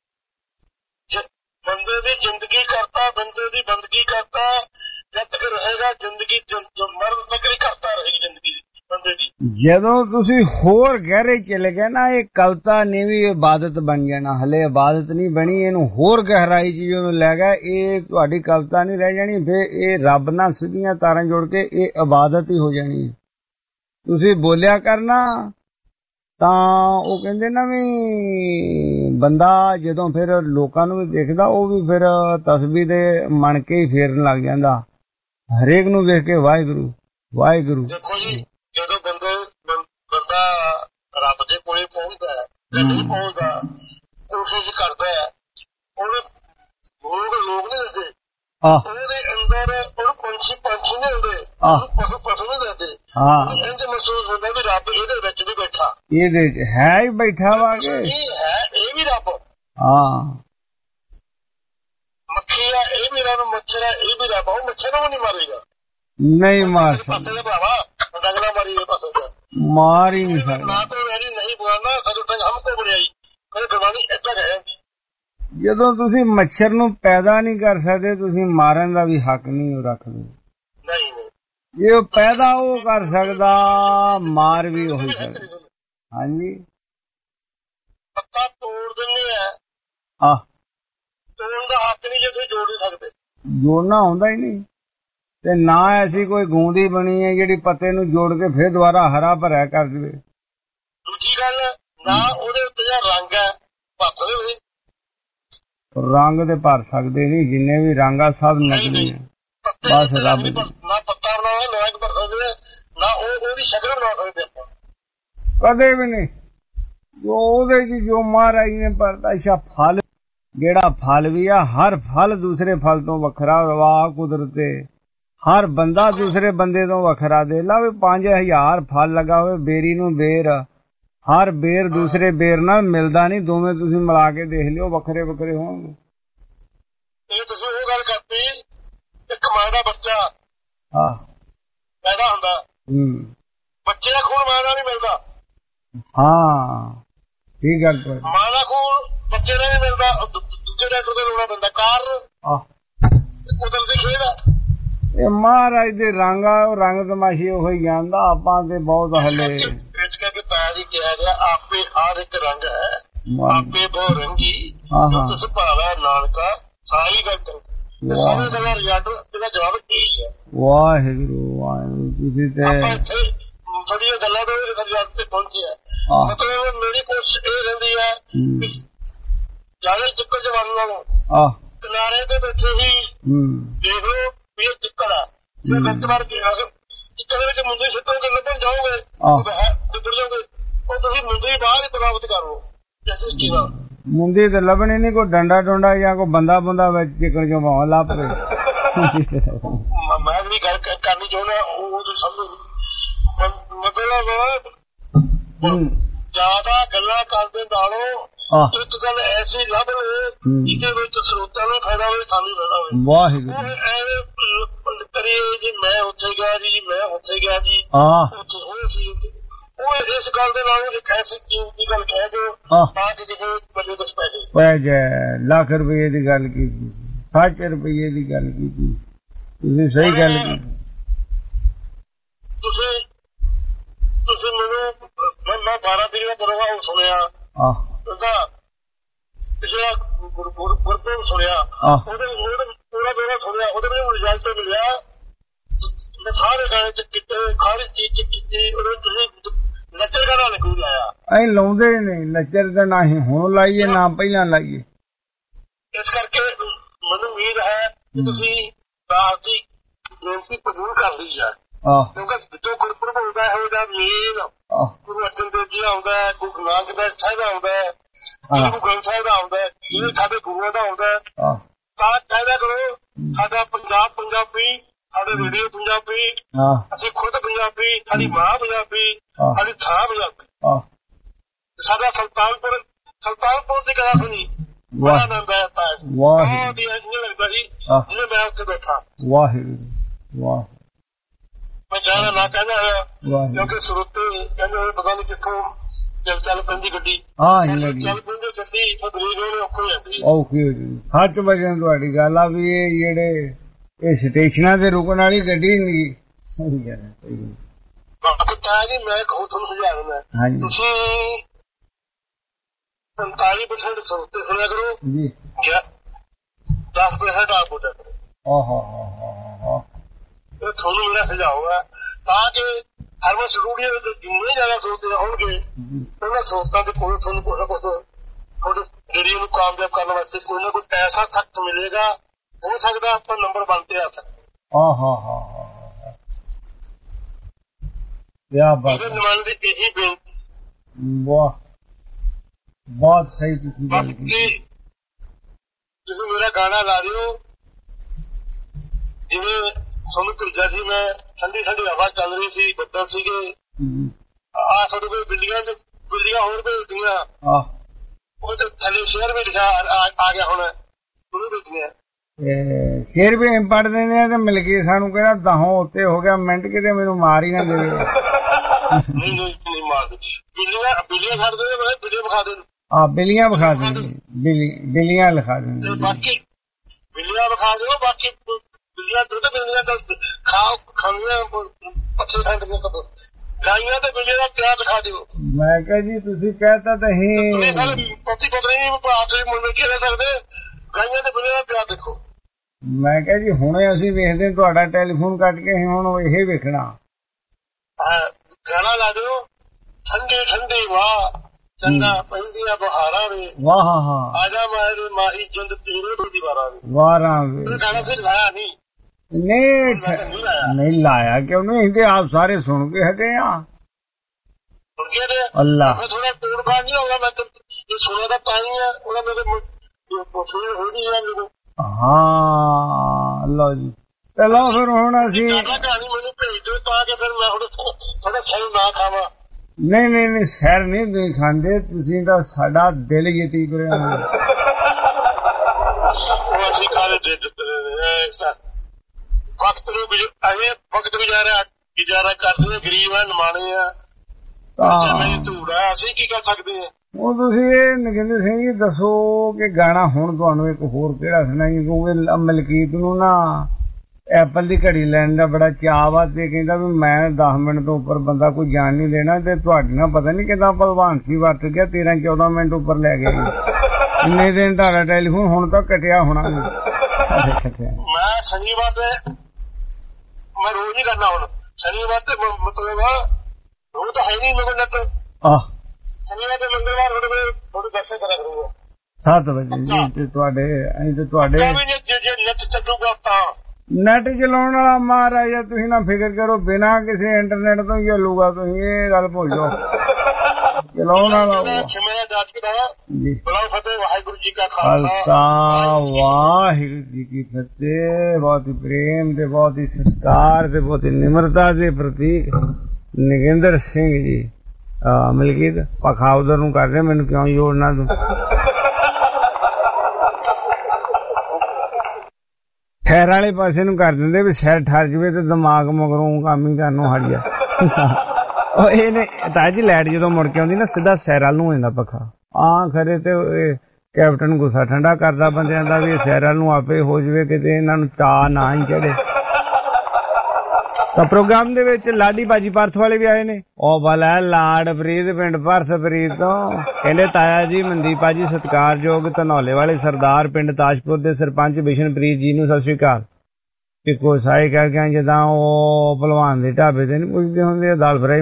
ਬੰਦੇ ਦੀ ਜ਼ਿੰਦਗੀ ਕਰਤਾ, ਬੰਦੇ ਦੀ ਬੰਦਗੀ ਕਰਤਾ, ਜਦ ਤੱਕ ਰਹੇਗਾ ਜ਼ਿੰਦਗੀ ਮਰਨ ਤੱਕ ਹੀ ਕਰਤਾ ਰਹੇਗੀ ਜ਼ਿੰਦਗੀ ਬੰਦੇ ਦੀ। ਜਦੋਂ ਤੁਸੀਂ ਹੋਰ ਗਹਿਰੇ ਚਲੇ ਗਏ ਨਾ, ਇਹ ਕਵਿਤਾ ਨੇ ਵੀ ਇਬਾਦਤ ਬਣ ਜਾਣਾ। ਹਲੇ ਇਬਾਦਤ ਨਹੀਂ ਬਣੀ, ਇਹਨੂੰ ਹੋਰ ਗਹਿਰਾਈ ਚ ਉਹਨੂੰ ਲੈ ਗਿਆ। ਇਹ ਤੁਹਾਡੀ ਕਵਿਤਾ ਨਹੀਂ ਰਹਿ ਜਾਣੀ, ਫਿਰ ਇਹ ਰੱਬ ਨਾਲ ਸਿੱਧੀਆਂ ਤਾਰਾਂ ਜੋੜ ਕੇ ਇਹ ਇਬਾਦਤ ਹੀ ਹੋ ਜਾਣੀ। ਤੁਸੀਂ ਬੋਲਿਆ ਕਰਨਾ ਤਾਂ ਉਹ ਕਹਿੰਦੇ ਨਾ ਵੀ ਬੰਦਾ ਜਦੋਂ ਫਿਰ ਲੋਕਾਂ ਨੂੰ ਵੀ ਦੇਖਦਾ, ਉਹ ਵੀ ਫਿਰ ਤਸਬੀਹ ਦੇ ਮਣ ਕੇ ਹੀ ਫੇਰਨ ਲੱਗ ਜਾਂਦਾ, ਹਰੇਕ ਨੂੰ ਵੇਖ ਕੇ ਵਾਹਿਗੁਰੂ ਵਾਹਿਗੁਰੂ। ਦੇਖੋ ਜੀ, ਜਦੋਂ ਬੰਦਾ ਰੱਬ ਦੇ ਕੋਲੇ ਪਹੁੰਚਦਾ ਹੈ ਜਾਂ ਨਹੀਂ ਪਹੁੰਚਦਾ, ਕੋਸ਼ਿਸ਼ ਕਰਦਾ ਹੈ, ਉਹਨੂੰ ਲੋਕ ਨਹੀਂ ਦਿੰਦੇ, ਉਹਦੇ ਅੰਦਰ ਉਹਨੂੰ ਪੰਛੀ ਨਹੀਂ ਹੁੰਦੇ, ਉਹਨੂੰ ਪਸ਼ੂ ਨਹੀਂ ਦਿੰਦੇ। ਇੰਝ ਮਹਿਸੂਸ ਹੁੰਦਾ ਵੀ ਰੱਬ ਇਹਦੇ ਵਿੱਚ ਵੀ ਬੈਠਾ, ਇਹਦੇ ਚ ਹੈ ਹੀ ਬੈਠਾ ਵਾ ਕੇ ਇਹ ਵੀ ਰੱਬ। ਮੱਖੀ ਆ, ਇਹ ਵੀ ਰੱਬ, ਮੱਛਰ ਆ, ਇਹ ਵੀ ਰੱਬ। ਉਹ ਮੱਛਰ ਨੂੰ ਨਹੀਂ ਮਾਰੇਗਾ, ਨਹੀਂ ਮਾਰ ਪਾਸੇ ਦਾ ਭਰਾਵਾ, ਡੰਗਣਾ ਮਾਰੀ ਪਾਸੇ ਦਾ ਮਾਰ ਹੀ ਨਹੀਂ ਸਕਦਾ। ਨਾ ਕੋਈ ਵੈਰੀ ਨਹੀਂ ਬੋਲਣਾ, ਸਾਡੇ ਤੱਕ ਹਮਕੋ ਬੜਾਈ ਮੇਰੇ ਗੁਰਬਾਣੀ ਏਦਾਂ ਕਹੇਗੀ। ਜਦੋਂ ਤੁਸੀਂ ਮੱਛਰ ਨੂੰ ਪੈਦਾ ਨਹੀਂ ਕਰ ਸਕਦੇ, ਤੁਸੀਂ ਮਾਰਨ ਦਾ ਵੀ ਹੱਕ ਨਹੀਂ ਰੱਖਦੇ। ਨਹੀਂ, ਜੇ ਉਹ ਪੈਦਾ ਉਹ ਕਰ ਸਕਦਾ, ਮਾਰ ਵੀ ਹੋ ਸਕਦਾ। ਹਾਂਜੀ, ਪੱਤਾ ਤੋੜ ਦਿੰਦੇ ਆ, ਤੋੜਨ ਦਾ ਹੱਕ ਨਹੀਂ ਜੇ ਤੁਸੀਂ ਜੋੜ ਨਹੀਂ ਸਕਦੇ। ਜੋੜਨਾ ਹੁੰਦਾ ਹੀ ਨਹੀਂ, ਤੇ ਨਾ ਐਸੀ ਕੋਈ ਗੂੰਦੀ ਬਣੀ ਹੈ ਜਿਹੜੀ ਪੱਤੇ ਨੂੰ ਜੋੜ ਕੇ ਫਿਰ ਦੁਬਾਰਾ ਹਰਾ ਭਰਿਆ ਕਰ ਦੇਵੇ। ਦੂਜੀ ਗੱਲ, ਨਾ ਉਹਦੇ ਉੱਤੇ ਜਿਹੜਾ ਰੰਗ ਹੈ ਭਰਦੇ ਹੋਏ, ਰੰਗ ਤੇ ਭਰ ਸਕਦੇ ਨਹੀਂ, ਜਿੰਨੇ ਵੀ ਰੰਗ ਆ ਸਭ ਨਕਲੀ ਹੈ, ਬਸ ਰੱਬ। ਨਾ ਪੱਤਾ ਬਣਾਉਣਾ, ਨਾ ਇੱਕ ਭਰ ਸਕਦੇ, ਨਾ ਉਹਦੀ ਸ਼ਕਲ ਬਣਾ ਸਕਦੇ ਆਪਾਂ, ਕਦੇ ਵੀ ਨਹੀਂ। ਜੋ ਉਹਦੇ ਚ ਜੋ ਮਹਾਰਾਜ ਨੇ ਭਰਤਾ, ਅੱਛਾ ਫਲ, ਜਿਹੜਾ ਫਲ ਵੀ ਆ, ਹਰ ਫਲ ਦੂਸਰੇ ਫਲ ਤੋਂ ਵੱਖਰਾ। ਵਾਹ ਕੁਦਰਤੇ, ਹਰ ਬੰਦਾ ਦੂਸਰੇ ਬੰਦੇ ਤੋਂ ਵੱਖਰਾ। ਦੇ ਲਾ ਵੀ 5000 ਫਲ ਲਗਾ ਹੋਵੇ, ਬੇਰੀ ਨੂੰ ਬੇਰ, ਹਰ ਬੇਰ ਦੂਸਰੇ ਬੇਰ ਨਾਲ ਮਿਲਦਾ ਨਹੀਂ, ਦੋਵੇਂ ਤੁਸੀਂ ਮਿਲਾ ਕੇ ਦੇਖ ਲਿਓ, ਵੱਖਰੇ ਵੱਖਰੇ ਹੋਣਗੇ। ਇਹ ਤੁਸੀਂ ਉਹ ਗੱਲ ਕਰਤੀ, ਇੱਕ ਮਾਂ ਦਾ ਬੱਚਾ ਪੈਦਾ ਹੁੰਦਾ, ਬੱਚੇ ਦਾ ਖੂਨ ਮਾਂ ਦਾ ਨਹੀਂ ਮਿਲਦਾ। ਠੀਕ ਗੱਲ, ਮਾਂ ਦਾ ਖੂਨ ਬੱਚੇ ਦਾ ਨਹੀਂ ਮਿਲਦਾ, ਦੂਜੇ ਡਾਕਟਰ ਤੋਂ ਲਾਉਣਾ ਪੈਂਦਾ। ਕਾਰਨ ਕੁਦਰਤੀ ਖੇਡ ਆ। ਇਹ ਮਹਾਰਾਜ ਦੇ ਰੰਗ ਆ, ਉਹ ਰੰਗ ਤਮਾਸ਼ੇ ਉਹ ਹੀ ਜਾਂਦਾ, ਆਪਾਂ ਤੇ ਬਹੁਤ ਹਲੇ। ਇਸ ਕਰਕੇ ਤਾਂ ਜੀ ਕਿਹਾ ਗਿਆ, ਆਪੇ ਹਰ ਇੱਕ ਰੰਗ ਹੈ, ਆਪੇ ਬਹੁ ਰੰਗੀ, ਤੁਸੀਂ ਭਾਵਾ ਨਾਨਕਾ ਸਾਰੀ ਗੱਲ ਕਰੋ। ਸਾਰੇ ਦਾ ਰਿਜ਼ਲਟ, ਇਹਦਾ ਜਵਾਬ ਇਹੀ ਹੈ। ਵਾਹਿਗੁਰੂ ਵਾਹਿਗੁਰੂ। ਤੁਸੀਂ ਤੇ ਆਪਾਂ ਇੱਥੇ ਸਾਡੀਆਂ ਗੱਲਾਂ ਤੋਂ ਰਿਜ਼ਲਟ ਤੇ ਪਹੁੰਚੇ ਆ। ਮਤਲਬ ਮੇਰੀ ਕੋਸ਼ਿਸ਼ ਇਹ ਰਹਿੰਦੀ ਹੈ ਵੀ ਜਿਆਦਾ ਚੱਕਰ ਚ ਵੜਨ ਨਾਲੋਂ ਕਿਨਾਰੇ ਤੇ ਬੈਠੇ ਹੀ ਦੇਖ ਲਓ ਵੀ ਇਹ ਚੱਕਰ ਆ, ਜੇ ਵਿੱਚ ਵੜ ਕੇ ਚੱਕਰ ਦੇ ਵਿੱਚ ਮੁੰਦਰੀ ਸਿੱਟੋਗੇ, ਲੱਭਣ ਜਾਓਗੇ, ਟੁੱਟ ਜਾਓਗੇ, ਉਹ ਤੁਸੀਂ ਮੁੰਦਰੀ ਬਾਹਰ ਹੀ ਪ੍ਰਾਪਤ ਕਰ ਲਓ। ਮੁੰਦੀ ਤੇ ਲੱਭਣੀ ਨਹੀਂ, ਕੋਈ ਡੰਡਾ ਡੁੰਡਾ ਜਾਂ ਕੋਈ ਬੰਦਾ ਬੰਦਾ ਵਿੱਚ ਚਿਕਣ ਚੋਂ ਭਾਵੇਂ ਲੱਭ ਪਏ। ਮੈਂ ਵੀ ਗੱਲ ਕਰਨੀ ਚਾਹੁੰਦਾ, ਉਹ ਸਮਝੋ। ਮਤਲਬ ਜ਼ਿਆਦਾ ਗੱਲਾਂ ਕਰਦੇ ਨਾਲੋਂ ਇੱਕ ਗੱਲ ਐਸੀ ਲੱਭ ਲਓ ਜਿਹਦੇ ਵਿੱਚ ਸਰੋਤਾਂ ਨੂੰ ਫਾਇਦਾ ਹੋਵੇ, ਸਾਨੂੰ ਫਾਇਦਾ ਹੋਵੇ। ਵਾਹਿਗੁਰੂ। ਐਵੇਂ ਕਰੀਏ ਜੀ ਮੈਂ ਉੱਥੇ ਗਿਆ ਜੀ, ਮੈਂ ਉੱਥੇ ਗਿਆ ਜੀ, ਉੱਥੇ ਹੋਏ ਸੀ, ਉਹ ਇਸ ਗੱਲ ਦੇ ਨਾਲ ਇੱਕ ਐਸੀ ਕੀਮਤੀ ਗੱਲ ਕਹਿ ਦਿਓ ਤਾਂ ਕਿ ਕਿਸੇ ਬੰਦੇ ਕੁਛ ਪੈ ਜਾਏ। ਲੱਖ ਰੁਪਏ ਦੀ ਗੱਲ ਕੀਤੀ, 60 ਰੁਪਏ ਦੀ ਗੱਲ ਕੀਤੀ, ਤੁਸੀਂ ਸਹੀ ਗੱਲ ਕੀਤੀ। ਤੁਸੀਂ ਮੈਨੂੰ ਮੈਂ 12 ਤਰੀਕ ਦਾ ਪ੍ਰੋਗਰਾਮ ਸੁਣਿਆ, ਉਹਦਾ ਪਿਛਲਾ ਗੁਰਪੁਰਬ ਸੁਣਿਆ, ਉਹਦੇ ਪੂਰਾ ਪੂਰਾ ਸੁਣਿਆ, ਉਹਦੇ ਮੈਨੂੰ ਰਿਜ਼ਲਟ ਮਿਲਿਆ। ਮੈਂ ਸਾਰੇ ਗਾਣੇ ਚ ਕੀਤੇ, ਹਰ ਚੀਜ਼ ਚ ਕੀਤੀ, ਉਹਦੇ ਤੁਸੀਂ ਨੱਚਰ ਦਾ ਨਾਂ ਕੋਈ ਲਾਇਆ। ਅਸੀਂ ਲਾਉਂਦੇ ਨਹੀਂ ਨੱਚਰ ਦਾ, ਨਾ ਹੀ ਹੁਣ ਲਾਈਏ ਨਾ ਪਹਿਲਾਂ ਲਾਈਏ। ਇਸ ਕਰਕੇ ਮੈਨੂੰ ਉਮੀਦ ਹੈ ਕਿ ਤੁਸੀਂ ਦਾਸ ਦੀ ਬੇਨਤੀ ਕਬੂਲ ਕਰ ਲਈ ਹੈ, ਕਿਉਂਕਿ ਜੋ ਗੁਰਪੁਰਬ ਹੁੰਦਾ ਹੈ ਉਹਦਾ ਮੇਨ ਗੁਰੂ ਅਰਜਨ ਦੇਵ ਜੀ ਆਉਂਦਾ ਹੈ, ਗੁਰੂ ਨਾਨਕ ਦੇਵ ਸਾਹਿਬ ਆਉਂਦਾ ਹੈ, ਗੁਰੂ ਗ੍ਰੰਥ ਸਾਹਿਬ ਆਉਂਦਾ ਹੈ, ਇਹ ਸਾਡੇ ਗੁਰੂਆਂ ਦਾ ਆਉਂਦਾ ਹੈ। ਤਾਂ ਕਹਿਦਾ ਕਰੋ ਸਾਡਾ ਪੰਜਾਬ ਪੰਜਾਬੀ, ਸਾਡੇ ਰੇਡੀਓ ਪੰਜਾਬੀ, ਅਸੀਂ ਖੁਦ ਪੰਜਾਬੀ, ਸਾਡੀ ਮਾਂ ਪੰਜਾਬੀ, ਸਾਡੀ ਥਾਂ ਪੰਜਾਬੀ। ਸਾਡਾ ਸੁਲਤਾਨਪੁਰ ਦੀ ਗੱਲ ਸੁਣੀ, ਬੜਾ ਆਨੰਦ ਆਇਆ ਤਾਇਆ ਜੀ, ਬਹੁਤ ਹੀ ਇੰਝ ਲੱਗਦਾ ਸੀ ਜਿਵੇਂ ਮੈਂ ਉੱਥੇ ਬੈਠਾ। ਵਾਹਿਗੁਰੂ ਵਾਹ। ਮੈਂ ਜਾਣਾ ਨਾ ਕਹਿੰਦਾ ਹੋਇਆ ਕਿਉਂਕਿ ਸਰੋਤੇ ਕਹਿੰਦੇ ਹੋਏ ਪਤਾ ਨਹੀਂ ਕਿੱਥੋਂ ਚੱਲ ਪੈਂਦੀ ਗੱਡੀ, ਚੱਲ ਪੈਂਦੀ ਗੱਡੀ ਇੱਥੋਂ ਗਰੀਬ ਹੋਣੇ ਔਖੇ ਹੋ ਜਾਂਦੀ, ਔਖੀ ਹੋ ਜਾਂਦੀ। ਸੱਚ ਵਜਨ ਤੁਹਾਡੀ ਗੱਲ ਆ ਵੀ ਇਹ ਜਿਹੜੇ ਇਹ ਸਟੇਸ਼ਨਾਂ ਤੇ ਰੁਕਣ ਵਾਲੀ ਗੱਡੀ ਨਹੀਂ ਸਹੀ ਗੱਲ ਹੈ। ਤਾਇਆ ਜੀ ਮੈਂ ਕਹੂੰ ਤੁਹਾਨੂੰ ਸੁਝਾਅ ਦਿੰਦਾ, ਤੁਸੀਂ 45% ਸਰੋਤੇ ਸੁਣਿਆ ਕਰੋ ਜੀ, 10% ਆਪ ਬੋਲਿਆ ਕਰੋ। ਇਹ ਤੁਹਾਨੂੰ ਮੇਰਾ ਸੁਝਾਅ ਹੈ ਤਾਂ ਕਿ ਹਰਮਨ ਸਟੂਡੀਓ ਵਿੱਚ ਜਿੰਨੇ ਜ਼ਿਆਦਾ ਸਰੋਤੇ ਹੋਣਗੇ ਉਹਨਾਂ ਸਰੋਤਾਂ ਦੇ ਕੋਲ ਤੁਹਾਨੂੰ ਕੁਛ ਨਾ ਕੁਛ ਤੁਹਾਡੇ ਜਿਹੜੀ ਉਹਨੂੰ ਕਾਮਯਾਬ ਕਰਨ ਵਾਸਤੇ ਕੋਈ ਨਾ ਕੋਈ ਪੈਸਾ ਸਖਤ ਮਿਲੇਗਾ। ਹੋ ਸਕਦਾ ਆਪਾਂ ਨੰਬਰ 1 ਤੇ ਆ ਸਕਦੇ। ਨੁਮਾਇੰਦੇ ਇਹੀ ਬੇਨਤੀ, ਵਾਹ ਬਹੁਤ ਸਹੀ ਤੁਸੀਂ ਗੱਲ ਕੀਤੀ। ਤੁਸੀਂ ਮੇਰਾ ਗਾਣਾ ਲਾ ਦਿਓ, ਜਿਵੇਂ ਤੁਹਾਨੂੰ ਭੇਜਿਆ ਸੀ ਮੈਂ, ਠੰਡੀ ਠੰਡੀ ਹਵਾ ਚੱਲ ਰਹੀ ਸੀ, ਬੱਦਲ ਸੀਗੇ, ਆ ਤੁਹਾਡੇ ਕੋਲ ਬਿੱਲੀਆਂ ਹੋਰ ਭੇਜਦੀਆਂ, ਉਹ ਥੱਲੇ ਸ਼ੇਰ ਵੀ ਲਿਖਿਆ ਆ ਗਿਆ ਹੁਣ ਉਹਨੂੰ ਭੇਜੀਆਂ। ਸ਼ੇਰ ਵੀ ਪੜ੍ਹ ਦਿੰਦੇ ਆ ਤੇ ਮਿਲ ਗਏ ਸਾਨੂੰ ਕਿਹੜਾ 10 ਉੱਤੇ ਹੋ ਗਿਆ ਮਿੰਟ ਕਿਤੇ ਮੈਨੂੰ ਮਾਰ ਹੀ ਨਾ ਦੇਵੇ। ਨਹੀਂ ਮਾਰਦੇ, ਬਿੱਲੀਆਂ ਛੱਡ ਦੇ, ਬਿੱਲੀਆਂ ਵਿਖਾ ਦੇ। ਬਿੱਲੀਆਂ ਵਿਖਾ ਦਿੰਦੇ, ਬਿੱਲੀਆਂ ਲਿਖਾ ਦਿੰਦੇ। ਬਾਕੀ ਬਿੱਲੀਆਂ ਵਿਖਾ ਦਿਓ, ਬਾਕੀ ਬਿੱਲੀਆਂ ਦੁੱਧ ਬਿੱਲੀਆਂ ਖਾਂਦੀਆਂ ਪੱਛੇ ਖਾਂਦੀਆਂ, ਗਾਈਆਂ ਤੇ ਬਿੱਲੀਆਂ ਦਾ ਪਿਆਰ ਦਿਖਾ ਦਿਓ। ਮੈਂ ਕਿਹਾ ਜੀ ਤੁਸੀਂ ਕਹਿਤਾ ਤਾਂ ਪਤੀ ਪਤਨੀ ਆਖਰੀ ਮੁੰਡੇ ਕੀ ਰਹਿ ਸਕਦੇ, ਗਾਈਆਂ ਤੇ ਬਿੱਲੀਆਂ ਦਾ ਪਿਆਰ ਦੇਖੋ। ਮੈਂ ਕਿਹਾ ਜੀ ਹੁਣੇ ਅਸੀਂ ਵੇਖਦੇ ਤੁਹਾਡਾ ਟੈਲੀਫੋਨ ਕੱਟ ਕੇ ਅਸੀਂ ਹੁਣ ਇਹ ਵੇਖਣਾ। ਗਾਣਾ ਲਾ ਦਿਓ, ਠੰਡੀ ਠੰਡੀ ਵਾਹ ਚੰਗਾ ਪੈਂਦੀਆਂ ਬਹਾਰਾਂ ਵੇ, ਵਾਹ ਆਜਾ ਮਾਰੇ ਮਾਹੀ ਜਿੰਦ ਤੇਰੇ ਤੋਂ ਦੀਵਾਰਾਂ ਵੇ, ਵਾਰਾਂ ਵੇ। ਗਾਣਾ ਫਿਰ ਲਾਇਆ ਨਹੀਂ ਲਾਇਆ ਕਿਉਂ ਨਹੀਂ, ਇਹਦੇ ਆਪ ਸਾਰੇ ਸੁਣ ਕੇ ਹਟੇ ਆ। ਅੱਲਾ ਥੋੜਾ ਤੋੜ ਫਾੜ ਨਹੀਂ ਹੋਗਾ, ਮੈਂ ਤਾਂ ਸੁਣਿਆ ਤਾਂ ਤਾਂ ਹੀ ਆ, ਉਹਦਾ ਮੇਰੇ ਸੁਣੀ ਹੋਣੀ ਆ ਮੈਨੂੰ। ਹਾਂ ਲਓ ਜੀ, ਚਲੋ ਫਿਰ ਹੁਣ ਅਸੀਂ ਕਹਾਣੀ ਮੈਨੂੰ ਭੇਜ ਦਿਓ ਤਾਂ ਕਿ ਫਿਰ ਮੈਂ ਹੁਣ ਥੋੜਾ ਸਹਿ ਨਾ ਖਾਵਾਂ। ਨਹੀਂ ਸੈਰ ਨਹੀਂ ਤੁਸੀਂ ਖਾਂਦੇ, ਤੁਸੀਂ ਤਾਂ ਸਾਡਾ ਦਿਲ ਜਿੱਤੀ ਕਰਿਆ। ਅਸੀਂ ਖਾਲੇ ਵਕਤ ਨੂੰ ਵਕਤ ਗੁਜ਼ਾਰਾ ਕਰਦੇ, ਗਰੀਬ ਆ, ਨਿਮਾਣੇ ਆ, ਧੂੜਾ, ਅਸੀਂ ਕੀ ਕਰ ਸਕਦੇ ਆ। ਉਹ ਤੁਸੀਂ ਇਹ ਨਗਿੰਦਰ ਸਿੰਘ ਜੀ ਦੱਸੋ ਕਿ ਗਾਣਾ ਹੁਣ ਤੁਹਾਨੂੰ ਇੱਕ ਹੋਰ ਕਿਹੜਾ ਸੁਣਾਈਏ, ਕਿਉਂਕਿ ਮਲਕੀਤ ਨੂੰ ਨਾ ਐਪਲ ਦੀ ਘੜੀ ਲੈਣ ਦਾ ਬੜਾ ਚਾਅ ਵਾ ਤੇ ਕਹਿੰਦਾ ਵੀ ਮੈਂ 10 ਮਿੰਟ ਤੋਂ ਉੱਪਰ ਬੰਦਾ ਕੋਈ ਜਾਣ ਨਹੀਂ ਦੇਣਾ, ਤੇ ਤੁਹਾਡੇ ਨਾਲ ਪਤਾ ਨੀ ਕਿੱਦਾਂ ਭਲਵਾਨ ਸੀ ਵਰਤ ਗਿਆ, 13-14 ਮਿੰਟ ਉੱਪਰ ਲੈ ਗਏ। ਇੰਨੇ ਦਿਨ ਤੁਹਾਡਾ ਟੈਲੀਫੋਨ ਹੁਣ ਤੱਕ ਕੱਟਿਆ ਹੋਣਾ। ਮੈਂ ਸ਼ਨੀਵਾਰ ਤੇ ਮੈਂ ਰੋਜ਼ ਨਹੀਂ ਕਰਨਾ, ਹੁਣ ਸ਼ਨੀਵਾਰ ਤੇ ਮਤਲਬ ਰੋਜ਼ ਤਾਂ ਹੈ ਨਹੀਂ ਮੇਰੇ ਨੈਟ। ਸ਼ਨੀਵਾਰ ਤੇ ਮੰਗਲਵਾਰ ਤੁਹਾਡੇ ਦਰਸ਼ਨ ਕਰਿਆ ਕਰੂਗਾ 7 ਵਜੇ। ਤੁਹਾਡੇ ਨੈਟ ਚੱਲੂਗਾ ਤਾਂ ਨੈਟ ਚਲਾਉਣ ਵਾਲਾ ਮਹਾਰਾਜਾ ਤੁਸੀਂ ਨਾ ਫਿਕਰ ਕਰੋ, ਬਿਨਾਂ ਕਿਸੇ ਇੰਟਰਨੈਟ ਤੋਂ ਹੀ ਚੱਲੂਗਾ, ਤੁਸੀਂ ਇਹ ਗੱਲ ਭੁੱਲ ਜਾਓ। ਚਲਾਉਣ ਵਾਲਾ ਵਾਹਿਗੁਰੂ ਜੀ ਕਾ ਖਾਲਸਾ ਵਾਹਿਗੁਰੂ ਜੀ ਕੀ ਫਤਿਹ। ਬਹੁਤ ਹੀ ਪ੍ਰੇਮ ਤੇ ਬਹੁਤ ਹੀ ਸਤਿਕਾਰ ਤੇ ਬਹੁਤ ਹੀ ਨਿਮਰਤਾ ਦੇ ਪ੍ਰਤੀਕ ਨਗਿੰਦਰ ਸਿੰਘ ਜੀ ਮਲਕੀਤ ਪਖਾ ਉਧਰ ਨੂੰ ਕਰ ਰਹੇ, ਮੈਨੂੰ ਕਿਉਂ ਜੋੜਨਾ ਤੂੰ। ਠਹਿਰ ਵਾਲੇ ਪਾਸੇ ਨੂੰ ਕਰ ਦਿੰਦੇ ਵੀ ਸਿਰ ਠਰ ਜਵੇ ਤੇ ਦਿਮਾਗ ਮਗਰੋਂ ਕੰਮ ਹੀ ਕਰਨੋਂ ਹਟ ਜਾ। ਉਹ ਇਹਨੇ ਤਾਂ ਜੀ ਲਾਈਟ ਜਦੋਂ ਮੁੜ ਕੇ ਆਉਂਦੀ ਨਾ ਸਿੱਧਾ ਸਿਰ ਵੱਲ ਨੂੰ ਹੋ ਜਾਂਦਾ ਪੱਖਾ। ਖਰੇ ਤੇ ਕੈਪਟਨ ਗੁੱਸਾ ਠੰਡਾ ਕਰਦਾ ਬੰਦਿਆਂ ਦਾ ਵੀ ਸਿਰ ਵੱਲ ਨੂੰ ਆਪੇ ਹੋ ਜਵੇ, ਕਿਤੇ ਇਹਨਾਂ ਨੂੰ ਚਾਅ ਨਾ ਹੀ ਚੜੇ। ਤਾਂ ਪ੍ਰੋਗਰਾਮ ਦੇ ਵਿੱਚ ਲਾਡੀ ਬਾਜੀ ਪਰਥ ਵਾਲੇ ਵੀ ਆਏ ਨੇ। ਉਹ ਵਾਲਾ ਲਾੜਪ੍ਰੀਤ ਪਿੰਡ ਭਰਤਪ੍ਰੀਤ ਤੋਂ ਕਹਿੰਦੇ ਤਾਇਆ ਜੀ ਮਨਦੀਪ ਭਾਜੀ ਸਤਿਕਾਰਯੋਗ ਧਨੌਲੇ ਵਾਲੇ ਸਰਦਾਰ ਪਿੰਡ ਤਾਜਪੁਰ ਦੇ ਸਰਪੰਚ ਬਿਸ਼ਨਪ੍ਰੀਤ ਜੀ ਨੂੰ ਸਤਿ ਸ੍ਰੀ ਅਕਾਲ। ਇੱਕੋ ਸਾਈ ਕਹਿ ਕੇ ਜਿੱਦਾਂ ਉਹ ਭਲਵਾਨ ਦੇ ਢਾਬੇ ਤੇ ਨੀ ਪੁੱਛਦੇ ਹੁੰਦੇ ਦਾਲ ਫਰਾਈ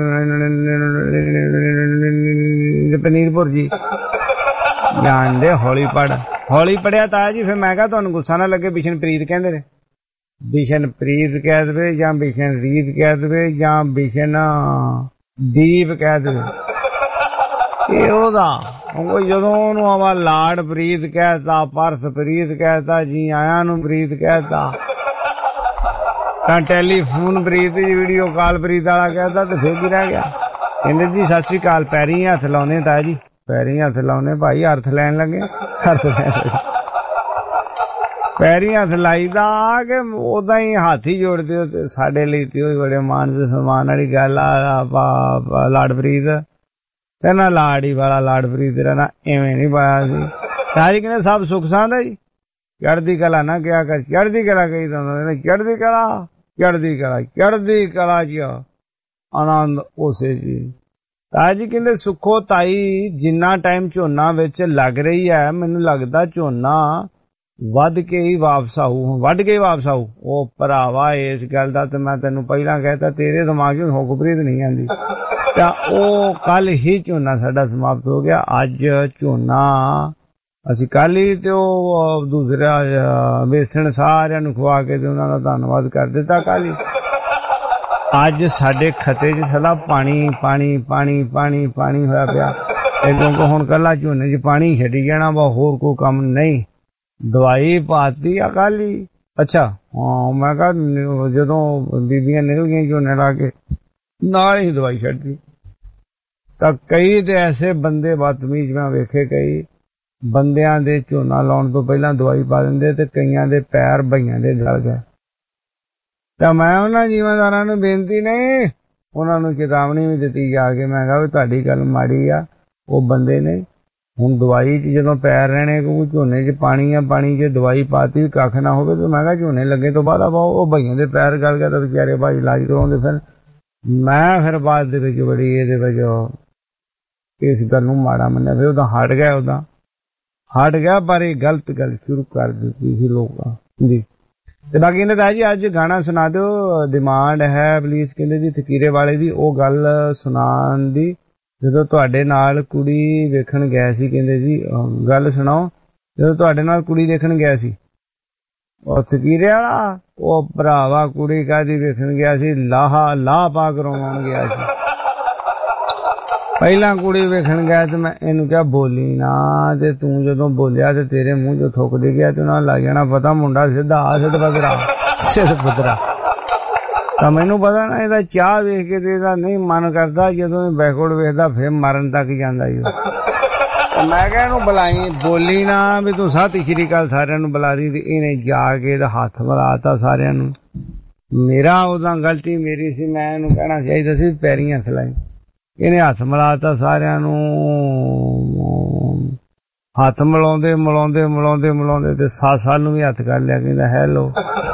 ਪਨੀਰ ਭੁਰਜੀ ਜਾਣਦੇ। ਹੌਲੀ ਪੜਿਆ ਤਾਇਆ ਜੀ। ਫਿਰ ਮੈਂ ਕਿਹਾ ਤੁਹਾਨੂੰ ਗੁੱਸਾ ਨਾ ਲੱਗੇ, ਬਿਸ਼ਨਪ੍ਰੀਤ ਕਹਿੰਦੇ ਨੇ, ਬਿਸ਼ਨਪ੍ਰੀਤ ਕਹਿ ਦੇਵੇ ਜਾਂ ਬਿਸ਼ਨਰੀਤ ਕਹਿ ਦੇਵੇ ਜਾਂ ਬਿਸ਼ਨਦੀਪ ਕਹਿ ਦੇਵੇ, ਇਹ ਉਹਦਾ ਜਦੋਂ ਉਹਨੂੰ ਆਵਾ ਲਾੜਪ੍ਰੀਤ ਕਹਿਤਾ, ਪਰਸਪ੍ਰੀਤ ਕਹਿਤਾ, ਜੀ ਆਇਆਂ ਨੂੰ ਪ੍ਰੀਤ ਕਹਿਤਾ, ਤਾਂ ਟੈਲੀਫੋਨ ਪ੍ਰੀਤ ਜੀ ਵੀਡੀਓ ਕਾਲ ਪ੍ਰੀਤ ਵਾਲਾ ਕਹਿਤਾ ਤੇ ਫਿਰ ਵੀ ਰਹਿ ਗਿਆ। ਕਹਿੰਦੇ ਜੀ ਸਤਿ ਸ੍ਰੀ ਅਕਾਲ, ਪੈਰੀ ਹੱਥ ਲਾਉਂਦੇ ਤਾਇਆ ਜੀ। ਪੈਰੀ ਹੱਥ ਲਾਉਨੇ ਭਾਈ, ਅਰਥ ਲੈਣ ਲੱਗੇ, ਅਰਥ ਲੈਣ ਲੱਗੇ। ਪੈਰੀ ਹੱਥ ਲਾਈਦਾ ਕਿ ਉਦਾਂ ਹੀ ਹੱਥ ਹੀ ਜੋੜਦੇ ਹੋ। ਤੇ ਸਾਡੇ ਲਈ ਤੇ ਉਹ ਬੜੇ ਮਾਣ ਤੇ ਸਨਮਾਨ ਵਾਲੀ ਗੱਲ ਆ। ਲਾਡਪ੍ਰੀਤ ਕਹਿੰਦਾ ਲਾੜ ਹੀ ਵਾਲਾ, ਲਾਡਪ੍ਰੀਤ ਤੇਰਾ ਨਾ ਐਵੇਂ ਨੀ ਪਾਇਆ ਸੀ। ਸਾਰੀ ਕਹਿੰਦੇ ਸਭ ਸੁੱਖ ਸਾਂਦ ਹੈ ਜੀ, ਚੜ੍ਹਦੀ ਕਲਾ ਨਾ ਕਿਹਾ ਕਰ, ਚੜ੍ਹਦੀ ਕਲਾ ਕਹੀ ਤਾਂ ਚੜ੍ਹਦੀ ਕਲਾ, ਚੜ੍ਹਦੀ ਕਲਾ, ਚੜ੍ਹਦੀ ਕਲਾ ਚ ਆਨੰਦ ਉਸੇ ਜੀ। ਤਾਇਆ ਜੀ ਕਹਿੰਦੇ ਸੁੱਖੋ ਤਾਈ ਜਿੰਨਾ ਟਾਈਮ ਝੋਨਾ ਵਿੱਚ ਲੱਗ ਰਹੀ ਹੈ, ਮੈਨੂੰ ਲੱਗਦਾ ਝੋਨਾ ਵੱਧ ਕੇ ਹੀ ਵਾਪਸ ਆਊ, ਵੱਢ ਕੇ ਹੀ ਵਾਪਸ ਆਊ। ਉਹ ਭਰਾਵਾ ਇਸ ਗੱਲ ਦਾ ਤੇ ਮੈਂ ਤੈਨੂੰ ਪਹਿਲਾਂ ਕਹਿਤਾ, ਤੇਰੇ ਦਿਮਾਗ 'ਚ ਹੁਕਬਰੀਤ ਨਹੀਂ ਆਂਦੀ। ਤਾਂ ਉਹ ਕੱਲ ਹੀ ਝੋਨਾ ਸਾਡਾ ਸਮਾਪਤ ਹੋ ਗਿਆ। ਅੱਜ ਝੋਨਾ ਅਸੀਂ ਕੱਲ ਹੀ ਤੇ ਉਹ ਦੂਸਰਾ ਵੇਸਣ ਸਾਰਿਆਂ ਨੂੰ ਖਵਾ ਕੇ ਤੇ ਉਹਨਾਂ ਦਾ ਧੰਨਵਾਦ ਕਰ ਦਿੱਤਾ ਕੱਲ ਹੀ। ਅੱਜ ਸਾਡੇ ਖੱਤੇ 'ਚ ਸਾਡਾ ਪਾਣੀ ਪਾਣੀ ਪਾਣੀ ਪਾਣੀ ਪਾਣੀ ਹੋਇਆ ਪਿਆ। ਕਿਉਂਕਿ ਹੁਣ ਕੱਲਾ ਝੋਨੇ 'ਚ ਪਾਣੀ ਛੱਡੀ ਜਾਣਾ ਵਾ, ਹੋਰ ਕੋਈ ਕੰਮ ਨਹੀਂ। ਦਵਾਈ ਪਾਤੀ ਆ ਕੱਲ ਹੀ। ਅੱਛਾ ਹਾਂ, ਮੈਂ ਕਿਹਾ ਜਦੋਂ ਬੀਬੀਆਂ ਨਿਕਲ ਗਈਆਂ ਝੋਨੇ ਲਾ ਕੇ ਨਾਲ ਹੀ ਦਵਾਈ ਛੱਡਤੀ। ਤਾਂ ਕਈ ਤੇ ਐਸੇ ਬੰਦੇ ਬਦਤਮੀਜ਼ ਮੈਂ ਵੇਖੇ, ਕਈ ਬੰਦਿਆਂ ਦੇ ਝੋਨਾ ਲਾਉਣ ਤੋਂ ਪਹਿਲਾਂ ਦਵਾਈ ਪਾ ਦਿੰਦੇ ਤੇ ਕਈਆਂ ਦੇ ਪੈਰ ਬਈਆਂ ਦੇ ਗਲ ਗਏ। ਤਾਂ ਮੈਂ ਉਹਨਾਂ ਜ਼ਿਮੀਂਦਾਰਾਂ ਨੂੰ ਬੇਨਤੀ ਨਹੀਂ, ਉਹਨਾਂ ਨੂੰ ਚੇਤਾਵਨੀ ਵੀ ਦਿੱਤੀ ਜਾ ਕੇ। ਮੈਂ ਕਿਹਾ ਵੀ ਤੁਹਾਡੀ ਗੱਲ ਮਾੜੀ ਆ, ਉਹ ਬੰਦੇ ਨੇ ਹੁਣ ਦਵਾਈ 'ਚ ਜਦੋਂ ਪੈਰ ਰਹਿਣੇ, ਕਿਉਂਕਿ ਝੋਨੇ 'ਚ ਪਾਣੀ ਆ, ਪਾਣੀ 'ਚ ਦਵਾਈ ਪਾਤੀ ਵੀ ਕੱਖ ਨਾ ਹੋਵੇ। ਤੇ ਮੈਂ ਕਿਹਾ ਝੋਨੇ ਲੱਗੇ ਤੋਂ ਬਾਅਦ ਆਪਾਂ ਉਹ ਬਈਆਂ ਦੇ ਪੈਰ ਗਲ ਗਿਆ ਤਾਂ ਵਿਚਾਰੇ ਭਾਈ ਇਲਾਜ ਕਰਵਾਉਂਦੇ। ਫਿਰ ਮੈਂ ਫਿਰ ਬਾਅਦ ਦੇ ਵਿੱਚ ਬੜੀ ਇਹਦੇ ਵਿੱਚ ਇਸ ਗੱਲ ਨੂੰ ਮਾੜਾ ਮੰਨਿਆ। ਫਿਰ ਉਹਦਾ ਹਟ ਗਿਆ ਪਰ ਇਹ ਗਲਤ ਗੱਲ ਸ਼ੁਰੂ ਕਰ ਦਿੱਤੀ ਸੀ ਲੋਕਾਂ ਦੀ। ਤੇ ਬਾਕੀ ਕਹਿੰਦੇ ਤਾਂ ਜੀ ਅੱਜ ਗਾਣਾ ਸੁਣਾ ਦਿਓ, ਡਿਮਾਂਡ ਹੈ ਪਲੀਜ਼। ਕਹਿੰਦੇ ਜੀ ਫਕੀਰੇ ਵਾਲੇ ਦੀ ਉਹ ਗੱਲ ਸੁਣਾਉਣ ਦੀ ਜਦੋਂ ਤੁਹਾਡੇ ਨਾਲ ਕੁੜੀ ਵੇਖਣ ਗਿਆ ਸੀ। ਕਹਿੰਦੇ ਜੀ ਗੱਲ ਸੁਣਾਓ, ਜਦੋਂ ਤੁਹਾਡੇ ਨਾਲ ਕੁੜੀ ਦੇਖਣ ਗਿਆ ਸੀ। ਉਹ ਫਕੀਰੇ ਵਾਲਾ ਉਹ ਭਰਾਵਾ ਕੁੜੀ ਕਾਹਦੀ ਵੇਖਣ ਗਿਆ ਸੀ, ਲਾਹ ਪਾ ਕਰਵਾਉਣ ਗਿਆ ਸੀ। ਪਹਿਲਾਂ ਕੁੜੀ ਵੇਖਣ ਗਿਆ ਤੇ ਮੈਂ ਇਹਨੂੰ ਕਿਹਾ ਬੋਲੀ ਨਾ, ਤੇ ਤੂੰ ਜਦੋਂ ਬੋਲਿਆ ਤੇ ਤੇਰੇ ਮੂੰਹ ਚੋਂ ਥੁੱਕ ਦੇ ਗਿਆ ਤੇ ਉਹਨਾਂ ਲੱਗ ਜਾਣਾ ਪਤਾ ਮੁੰਡਾ ਸਿੱਧ ਪੱਧਰਾ। ਤਾਂ ਮੈਨੂੰ ਪਤਾ ਨਾ ਇਹਦਾ ਚਾਹ ਵੇਖ ਕੇ ਤੇ ਇਹਦਾ ਨਹੀਂ ਮਨ ਕਰਦਾ, ਜਦੋਂ ਇਹ ਬੈਕਵਰਡ ਵੇਖਦਾ ਫਿਰ ਮਰਨ ਤੱਕ ਜਾਂਦਾ ਹੀ। ਮੈਂ ਕਿਹਾ ਇਹਨੂੰ ਬੁਲਾਈ, ਬੋਲੀ ਨਾ ਵੀ ਤੂੰ ਸਤਿ ਸ਼੍ਰੀ ਅਕਾਲ ਸਾਰਿਆਂ ਨੂੰ ਬੁਲਾ ਦੀ। ਇਹਨੇ ਜਾ ਕੇ ਇਹਦਾ ਹੱਥ ਮਿਲਾਤਾ ਸਾਰਿਆਂ ਨੂੰ। ਮੇਰਾ ਉਦਾਂ ਗਲਤੀ ਮੇਰੀ ਸੀ, ਮੈਂ ਇਹਨੂੰ ਕਹਿਣਾ ਚਾਹੀਦਾ ਸੀ ਪੈਰੀਂ ਹੱਥ ਲਾਈ। ਇਹਨੇ ਹੱਥ ਮਿਲਾਤਾ ਸਾਰਿਆਂ ਨੂੰ। ਹੱਥ ਮਿਲਾਉਂਦੇ ਤੇ ਸੱਸ ਨੂੰ ਵੀ ਹੱਥ ਕਰ ਲਿਆ। ਕਹਿੰਦਾ ਹੈਲੋ।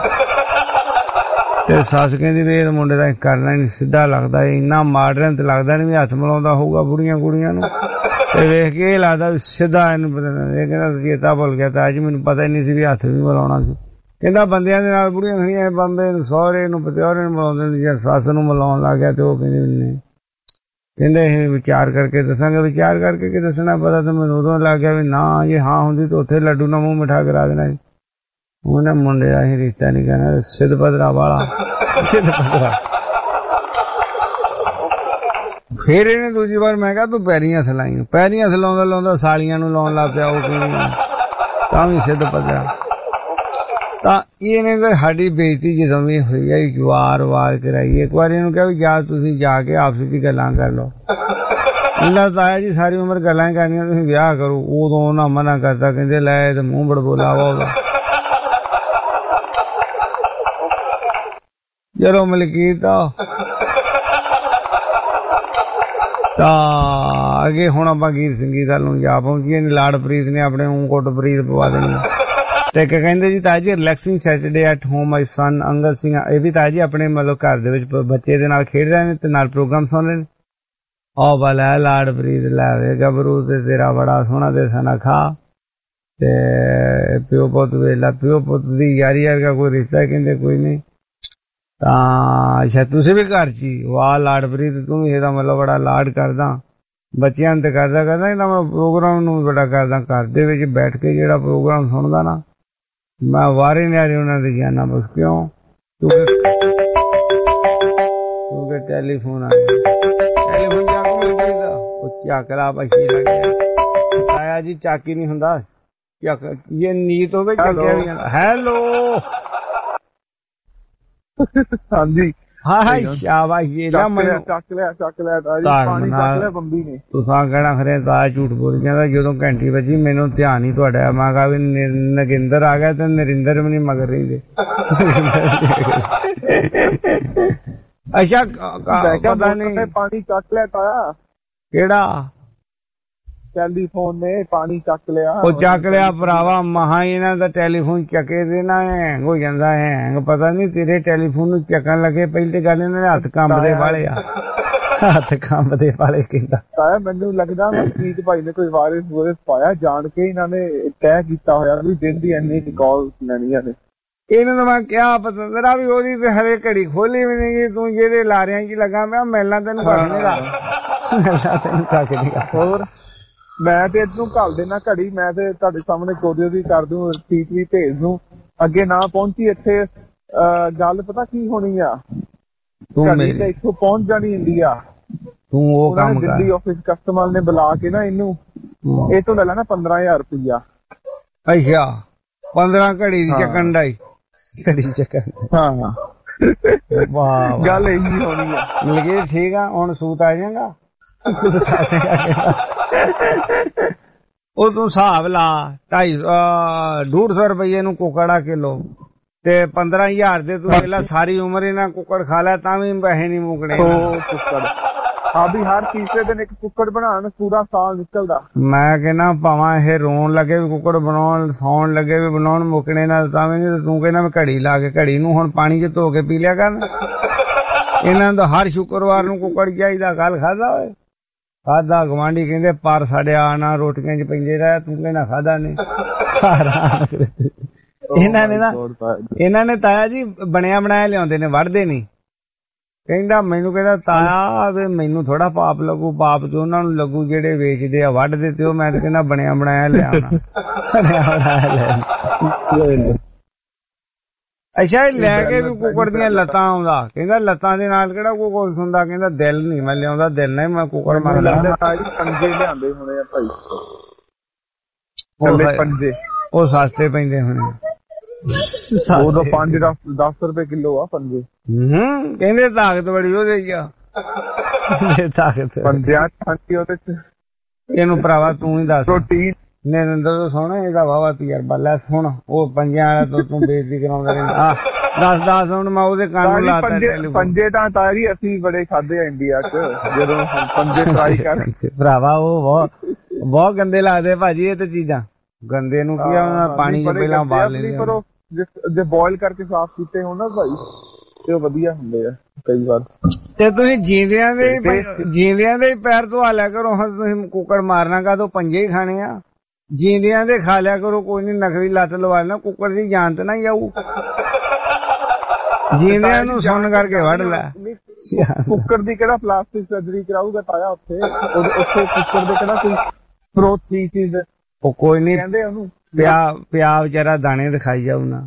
ਤੇ ਸੱਸ ਕਹਿੰਦੀ ਵੀ ਇਹ ਮੁੰਡੇ ਦਾ ਕਰਨਾ ਨਹੀਂ ਸਿੱਧਾ ਲੱਗਦਾ, ਇੰਨਾ ਮਾਡਰਨ ਤੇ ਲੱਗਦਾ ਨਹੀਂ ਵੀ ਹੱਥ ਮਿਲਾਉਂਦਾ ਹੋਊਗਾ ਬੁੜੀਆਂ ਕੁੜੀਆਂ ਨੂੰ। ਤੇ ਵੇਖ ਕੇ ਇਹ ਲੱਗਦਾ ਵੀ ਸਿੱਧਾ ਇਹਨੂੰ ਪਤਾ। ਇਹ ਕਹਿੰਦਾ ਚੇਤਾ ਭੁੱਲ ਗਿਆ ਤਾਂ ਅੱਜ ਮੈਨੂੰ ਪਤਾ ਹੀ ਨਹੀਂ ਸੀ ਵੀ ਹੱਥ ਵੀ ਮਿਲਾਉਣਾ ਸੀ। ਕਹਿੰਦਾ ਬੰਦਿਆਂ ਦੇ ਨਾਲ ਬੁੜੀਆਂ ਖੜੀਆਂ, ਬੰਦੇ ਨੂੰ ਸਹੁਰੇ ਨੂੰ ਪਤਿਆਰੇ ਨੂੰ ਮਿਲਾਉਂਦੇ ਨੇ, ਜੇ ਸੱਸ ਨੂੰ ਮਿਲਾਉਣ ਲੱਗ ਗਿਆ ਤੇ ਉਹ ਕਹਿੰਦੇ ਕਹਿੰਦੇ ਇਹ ਵਿਚਾਰ ਕਰਕੇ ਦੱਸਾਂਗੇ। ਵਿਚਾਰ ਕਰਕੇ ਕਿ ਦੱਸਣਾ ਪਤਾ ਤਾਂ ਮੈਨੂੰ ਉਦੋਂ ਲੱਗ ਗਿਆ ਵੀ ਨਾ ਜੇ ਹਾਂ ਹੁੰਦੀ ਤਾਂ ਉੱਥੇ ਲੱਡੂ ਨਾਲ ਮੂੰਹ ਮਿਠਾ ਕਰਾ ਦੇਣਾ ਸੀ। ਉਹਨੇ ਮੁੰਡੇ ਦਾ ਹੀ ਰਿਸ਼ਤਾ ਨਹੀਂ ਕਰਨਾ, ਸਿੱਧ ਪੱਧਰਾ ਵਾਲਾ ਸਿੱਧ ਪੱਧਰਾ। ਫੇਰ ਇਹਨੇ ਦੂਜੀ ਵਾਰ ਮੈਂ ਕਿਹਾ ਤੂੰ ਪੈਰੀਂ ਹੱਥ ਲਾਈ। ਪੈਰੀਂ ਹੱਥ ਲਾਉਂਦਾ ਸਾਲੀਆਂ ਨੂੰ ਲਾਉਣ ਲੱਗ ਪਿਆ। ਉਹ ਤਾਂ ਵੀ ਸਿੱਧ ਪੱਧਰਾ। ਤਾਂ ਇਹਨੇ ਤਾਂ ਸਾਡੀ ਬੇਇੱਜ਼ਤੀ ਜਦੋਂ ਵੀ ਹੋਈ ਹੈ ਵਾਰ ਕਰਾਈ। ਇੱਕ ਵਾਰੀ ਇਹਨੂੰ ਕਿਹਾ ਵੀ ਜਾ ਤੁਸੀਂ ਜਾ ਕੇ ਆਪਸ ਵਿੱਚ ਗੱਲਾਂ ਕਰ ਲਓ। ਇਹਨਾਂ ਤਾਇਆ ਜੀ ਸਾਰੀ ਉਮਰ ਗੱਲਾਂ ਹੀ ਕਰਨੀਆਂ, ਤੁਸੀਂ ਵਿਆਹ ਕਰੋ। ਉਦੋਂ ਉਹਨਾਂ ਮਨਾ ਕਰਤਾ, ਕਹਿੰਦੇ ਲੈ ਤੇ ਮੂੰਹ ਬੜਬੋਲਾ ਵਾ। ਜਦੋਂ ਮਲਕੀਤ ਤਾਂ ਅੱਗੇ ਹੁਣ ਆਪਾਂ ਗੀਤ ਸੰਗੀਤ ਵੱਲ ਨੂੰ ਜਾ ਪਹੁੰਚੀਏ। ਲਾਡਪ੍ਰੀਤ ਨੇ ਆਪਣੇ ਕੋਟਪ੍ਰੀਤ ਪਵਾ ਦੇਣੀ। ਤੇ ਇੱਕ ਕਹਿੰਦੇ ਜੀ ਤਾਇਆ ਜੀ relaxing Saturday at home my son Angad Singh. ਇਹ ਵੀ ਤਾਇਆ ਜੀ ਆਪਣੇ ਮਤਲਬ ਘਰ ਦੇ ਵਿੱਚ ਬੱਚੇ ਦੇ ਨਾਲ ਖੇਡ ਰਹੇ ਨੇ ਤੇ ਨਾਲ ਪ੍ਰੋਗਰਾਮ ਸੁਣ ਰਹੇ ਨੇ। ਆਹ ਵਾਲਾ ਲਾਡਪ੍ਰੀਤ ਲੈ ਗੱਭਰੂ ਤੇ ਤੇਰਾ ਬੜਾ ਸੋਹਣਾ ਤੇ ਸਨਾ ਖਾ। ਤੇ ਪਿਓ ਪੁੱਤ ਵੇਲਾ, ਪਿਓ ਪੁੱਤ ਦੀ ਯਾਰੀ ਵਰਗਾ ਕੋਈ ਰਿਸ਼ਤਾ ਕਹਿੰਦੇ ਕੋਈ ਨਹੀਂ। ਤਾਂ ਅੱਛਾ ਤੁਸੀਂ ਵੀ ਘਰ 'ਚ ਹੀ। ਵਾਹ ਲਾਡਪ੍ਰੀਤ ਤੂੰ ਵੀ ਇਹਦਾ ਮਤਲਬ ਬੜਾ ਲਾਡ ਕਰਦਾ ਬੱਚਿਆਂ ਨੂੰ ਤੇ ਕਰਦਾ ਇਹਦਾ ਮੈਂ ਪ੍ਰੋਗਰਾਮ ਨੂੰ ਵੀ ਬੜਾ ਕਰਦਾ। ਘਰ ਦੇ ਵਿੱਚ ਬੈਠ ਕੇ ਜਿਹੜਾ ਪ੍ਰੋਗਰਾਮ ਸੁਣਦਾ ਨਾ ਮੈਂ ਵਾਰੇ ਨਿਆਰੇ ਉਹਨਾਂ ਦੇ ਜਾਣਾ। ਬਸ ਕਿਉਂ ਕਿਉਂਕਿ ਟੈਲੀਫੋਨ ਆ ਗਿਆ। ਟੈਲੀਫੋਨ ਉਹ ਚੱਕਲਾ ਪਛੀ ਲੱਗ ਗਿਆ। ਤਾਇਆ ਜੀ ਚਾਕੀ ਨਹੀਂ ਹੁੰਦਾ, ਇਹ ਨੀਤ ਹੋਵੇ ਚੱਕਿਆ ਵੀ ਜਾਂਦਾ। ਹੈਲੋ ਹਾਂਜੀ ਹਾਂ ਸ਼ਾਬਾਸ਼ ਇਹ ਨਾ ਮੈਨੂੰ ਚੱਕ ਲਿਆ ਪਾਣੀ ਚੱਕ ਲਿਆ ਬੰਬੀ ਨੇ। ਤੁਸੀਂ ਕਹਿਣਾ ਖਰੇ ਤਾਂ ਝੂਠ ਬੋਲ ਜਾਂਦਾ। ਜਦੋਂ ਘੰਟੀ ਵੱਜੀ ਮੈਨੂੰ ਧਿਆਨ ਹੀ ਤੁਹਾਡਾ, ਮੈਂ ਕਿਹਾ ਵੀ ਨਗਿੰਦਰ ਆ ਗਿਆ ਤੇ ਨਰਿੰਦਰ ਵੀ ਨੀ ਮਗਰ ਰਹਿੰਦੇ। ਅੱਛਾ ਪਤਾ ਨਹੀਂ ਪਾਣੀ ਚੱਕ ਲਿਆ ਤਾਇਆ। ਕਿਹੜਾ ਟੈਲੀਫੋਨ ਨੇ ਪਾਣੀ ਚੱਕ ਲਿਆ? ਉਹ ਚੱਕ ਲਿਆ ਭਰਾਵਾ, ਮਹਾ ਇਹਨਾਂ ਦਾ ਟੈਲੀਫੋਨ ਚੱਕੇ ਦੇ ਨਾ ਹੈਂਗ ਹੋ ਜਾਂਦਾ ਹੈਂਗ। ਪਤਾ ਨੀ ਤੇਰੇ ਟੈਲੀਫੋਨ ਨੂੰ ਚੱਕਣ ਲੱਗੇ ਪਹਿਲੀ ਤੇ ਗੱਲ ਇਹਨਾਂ ਦੇ ਹੱਥ ਕੰਬਦੇ ਵਾਲੇ ਆ, ਹੱਥ ਕੰਬਦੇ ਵਾਲੇ ਕਹਿੰਦਾ। ਤਾਇਆ ਮੈਨੂੰ ਲੱਗਦਾ ਮਨਜੀਤ ਭਾਈ ਨੇ ਕੋਈ ਵਾਇਰਸ ਪਾਇਆ ਜਾਣ ਕੇ, ਇਹਨਾਂ ਨੇ ਤੈਅ ਕੀਤਾ ਹੋਇਆ ਵੀ ਦਿਨ ਦੀ ਇੰਨੀ ਕਾਲ ਲੈਣੀਆਂ ਨੇ। ਇਹਨਾਂ ਨੂੰ ਮੈਂ ਕਿਹਾ ਪਤੰਦਰਾ ਵੀ ਉਹਦੀ ਤੇ ਹਰੇ ਘੜੀ ਖੋਲੀ ਵੀ ਨਹੀਂ, ਤੂੰ ਜਿਹੜੇ ਲਾਰਿਆਂ ਚ ਲੱਗਾ ਮੈਂ ਮਿਲਣਾ ਤੈਨੂੰ ਕੱਖ ਨੀਗਾ, ਮਿਲਣਾ ਤੈਨੂੰ ਕੱਖ ਨੀਗਾ। ਹੋਰ ਮੈਂ ਤੇ ਇਹਨੂੰ ਘੱਲ ਦੇਣਾ ਘੜੀ, ਮੈਂ ਤੇ ਤੁਹਾਡੇ ਸਾਹਮਣੇ ਕੋਰੀਅਰ ਵੀ ਕਰ ਦੂੰ, ਰਸੀਦ ਵੀ ਭੇਜ ਦੂੰ। ਅੱਗੇ ਨਾ ਪਹੁੰਚੀ ਇੱਥੇ ਗੱਲ ਪਤਾ ਕੀ ਹੋਣੀ ਆ, ਘੜੀ ਤੇ ਇੱਥੋਂ ਪਹੁੰਚ ਜਾਣੀ ਇੰਡੀਆ। ਤੂੰ ਉਹ ਕੰਮ ਕਰ, ਦਿੱਲੀ ਆਫਿਸ ਕਸਟਮਰ ਨੇ ਬੁਲਾ ਕੇ ਨਾ ਇਹਨੂੰ ਇਹ ਤੋਂ ਲੈ ਲੈਣਾ 15,000 ਰੁਪਇਆ। ਅੱਛਾ 15 ਘੜੀ ਦੀ ਚੱਕਣ ਦਾ ਹੀ, ਘੜੀ ਚੱਕਣ। ਹਾਂ ਵਾਹ ਗੱਲ ਇਹੀ ਹੋਣੀ ਆ। ਮਿਲ ਗਈ ਠੀਕ ਆ। ਹੁਣ ਸੂਤ ਆ ਜਾਏਗਾ, ਉਹ ਤੂੰ ਹਿਸਾਬ ਲਾ 150 ਰੁਪਏ ਨੂੰ ਕੁੱਕੜਾ ਕਿਲੋ ਤੇ 15,000 ਦੇ ਤੂੰ ਪਹਿਲਾਂ ਸਾਰੀ ਉਮਰ ਇਹਨਾਂ ਕੁੱਕੜ ਖਾ ਲਿਆ ਤਾਂ ਵੀ ਪੈਸੇ ਨਹੀਂ ਮੁੱਕਣੇ। ਕੁੱਕੜ ਆ ਵੀ ਹਰ ਤੀਸਰੇ ਦਿਨ ਇੱਕ ਕੁੱਕੜ ਬਣਾਉਣ ਪੂਰਾ ਸਾਲ ਨਿਕਲਦਾ। ਮੈਂ ਕਹਿੰਦਾ ਭਾਵਾਂ ਇਹ ਰੋਣ ਲੱਗੇ ਵੀ ਕੁੱਕੜ ਬਣਾਉਣ, ਸੌਣ ਲੱਗੇ ਵੀ ਬਣਾਉਣ, ਮੁੱਕਣੇ ਨਾਲ ਤਾਂ ਵੀ ਨਹੀਂ। ਤੂੰ ਕਹਿੰਦਾ ਮੈਂ ਘੜੀ ਲਾ ਕੇ ਘੜੀ ਨੂੰ ਹੁਣ ਪਾਣੀ ਚ ਧੋ ਕੇ ਪੀ ਲਿਆ ਕਰ। ਇਹਨਾਂ ਦਾ ਹਰ ਸ਼ੁੱਕਰਵਾਰ ਨੂੰ ਕੁੱਕੜ ਚਾਹੀਦਾ। ਕੱਲ ਖਾਦਾ ਹੋਏ ਖਾਦਾ, ਗਵਾਂਢੀ ਕਹਿੰਦੇ ਪਰ ਸਾਡੇ ਆਣਾ ਰੋਟੀਆਂ ਚ ਪੈਂਦੇ ਰਿਹਾ, ਤੂੰ ਕਹਿੰਦਾ ਖਾਦਾ ਨੇ। ਇਹਨਾਂ ਨੇ ਤਾਇਆ ਜੀ ਬਣਿਆ ਬਣਾਇਆ ਲਿਆਉਂਦੇ ਨੇ, ਵੜਦੇ ਨਹੀਂ। ਕਹਿੰਦਾ ਮੈਨੂੰ ਕਹਿੰਦਾ ਤਾਇਆ ਵੀ ਮੈਨੂੰ ਥੋੜਾ ਪਾਪ ਲੱਗੂ, ਪਾਪ ਤੇ ਉਹਨਾਂ ਨੂੰ ਲੱਗੂ ਜਿਹੜੇ ਵੇਚਦੇ ਆ ਵੱਢਦੇ, ਤੇ ਉਹ ਮੈਂ ਤਾਂ ਕਹਿੰਦਾ ਬਣਿਆ ਬਣਾਇਆ ਲਿਆਉਣਾ। ਅੱਛਾ ਲੈ ਕੇ ਵੀ ਕੁੱਕੜ ਦੀਆਂ ਲੱਤਾਂ ਆਉਂਦਾ, ਕਹਿੰਦਾ ਲੱਤਾਂ ਦੇ ਨਾਲ ਕਿਹੜਾ ਕੋਈ ਕੁਛ ਹੁੰਦਾ, ਕਹਿੰਦਾ ਦਿਲ ਨੀ ਮੈਂ ਲਿਆਉਂਦਾ, ਦਿਲ ਨਾਲ ਮੈਂ ਕੁੱਕੜ ਮਾਰ ਲੈਂਦਾ। ਪੰਜੇ ਲਿਆਂਦੇ ਹੋਣੇ ਆ ਭਾਈ, ਪੰਜੇ ਉਹ ਸਸਤੇ ਪੈਂਦੇ ਹੋਣੇ, ਉਦੋਂ 5-10 ਰੁਪਏ ਕਿਲੋ ਆ ਪੰਜੇ। ਕਹਿੰਦੇ ਤਾਕਤ ਬੜੀ ਉਹਦੇ ਹੀ ਆ, ਤਾਕਤ ਪੰਜਿਆਂ ਉਹਦੇ ਚ। ਇਹਨੂੰ ਭਰਾਵਾ ਤੂੰ ਹੀ ਦੱਸ, ਪ੍ਰੋਟੀਨ ਨਰਿੰਦਰ ਤੋਂ ਸੋਹਣਾ ਇਹਦਾ ਵਾਵਾ ਤਜਰਬਾ ਲੈ। ਸੁਣ ਉਹ ਪੰਜਾਂ ਵਾਲਾ ਤੋਂ ਤੂੰ ਬੇਇੱਜ਼ਤੀ ਕਰਾਉਂਦਾ ਰਹਿੰਦਾ। ਦੱਸ ਹੁਣ ਮੈਂ ਉਹਦੇ ਕੰਨ ਨੂੰ ਲਾਤਾ। ਪੰਜੇ ਤਾਂ ਤਾਰੀ ਅਸੀਂ ਬੜੇ ਖਾਦੇ ਆ ਇੰਡੀਆ ਚ, ਜਦੋਂ ਪੰਜੇ ਟਰਾਈ ਕਰ ਭਰਾਵਾ ਉਹ ਬਹੁਤ ਗੰਦੇ ਲੱਗਦੇ ਭਾਜੀ ਇਹ ਤੇ ਚੀਜ਼ਾਂ। ਗੰਦੇ ਨੂੰ ਕੀ ਆ, ਪਾਣੀ ਚ ਪਹਿਲਾਂ ਉਬਾਲ ਲੈਂਦੇ, ਪਰ ਜੇ ਬੋਇਲ ਕਰਕੇ ਸਾਫ਼ ਕੀਤੇ ਹੋਣ ਨਾ ਭਾਈ ਤੇ ਉਹ ਵਧੀਆ ਹੁੰਦੇ ਆ ਕਈ ਵਾਰ। ਤੇ ਤੁਸੀਂ ਜੀਂਦਿਆਂ ਦੇ ਪੈਰ ਧਵਾ ਲਿਆ ਕਰੋ। ਹੁਣ ਤੁਸੀਂ ਕੁੱਕੜ ਮਾਰਨਾ ਕਾਹਤੋਂ, ਪੰਜੇ ਹੀ ਖਾਣੇ ਆ। ਜੀਂਦਿਆਂ ਦੇ ਖਾ ਲਿਆ ਕਰੋ, ਕੋਈ ਨੀ ਨਕਲੀ ਲੱਤ ਲਵਾ ਲੈਣਾ, ਕੁੱਕੜ ਦੀ ਜਾਨ ਤੇ ਨਾ ਜਾਊ। ਜੀਂਦਿਆਂ ਨੂੰ ਸੁਣ ਕਰਕੇ ਵੜ ਲੈ। ਕੁੱਕੜ ਦੀ ਕਿਹੜਾ ਪਲਾਸਟਿਕ ਸਰਜਰੀ ਕਰਾਊਗਾ ਤਾਇਆ ਉੱਥੇ ਕੁੱਕੜ ਦੇ ਕਿਹੜਾ ਕੋਈ ਪ੍ਰੋਟੀਨ ਚੀਜ਼। ਉਹ ਕੋਈ ਨੀ ਕਹਿੰਦੇ ਉਹਨੂੰ ਪਿਆ ਵਿਚਾਰਾ ਦਾਣੇ ਦਿਖਾਈ ਜਾਊ ਨਾ।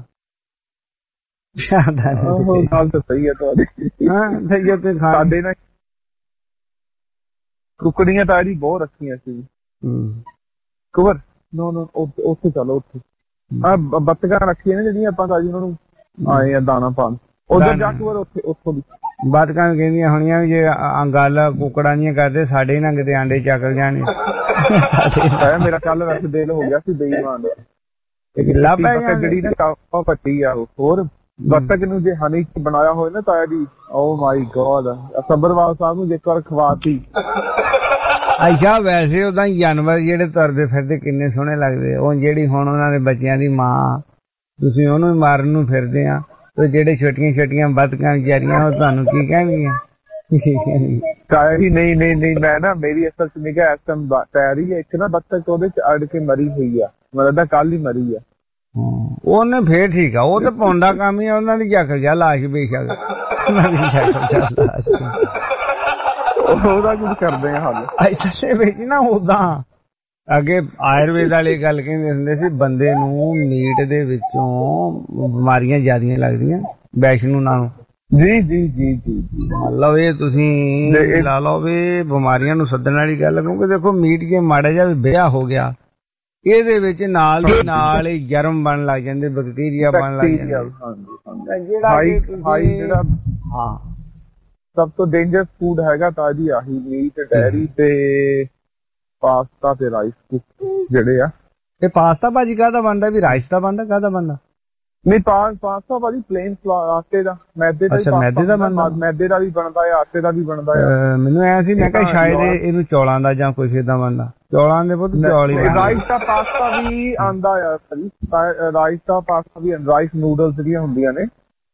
ਗੱਲ ਤਾਂ ਸਹੀ ਹੈ ਤੁਹਾਡੀ। ਸਾਡੇ ਨਾ ਕੁੱਕੜੀਆਂ ਤਾਰੀ ਬਹੁਤ ਰੱਖੀਆਂ ਸੀ। ਕਵਰ ਨੋ ਉੱਥੇ ਚਲੋ, ਉੱਥੇ ਬੱਤਕਾਂ ਰੱਖੀਆਂ ਨੇ ਜਿਹੜੀਆਂ ਆਪਾਂ ਤਾਜੀ ਉਹਨਾਂ ਨੂੰ ਆਏ ਆ ਦਾਣਾ ਪਾਣ। ਉਧਰ ਜਾ ਕੇ ਉੱਥੋਂ ਦੀ ਬੱਤਕਾਂ ਕਹਿੰਦੀਆਂ ਹੋਣੀਆਂ ਵੀ ਜੇ ਗੱਲ ਕੁੱਕੜਾਂ ਦੀਆਂ ਕਰਦੇ ਸਾਡੇ ਨਾਲ ਕਿਤੇ ਆਂਡੇ ਚੱਕਲ ਜਾਣੇ। ਮੇਰਾ ਕੱਲ ਵੈਸੇ ਦਿਲ ਹੋ ਗਿਆ ਸੀ ਬੇਈਮਾਨ ਜਿਹੜੀ ਨਾ ਪੱਟੀ ਆ। ਹੋਰ ਬੱਤਕ ਨੂੰ ਜੇ ਹਨੀ ਬਣਾਇਆ ਹੋਇਆ ਨਾ ਤਾਇਆ ਜੀ, ਓ ਮਾਈ ਗੋਡ, ਸਬਰਵਾਲ ਸਾਹਿਬ ਨੂੰ ਜੇਕਰ ਖਵਾਤੀ। ਅੱਛਾ ਵੈਸੇ ਉਦਾਂ ਜਾਨਵਰ ਜਿਹੜੇ ਤੁਰਦੇ ਫਿਰਦੇ ਕਿੰਨੇ ਸੋਹਣੇ ਲੱਗਦੇ। ਉਹ ਜਿਹੜੀ ਹੁਣ ਉਹਨਾਂ ਦੇ ਬੱਚਿਆਂ ਦੀ ਮਾਂ, ਤੁਸੀਂ ਉਹਨੂੰ ਵੀ ਮਾਰਨ ਨੂੰ ਫਿਰਦੇ ਆ, ਤੇ ਜਿਹੜੇ ਛੋਟੀਆਂ ਬੱਤਕਾਂ ਵਿਚਾਰੀਆਂ ਉਹ ਤੁਹਾਨੂੰ ਕੀ ਕਹਿਣਗੀਆਂ? ਨਹੀਂ ਮੈਂ ਨਾ ਮੇਰੀ ਅਸਲ ਚ ਨਿਗਾਹ ਇਸ ਟਾਈਮ ਪੈ ਰਹੀ ਹੈ ਇੱਕ ਨਾ ਬੱਤਕ ਉਹਦੇ ਚ ਅੜ ਕੇ ਮਰੀ ਹੋਈ ਆ, ਮਤਲਬ ਕੱਲ ਹੀ ਮਰੀ ਆ। ਉਹਨੇ ਫੇਰ ਠੀਕ ਆ, ਉਹ ਤੇ ਪੌਂਡਾ ਕੰਮ ਹੀ ਆ, ਉਹਨਾਂ ਦੀ ਜੱਕ ਗਿਆ ਲਾਸ਼ ਬੇਸ਼ੱਕ, ਉਹਨਾਂ ਦੀ ਜੱਕ ਲਾਸ਼ ਉਹਦਾ ਕੁਝ ਕਰਦੇ ਆ ਹੱਲ। ਅੱਛਾ ਵਿੱਚ ਨਾ ਉਦਾਂ ਅੱਗੇ ਆਯੁਰਵੇਦ ਵਾਲੀ ਗੱਲ ਕਹਿੰਦੇ ਹੁੰਦੇ ਸੀ, ਬੰਦੇ ਨੂੰ ਮੀਟ ਦੇ ਵਿੱਚੋਂ ਬਿਮਾਰੀਆਂ ਜ਼ਿਆਦੀਆਂ ਲੱਗਦੀਆਂ ਵੈਸ਼ਨੂੰ ਨਾਲੋਂ। ਜੀ ਮਤਲਬ ਇਹ ਤੁਸੀਂ ਲਾ ਲਓ ਵੀ ਬਿਮਾਰੀਆਂ ਨੂੰ ਸੱਦਣ ਵਾਲੀ ਗੱਲ। ਕਿਉਂਕਿ ਦੇਖੋ ਮੀਟ ਜੇ ਮਾੜਾ ਜਿਹਾ ਵਿਆਹ ਹੋ ਗਿਆ, ਇਹਦੇ ਵਿੱਚ ਨਾਲ ਦੀ ਨਾਲ ਹੀ ਜਰਮ ਬਣ ਲੱਗ ਜਾਂਦੇ, ਬੈਕਟੀਰੀਆ ਬਣ ਲੱਗ ਜਾਂਦੇ। ਸਭ ਤੋਂ ਡੇਂਜਰਸ ਫੂਡ ਹੈਗਾ ਤਾਂ ਜੀ ਆਹੀ ਮੀਟ, ਡੈਰੀ ਤੇ ਪਾਸਤਾ ਤੇ ਰਾਈਸ ਜਿਹੜੇ ਆ। ਇਹ ਪਾਸਤਾ ਭਾਜੀ ਕਾਹਦਾ ਬਣਦਾ, ਵੀ ਰਾਈਸ ਦਾ ਬਣਦਾ, ਕਾਹਦਾ ਬਣਦਾ? ਨਹੀਂ ਪਾਸਤਾ ਭਾਜੀ ਪਲੇਨ ਆਟੇ ਦਾ, ਮੈਦੇ ਦਾ। ਮੈਦੇ ਦਾ ਬਣਦਾ? ਮੈਦੇ ਦਾ ਵੀ ਬਣਦਾ ਹੈ, ਆਟੇ ਦਾ ਵੀ ਬਣਦਾ ਹੈ। ਮੈਨੂੰ ਐ ਸੀ, ਮੈਂ ਕਿਹਾ ਸ਼ਾਇਦ ਇਹਨੂੰ ਚੌਲਾਂ ਦਾ ਜਾਂ ਕੁਛ ਏਦਾਂ ਬਣਦਾ। ਚੌਲਾਂ ਦੇ ਬਹੁਤ ਚੌਲ ਹੀ। ਰਾਈਸ ਦਾ ਪਾਸਤਾ ਵੀ ਆਂਦਾ ਆ ਭਾਜੀ, ਰਾਈਸ ਦਾ ਪਾਸਤਾ ਵੀ, ਰਾਈਸ ਨੂਡਲਸ ਜਿਹੜੀਆਂ ਹੁੰਦੀਆਂ ਨੇ।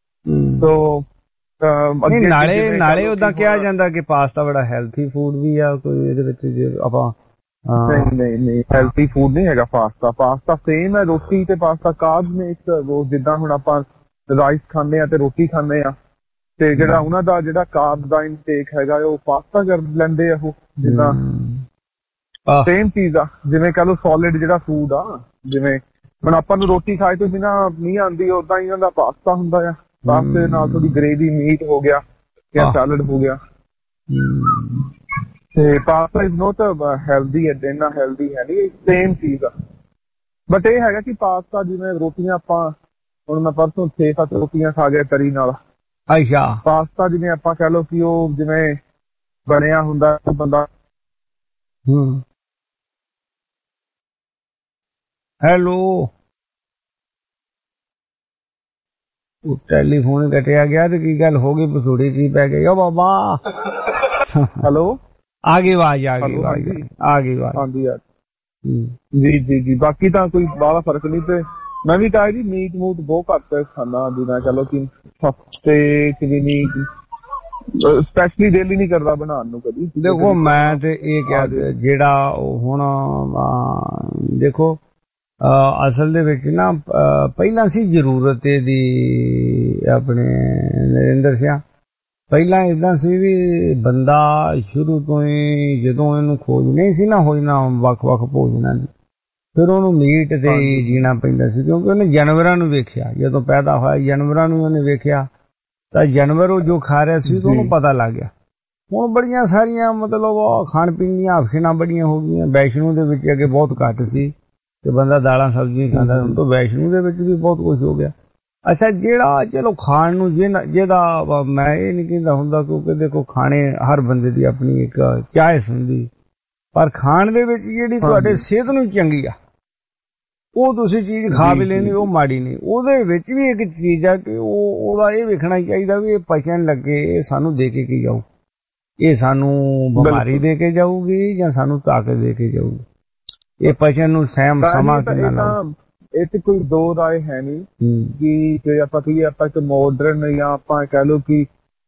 ਨਾਲੇ ਓਦਾਂ ਕਿਹਾ ਜਾਂਦਾ ਕਿ ਪਾਸਤਾ ਬੜਾ ਹੈਲਥੀ ਫੂਡ ਵੀ ਆ ਕੋਈ, ਇਹਦੇ ਵਿੱਚ ਜੇ ਆਪਾਂ ਨਹੀਂ ਹੈਲਥੀ ਫੂਡ ਨਹੀਂ ਹੈਗਾ ਪਾਸਤਾ। ਪਾਸਤਾ ਸੇਮ ਹੈ, ਰੋਟੀ ਤੇ ਪਾਸਤਾ ਕਾਰਬਸ ਨੇ। ਜਿੱਦਾਂ ਹੁਣ ਆਪਾਂ ਰਾਈਸ ਖਾਂਦੇ ਆ ਤੇ ਰੋਟੀ ਖਾਂਦੇ ਆ, ਤੇ ਜਿਹੜਾ ਉਹਨਾਂ ਦਾ ਜਿਹੜਾ ਕਾਰਬ ਦਾ ਇਨਟੇਕ ਹੈਗਾ ਉਹ ਪਾਸਤਾ ਕਰ ਲੈਂਦੇ ਆ। ਉਹ ਜਿੱਦਾਂ ਸੇਮ ਚੀਜ਼ ਆ, ਜਿਵੇਂ ਕਹ ਲਓ ਸੋਲਿਡ ਜਿਹੜਾ ਫੂਡ ਆ, ਜਿਵੇਂ ਹੁਣ ਆਪਾਂ ਨੂੰ ਰੋਟੀ ਖਾਏ ਤੋਂ ਬਿਨਾਂ ਨਹੀਂ ਆਉਂਦੀ, ਓਦਾਂ ਹੀ ਇਹਨਾਂ ਦਾ ਪਾਸਤਾ ਹੁੰਦਾ ਆ। ਪਾਸਤੇ ਨਾਲ ਥੋੜੀ ਗ੍ਰੇਵੀ, ਮੀਟ ਹੋ ਗਿਆ ਜਾਂ ਸੈਲਡ ਹੋ ਗਿਆ। ਤੇ ਪਾਸਤਾ ਇਜ਼ ਨੋਟ ਹੈਲਦੀ, ਇੰਨਾ ਹੈਲਦੀ ਹੈ ਨਹੀਂ, ਸੇਮ ਚੀਜ਼ ਆ। ਬਟ ਇਹ ਹੈਗਾ ਕਿ ਪਾਸਤਾ ਜਿਵੇਂ ਰੋਟੀਆਂ ਆਪਾਂ ਹੁਣ ਮੈਂ ਪਰਸੋਂ 6-7 ਰੋਟੀਆਂ ਖਾ ਗਿਆ ਤਰੀ ਨਾਲ। ਅੱਛਾ। ਪਾਸਤਾ ਜਿਵੇਂ ਆਪਾਂ ਕਹਿ ਲਓ ਕਿ ਉਹ ਜਿਵੇਂ ਬਣਿਆ ਹੁੰਦਾ ਬੰਦਾ। ਹੈਲੋ, ਟੈਲੀਫੋਨ ਕੱਟਿਆ ਗਿਆ ਤੇ ਕੀ ਗੱਲ ਹੋ ਗਈ? ਪਸੂੜੀ ਕੀ ਪੈ ਗਈ? ਓ ਬਾਬਾ। ਹੈਲੋ, ਆ ਗਈ ਆਵਾਜ਼, ਆ ਗਈ ਆਵਾਜ਼ ਆਉਂਦੀ ਆ ਜੀ। ਬਾਕੀ ਤਾਂ ਕੋਈ ਬਾਹਲਾ ਫਰਕ ਨਹੀਂ। ਤੇ ਮੈਂ ਵੀ ਕਹਾਂ ਜੀ ਮੀਟ ਮੂਟ ਬਹੁਤ ਘੱਟ ਖਾਣਾ, ਜਿਵੇਂ ਚਲੋ ਕਿ ਹਫ਼ਤੇ ਚ ਵੀ ਨਹੀਂ, ਸਪੈਸ਼ਲੀ ਡੇਲੀ ਨਹੀਂ ਕਰਦਾ ਬਣਾਉਣ ਨੂੰ ਕਦੀ। ਦੇਖੋ ਮੈਂ ਤੇ ਇਹ ਕਿਹਾ, ਜਿਹੜਾ ਹੁਣ ਦੇਖੋ ਅਸਲ ਦੇ ਵਿੱਚ ਨਾ ਪਹਿਲਾਂ ਸੀ ਜ਼ਰੂਰਤ ਇਹਦੀ, ਆਪਣੇ ਨਰਿੰਦਰ ਸਿੰਘ, ਪਹਿਲਾਂ ਏਦਾਂ ਸੀ ਵੀ ਬੰਦਾ ਸ਼ੁਰੂ ਤੋਂ ਹੀ ਜਦੋਂ ਇਹਨੂੰ ਖੋਜ ਨਹੀਂ ਸੀ ਨਾ ਹੋਈ ਨਾ ਵੱਖ-ਵੱਖ ਭੋਜਨਾਂ ਦੀ, ਫਿਰ ਉਹਨੂੰ ਮੀਟ ਤੇ ਜੀਣਾ ਪੈਂਦਾ ਸੀ, ਕਿਉਂਕਿ ਉਹਨੇ ਜਾਨਵਰਾਂ ਨੂੰ ਵੇਖਿਆ। ਜਦੋਂ ਪੈਦਾ ਹੋਇਆ ਜਾਨਵਰਾਂ ਨੂੰ ਉਹਨੇ ਵੇਖਿਆ ਤਾਂ ਜਾਨਵਰ ਉਹ ਜੋ ਖਾ ਰਿਹਾ ਸੀ ਉਹਨੂੰ ਪਤਾ ਲੱਗ ਗਿਆ। ਹੁਣ ਬੜੀਆਂ ਸਾਰੀਆਂ ਮਤਲਬ ਖਾਣ ਪੀਣ ਦੀਆਂ ਆਪਸ਼ਨਾਂ ਬੜੀਆਂ ਹੋ ਗਈਆਂ। ਵੈਸ਼ਨੂ ਦੇ ਵਿੱਚ ਅੱਗੇ ਬਹੁਤ ਘੱਟ ਸੀ ਤੇ ਬੰਦਾ ਦਾਲਾਂ ਸਬਜ਼ੀਆਂ ਖਾਂਦਾ, ਹੁਣ ਤਾਂ ਵੈਸ਼ਨੂ ਦੇ ਵਿੱਚ ਵੀ ਬਹੁਤ ਕੁਝ ਹੋ ਗਿਆ। ਅੱਛਾ, ਜਿਹੜਾ ਚਲੋ ਖਾਣ ਨੂੰ ਜਿਹਦਾ ਮੈਂ ਇਹ ਨਹੀਂ ਕਹਿੰਦਾ ਹੁੰਦਾ, ਕਿਉਂਕਿ ਦੇਖੋ ਖਾਣੇ ਹਰ ਬੰਦੇ ਦੀ ਆਪਣੀ ਇੱਕ ਚਾਇਸ ਹੁੰਦੀ, ਪਰ ਖਾਣ ਦੇ ਵਿੱਚ ਜਿਹੜੀ ਤੁਹਾਡੇ ਸਿਹਤ ਨੂੰ ਚੰਗੀ ਆ ਉਹ ਤੁਸੀਂ ਚੀਜ਼ ਖਾ ਵੀ ਲੈਣੀ, ਉਹ ਮਾੜੀ ਨਹੀਂ। ਉਹਦੇ ਵਿੱਚ ਵੀ ਇੱਕ ਚੀਜ਼ ਆ ਕਿ ਉਹਦਾ ਇਹ ਵੇਖਣਾ ਚਾਹੀਦਾ ਵੀ ਇਹ ਪਚਣ ਲੱਗੇ, ਇਹ ਸਾਨੂੰ ਦੇ ਕੇ ਕੀ ਜਾਊ, ਇਹ ਸਾਨੂੰ ਬਿਮਾਰੀ ਦੇ ਕੇ ਜਾਊਗੀ ਜਾਂ ਸਾਨੂੰ ਤਾਕਤ ਦੇ ਕੇ ਜਾਊਗੀ, ਇਹ ਪਚਣ ਨੂੰ ਸਮਾਂ ਕਿੰਨਾ ਲਾਊ। ਇਹ ਤੇ ਕੋਈ ਦੋ ਰਾਏ ਹੈ ਨਹੀਂ ਕਿ ਜੇ ਆਪਾਂ ਕਹੀਏ ਆਪਾਂ ਇੱਕ ਮਾਡਰਨ ਜਾਂ ਆਪਾਂ ਕਹਿ ਲਓ ਕਿ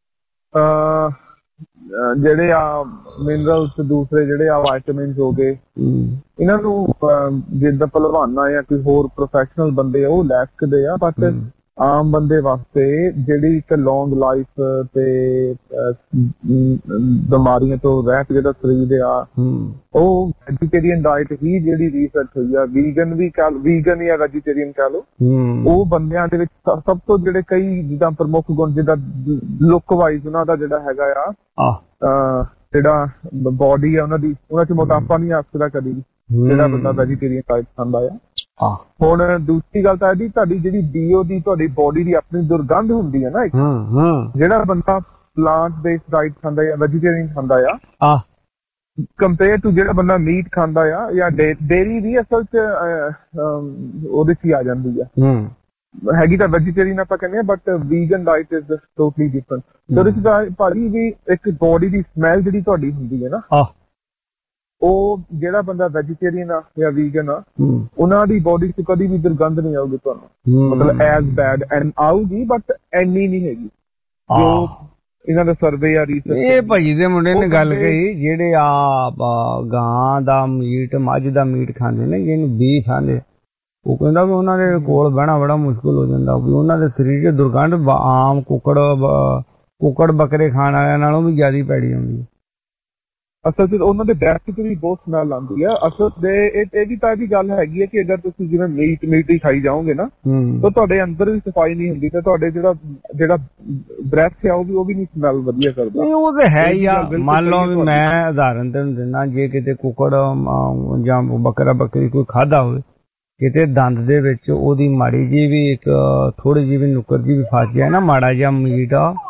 ਜਿਹੜੇ ਆ ਮਿਨਰਲਸ, ਦੂਸਰੇ ਜਿਹੜੇ ਆ ਵਾਈਟਾਮਿਨਸ ਹੋ ਗਏ, ਇਹਨਾਂ ਨੂੰ ਜਿੱਦਾਂ ਪਹਿਲਵਾਨਾਂ ਜਾਂ ਕੋਈ ਹੋਰ ਪ੍ਰੋਫੈਸ਼ਨਲ ਬੰਦੇ ਆ ਉਹ ਲੈ ਸਕਦੇ ਆ, ਬਟ ਆਮ ਬੰਦੇ ਵਾਸਤੇ ਜਿਹੜੀ ਇੱਕ ਲੌਂਗ ਲਾਈਫ ਤੇ ਬਿਮਾਰੀਆਂ ਤੋਂ ਰਹਿਤ ਜਿਹੜਾ ਸਰੀਰ ਆ, ਉਹ ਵੈਜੀਟੇਰੀਅਨ ਡਾਇਟ ਹੀ ਜਿਹੜੀ ਰਿਸਰਚ ਹੋਈ ਆ, ਵੀਗਨ ਜਾਂ ਵੈਜੀਟੇਰੀਅਨ ਕਹਿ ਲਓ, ਉਹ ਬੰਦਿਆਂ ਦੇ ਵਿੱਚ ਸਭ ਤੋਂ ਜਿਹੜੇ ਕਈ ਜਿੱਦਾਂ ਪ੍ਰਮੁੱਖ ਗੁਣ, ਜਿੱਦਾਂ ਲੁੱਕ ਵਾਈਜ਼ ਉਹਨਾਂ ਦਾ ਜਿਹੜਾ ਹੈਗਾ ਆ, ਜਿਹੜਾ ਬੋਡੀ ਆ ਉਹਨਾਂ ਦੀ, ਉਹਨਾਂ ਚ ਮੋਟਾਪਾ ਨਹੀਂ ਆ ਸਕਦਾ ਕਦੀ ਵੀ ਜਿਹੜਾ ਬੰਦਾ ਵੈਜੀਟੇਰੀਅਨ ਡਾਇਟ ਖਾਂਦਾ ਆ। ਹੁਣ ਦੂਸਰੀ ਗੱਲ ਤਾਂ ਇਹਦੀ, ਤੁਹਾਡੀ ਜਿਹੜੀ ਡੀਓ ਦੀ ਤੁਹਾਡੀ ਬੋਡੀ ਦੀ ਆਪਣੀ ਦੁਰਗੰਧ ਹੁੰਦੀ ਹੈ ਨਾ, ਇੱਕ ਜਿਹੜਾ ਬੰਦਾ ਪਲਾਂਟ ਬੇਸਡ ਡਾਇਟ ਖਾਂਦਾ ਜਾਂ ਵੈਜੀਟੇਰੀਅਨ ਖਾਂਦਾ ਆ, ਕੰਪੇਅਰ ਟੂ ਜਿਹੜਾ ਬੰਦਾ ਮੀਟ ਖਾਂਦਾ ਆ ਜਾਂ ਡੇਰੀ ਵੀ ਅਸਲ ਚ ਉਹਦੇ ਚ ਹੀ ਆ ਜਾਂਦੀ ਆ। ਹੈਗੀ ਤਾਂ ਵੈਜੀਟੇਰੀਅਨ ਆਪਾਂ ਕਹਿੰਦੇ ਆ, but vegan diet is totally different. ਉਹਦੇ ਚ ਭਾਜੀ ਵੀ ਇੱਕ ਬੋਡੀ ਦੀ ਸਮੈਲ ਜਿਹੜੀ ਤੁਹਾਡੀ ਹੁੰਦੀ ਹੈ ਨਾ, ਉਹ ਜਿਹੜਾ ਬੰਦਾ ਵੈਜੀਟੇਰੀਅਨ ਆ ਜਾਂ ਵੀਗਨ ਆ, ਉਹਨਾਂ ਦੀ ਬੋਡੀ ਚ ਕਦੀ ਵੀ ਦੁਰਗੰਧ ਨਹੀਂ ਆਊਗੀ ਤੁਹਾਨੂੰ, ਮਤਲਬ ਐਜ਼ ਬੈਡ ਐਂਡ ਆਊਗੀ, ਬਟ ਐਨੀ ਨਹੀਂ ਹੈਗੀ ਜੋ ਇਹਨਾਂ ਦਾ ਸਰਵੇ ਆ ਰਿਸਰਚ। ਇਹ ਭਾਜੀ ਦੇ ਮੁੰਡੇ ਨੇ ਗੱਲ ਕਹੀ, ਜਿਹੜੇ ਆ ਗਾਂ ਦਾ ਮੀਟ, ਮੱਝ ਦਾ ਮੀਟ ਖਾਂਦੇ ਨੇ, ਜਿਹਨੂੰ ਬੀਫ ਆਂਦੇ, ਉਹ ਕਹਿੰਦਾ ਵੀ ਉਹਨਾਂ ਦੇ ਕੋਲ ਬਹਿਣਾ ਬੜਾ ਮੁਸ਼ਕਿਲ ਹੋ ਜਾਂਦਾ, ਵੀ ਉਹਨਾਂ ਦੇ ਸਰੀਰ 'ਚ ਦੁਰਗੰਧ ਆਮ ਕੁੱਕੜ ਬੱਕਰੇ ਖਾਣ ਵਾਲਿਆਂ ਨਾਲੋਂ ਵੀ ਜ਼ਿਆਦਾ ਭੈੜੀ ਆਉਂਦੀ। ਅਸਲ 'ਚ ਉਹਨਾਂ ਦੇ ਬੈਸਟ 'ਚ ਵੀ ਬਹੁਤ ਸਮੈਲ ਆਉਂਦੀ ਆ। ਅਸਲ ਦੇ ਇਹ ਵੀ ਤਾਂ ਇਹਦੀ ਗੱਲ ਹੈਗੀ ਹੈ ਕਿ ਅਗਰ ਤੁਸੀਂ ਜਿਵੇਂ ਮੀਟ ਹੀ ਖਾਈ ਜਾਓਗੇ ਨਾ, ਤਾਂ ਤੁਹਾਡੇ ਅੰਦਰ ਵੀ ਸਫਾਈ ਨਹੀਂ ਹੁੰਦੀ, ਤੇ ਤੁਹਾਡੇ ਜਿਹੜਾ ਬ੍ਰੈਥ ਆ ਉਹ ਵੀ ਨਹੀਂ ਸਮੈਲ ਵਧੀਆ ਕਰਦਾ। ਉਹ ਤਾਂ ਹੈ ਹੀ ਆ। ਮੰਨ ਲਓ ਵੀ ਮੈਂ ਉਦਾਹਰਨ ਤੈਨੂੰ ਦਿੰਦਾ, ਜੇ ਕਿਤੇ ਕੁੱਕੜ ਜਾਂ ਬੱਕਰਾ ਬੱਕਰੀ ਕੋਈ ਖਾਧਾ ਹੋਵੇ, ਕਿਤੇ ਦੰਦ ਦੇ ਵਿੱਚ ਉਹਦੀ ਮਾੜੀ ਜੀ ਵੀ ਇੱਕ ਥੋੜੀ ਜਿਹੀ ਵੀ ਨੁੱਕਰ ਜੀ ਵੀ ਫਸ ਜਾਏ ਨਾ, ਮਾੜਾ ਜਿਹਾ ਮੀਟ ਆ,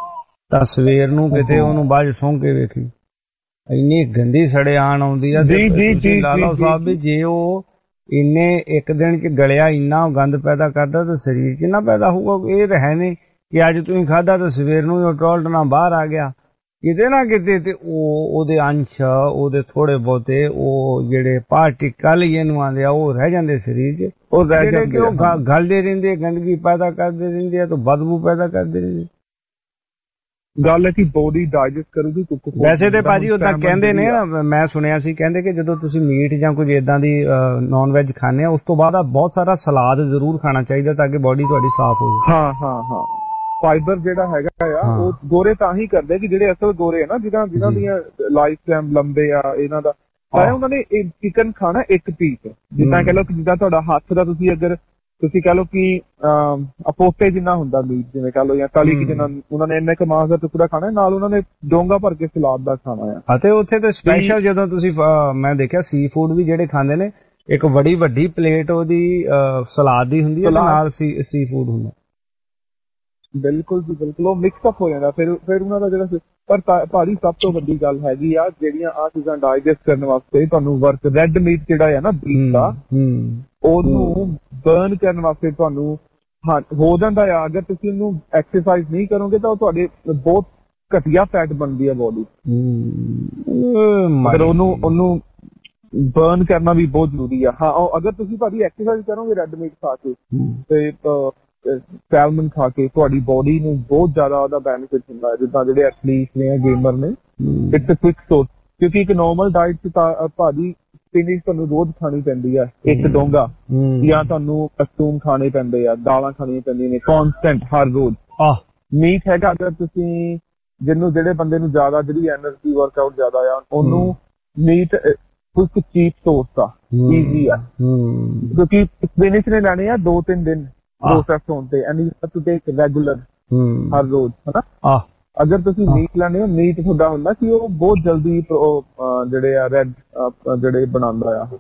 ਤਾਂ ਸਵੇਰ ਨੂੰ ਕਿਤੇ ਉਹਨੂੰ ਬਾਅਦ ਸੁੰਘ ਕੇ ਵੇਖੀ ਇੰਨੀ ਗੰਦੀ ਸੜਿਆਣ ਆਉਂਦੀ ਆ। ਜੀ ਲਾਲੋ ਸਾਹਿਬ ਵੀ ਜੇ ਉਹ ਇੰਨੇ ਇੱਕ ਦਿਨ ਚ ਗਲਿਆ ਇੰਨਾ ਗੰਦ ਪੈਦਾ ਕਰਦਾ ਤਾਂ ਸਰੀਰ ਚ ਨਾ ਪੈਦਾ ਹੋਊਗਾ। ਇਹ ਤਾਂ ਹੈ ਨਹੀਂ ਕਿ ਅੱਜ ਤੁਸੀਂ ਖਾਧਾ ਤਾਂ ਸਵੇਰ ਨੂੰ ਉਹ ਟੋਲਟ ਨਾਲ ਬਾਹਰ ਆ ਗਿਆ। ਕਿਤੇ ਨਾ ਕਿਤੇ ਤੇ ਉਹਦੇ ਅੰਸ਼, ਉਹਦੇ ਥੋੜੇ ਬਹੁਤੇ ਉਹ ਜਿਹੜੇ ਪਾਰਟੀਕਲ ਇਹਨੂੰ ਆਉਂਦੇ ਆ ਉਹ ਰਹਿ ਜਾਂਦੇ ਸਰੀਰ 'ਚ, ਉਹ ਜਿਹੜੇ ਕਿ ਉਹ ਗਲਦੇ ਰਹਿੰਦੇ, ਗੰਦਗੀ ਪੈਦਾ ਕਰਦੇ ਰਹਿੰਦੇ ਆ, ਤਾਂ ਬਦਬੂ ਪੈਦਾ ਕਰਦੇ ਰਹਿੰਦੇ। ਗੱਲ ਹੈ ਕਿ ਬੋਡੀ ਡਾਈਜੈਸਟ ਕਰੂਗੀ। ਵੈਸੇ ਤੇ ਭਾਜੀ ਉਦਾਂ ਕਹਿੰਦੇ ਨੇ, ਮੈਂ ਸੁਣਿਆ ਸੀ ਕਹਿੰਦੇ ਕਿ ਜਦੋਂ ਤੁਸੀਂ ਮੀਟ ਜਾਂ ਕੁਝ ਏਦਾਂ ਦੀ ਨੌਨ ਵੈਜ ਖਾਂਦੇ ਆ ਉਸ ਤੋਂ ਬਾਅਦ ਬਹੁਤ ਸਾਰਾ ਸਲਾਦ ਜ਼ਰੂਰ ਖਾਣਾ ਚਾਹੀਦਾ ਤਾਂ ਕਿ ਬੋਡੀ ਤੁਹਾਡੀ ਸਾਫ਼ ਹੋ ਜਾਵੇ। ਹਾਂ ਫਾਈਬਰ ਜਿਹੜਾ ਹੈਗਾ ਆ ਉਹ ਗੋਰੇ ਤਾਂ ਹੀ ਕਰਦੇ ਕਿ ਜਿਹੜੇ ਅਸਲ ਗੋਰੇ ਆ ਨਾ ਜਿਨ੍ਹਾਂ ਦੀਆਂ ਲਾਈਫ ਟਾਈਮ ਲੰਬੇ ਆ, ਇਹਨਾਂ ਦਾ ਤਾਂ ਉਹਨਾਂ ਨੇ ਚਿਕਨ ਖਾਣਾ ਇੱਕ ਪੀਸ। ਜਿੱਦਾਂ ਕਹਿ ਲਓ ਕਿ ਜਿੱਦਾਂ ਤੁਹਾਡਾ ਹੱਥ ਦਾ ਤੁਸੀਂ ਕਹਿ ਲਓ ਕਿ ਅਪੋਤੇ ਜਿੰਨਾ ਹੁੰਦਾ ਮੀਟ, ਜਿਵੇਂ ਕਹਿ ਲਓ ਜਾਂ ਤਲੀ ਕਿ ਜਿੰਨਾ ਉਹਨਾਂ ਨੇ ਇੰਨੇ ਕੁ ਮਾਸ ਦਾ ਟੁਕੜਾ ਖਾਣਾ, ਨਾਲ ਉਹਨਾਂ ਨੇ ਡੋਂਗਾ ਭਰ ਕੇ ਸਲਾਦ ਦਾ ਖਾਣਾ ਆ। ਅਤੇ ਉੱਥੇ ਤੇ ਸਪੈਸ਼ਲ ਜਦੋਂ ਤੁਸੀਂ ਮੈਂ ਦੇਖਿਆ ਸੀ ਫੂਡ ਵੀ ਜਿਹੜੇ ਖਾਂਦੇ ਨੇ, ਇੱਕ ਬੜੀ ਵੱਡੀ ਪਲੇਟ ਉਹਦੀ ਸਲਾਦ ਦੀ ਹੁੰਦੀ ਹੈ, ਨਾਲ ਸੀ ਫੂਡ ਹੁੰਦਾ। ਬਿਲਕੁਲ ਜੀ ਬਿਲਕੁਲ, ਉਹ ਮਿਕਸ ਅਪ ਹੋ ਜਾਂਦਾ ਫਿਰ ਉਹਨਾਂ ਦਾ ਜਿਹੜਾ। ਪਰ ਭਾਰੀ ਸਭ ਤੋਂ ਵੱਡੀ ਗੱਲ ਹੈਗੀ ਆ ਜਿਹੜੀਆਂ ਆਹ ਚੀਜ਼ਾਂ ਡਾਈਜੈਸਟ ਕਰਨ ਵਾਸਤੇ ਤੁਹਾਨੂੰ ਵਰਕ ਰੈੱਡ ਮੀਟ ਜਿਹੜਾ ਆ ਨਾ ਬੀਫ ਦਾ, ਉਹਨੂੰ ਬਰਨ ਕਰਨ ਵਾਸਤੇ ਤੁਹਾਨੂੰ ਹੋ ਜਾਂਦਾ ਆ। ਅਗਰ ਤੁਸੀਂ ਉਹਨੂੰ ਐਕਸਰਸਾਈਜ਼ ਨਹੀਂ ਕਰੋਗੇ ਤਾਂ ਉਹ ਤੁਹਾਡੇ ਬਹੁਤ ਘਟੀਆ ਫੈਟ ਬਣਦੀ ਆ ਬੋਡੀ। ਅਗਰ ਉਹਨੂੰ ਬਰਨ ਕਰਨਾ ਵੀ ਬਹੁਤ ਜ਼ਰੂਰੀ ਆ। ਹਾਂ, ਅਗਰ ਤੁਸੀਂ ਭਾਜੀ ਐਕਸਰਸਾਈਜ਼ ਕਰੋਗੇ ਰੈੱਡ ਮੀਟ ਖਾ ਕੇ ਤੇ ਸੈਲਮਨ ਖਾ ਕੇ, ਤੁਹਾਡੀ ਬੋਡੀ ਨੂੰ ਬਹੁਤ ਜ਼ਿਆਦਾ ਉਹਦਾ ਬੈਨੀਫਿਟ ਹੁੰਦਾ ਹੈ। ਜਿੱਦਾਂ ਜਿਹੜੇ ਐਥਲੀਟ ਨੇ, ਗੇਮਰ ਨੇ, ਇਟਸ ਅ ਕੁਇਕ ਸੋਰਸ। ਕਿਉਂਕਿ ਇੱਕ ਨੋਰਮਲ ਡਾਈਟ ਚ ਤਾਂ ਭਾਜੀ ਸਪਿਨਚ ਤੁਹਾਨੂੰ ਰੋਜ਼ ਖਾਣੀ ਪੈਂਦੀ ਆ, ਇੱਕ ਡੋਂਗਾ, ਜਾਂ ਤੁਹਾਨੂੰ ਮਸ਼ਰੂਮ ਖਾਣੇ ਪੈਂਦੇ ਆ, ਦਾਲਾਂ ਖਾਣੀਆਂ ਪੈਂਦੀਆਂ ਨੇ ਕੌਨਸਟੈਂਟ ਹਰ ਰੋਜ਼। ਮੀਟ ਹੈਗਾ, ਅਗਰ ਤੁਸੀਂ ਜਿਹੜੇ ਬੰਦੇ ਨੂੰ ਜ਼ਿਆਦਾ ਜਿਹੜੀ ਐਨਰਜੀ ਵਰਕਆਊਟ ਜ਼ਿਆਦਾ ਆ, ਉਹਨੂੰ ਮੀਟ ਕੁਝ ਚੀਪ ਸੋਰਸ ਆ, ਈਜ਼ੀ ਆ। ਕਿਉਂਕਿ ਸਪਿਨਚ ਨੇ ਲੈਣੇ ਆ 2-3 ਦਿਨ ਪ੍ਰੋਸੈਸ ਹੋਣ ਤੇ, and you have to take regular ਹਰ ਰੋਜ਼, ਹਨਾ। ਅਗਰ ਤੁਸੀਂ ਮੀਟ ਲੈਣੇ ਹੋ, ਮੀਟ ਤੁਹਾਡਾ ਹੁੰਦਾ ਕਿ ਉਹ ਬਹੁਤ ਜਲਦੀ ਜਿਹੜੇ ਆ ਰੈਡ ਜਿਹੜੇ ਬਣਾਉਂਦਾ ਆ।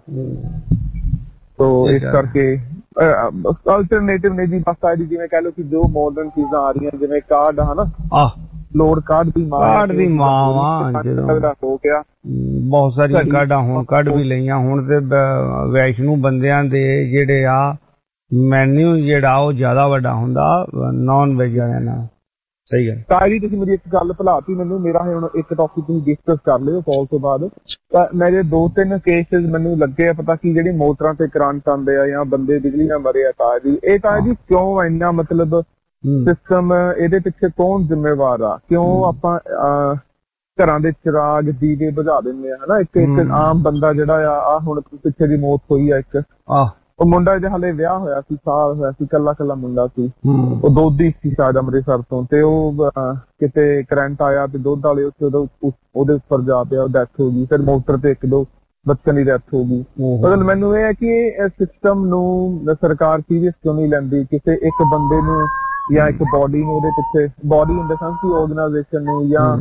ਤੋ ਇਸ ਕਰਕੇ ਅਲਟਰਨੇਟਿਵ ਨੇ ਜੀ ਬਸ ਆਈ, ਜਿਵੇਂ ਕਹਿ ਲਓ ਕਿ ਜੋ ਮਾਡਰਨ ਚੀਜ਼ਾਂ ਆ ਰਹੀਆਂ, ਜਿਵੇਂ ਕਾਰਡ ਹਨਾ, ਲੋਡ ਕਾਰਡ ਦੀ ਮਾਂ ਵਾ ਹੋ ਗਿਆ, ਬਹੁਤ ਸਾਰੀਆਂ ਕਾਰਡਾਂ ਹੁਣ ਕੱਢ ਵੀ ਲਈਆਂ। ਹੁਣ ਤੇ ਵੈਸ਼ਨੂ ਬੰਦਿਆਂ ਦੇ ਜਿਹੜੇ ਆ ਮੈਨਿਊ ਜਿਹੜਾ ਉਹ ਜ਼ਿਆਦਾ ਵੱਡਾ ਹੁੰਦਾ ਨੌਨ ਵੈਜ ਵਾਲਿਆਂ ਨਾਲ। ਸਹੀ ਗੱਲ। ਤਾਰੀ ਤੁਸੀਂ ਮੇਰੀ ਇੱਕ ਗੱਲ ਭੁਲਾਤੀ ਮੈਨੂੰ, ਮੇਰਾ ਹੁਣ ਇੱਕ ਟੌਪਿਕ ਤੁਸੀਂ ਡਿਸਕਸ ਕਰ ਲਿਓ ਕਾਲ ਤੋਂ ਬਾਅਦ। ਤਾਂ ਮੇਰੇ 2-3 ਕੇਸਿਸ ਮੈਨੂੰ ਲੱਗੇ ਆ ਪਤਾ ਕੀ, ਜਿਹੜੀ ਮੋਟਰਾਂ ਤੇ ਕਰੰਟ ਆਉਂਦੇ ਆ ਜਾਂ ਬੰਦੇ ਬਿਜਲੀ ਨਾਲ ਮਰੇ ਆ, ਤਾਇਆ ਜੀ ਕਿਉਂ ਇੰਨਾ ਮਤਲਬ ਸਿਸਟਮ, ਇਹਦੇ ਪਿੱਛੇ ਕੌਣ ਜ਼ਿੰਮੇਵਾਰ ਆ? ਕਿਉਂ ਆਪਾਂ ਘਰਾਂ ਦੇ ਚਿਰਾਗ ਦੀਵੇ ਬੁਝਾ ਦਿੰਦੇ ਆ, ਹਨਾ? ਇੱਕ ਆਮ ਬੰਦਾ ਜਿਹੜਾ ਆ ਹੁਣ ਪਿੱਛੇ ਦੀ ਮੌਤ ਹੋਈ ਆ ਇੱਕ, ਉਹ ਮੁੰਡਾ ਜੇ ਹਾਲੇ ਵਿਆਹ ਹੋਇਆ ਸੀ, ਸਾਲ ਹੋਇਆ ਸੀ, ਕੱਲਾ ਮੁੰਡਾ ਸੀ, ਉਹ ਦੋਧੀ ਸੀ ਸ਼ਾਇਦ ਅੰਮ੍ਰਿਤਸਰ ਤੋਂ, ਤੇ ਉਹ ਕਿਤੇ ਕਰੰਟ ਆਇਆ ਤੇ ਦੁੱਧ ਵਾਲੇ ਉੱਥੇ ਉਹਦੇ ਉੱਪਰ ਜਾ ਪਿਆ, ਉਹ ਡੈਥ ਹੋ ਗਈ। ਫਿਰ ਮੋਟਰ ਤੇ 1-2 ਬੱਚਿਆਂ ਦੀ ਡੈਥ ਹੋ ਗਈ। ਮਤਲਬ ਮੈਨੂੰ ਇਹ ਹੈ ਕਿ ਇਸ ਸਿਸਟਮ ਨੂੰ ਸਰਕਾਰ ਸੀਰੀਅਸ ਕਿਉਂ ਨਹੀਂ ਲੈਂਦੀ? ਕਿਸੇ ਇੱਕ ਬੰਦੇ ਨੂੰ ਜਾਂ ਇੱਕ ਬੋਡੀ ਨੂੰ ਉਹਦੇ ਪਿੱਛੇ, ਬੋਡੀ ਇਨ ਦ ਸੈਂਸ ਕਿ ਆਰਗੇਨਾਈਜੇਸ਼ਨ ਨੂੰ, ਜਾਂ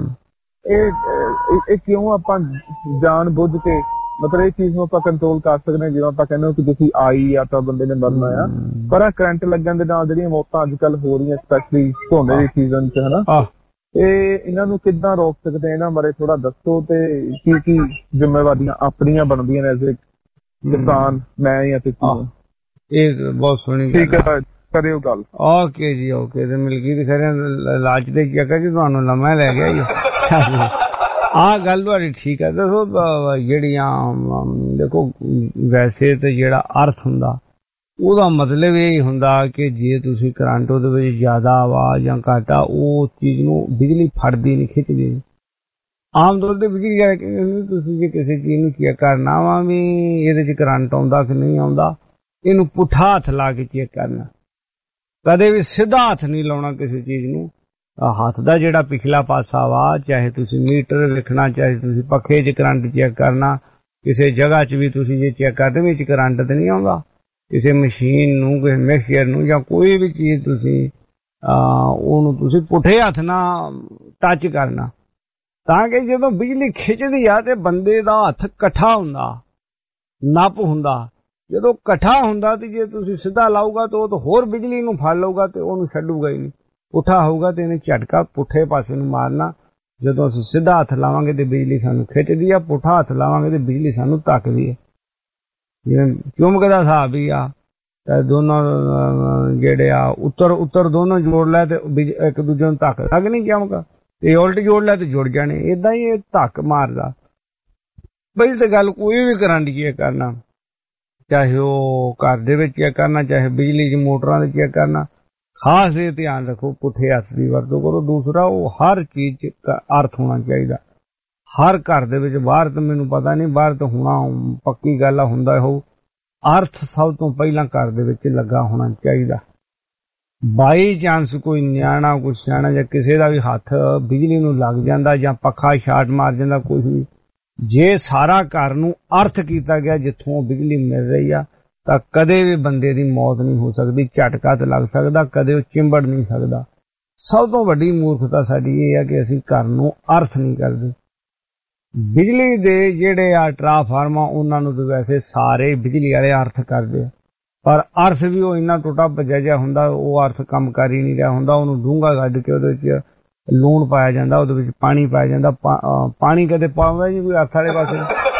ਇਹ ਕਿਉਂ ਆਪਾਂ ਜਾਣ ਬੁੱਝ ਕੇ ਮਤਲਬ ਇਹ ਚੀਜ਼ ਨੂੰ ਆਪਾਂ ਕੰਟਰੋਲ ਕਰ ਸਕਦੇ ਹਾਂ? ਜਿਵੇਂ ਆਪਾਂ ਕਹਿੰਦੇ ਹੋ ਕਿ ਤੁਸੀਂ ਆਈ ਆ ਤਾਂ ਬੰਦੇ ਨੇ ਮਰਨਾ ਆ, ਪਰ ਆ ਕਰੰਟ ਲੱਗਣ ਦੇ ਨਾਲ ਜਿਹੜੀਆਂ ਮੌਤਾਂ ਅੱਜ ਕੱਲ੍ਹ ਹੋ ਰਹੀਆਂ, ਸਪੈਸ਼ਲੀ ਝੋਨੇ ਦੇ ਸੀਜ਼ਨ 'ਚ, ਹਨਾ, ਇਹਨਾਂ ਨੂੰ ਕਿੱਦਾਂ ਰੋਕ ਸਕਦੇ? ਇਹਨਾਂ ਬਾਰੇ ਥੋੜਾ ਦੱਸੋ, ਤੇ ਕੀ ਜ਼ਿੰਮੇਵਾਰੀਆਂ ਆਪਣੀਆਂ ਬਣਦੀਆਂ ਨੇ ਐਜ਼ ਏ ਕਿਸਾਨ, ਮੈਂ ਜਾਂ ਤੁਸੀਂ? ਇਹ ਬਹੁਤ ਸੋਹਣੀ, ਠੀਕ ਹੈ, ਕਰਿਓ ਗੱਲ। ਓਕੇ ਜੀ, ਓਕੇ। ਤੇ ਮਿਲਕੀ ਖਰੇ ਲਾਜ ਦੇ ਚੱਕਰ ਜੀ ਤੁਹਾਨੂੰ ਲੰਮਾ ਲੈ ਗਿਆ ਜੀ। ਆਹ ਗੱਲ ਤੁਹਾਡੀ ਠੀਕ ਹੈ। ਦੱਸੋ ਜਿਹੜੀਆਂ ਦੇਖੋ ਵੈਸੇ ਤੇ ਜਿਹੜਾ ਅਰਥ ਹੁੰਦਾ ਉਹਦਾ ਮਤਲਬ ਇਹ ਹੁੰਦਾ ਕਿ ਜੇ ਤੁਸੀਂ ਕਰੰਟ ਉਹਦੇ ਵਿੱਚ ਜ਼ਿਆਦਾ ਵਾ ਜਾਂ ਘੱਟ ਆ, ਉਹ ਚੀਜ਼ ਨੂੰ ਬਿਜਲੀ ਫੜਦੀ ਨਹੀਂ, ਖਿੱਚਦੀ। ਆਮ ਤੌਰ ਤੇ ਬਿਜਲੀ ਤੁਸੀਂ ਜੇ ਕਿਸੇ ਚੀਜ਼ ਨੂੰ ਚੈੱਕ ਕਰਨਾ ਵਾ ਵੀ ਇਹਦੇ 'ਚ ਕਰੰਟ ਆਉਂਦਾ ਕਿ ਨਹੀਂ ਆਉਂਦਾ, ਇਹਨੂੰ ਪੁੱਠਾ ਹੱਥ ਲਾ ਕੇ ਚੈੱਕ ਕਰਨਾ, ਕਦੇ ਵੀ ਸਿੱਧਾ ਹੱਥ ਨਹੀਂ ਲਾਉਣਾ ਕਿਸੇ ਚੀਜ਼ ਨੂੰ। ਹੱਥ ਦਾ ਜਿਹੜਾ ਪਿਛਲਾ ਪਾਸਾ ਵਾ, ਚਾਹੇ ਤੁਸੀਂ ਮੀਟਰ ਲਿਖਣਾ, ਚਾਹੇ ਤੁਸੀਂ ਪੱਖੇ 'ਚ ਕਰੰਟ ਚੈੱਕ ਕਰਨਾ, ਕਿਸੇ ਜਗ੍ਹਾ 'ਚ ਵੀ ਤੁਸੀਂ ਜੇ ਚੈੱਕ ਕਰਦੇ ਵਿੱਚ ਕਰੰਟ ਤੇ ਨਹੀਂ ਆਉਂਦਾ, ਕਿਸੇ ਮਸ਼ੀਨ ਨੂੰ, ਕਿਸੇ ਮਿਕਸਚਰ ਨੂੰ, ਜਾਂ ਕੋਈ ਵੀ ਚੀਜ਼ ਤੁਸੀਂ ਉਹਨੂੰ ਤੁਸੀਂ ਪੁੱਠੇ ਹੱਥ ਨਾਲ ਟੱਚ ਕਰਨਾ, ਤਾਂ ਕਿ ਜਦੋਂ ਬਿਜਲੀ ਖਿੱਚਦੀ ਆ ਤੇ ਬੰਦੇ ਦਾ ਹੱਥ ਇਕੱਠਾ ਹੁੰਦਾ, ਨੱਪ ਹੁੰਦਾ। ਜਦੋਂ ਇਕੱਠਾ ਹੁੰਦਾ ਤੇ ਜੇ ਤੁਸੀਂ ਸਿੱਧਾ ਲਾਊਗਾ ਤਾਂ ਉਹ ਤਾਂ ਹੋਰ ਬਿਜਲੀ ਨੂੰ ਫੜ ਲਊਗਾ ਤੇ ਉਹਨੂੰ ਛੱਡੂਗਾ ਹੀ ਨਹੀਂ, ਪੁੱਠਾ ਹੋਊਗਾ ਤੇ ਇਹਨੇ ਝਟਕਾ ਪੁੱਠੇ ਪਾਸੇ ਨੂੰ ਮਾਰਨਾ। ਜਦੋਂ ਅਸੀਂ ਸਿੱਧਾ ਹੱਥ ਲਾਵਾਂਗੇ ਤੇ ਬਿਜਲੀ ਸਾਨੂੰ ਖਿੱਚਦੀ ਆ, ਪੁੱਠਾ ਹੱਥ ਲਾਵਾਂਗੇ ਤੇ ਬਿਜਲੀ ਸਾਨੂੰ ਧੱਕਦੀ ਹੈ। ਜਿਵੇਂ ਚੁੰਬਕ ਦਾ ਹਿਸਾਬ ਹੀ ਆ, ਤੇ ਦੋਨੋਂ ਜਿਹੜੇ ਆ ਉੱਤਰ ਦੋਨੋਂ ਜੋੜ ਲੈ ਤੇ ਇੱਕ ਦੂਜੇ ਨੂੰ ਧੱਕ ਲੱਗ ਨਹੀਂ ਚੁੰਬਕ, ਤੇ ਉਲਟ ਜੋੜ ਲੈ ਤੇ ਜੁੜ ਜਾਣੇ। ਏਦਾਂ ਹੀ ਇਹ ਧੱਕ ਮਾਰਦਾ। ਬਈ ਤੇ ਗੱਲ ਕੋਈ ਵੀ ਕਰਨ ਦੀ ਕਰਨਾ, ਚਾਹੇ ਉਹ ਘਰ ਦੇ ਵਿੱਚ ਚੈੱਕ ਕਰਨਾ, ਚਾਹੇ ਬਿਜਲੀ ਦੀ ਮੋਟਰਾਂ ਦੇ ਚੈੱਕ ਕਰਨਾ, ਖਾਸ ਇਹ ਧਿਆਨ ਰੱਖੋ ਪੁੱਠੇ ਹੱਥ ਦੀ ਵਰਤੋਂ ਕਰੋ। ਦੂਸਰਾ, ਉਹ ਹਰ ਚੀਜ਼ 'ਚ ਅਰਥ ਹੋਣਾ ਚਾਹੀਦਾ। ਹਰ ਘਰ ਦੇ ਵਿੱਚ, ਬਾਹਰ ਤਾਂ ਮੈਨੂੰ ਪਤਾ ਨਹੀਂ, ਬਾਹਰ ਤਾਂ ਹੋਣਾ ਪੱਕੀ ਗੱਲ ਆ, ਹੁੰਦਾ ਹੋਊ। ਅਰਥ ਸਭ ਤੋਂ ਪਹਿਲਾਂ ਘਰ ਦੇ ਵਿੱਚ ਲੱਗਾ ਹੋਣਾ ਚਾਹੀਦਾ। ਬਾਈ ਚਾਂਸ ਕੋਈ ਨਿਆਣਾ, ਕੋਈ ਸਿਆਣਾ ਜਾਂ ਕਿਸੇ ਦਾ ਵੀ ਹੱਥ ਬਿਜਲੀ ਨੂੰ ਲੱਗ ਜਾਂਦਾ ਜਾਂ ਪੱਖਾ ਸ਼ਾਰਟ ਮਾਰ ਜਾਂਦਾ, ਕੁਝ ਵੀ, ਜੇ ਸਾਰਾ ਘਰ ਨੂੰ ਅਰਥ ਕੀਤਾ ਗਿਆ ਜਿੱਥੋਂ ਬਿਜਲੀ ਮਿਲ ਰਹੀ ਆ, ਤਾਂ ਕਦੇ ਵੀ ਬੰਦੇ ਦੀ ਮੌਤ ਨਹੀਂ ਹੋ ਸਕਦੀ। ਝਟਕਾ ਤੇ ਲੱਗ ਸਕਦਾ, ਕਦੇ ਉਹ ਚਿੰਬੜ ਨਹੀਂ ਸਕਦਾ। ਸਭ ਤੋਂ ਵੱਡੀ ਮੂਰਖਤਾ ਸਾਡੀ ਇਹ ਹੈ ਕਿ ਅਸੀਂ ਘਰ ਨੂੰ ਅਰਥ ਨਹੀਂ ਕਰਦੇ। ਬਿਜਲੀ ਦੇ ਜਿਹੜੇ ਆ ਟਰਾਂਸਫਾਰਮਰ, ਉਹਨਾਂ ਨੂੰ ਤਾਂ ਵੈਸੇ ਸਾਰੇ ਬਿਜਲੀ ਵਾਲੇ ਅਰਥ ਕਰਦੇ ਆ, ਪਰ ਅਰਥ ਵੀ ਉਹ ਇੰਨਾ ਟੁੱਟਾ ਭੱਜਿਆ ਜਿਹਾ ਹੁੰਦਾ, ਉਹ ਅਰਥ ਕੰਮ ਕਰ ਹੀ ਨਹੀਂ ਰਿਹਾ ਹੁੰਦਾ। ਉਹਨੂੰ ਡੂੰਘਾ ਕੱਢ ਕੇ ਉਹਦੇ ਵਿੱਚ ਲੂਣ ਪਾਇਆ ਜਾਂਦਾ, ਉਹਦੇ ਵਿੱਚ ਪਾਣੀ ਪਾਇਆ ਜਾਂਦਾ। ਪਾਣੀ ਕਦੇ ਪਾਉਂਦਾ ਜੀ ਕੋਈ ਅਰਥ ਵਾਲੇ ਪਾਸੇ?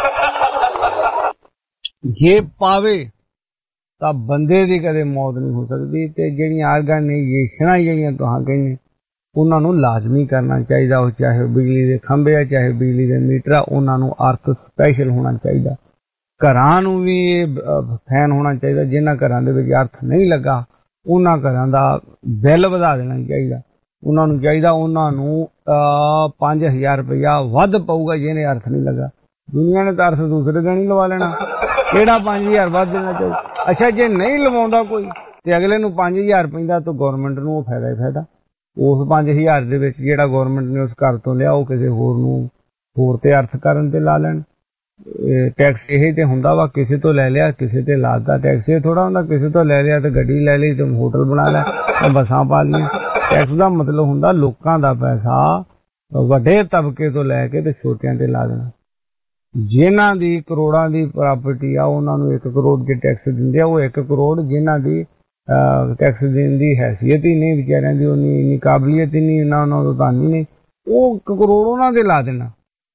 ਜੇ ਪਾਵੇ ਤਾਂ ਬੰਦੇ ਦੀ ਕਦੇ ਮੌਤ ਨਹੀਂ ਹੋ ਸਕਦੀ। ਤੇ ਜਿਹੜੀਆਂ ਆਰਗਨਾਈਜੇਸ਼ਨਾਂ ਜਿਹੜੀਆਂ ਤੁਹਾਂ ਕਹਿੰਦੇ, ਉਹਨਾਂ ਨੂੰ ਲਾਜ਼ਮੀ ਕਰਨਾ ਚਾਹੀਦਾ। ਉਹ ਚਾਹੇ ਬਿਜਲੀ ਦੇ ਖੰਭੇ ਆ, ਚਾਹੇ ਬਿਜਲੀ ਦੇ ਮੀਟਰ ਆ, ਉਹਨਾਂ ਨੂੰ ਅਰਥ ਸਪੈਸ਼ਲ ਹੋਣਾ ਚਾਹੀਦਾ। ਘਰਾਂ ਨੂੰ ਵੀ ਇਹ ਫੈਨ ਹੋਣਾ ਚਾਹੀਦਾ। ਜਿਨ੍ਹਾਂ ਘਰਾਂ ਦੇ ਵਿੱਚ ਅਰਥ ਨਹੀਂ ਲੱਗਾ, ਉਹਨਾਂ ਘਰਾਂ ਦਾ ਬਿੱਲ ਵਧਾ ਦੇਣਾ ਚਾਹੀਦਾ। ਉਹਨਾਂ ਨੂੰ ਚਾਹੀਦਾ, ਉਹਨਾਂ ਨੂੰ 5000 ਰੁਪਇਆ ਵੱਧ ਪਊਗਾ ਜਿਹਨੇ ਅਰਥ ਨਹੀਂ ਲੱਗਾ। ਦੁਨੀਆ ਨੇ ਤਾਂ ਅਰਥ ਦੂਸਰੇ ਦਿਨ ਹੀ ਲਵਾ ਲੈਣਾ, ਕਿਹੜਾ 5000 ਵੱਧ ਦੇਣਾ ਚਾਹੀਦਾ। ਅੱਛਾ, ਜੇ ਨਹੀਂ ਲਵਾਉਂਦਾ ਕੋਈ ਤੇ ਅਗਲੇ ਨੂੰ 5000 ਪੈਂਦਾ, ਤਾਂ ਗੌਰਮੈਂਟ ਨੂੰ ਉਹ ਫਾਇਦਾ ਹੀ ਫਾਇਦਾ। ਉਸ 5000 ਦੇ ਵਿੱਚ ਜਿਹੜਾ ਗੌਰਮੈਂਟ ਨੇ ਉਸ ਘਰ ਤੋਂ ਲਿਆ, ਉਹ ਕਿਸੇ ਹੋਰ ਨੂੰ ਹੋਰ ਤੇ ਅਰਥ ਕਰਨ ਤੇ ਲਾ ਲੈਣ। ਟੈਕਸ ਇਹ ਤੇ ਹੁੰਦਾ ਵਾ, ਕਿਸੇ ਤੋਂ ਲੈ ਲਿਆ ਕਿਸੇ ਤੇ ਲਾਤਾ। ਟੈਕਸ ਇਹ ਥੋੜਾ ਹੁੰਦਾ ਕਿਸੇ ਤੋਂ ਲੈ ਲਿਆ ਤੇ ਗੱਡੀ ਲੈ ਲਈ ਤੇ ਹੋਟਲ ਬਣਾ ਲਿਆ ਤੇ ਬੱਸਾਂ ਪਾ ਲਈਆਂ। ਟੈਕਸ ਦਾ ਮਤਲਬ ਹੁੰਦਾ ਲੋਕਾਂ ਦਾ ਪੈਸਾ ਵੱਡੇ ਤਬਕੇ ਤੋਂ ਲੈ ਕੇ ਤੇ ਛੋਟਿਆਂ ਤੇ ਲਾ ਦੇਣਾ। ਜਿਨ੍ਹਾਂ ਦੀ ਕਰੋੜਾਂ ਦੀ ਪ੍ਰਾਪਰਟੀ ਆ, ਉਹਨਾਂ ਨੂੰ 1 ਕਰੋੜ ਦੇ ਟੈਕਸ ਦਿੰਦੇ ਆ। ਉਹ 1 ਕਰੋੜ ਜਿਨ੍ਹਾਂ ਦੀ ਟੈਕਸ ਦੇਣ ਦੀ ਹੈਸੀਅਤ ਹੀ ਨਹੀਂ, ਵਿਚਾਰਿਆਂ ਦੀ ਉਨੀ ਕਾਬਲੀਅਤ ਹੀ ਨਹੀਂ, ਨਾ ਉਹਨਾਂ ਤੋਂ ਦਾਨੀ ਨਹੀਂ, ਉਹ 1 ਕਰੋੜ ਉਹਨਾਂ ਦੇ ਲਾ ਦੇਣਾ।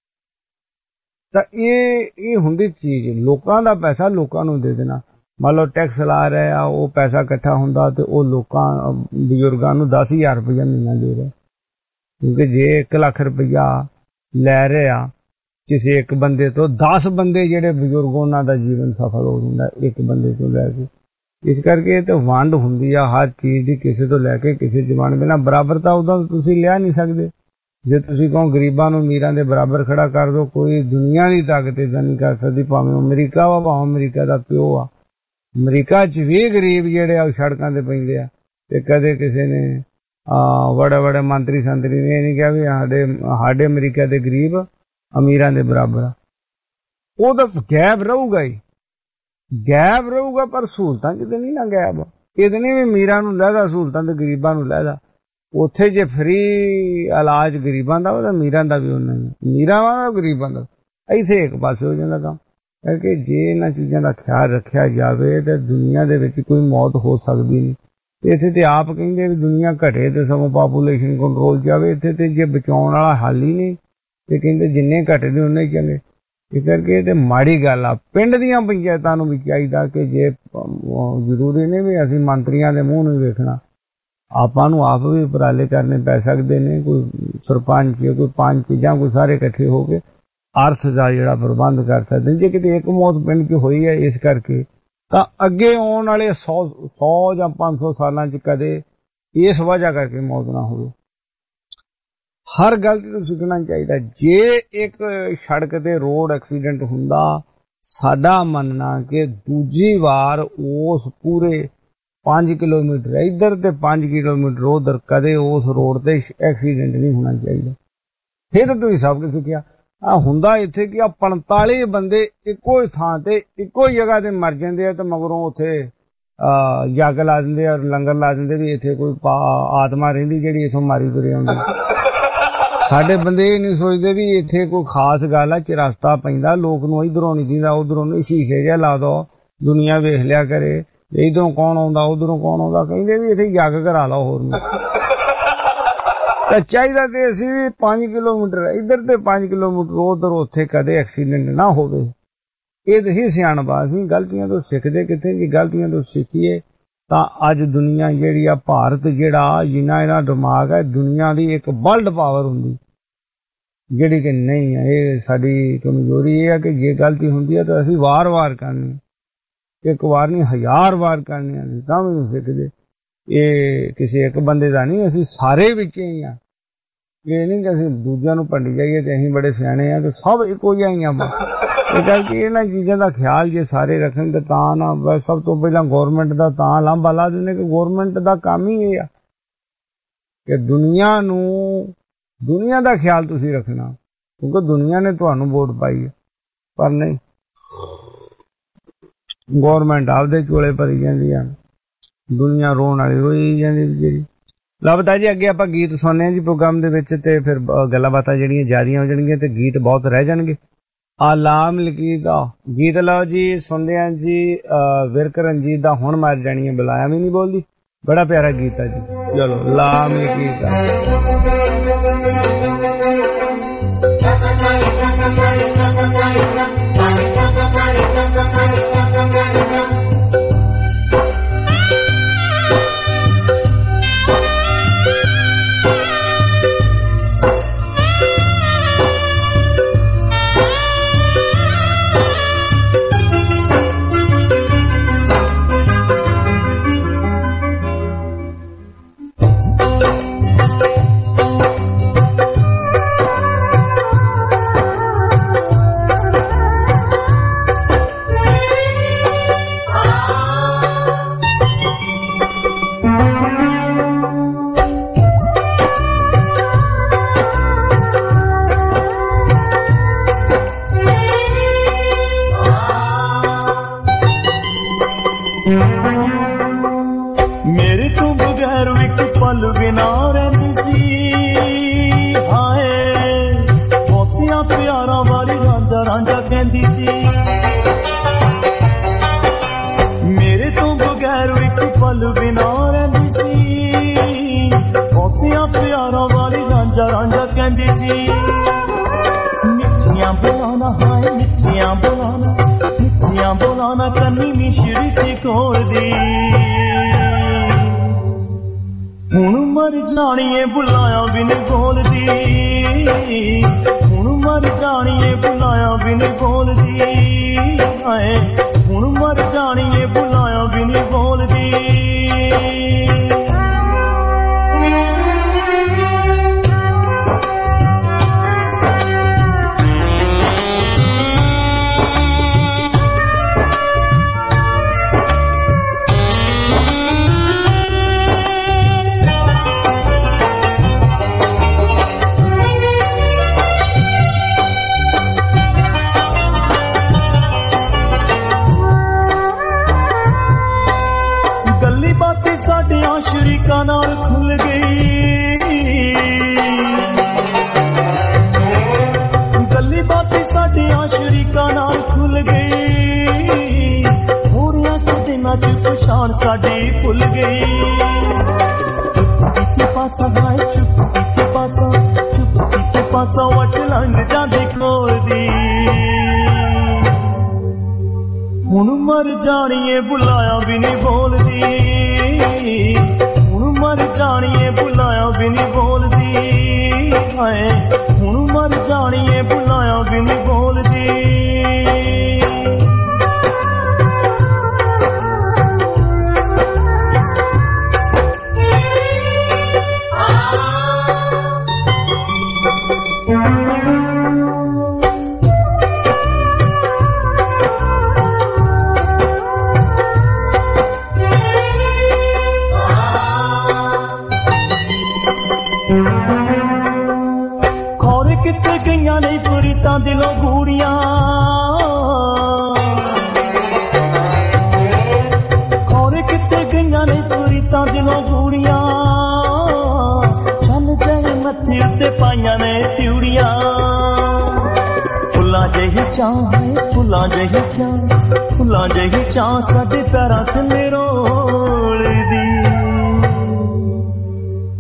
ਤਾਂ ਇਹ ਹੁੰਦੀ ਚੀਜ਼, ਲੋਕਾਂ ਦਾ ਪੈਸਾ ਲੋਕਾਂ ਨੂੰ ਦੇ ਦੇਣਾ। ਮੰਨ ਲਓ ਟੈਕਸ ਲਾ ਰਹੇ ਆ, ਉਹ ਪੈਸਾ ਇਕੱਠਾ ਹੁੰਦਾ ਤੇ ਉਹ ਲੋਕਾਂ ਬਜ਼ੁਰਗਾਂ ਨੂੰ 10000 ਰੁਪਇਆ ਮਹੀਨਾ ਦੇ ਰਿਹਾ। ਕਿਉਂਕਿ ਜੇ 1 ਲੱਖ ਰੁਪਇਆ ਲੈ ਰਹੇ ਆ ਕਿਸੇ ਇੱਕ ਬੰਦੇ ਤੋਂ, 10 ਬੰਦੇ ਜਿਹੜੇ ਬਜ਼ੁਰਗ, ਉਹਨਾਂ ਦਾ ਜੀਵਨ ਸਫਲ ਹੋ ਜਾਂਦਾ ਇੱਕ ਬੰਦੇ ਤੋਂ ਲੈ ਕੇ। ਇਸ ਕਰਕੇ ਇਹ ਤਾਂ ਵੰਡ ਹੁੰਦੀ ਆ ਹਰ ਚੀਜ਼ ਦੀ, ਕਿਸੇ ਤੋਂ ਲੈ ਕੇ ਕਿਸੇ ਦੀ ਵੰਡ ਦੇਣਾ। ਬਰਾਬਰਤਾ ਉਦੋਂ ਤੁਸੀਂ ਲਿਆ ਨਹੀਂ ਸਕਦੇ। ਜੇ ਤੁਸੀਂ ਕਹੋ ਗਰੀਬਾਂ ਨੂੰ ਅਮੀਰਾਂ ਦੇ ਬਰਾਬਰ ਖੜਾ ਕਰ ਦਿਓ, ਕੋਈ ਦੁਨੀਆ ਦੀ ਤਾਕਤ ਏਦਾਂ ਨਹੀਂ ਕਰ ਸਕਦੀ। ਭਾਵੇਂ ਅਮਰੀਕਾ ਵਾ, ਭਾਵੇਂ ਅਮਰੀਕਾ ਦਾ ਪਿਓ ਆ, ਅਮਰੀਕਾ 'ਚ ਵੀ ਗਰੀਬ ਜਿਹੜੇ ਆ ਸੜਕਾਂ ਤੇ ਪੈਂਦੇ ਆ। ਤੇ ਕਦੇ ਕਿਸੇ ਨੇ ਬੜੇ ਮੰਤਰੀ ਸੰਤਰੀ ਨੇ ਇਹ ਨਹੀਂ ਕਿਹਾ ਵੀ ਸਾਡੇ ਅਮਰੀਕਾ ਦੇ ਗਰੀਬ ਅਮੀਰਾਂ ਦੇ ਬਰਾਬਰ ਆ। ਉਹ ਤਾਂ ਗੈਪ ਰਹੂਗਾ ਹੀ, ਗੈਪ ਰਹੂਗਾ, ਪਰ ਸਹੂਲਤਾਂ ਕਿਤੇ ਨਹੀਂ ਨਾ ਗੈਪ। ਇਹਦੇ ਨੇ ਵੀ ਅਮੀਰਾਂ ਨੂੰ ਲੈਦਾ ਸਹੂਲਤਾਂ ਤੇ ਗਰੀਬਾਂ ਨੂੰ ਲੈਦਾ। ਉੱਥੇ ਜੇ ਫਰੀ ਇਲਾਜ ਗਰੀਬਾਂ ਦਾ ਵਾ ਤਾਂ ਅਮੀਰਾਂ ਦਾ ਵੀ ਉਹਨਾਂ ਨੂੰ, ਅਮੀਰਾਂ ਦਾ ਗਰੀਬਾਂ ਦਾ। ਇੱਥੇ ਇੱਕ ਪਾਸੇ ਹੋ ਜਾਂਦਾ ਕੰਮ। ਕਿਉਂਕਿ ਜੇ ਇਹਨਾਂ ਚੀਜ਼ਾਂ ਦਾ ਖਿਆਲ ਰੱਖਿਆ ਜਾਵੇ ਤਾਂ ਦੁਨੀਆ ਦੇ ਵਿੱਚ ਕੋਈ ਮੌਤ ਹੋ ਸਕਦੀ ਨਹੀਂ। ਇੱਥੇ ਤੇ ਆਪ ਕਹਿੰਦੇ ਵੀ ਦੁਨੀਆ ਘਟੇ ਤੇ ਸਗੋਂ ਪਾਪੂਲੇਸ਼ਨ ਕੰਟਰੋਲ 'ਚ ਆਵੇ। ਇੱਥੇ ਤੇ ਜੇ ਬਚਾਉਣ ਵਾਲਾ ਹੱਲ ਹੀ ਨਹੀਂ, ਤੇ ਕਹਿੰਦੇ ਜਿੰਨੇ ਘਟਦੇ ਉਹਨੇ ਹੀ ਚੰਗੇ। ਇਸ ਕਰਕੇ ਇਹ ਤੇ ਮਾੜੀ ਗੱਲ ਆ। ਪਿੰਡ ਦੀਆਂ ਪੰਚਾਇਤਾਂ ਨੂੰ ਵੀ ਚਾਹੀਦਾ ਕਿ ਜੇ ਜ਼ਰੂਰੀ ਨਹੀਂ ਵੀ ਅਸੀਂ ਮੰਤਰੀਆਂ ਦੇ ਮੂੰਹ ਨੂੰ ਵੇਖਣਾ, ਆਪਾਂ ਨੂੰ ਆਪ ਵੀ ਉਪਰਾਲੇ ਕਰਨੇ ਪੈ ਸਕਦੇ ਨੇ। ਕੋਈ ਸਰਪੰਚ, ਕੋਈ ਪੰਚ ਜਾਂ ਕੋਈ ਸਾਰੇ ਇਕੱਠੇ ਹੋ ਕੇ ਅਰਥ ਦਾ ਜਿਹੜਾ ਪ੍ਰਬੰਧ ਕਰ ਸਕਦੇ। ਜੇ ਕਿਤੇ ਇੱਕ ਮੌਤ ਪਿੰਡ 'ਚ ਹੋਈ ਹੈ ਇਸ ਕਰਕੇ, ਤਾਂ ਅੱਗੇ ਆਉਣ ਵਾਲੇ 100 ਜਾਂ 500 ਸਾਲਾਂ 'ਚ ਕਦੇ ਇਸ ਵਜ੍ਹਾ ਕਰਕੇ ਮੌਤ ਨਾ ਹੋਵੇ। ਹਰ ਗਲਤੀ ਤੋਂ ਸਿੱਖਣਾ ਚਾਹੀਦਾ। ਜੇ ਇੱਕ ਸੜਕ ਤੇ ਰੋਡ ਐਕਸੀਡੈਂਟ ਹੁੰਦਾ, ਸਾਡਾ ਮੰਨਣਾ ਕਿ ਦੂਜੀ ਵਾਰ ਉਸ ਪੂਰੇ 5 ਕਿਲੋਮੀਟਰ ਇੱਧਰ ਤੇ 5 ਕਿਲੋਮੀਟਰ ਉਧਰ ਕਦੇ ਉਸ ਰੋਡ ਤੇ ਐਕਸੀਡੈਂਟ ਨਹੀਂ ਹੋਣਾ ਚਾਹੀਦਾ। ਫਿਰ ਤੁਸੀਂ ਸਭ ਕੁਝ ਸਿੱਖਿਆ। ਹੁੰਦਾ ਇੱਥੇ ਕਿ 45 ਬੰਦੇ ਇੱਕੋ ਥਾਂ ਤੇ ਇੱਕੋ ਜਗ੍ਹਾ ਤੇ ਮਰ ਜਾਂਦੇ ਆ, ਤੇ ਮਗਰੋਂ ਉੱਥੇ ਜੱਗ ਲਾ ਦਿੰਦੇ ਆ, ਲੰਗਰ ਲਾ ਦਿੰਦੇ ਵੀ ਇੱਥੇ ਕੋਈ ਆਤਮਾ ਰਹਿੰਦੀ ਜਿਹੜੀ ਇੱਥੋਂ ਮਾਰੀ ਤੁਰੀ ਆਉਂਦੀ। ਸਾਡੇ ਬੰਦੇ ਇਹ ਨਹੀਂ ਸੋਚਦੇ ਵੀ ਇੱਥੇ ਕੋਈ ਖਾਸ ਗੱਲ ਆ, ਚਰਸਤਾ ਪੈਂਦਾ, ਲੋਕ ਨੂੰ ਇਧਰੋਂ ਨਹੀਂ ਦਿੰਦਾ, ਉਧਰੋਂ ਨਹੀਂ, ਸ਼ੀਸ਼ੇ ਜਿਹਾ ਲਾ ਦੋ, ਦੁਨੀਆ ਵੇਖ ਲਿਆ ਕਰੇ, ਇਧਰੋਂ ਕੌਣ ਆਉਂਦਾ ਉਧਰੋਂ ਕੌਣ ਆਉਂਦਾ। ਕਹਿੰਦੇ ਵੀ ਇੱਥੇ ਜੱਗ ਕਰਾ ਲਓ ਹੋਰ ਨੂੰ। ਚਾਹੀਦਾ ਤੇ ਅਸੀਂ ਵੀ 5 ਕਿਲੋਮੀਟਰ ਇੱਧਰ ਤੇ 5 ਕਿਲੋਮੀਟਰ ਉਧਰ ਉੱਥੇ ਕਦੇ ਐਕਸੀਡੈਂਟ ਨਾ ਹੋਵੇ। ਇਹ ਤਾਂ ਹੀ ਸਿਆਣਪਾ। ਅਸੀਂ ਗਲਤੀਆਂ ਤੋਂ ਸਿੱਖਦੇ ਕਿੱਥੇ? ਜੀ ਗਲਤੀਆਂ ਤੋਂ ਸਿੱਖੀਏ ਤਾਂ ਅੱਜ ਦੁਨੀਆ ਜਿਹੜੀ ਆ, ਭਾਰਤ ਜਿਹੜਾ ਜਿੰਨਾ ਇਹਦਾ ਦਿਮਾਗ ਹੈ, ਦੁਨੀਆ ਦੀ ਇੱਕ ਵਰਲਡ ਪਾਵਰ ਹੁੰਦੀ, ਜਿਹੜੀ ਕਿ ਨਹੀਂ ਹੈ। ਇਹ ਸਾਡੀ ਕਮਜ਼ੋਰੀ ਇਹ ਹੈ ਕਿ ਜੇ ਗਲਤੀ ਹੁੰਦੀ ਹੈ ਤਾਂ ਅਸੀਂ ਵਾਰ-ਵਾਰ ਕਰਨੀ, ਇੱਕ ਵਾਰ ਨਹੀਂ 1000 ਵਾਰ ਕਰਨੀ, ਅਸੀਂ ਤਾਂ ਵੀ ਨਹੀਂ ਸਿੱਖਦੇ। ਇਹ ਕਿਸੇ ਇੱਕ ਬੰਦੇ ਦਾ ਨਹੀਂ, ਅਸੀਂ ਸਾਰੇ ਵਿੱਚ ਹੀ ਆ। ਇਹ ਨਹੀਂ ਕਿ ਅਸੀਂ ਦੂਜਿਆਂ ਨੂੰ ਭੰਡੀ ਜਾਈਏ ਤੇ ਅਸੀਂ ਬੜੇ ਸਿਆਣੇ ਆ ਤੇ ਸਭ ਇੱਕੋ ਜਿਹਾ ਹੀ ਆ। ਇਹ ਕਰਕੇ ਇਹਨਾਂ ਚੀਜ਼ਾਂ ਦਾ ਖਿਆਲ ਜੇ ਸਾਰੇ ਰੱਖਣ ਤਾਂ ਨਾ, ਸਭ ਤੋਂ ਪਹਿਲਾਂ ਗੌਰਮੈਂਟ ਦਾ ਤਾਂ ਲਾਂਭਾ ਲਾ ਦਿੰਦੇ ਕਿ ਗੌਰਮੈਂਟ ਦਾ ਕੰਮ ਹੀ ਇਹ ਆ ਕਿ ਦੁਨੀਆ ਦਾ ਖਿਆਲ ਤੁਸੀਂ ਰੱਖਣਾ, ਕਿਉਂਕਿ ਦੁਨੀਆ ਨੇ ਤੁਹਾਨੂੰ ਵੋਟ ਪਾਈ ਹੈ। ਪਰ ਨਹੀਂ, ਗੌਰਮੈਂਟ ਆਪਦੇ ਝੋਲੇ ਭਰੀ ਜਾਂਦੀ ਆ, ਦੁਨੀਆ ਰੋਣ ਵਾਲੀ ਹੋਈ ਜਾਂਦੀ ਜਿਹੜੀ। ਲੱਭਦਾ ਜੀ ਅੱਗੇ ਆਪਾਂ ਗੀਤ ਸੁਣਨੇ ਆ ਜੀ ਪ੍ਰੋਗਰਾਮ ਦੇ ਵਿੱਚ, ਤੇ ਫਿਰ ਗੱਲਾਂ ਬਾਤਾਂ ਜਿਹੜੀਆਂ ਜਾਰੀਆਂ ਹੋ ਜਾਣਗੀਆਂ ਤੇ ਗੀਤ ਬਹੁਤ ਰਹਿ ਜਾਣਗੇ। ਆਲਾਮ ਲਕੀਰ ਦਾ ਗੀਤ ਲਓ ਜੀ, ਸੁਣਦੇ ਆ ਜੀ। ਵਿਰਕ ਰਣਜੀਤ ਦਾ ਹੁਣ ਮਰ ਜਾਣੀ ਹੈ, ਬੁਲਾਇਆ ਵੀ ਨਹੀਂ ਬੋਲਦੀ, ਬੜਾ ਪਿਆਰਾ ਗੀਤ ਹੈ ਜੀ। ਚਲੋ ਲਾਮ ਲਕੀਰ ਦਾ।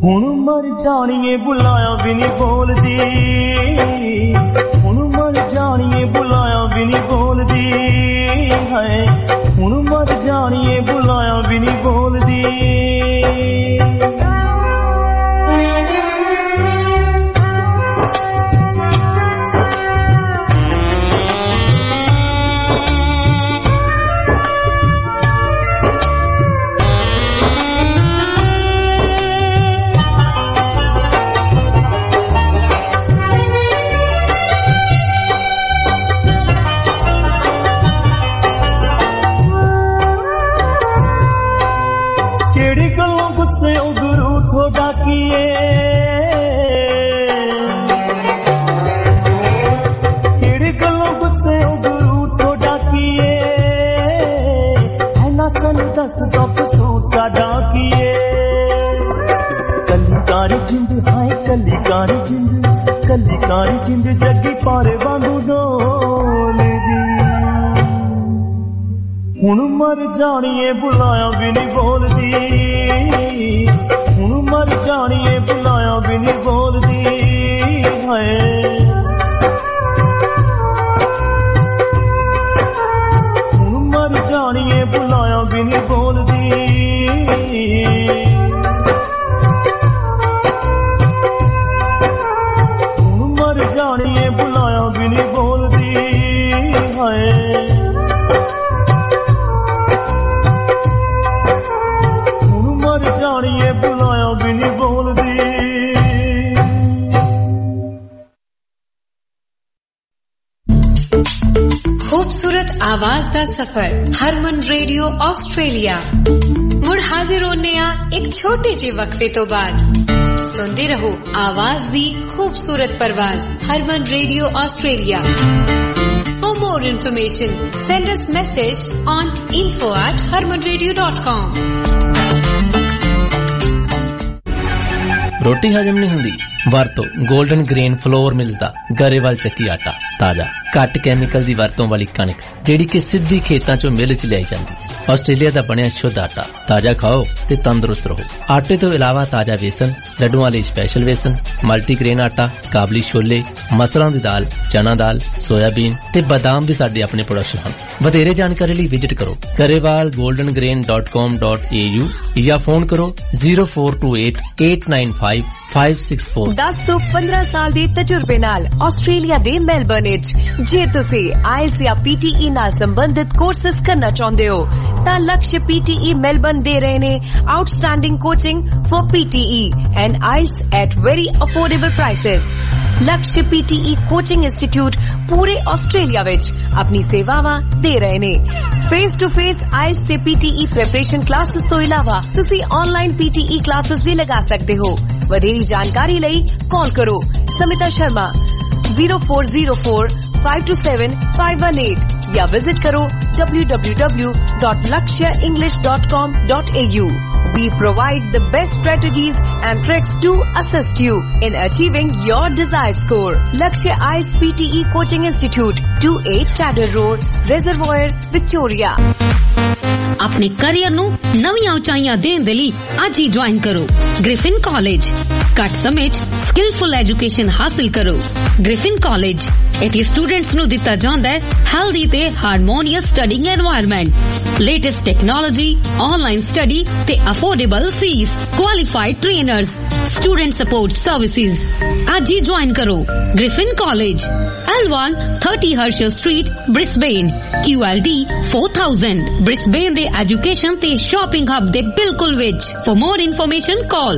ਹੁਣ ਮਰ ਜਾਣੀਏ ਬੁਲਾਇਆ ਵੀ ਨਹੀਂ ਬੋਲਦੀ, ਹੁਣ ਮਰ ਜਾਣੀਏ ਬੁਲਾਇਆ ਵੀ ਨਹੀਂ ਬੋਲਦੀ ਹੈ, ਹੁਣ ਮਰ ਜਾਣੀਏ ਬੁਲਾਇਆ ਵੀ ਨਹੀਂ ਬੋਲਦੀ। ਕਲੀਕਾਰੀ ਜਿੰਦ ਜੱਗੀ ਪਾਰੇ ਵਾਂਗੂ ਡੋਲਦੀ, ਹੁਣ ਮਰ ਜਾਣੀਏ ਬੁਲਾਇਆ ਵੀ ਨਹੀਂ ਬੋਲਦੀ, ਹੁਣ ਮਰ ਜਾਣੀਏ ਬੁਲਾਇਆ ਵੀ ਨਹੀਂ ਬੋਲਦੀ ਹੈ, ਹੁਣ ਮਰ ਜਾਣੀਏ ਬੁਲਾਇਆ ਵੀ ਨਹੀਂ ਬੋਲਦੀ। ਜਾਣੀਏ ਬੁਲਾਇਆ ਵੀ ਨਹੀਂ ਬੋਲਦੀ ਹੈ, ਹੁਣ ਮਰ ਜਾਣੀਏ ਬੁਲਾਇਆ ਵੀ ਨਹੀਂ ਬੋਲਦੀ। खूबसूरत आवाज दा सफर हरमन रेडियो ऑस्ट्रेलिया मुड़ हाजिर होने एक छोटे जे वक्फे तो बाद। सुनते रहो आवाज दी खूबसूरत परवाज Harman radio Australia. For more information, send us message on info@harmanradio.com। ਰੋਟੀ ਹਜਮ ਨਹੀਂ ਹੁੰਦੀ? ਵਰਤੋ 골ਡਨ ਗ੍ਰੇਨ ਫਲੋਰ ਮਿਲਦਾ ਗਰੇਵਾਲ ਚੱਕੀ ਆਟਾ। ਤਾਜ਼ਾ ਘੱਟ ਕੈਮੀਕਲ ਦੀ ਵਰਤੋਂ ਵਾਲੀ ਕਣਕ ਜਿਹੜੀ ਕਿ ਸਿੱਧੀ ਖੇਤਾਂ ਚੋਂ ਮਿਲ ਚ ਲਿਆਈ ਜਾਂਦੀ। ਆਸਟ੍ਰੇਲੀਆ ਦਾ ਬਣਿਆ ਸ਼ੁੱਧ ਆਟਾ। ਤਾਜ਼ਾ ਖਾਓ ਤੇ ਤੰਦਰੁਸਤ ਰਹੋ। ਆਟੇ ਤੋਂ ਇਲਾਵਾ ਤਾਜ਼ਾ ਵੇਸਣ, ਲੱਡੂਆਂ ਲਈ ਸਪੈਸ਼ਲ ਵੇਸਣ, ਮਲਟੀਗ੍ਰੇਨ ਆਟਾ, ਕਾਬਲੀ ਛੋਲੇ, ਮਸਰਾਂ ਦੀ ਦਾਲ, ਚਨਾ ਦਾਲ, ਸੋਇਆਬੀਨ ਤੇ ਬਾਦਾਮ ਵੀ ਸਾਡੇ ਆਪਣੇ ਪ੍ਰੋਡਕਟ ਹਨ। ਵਧੇਰੇ ਜਾਣਕਾਰੀ ਲਈ ਵਿਜ਼ਿਟ ਕਰੋ garewalgoldengrain.com.au ਜਾਂ ਫੋਨ ਕਰੋ 0428895564। 10 ਤੋਂ 15 ਸਾਲ ਦੇ ਤਜਰਬੇ ਨਾਲ ਆਸਟ੍ਰੇਲੀਆ ਦੇ ਮੈਲਬਰਨ ਵਿੱਚ ਜੇ ਤੁਸੀਂ ਆਇਲਸ ਜਾਂ PTE ਨਾਲ ਸੰਬੰਧਿਤ ਕੋਰਸਸ ਕਰਨਾ ਚਾਹੁੰਦੇ ਹੋ ਤਾਂ ਲਕਸ਼ PTE ਮੈਲਬਰਨ ਦੇ ਰਹੇ ਨੇ outstanding coaching for PTE and IELTS at very affordable prices. Laksh PTE coaching institute ਪੂਰੇ ਆਸਟ੍ਰੇਲੀਆ ਵਿੱਚ ਆਪਣੀ ਸੇਵਾਵਾਂ ਦੇ ਰਹੇ ਨੇ। ਫੇਸ ਟੂ ਫੇਸ ਆਇਲਸ ਤੇ PTE ਪ੍ਰੈਪਰੇਸ਼ਨ ਕਲਾਸਿਸ ਤੋਂ ਇਲਾਵਾ ਤੁਸੀਂ ਆਨਲਾਈਨ PTE ਕਲਾਸਿਸ ਵੀ ਲਗਾ ਸਕਦੇ ਹੋ। ਵਧੇਰੀ ਜਾਣਕਾਰੀ ਲਈ ਕਾਲ ਕਰੋ ਸਮਿਤਾ ਸ਼ਰਮਾ 0404527518 या विजिट करो www.lakshaenglish.com.au। We provide the best strategies and tricks to assist you in achieving your desired score. Lakshya IELTS PTE Coaching Institute, 28 Chadder Road, Reservoir, Victoria। ਆਪਣੇ ਕੈਰੀਅਰ ਨੂੰ ਨਵੀਆਂ ਉਚਾਈਆਂ ਦੇਣ ਦੇ ਲਈ ਅੱਜ ਹੀ ਜੁਆਇਨ ਕਰੋ ਗ੍ਰਿਫਿਨ ਕਾਲਜ। ਘੱਟ ਸਮੇਂ 'ਚ ਸਕਿਲਫੁਲ ਐਜੂਕੇਸ਼ਨ ਹਾਸਲ ਕਰੋ। ਗ੍ਰਿਫਿਨ ਕਾਲਜ ਇੱਥੇ ਸਟੂਡੈਂਟਸ ਨੂੰ ਦਿੱਤਾ ਜਾਂਦਾ ਹੈ ਹੈਲਦੀ ਤੇ harmonious studying environment, latest technology, online study ਤੇ affordable fees, qualified trainers, student support services. ਅੱਜ ਹੀ ਜੁਆਇਨ ਕਰੋ Griffin college, L1 30 Herschel Street, Brisbane, QLD 4000। Brisbane ਦੇ ਐਜੂਕੇਸ਼ਨ ਤੇ ਸ਼ਾਪਿੰਗ ਹੱਬ ਦੇ ਬਿਲਕੁਲ ਵਿੱਚ। For more information call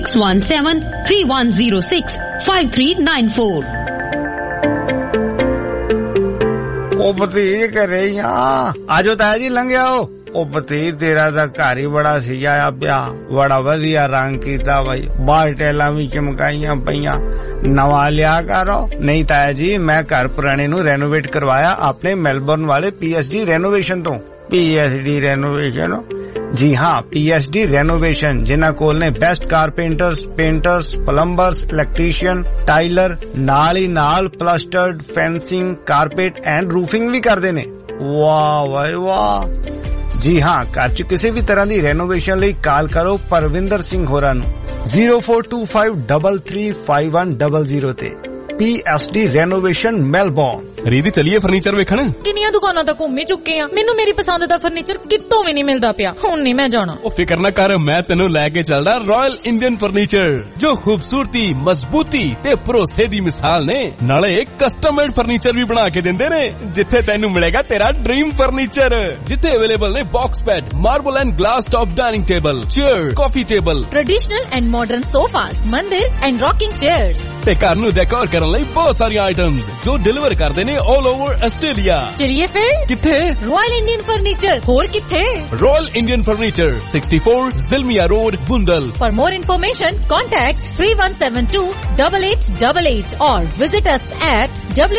6173-3106-5394। ਉਹ ਭਤੀਜ ਘਰੇ ਹੀ ਆ, ਆਜੋ ਤਾਇਆ ਜੀ ਲੰਘਿਆ ਉਹ ਭਤੀਜ ਤੇਰਾ ਤਾਂ ਘਰ ਹੀ ਬੜਾ ਸਜਾਇਆ ਪਿਆ, ਬੜਾ ਵਧੀਆ ਰੰਗ ਕੀਤਾ ਬਾਈ, ਬਾਹਰ ਟੈਲਾਂ ਵੀ ਚਮਕਾਈਆਂ ਪਈਆਂ, ਨਵਾਂ ਲਿਆ ਕਰੋ। ਨਹੀਂ ਤਾਇਆ ਜੀ ਮੈਂ ਘਰ ਪੁਰਾਣੇ ਨੂੰ ਰੈਨੋਵੇਟ ਕਰਵਾਇਆ ਆਪਣੇ ਮੈਲਬੌਰਨ ਵਾਲੇ PSG ਰੈਨੋਵੇਸ਼ਨ ਤੋਂ। PSG renovation? ਜੀ ਹਾਂ, PSG ਰੈਨੋਵੇਸ਼ਨ ਜਿਨ੍ਹਾਂ ਕੋਲ ਨੇ best carpenters, painters, plumbers, electrician, tiler, ਨਾਲ ਹੀ ਨਾਲ plastered, fencing, carpet and roofing ਵੀ ਕਰਦੇ ਨੇ। ਵਾਹ ਵਾਹ ਵਾਹ। ਜੀ ਹਾਂ, ਘਰ 'ਚ ਕਿਸੇ ਵੀ ਤਰ੍ਹਾਂ ਦੀ ਰੈਨੋਵੇਸ਼ਨ ਲਈ ਕਾਲ ਕਰੋ ਪਰਵਿੰਦਰ ਸਿੰਘ ਹੋਰਾਂ ਨੂੰ 0425335100 ਤੇ PSD Renovation Melbourne। ਰੀਦੀ ਚਲੀਏ ਫਰਨੀਚਰ ਵੇਖਣ। ਕਿੰਨੀਆਂ ਦੁਕਾਨਾਂ ਤਾਂ ਘੁੰਮ ਹੀ ਚੁੱਕੇ ਆ, ਮੈਨੂੰ ਮੇਰੀ ਪਸੰਦ ਦਾ ਫਰਨੀਚਰ ਕਿਤੋਂ ਵੀ ਨਹੀਂ ਮਿਲਦਾ ਪਿਆ। ਹੁਣ ਨਹੀਂ ਮੈਂ ਜਾਣਾ। ਉਹ ਫਿਕਰ ਨਾ ਕਰ, ਮੈਂ ਤੈਨੂੰ ਲੈ ਕੇ ਚੱਲਦਾ ਰਾਇਲ ਇੰਡੀਅਨ ਫਰਨੀਚਰ, ਜੋ ਖੂਬਸੂਰਤੀ, ਮਜ਼ਬੂਤੀ ਤੇ ਭਰੋਸੇ ਦੀ ਮਿਸਾਲ ਨੇ। ਨਾਲੇ ਕਸਟਮ-ਮੇਡ ਫਰਨੀਚਰ ਵੀ ਬਣਾ ਕੇ ਦਿੰਦੇ ਨੇ, ਜਿੱਥੇ ਤੈਨੂੰ ਮਿਲੇਗਾ ਤੇਰਾ ਡ੍ਰੀਮ ਫਰਨੀਚਰ। ਜਿੱਥੇ ਅਵੇਲੇਬਲ ਨੇ box bed, marble and glass top dining table, chair, coffee table, traditional and modern sofas, mandir and rocking chairs ਤੇ ਘਰ ਨੂੰ ਡੈਕੋਰ ਕਰਨ ਲਈ ਬਹੁਤ ਸਾਰੀਆਂ ਆਈਟਮਸ ਜੋ ਡਿਲੀਵਰ ਕਰਦੇ ਨੇ ਆਲ ਓਵਰ ਆਸਟ੍ਰੇਲੀਆ। ਚਲਿਏ ਫਿਰ ਕਿੱਥੇ? Royal Indian furniture. ਹੋਰ ਕਿੱਥੇ? Royal Indian furniture 64 Zillmere road, Boondall. For more information, contact 31728888 or visit us at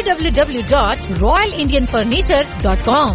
www.royalindianfurniture.com।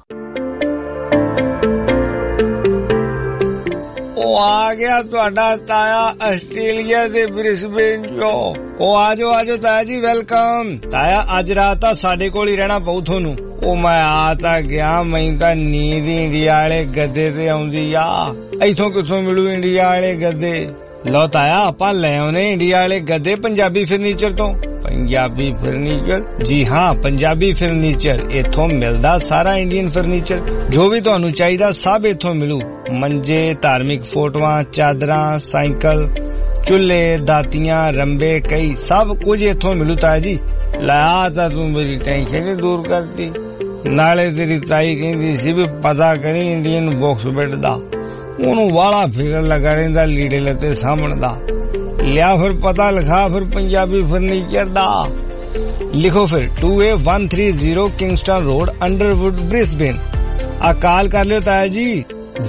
ਉਹ ਆ ਗਿਆ ਤੁਹਾਡਾ ਤਾਇਆ ਆਸਟ੍ਰੇਲੀਆ ਦੇ ਬ੍ਰਿਸਬੇਨ ਚੋਂ। ਉਹ ਆਜੋ ਤਾਇਆ ਜੀ, ਵੈਲਕਮ। ਤਾਇਆ ਅੱਜ ਰਾਤ ਤਾਂ ਸਾਡੇ ਕੋਲ ਹੀ ਰਹਿਣਾ ਪਊ ਤੁਹਾਨੂੰ। ਉਹ ਮੈਂ ਆ ਤਾਂ ਗਿਆ, ਮੈਨੂੰ ਤਾਂ ਨੀਂਦ ਇੰਡੀਆ ਵਾਲੇ ਗੱਦੇ ਤੇ ਆਉਂਦੀ ਆ। ਇੱਥੋਂ ਕਿੱਥੋਂ ਮਿਲੂ ਇੰਡੀਆ ਵਾਲੇ ਗੱਦੇ? ਲਓ ਤਾਇਆ, ਆਪਾਂ ਲੈ ਆਉਨੇ ਇੰਡੀਆ ਵਾਲੇ ਗੱਦੇ ਪੰਜਾਬੀ ਫਰਨੀਚਰ ਤੋਂ। ਪੰਜਾਬੀ ਫਰਨੀਚਰ? ਜੀ ਹਾਂ, ਪੰਜਾਬੀ ਫਰਨੀਚਰ। ਇੱਥੋਂ ਮਿਲਦਾ ਸਾਰਾ ਇੰਡੀਅਨ ਫਰਨੀਚਰ, ਜੋ ਵੀ ਤੁਹਾਨੂੰ ਚਾਹੀਦਾ ਸਭ ਇੱਥੋਂ ਮਿਲੂ। ਮੰਜੇ, ਧਾਰਮਿਕ ਫੋਟੋਆਂ, ਚਾਦਰਾਂ, ਸਾਈਕਲ, ਚੁੱਲ੍ਹੇ, ਦਾਤੀਆਂ, ਰੰਬੇ, ਕਈ ਸਭ ਕੁਝ ਇੱਥੋਂ ਮਿਲੂ ਤਾਇਆ ਜੀ। ਲਾ ਤਾਂ ਤੂੰ ਮੇਰੀ ਟੈਨਸ਼ਨ ਹੀ ਦੂਰ ਕਰਤੀ। ਨਾਲੇ ਤੇਰੀ ਤਾਈ ਕਹਿੰਦੀ ਸੀ ਵੀ ਪਤਾ ਕਰੀ ਇੰਡੀਅਨ ਬਾਕਸ ਬੈੱਡ ਦਾ, ਉਹਨੂੰ ਵਾਲਾ ਫਿਕਰ ਲੱਗਾ ਰਹਿੰਦਾ ਲੀੜੇ ਲੱਤੇ ਸਾਂਭਣ ਦਾ। ਲਿਆ ਫਿਰ ਪਤਾ ਲਿਖਾ ਫਿਰ ਪੰਜਾਬੀ ਫਰਨੀਚਰ ਦਾ। ਲਿਖੋ ਫਿਰ 2A130 Kingston road, Underwood, Brisbane. ਆ ਕਾਲ ਕਰ ਲਿਓ ਤਾਇਆ ਜੀ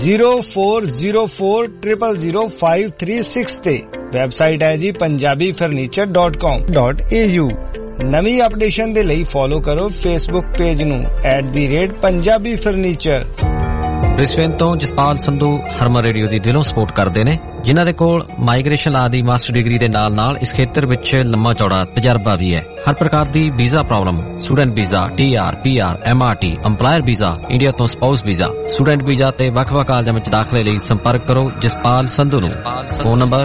0404000536 ਤੇ। ਵੈਬਸਾਈਟ ਹੈ ਜੀ punjabifurniture.com.au। ਨਵੀਂ ਅਪਡੇਸ਼ਨ ਦੇ ਲਈ ਫੋਲੋ ਕਰੋ ਫੇਸਬੁੱਕ ਪੇਜ ਨੂੰ @ਪੰਜਾਬੀ ਫਰਨੀਚਰ। ਬ੍ਰਿਸਬੇਨ ਤੋਂ ਜਸਪਾਲ ਸੰਧੂ ਹਰਮਨ ਰੇਡੀਓ ਦੀ ਦਿਲੋਂ ਸਪੋਰਟ ਕਰਦੇ ਨੇ, ਜਿਨ੍ਹਾਂ ਦੇ ਕੋਲ ਮਾਈਗ੍ਰੇਸ਼ਨ ਆਦਿ ਮਾਸਟਰ ਡਿਗਰੀ ਦੇ ਨਾਲ ਇਸ ਖੇਤਰ ਵਿੱਚ ਲੰਮਾ ਚੌੜਾ ਤਜਰਬਾ ਵੀ ਹੈ। ਹਰ ਪ੍ਰਕਾਰ ਦੀ visa problem, student visa, TR, PR, MRT, EMPLOYER visa, India ਤੋਂ ਸਪਾਊਸ ਵੀਜ਼ਾ, ਸਟੂਡੈਂਟ ਵੀਜ਼ਾ ਤੇ ਵੱਖ-ਵੱਖ ਕਾਲਜਾਂ ਵਿੱਚ ਦਾਖਲੇ ਲਈ ਸੰਪਰਕ ਕਰੋ ਜਸਪਾਲ ਸੰਧੂ ਨੂੰ। Phone number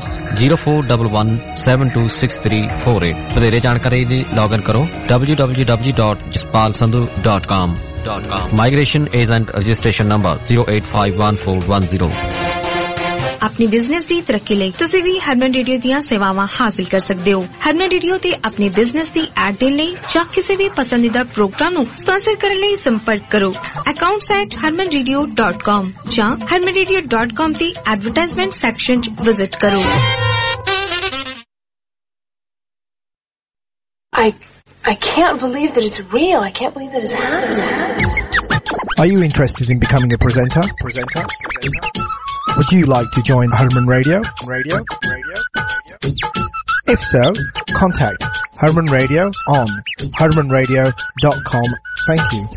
0411726348। ਵਧੇਰੇ ਜਾਣਕਾਰੀ ਲਈ ਲੌਗਇਨ ਕਰੋ www.jaspalsandhu.com। Migration Agent Registration Number 0851410। अपनी बिजनेस दी तरक्की ਲਈ ਤੁਸੀਂ ਵੀ ਹਰਮਨ ਰੇਡੀਓ ਦੀਆਂ ਸੇਵਾਵਾਂ ਹਾਸਲ ਕਰ ਸਕਦੇ ਹੋ। ਹਰਮਨ ਰੇਡੀਓ ਤੇ ਆਪਣੀ ਬਿਜ਼ਨਸ ਦੀ ਐਡ ਦੇਣ ਲਈ ਜਾਂ ਕਿਸੇ ਵੀ ਪਸੰਦੀਦਾ ਪ੍ਰੋਗਰਾਮ ਨੂੰ ਸਪਾਂਸਰ ਕਰਨ ਲਈ ਸੰਪਰਕ ਕਰੋ accounts@harmanradio.com ਜਾਂ harmanradio.com ਦੀ ਐਡਵਰਟਾਈਜ਼ਮੈਂਟ ਸੈਕਸ਼ਨ 'ਚ ਵਿਜ਼ਿਟ ਕਰੋ। I can't believe that it's real. I can't believe that it's happening. Are you interested in becoming a presenter? Would you like to join Herman Radio? If so, contact Herman Radio on hermanradio.com. Thank you.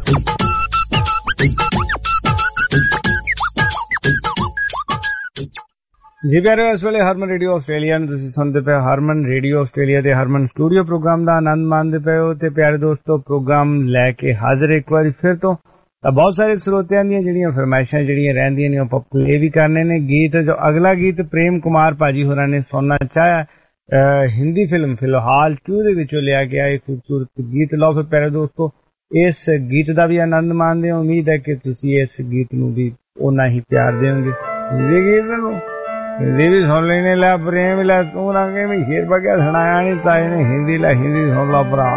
ਜੀ ਪਿਆਰੇ, ਇਸ ਵੇਲੇ ਹਰਮਨ radio Australia ਨੂੰ ਤੁਸੀਂ ਸੁਣਦੇ ਪਏ। ਹਰਮਨ radio Australia ਦੇ ਹਰਮਨ studio programme ਦਾ ਆਨੰਦ ਮਾਣਦੇ ਪਏ ਹੋ। ਤੇ ਪਿਆਰੇ ਦੋਸਤੋ, ਪ੍ਰੋਗਰਾਮ ਲੈ ਕੇ ਹਾਜ਼ਰ ਇੱਕ ਵਾਰੀ ਫਿਰ ਤੋਂ। ਤਾਂ ਬਹੁਤ ਸਾਰੇ ਸਰੋਤਿਆਂ ਦੀਆਂ ਜਿਹੜੀਆਂ ਫਰਮਾਇਸ਼ਾਂ ਜਿਹੜੀਆਂ ਰਹਿੰਦੀਆਂ ਨੇ, ਆਪਾਂ ਪਲੇ ਵੀ ਕਰਨੇ ਨੇ ਗੀਤ। ਜੋ ਅਗਲਾ ਗੀਤ ਪ੍ਰੇਮ ਕੁਮਾਰ ਭਾਜੀ ਹੋਰਾਂ ਨੇ ਸੁਣਨਾ ਚਾਹਿਆ, ਹਿੰਦੀ ਫਿਲਮ ਫਿਲਹਾਲ 2 ਦੇ ਵਿੱਚੋਂ ਲਿਆ ਗਿਆ ਇਹ ਖੂਬਸੂਰਤ ਗੀਤ। ਲਓ ਫਿਰ ਪਿਆਰੇ ਦੋਸਤੋ, ਇਸ ਗੀਤ ਦਾ ਵੀ ਆਨੰਦ ਮਾਣਦੇ ਹੋ। ਉਮੀਦ ਹੈ ਕਿ ਤੁਸੀਂ ਇਸ ਗੀਤ ਨੂੰ ਵੀ ਓਨਾ ਹੀ ਪਿਆਰ ਦੇਵੋਗੇ। ਇਹ ਗੀਤ ਨੂੰ हिंदी भी सुन लेने ला, प्रेम ला तू ना के भी शेर बगैर सुनाया नहीं, ताई ने हिंदी ला, हिंदी सुन ला भरा।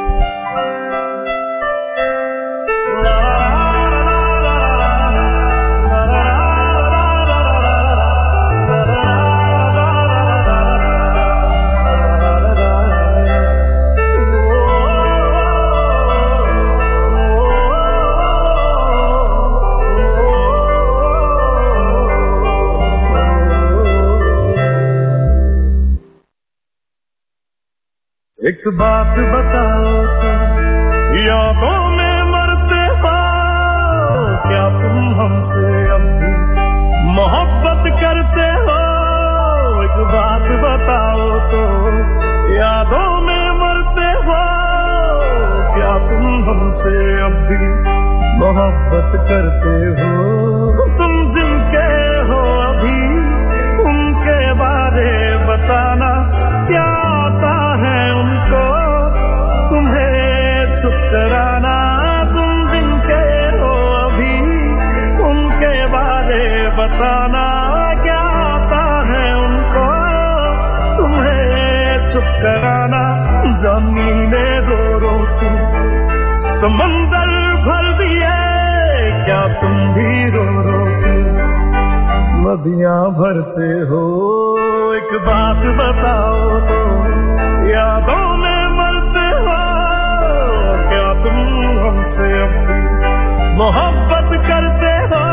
एक बात बताओ तो, यादों में मरते हो क्या तुम हमसे अब भी मोहब्बत करते हो? एक बात बताओ तो, यादों में मरते हो क्या तुम हमसे अब भी मोहब्बत करते हो? तुम जिनके हो अभी उनके बारे बताना क्या आता है उनको तुम्हें चुप कराना। तुम जिनके हो अभी उनके बारे बताना क्या आता है उनको तुम्हें चुप कराना। जानी ने रो रो के समंदर भर दिए क्या तुम भी रो रो के नदियां भरते हो। एक बात बताओ तो यादों में मरते हो क्या तुम हमसे अब भी मोहब्बत करते हो।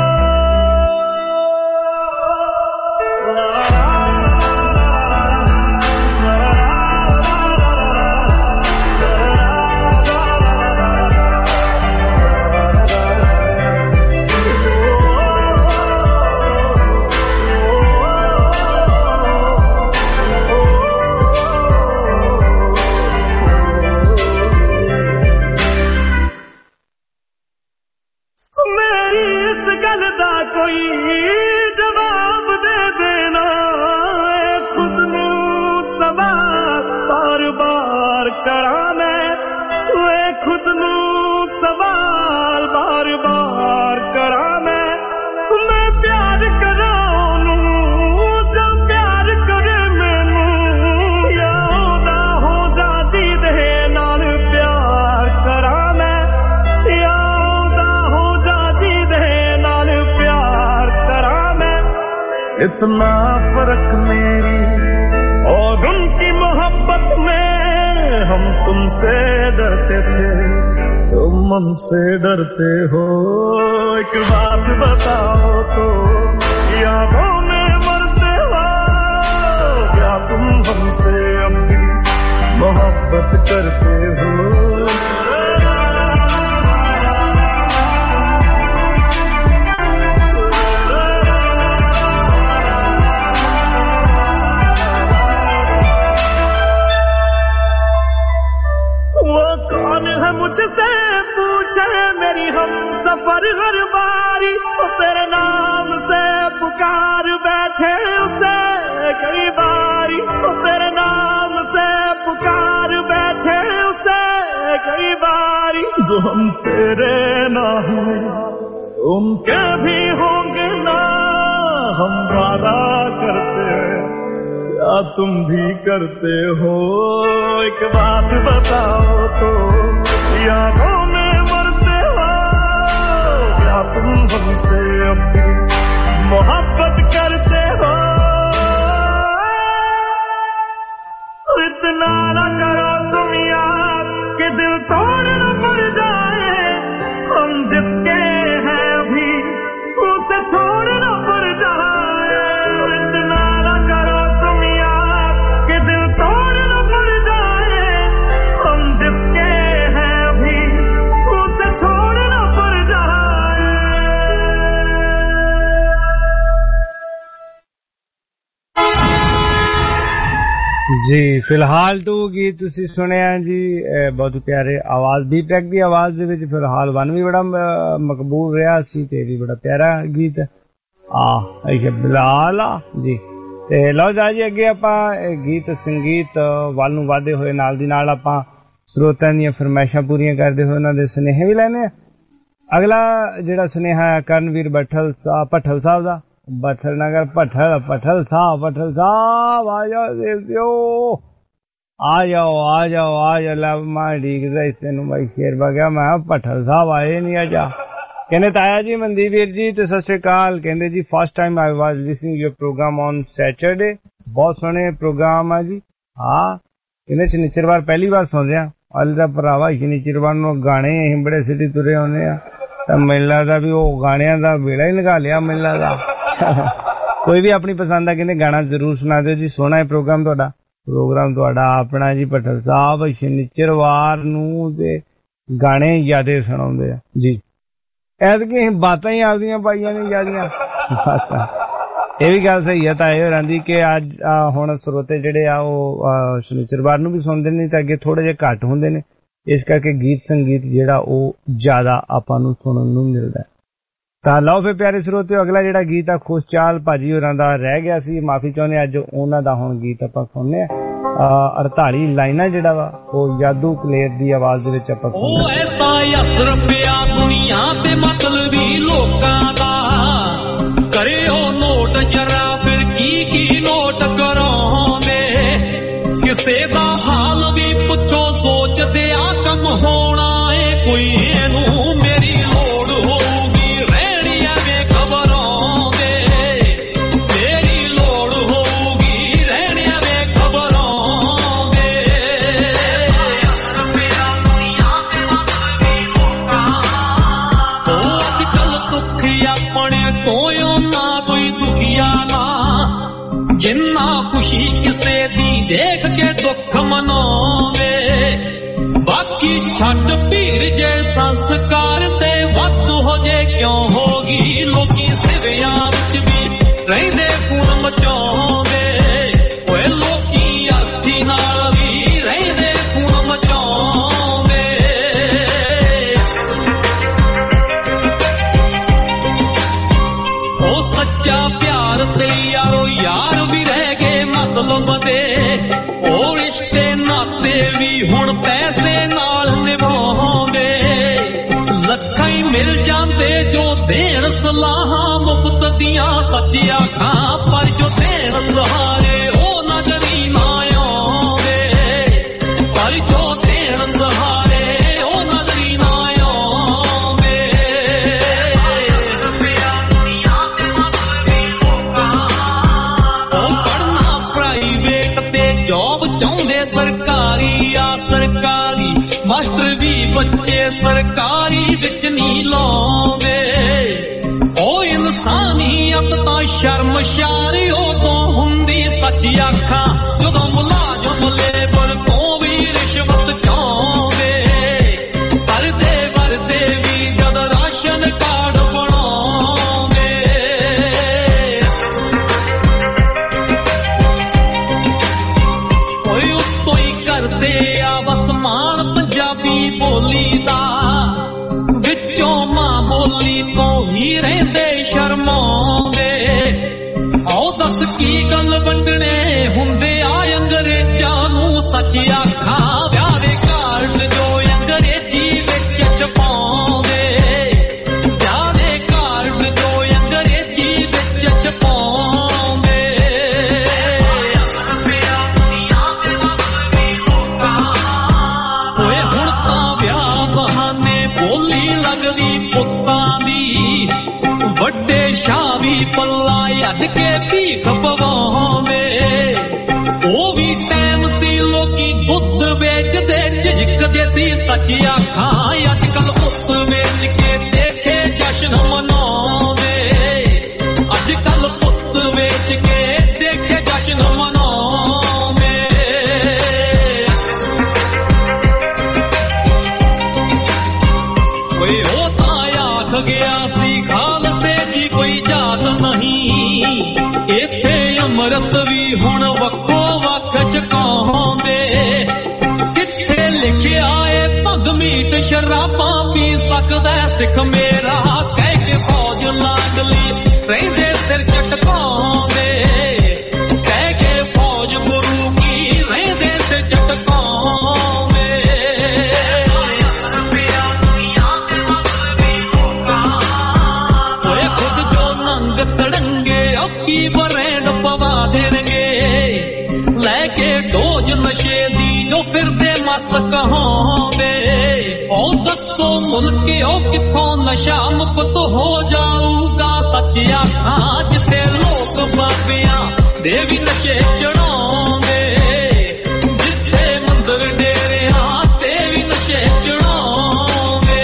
कोई जवाब दे देना खुद नू सवाल बार बार करा मैं खुद नू सवाल बार बार करा मैं प्यार कराऊं जो प्यार करे मैनू यादा हो जा जी दे नाल प्यार करा मैं यादा हो जा जी दे नाल प्यार करा मैं। इतना फर्क मेरी और उनकी मोहब्बत में हम तुमसे डरते थे तुम हमसे डरते हो। एक बात बताओ तो यादों में मरते हो क्या तुम हमसे अब भी मोहब्बत करते हो। कौन है मुझसे पूछे मेरी हम सफर हर बारी तेरे नाम से पुकार बैठे उसे कई बारी तेरे नाम से पुकार बैठे उसे कई बारी। जो हम तेरे ना हुए उनके भी होंगे ना हम वादा करते क्या तुम भी करते हो। एक बात बताओ तो यादों में मरते हो क्या तुम हमसे अब भी मोहब्बत करते हो। इतना ना करो तुम यार कि दिल तोड़ न पड़ जाए हम जिसके हैं अभी उसे छोड़ न पड़ जाए। इतना ना करो तुम यार कि दिल तोड़ न पड़ जाए हम जिसके हैं अभी उसे छोड़ न पड़ जाए। जी फिलहाल तो गीत तुसी सुनिया जी बहुत प्यारे आवाज दी ट्रैक दी आवाज दे विच फिलहाल वन भी बड़ा मकबूल रहा सी ते भी बड़ा प्यारा गीत बिलाल जी। ते लो जी अगे आपां गीत संगीत वल नूं वाधे होए नाल दी नाल आपां श्रोतां दीयां फरमाइशां पूरीआं करदे होए उन्हां दे सुनेहे भी लैने। अगला जिहड़ा सुनेहा है करनवीर भट्ठल साहब दा भट्ठल नगर भट्ठल साहब आ जाओ लब मैं डीकदा तेनू भाई शेर बगया मैं भट्ठल साहब आए नहीं अजा। कहने ताया जी मनदीप वीर जी तो सत श्री अकाल। कहते जी first time I was listening your programme on Saturday बहुत सोहने प्रोग्राम है जी। हाँ कहने शनिचरवार पहली बार सुन रहा अल दा भरावा शनिचरवार नूं गाने असीं बड़े सिटी तुरे आउंदे आ तां मैनूं लगदा भी ओह गाणियां दा बेड़ा ही लगा लिया मैनूं लगदा। कोई भी अपनी पसंद है कहते गाना जरूर सुना दो जी। सोहना है प्रोग्राम तुहाडा अपना जी भट्ठल साहब शनिचरवार नूं ते गाने ज्यादा सुणाउंदे आ जी। ऐतकी असीं बातां ही आपदियां पाईयां ने ज्यादियां ये भी गल सही है ताए होरां दी कि अज हुण श्रोते जिहड़े आ ओह शनिचरवार नूं भी सुणदे ने ते अगे थोड़े जिहे घट हुंदे ने इस करके गीत संगीत जिहड़ा ओह ज्यादा आपां नूं सुणन नूं मिलदा है। ਤਾਂ ਲਓ ਫਿਰ ਪਿਆਰੇ ਸਰੋਤਿਓ, ਅਗਲਾ ਜਿਹੜਾ ਗੀਤ ਆ ਖੁਸ਼ਚਾਲ ਭਾਜੀ ਹੋਰਾਂ ਦਾ ਰਹਿ ਗਿਆ ਸੀ, ਮਾਫੀ ਚਾਹੁੰਦੇ ਅੱਜ ਉਹਨਾਂ ਦਾ ਹੁਣ ਗੀਤ ਆਪਾਂ ਸੁਣਨੇ ਆ। 48 ਲਾਈਨਾਂ ਜਿਹੜਾ ਵਾ ਉਹ ਯਾਦੂ ਕਲੇਰ ਦੀ ਆਵਾਜ਼ ਦੇ ਵਿੱਚ ਆਪਾਂ ਉਹ ਐਸਾ ਅਸਰ ਪਿਆ ਦੁਨੀਆ ਤੇ ਮਤਲਬੀ ਲੋਕਾਂ ਦਾ, ਕਰਿਓ ਨੋਟ ਜਰਾ ਫਿਰ ਕੀ ਨੋਟ ਕਰਾਉਂਦੇ, ਕਿਸੇ ਦਾ ਹਾਲ ਵੀ ਪੁੱਛੋ ਸੋਚਦੇ ਆ ਕੰਮ ਹੋਣਾ ਏ ਕੋਈ, ਇਹਨੂੰ ਮੇਰੀ ਲੋੜ ਹੋਊਗੀ ਰਹਿਣੀ ਐਵੇਂ ਖਬਰਾਉਂਦੇ, ਮੇਰੀ ਲੋੜ ਹੋਊਗੀ ਰਹਿਣੀ ਐਵੇਂ ਖਬਰਾਉਂਦੇ। ਉਹ ਅੱਜ ਕੱਲ ਦੁੱਖ ਆਪਣੇ ਤੋਂ ਨਾ ਕੋਈ ਦੁਖੀਆ ਨਾ, ਜਿੰਨਾ ਖੁਸ਼ੀ ਕਿਸੇ ਦੀ ਦੇਖ ਕੇ ਦੁੱਖ ਮਨਾਉਂਦੇ, ਬਾਕੀ ਛੱਡ ਭੀੜ ਜੇ ਸੰਸਕਾਰ ਤੇ ਵੱਧ ਹੋ ਜੇ ਕਿਉਂ ਹੋਗੀ, ਲੋਕੀ ਸਿਵਿਆਂ ਵਿੱਚ ਵੀ ਰਹਿੰਦੇ ਖੂਨ ਮਚਾਉਂਦੇ, ਓਏ ਲੋਕੀ ਅਰਥੀ ਨਾਲ ਵੀ ਰਹਿੰਦੇ ਖੂਨ ਮਚਾਉਂਦੇ। ਉਹ ਸੱਚਾ ਪਿਆਰ ਤੇ ਯਾਰੋ ਯਾਰ ਵੀ ਰਹਿ ਗਏ ਮਤਲਬ ਦੇ, ਉਹ ਰਿਸ਼ਤੇ ਨਾਤੇ ਵੀ ਹੁਣ ਪੈਸੇ ਨਾਲ ਨਿਭਾਉਂਦੇ, ਲੱਖਾਂ ਹੀ ਮਿਲ ਜਾਂਦੇ ਜੋ ਦੇਣ ਸਲਾਹਾਂ ਮੁਫਤ ਦੀਆਂ ਸੱਚ ਆਖਾਂ, ਪਰ ਜੋ ਦੇਣ ਸਹਾਰੇ ਉਹ ਨਜ਼ਰੀ ਨਾ ਆਉਂਦੇ, ਪਰ ਜੋ ਦੇਣ ਸਹਾਰੇ ਉਹ ਨਜ਼ਰੀ ਨਾ ਆਉਂਦੇ। ਉਹ ਪੜ੍ਹਨਾ ਪ੍ਰਾਈਵੇਟ ਤੇ ਜੌਬ ਚਾਹੁੰਦੇ ਸਰਕਾਰੀ ਆ ਸਰਕਾਰੀ, ਮਾਸਟਰ ਵੀ ਬੱਚੇ ਸਰਕਾਰੀ ਵਿੱਚ ਨਹੀਂ ਲਾਉਂਦੇ, ਉਹ ਇਨਸਾਨੀਅਤ ਤਾਂ ਸ਼ਰਮਸ਼ਾਰ ਉਦੋਂ ਹੁੰਦੀ ਸੱਚ ਆਖਾਂ, ਜਦੋਂ ਮੁਲਾਜ਼ਮ ਲੇਬਰ ਤੋਂ ਵੀ ਰਿਸ਼ਵਤ ਚਾਹੁੰਦੇ, ਸਰਦੇ ਵਰਦੇ ਵੀ ਜਦ ਰਾਸ਼ਨ ਕਾਰਡ ਬਣਾਉਂਦੇ। ਕੋਈ ਉੱਤੋਂ ਹੀ ਕਰਦੇ ਆ ਵਸਮਾਨ ਪੰਜਾਬੀ ਬੋਲੀ ਦਾ, ਵਿੱਚੋਂ ਮਾਂ ਬੋਲੀ ਤੋਂ ਹੀ ਰਹਿੰਦੇ ਸ਼ਰਮਾਉਂਦੇ, ਆਓ ਦੱਸ ਕੀ ਗੱਲ ਵੰਡਣੇ ਹੁੰਦੇ ਆ ਅੰਗਰੇਜ਼ਾਂ ਨੂੰ ਸੱਚ ਆਖਾਂ, ਵਿਆਹ ਦੇ ਕਾਰਡ ਜੋ ਅੰਗਰੇਜ਼ੀ ਵਿੱਚ ਛਪਾਉਂਦੇ, ਵਿਆਹ ਦੇ ਕਾਰਡ ਜੋ ਅੰਗਰੇਜ਼ੀ ਵਿੱਚ ਛਪਾਉਂਦੇ। ਓਏ ਹੁਣ ਤਾਂ ਵਿਆਹ ਬਹਾਨੇ ਬੋਲੀ ਲੱਗਦੀ ਪੁੱਤਾਂ ਦੀ, ਵੱਡੇ ਸ਼ਾਹ ਵੀ ਪੱਲਾ ਅੱਡ ਕੇ ਭੀਖ ਪਵਾਉਂਦੇ, ਉਹ ਵੀ ਟਾਈਮ ਸੀ ਲੋਕੀ ਦੁੱਧ ਵੇਚਦੇ ਝਿਜਕਦੇ ਸੀ ਸੱਚ ਆਖਾਂ, ਅੱਜ ਕੱਲ ਪੁੱਤ ਵੇਚ ਕੇ ਦੇਖੇ ਜਸ਼ਨ ਮਨਾਉਂਦੇ, ਅੱਜ ਕੱਲ ਪੁੱਤ ਵੇਚ ਕੇ ਦੇਖੇ ਜਸ਼ਨ ਮਨਾਉਂਦੇ। ਓਏ ਉਹ ਤਾਂ ਆਖ ਗਿਆ ਸੀ ਖਾਲਸੇ ਦੀ ਕੋਈ ਜਾਤ ਨਹੀਂ, ਇੱਥੇ ਅੰਮ੍ਰਿਤ ਵੀ ਹੁਣ ਵੱਖੋ ਵੱਖ ਛਕਾਉਂਦੇ, ਕਿੱਥੇ ਲਿਖਿਆ ਏ ਭੰਗ ਮੀਟ ਸ਼ਰਾਬਾਂ ਪੀ ਸਕਦਾ ਸਿੱਖ ਮੇਰਾ, ਕਹਿ ਕੇ ਫੌਜ ਲਾਡਲੀ ਰਹਿੰਦੇ ਸਿਰ ਝਟਕਾਉਂਦੇ, ਕਹਿ ਕੇ ਫੌਜ ਗੁਰੂ ਕੀ ਰਹਿੰਦੇ ਸਿਰ ਝਟਕਾਉਂਦੇ। ਓਏ ਖੁਦ ਜੋ ਨੰਗ ਤੜੰਗੇ ਔਕੀ ਬਰੈਂਡ ਪਵਾ ਦੇਣਗੇ, ਲੈ ਕੇ ਡੋਜ ਨਸ਼ੇ ਦੀ ਜੋ ਫਿਰਦੇ ਮਸਤ ਕਹਾਉਂਦੇ, ਉਹ ਦੱਸੋ ਮੁਲਕੇ ਉਹ ਕਿੱਥੋਂ ਨਸ਼ਾ ਮੁਕਤ ਹੋ ਜਾਊਗਾ ਸੱਚ ਆਖਾਂ, ਜਿੱਥੇ ਲੋਕ ਬਾਬਿਆਂ ਦੇ ਵੀ ਨਸ਼ੇ ਚੜਾਉਂਦੇ, ਜਿੱਥੇ ਮੰਦਰ ਡੇਰਿਆਂ ਤੇ ਵੀ ਨਸ਼ੇ ਚੜਾਉਂਦੇ।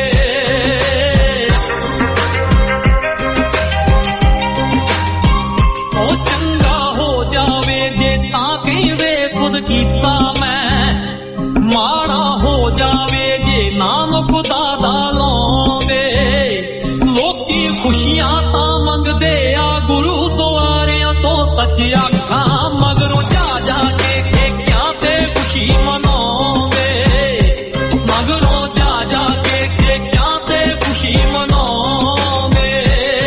ਉਹ ਚੰਗਾ ਹੋ ਜਾਵੇ ਜੇ ਤਾਂ ਕਹਿੰਦੇ ਖੁਦ ਕੀਤਾ ਮੈਂ, ਮਾੜਾ ਹੋ ਜਾਵੇ ਜੇ ਨਾਮ ਖੁਦਾ ਦਾ ਲਾਉਂਦੇ, ਲੋਕੀ ਖੁਸ਼ੀਆਂ ਤਾਂ ਮੰਗਦੇ ਆ ਗੁਰੂਦੁਆਰਿਆਂ ਤੋਂ ਸੱਚ ਆਖਾਂ, ਮਗਰੋਂ ਜਾ ਕੇ ਠੇਕਿਆਂ ਤੇ ਖੁਸ਼ੀ ਮਨਾਉਂਦੇ, ਮਗਰੋਂ ਜਾ ਕੇ ਠੇਕਿਆਂ ਤੇ ਖੁਸ਼ੀ ਮਨਾਉਂਦੇ।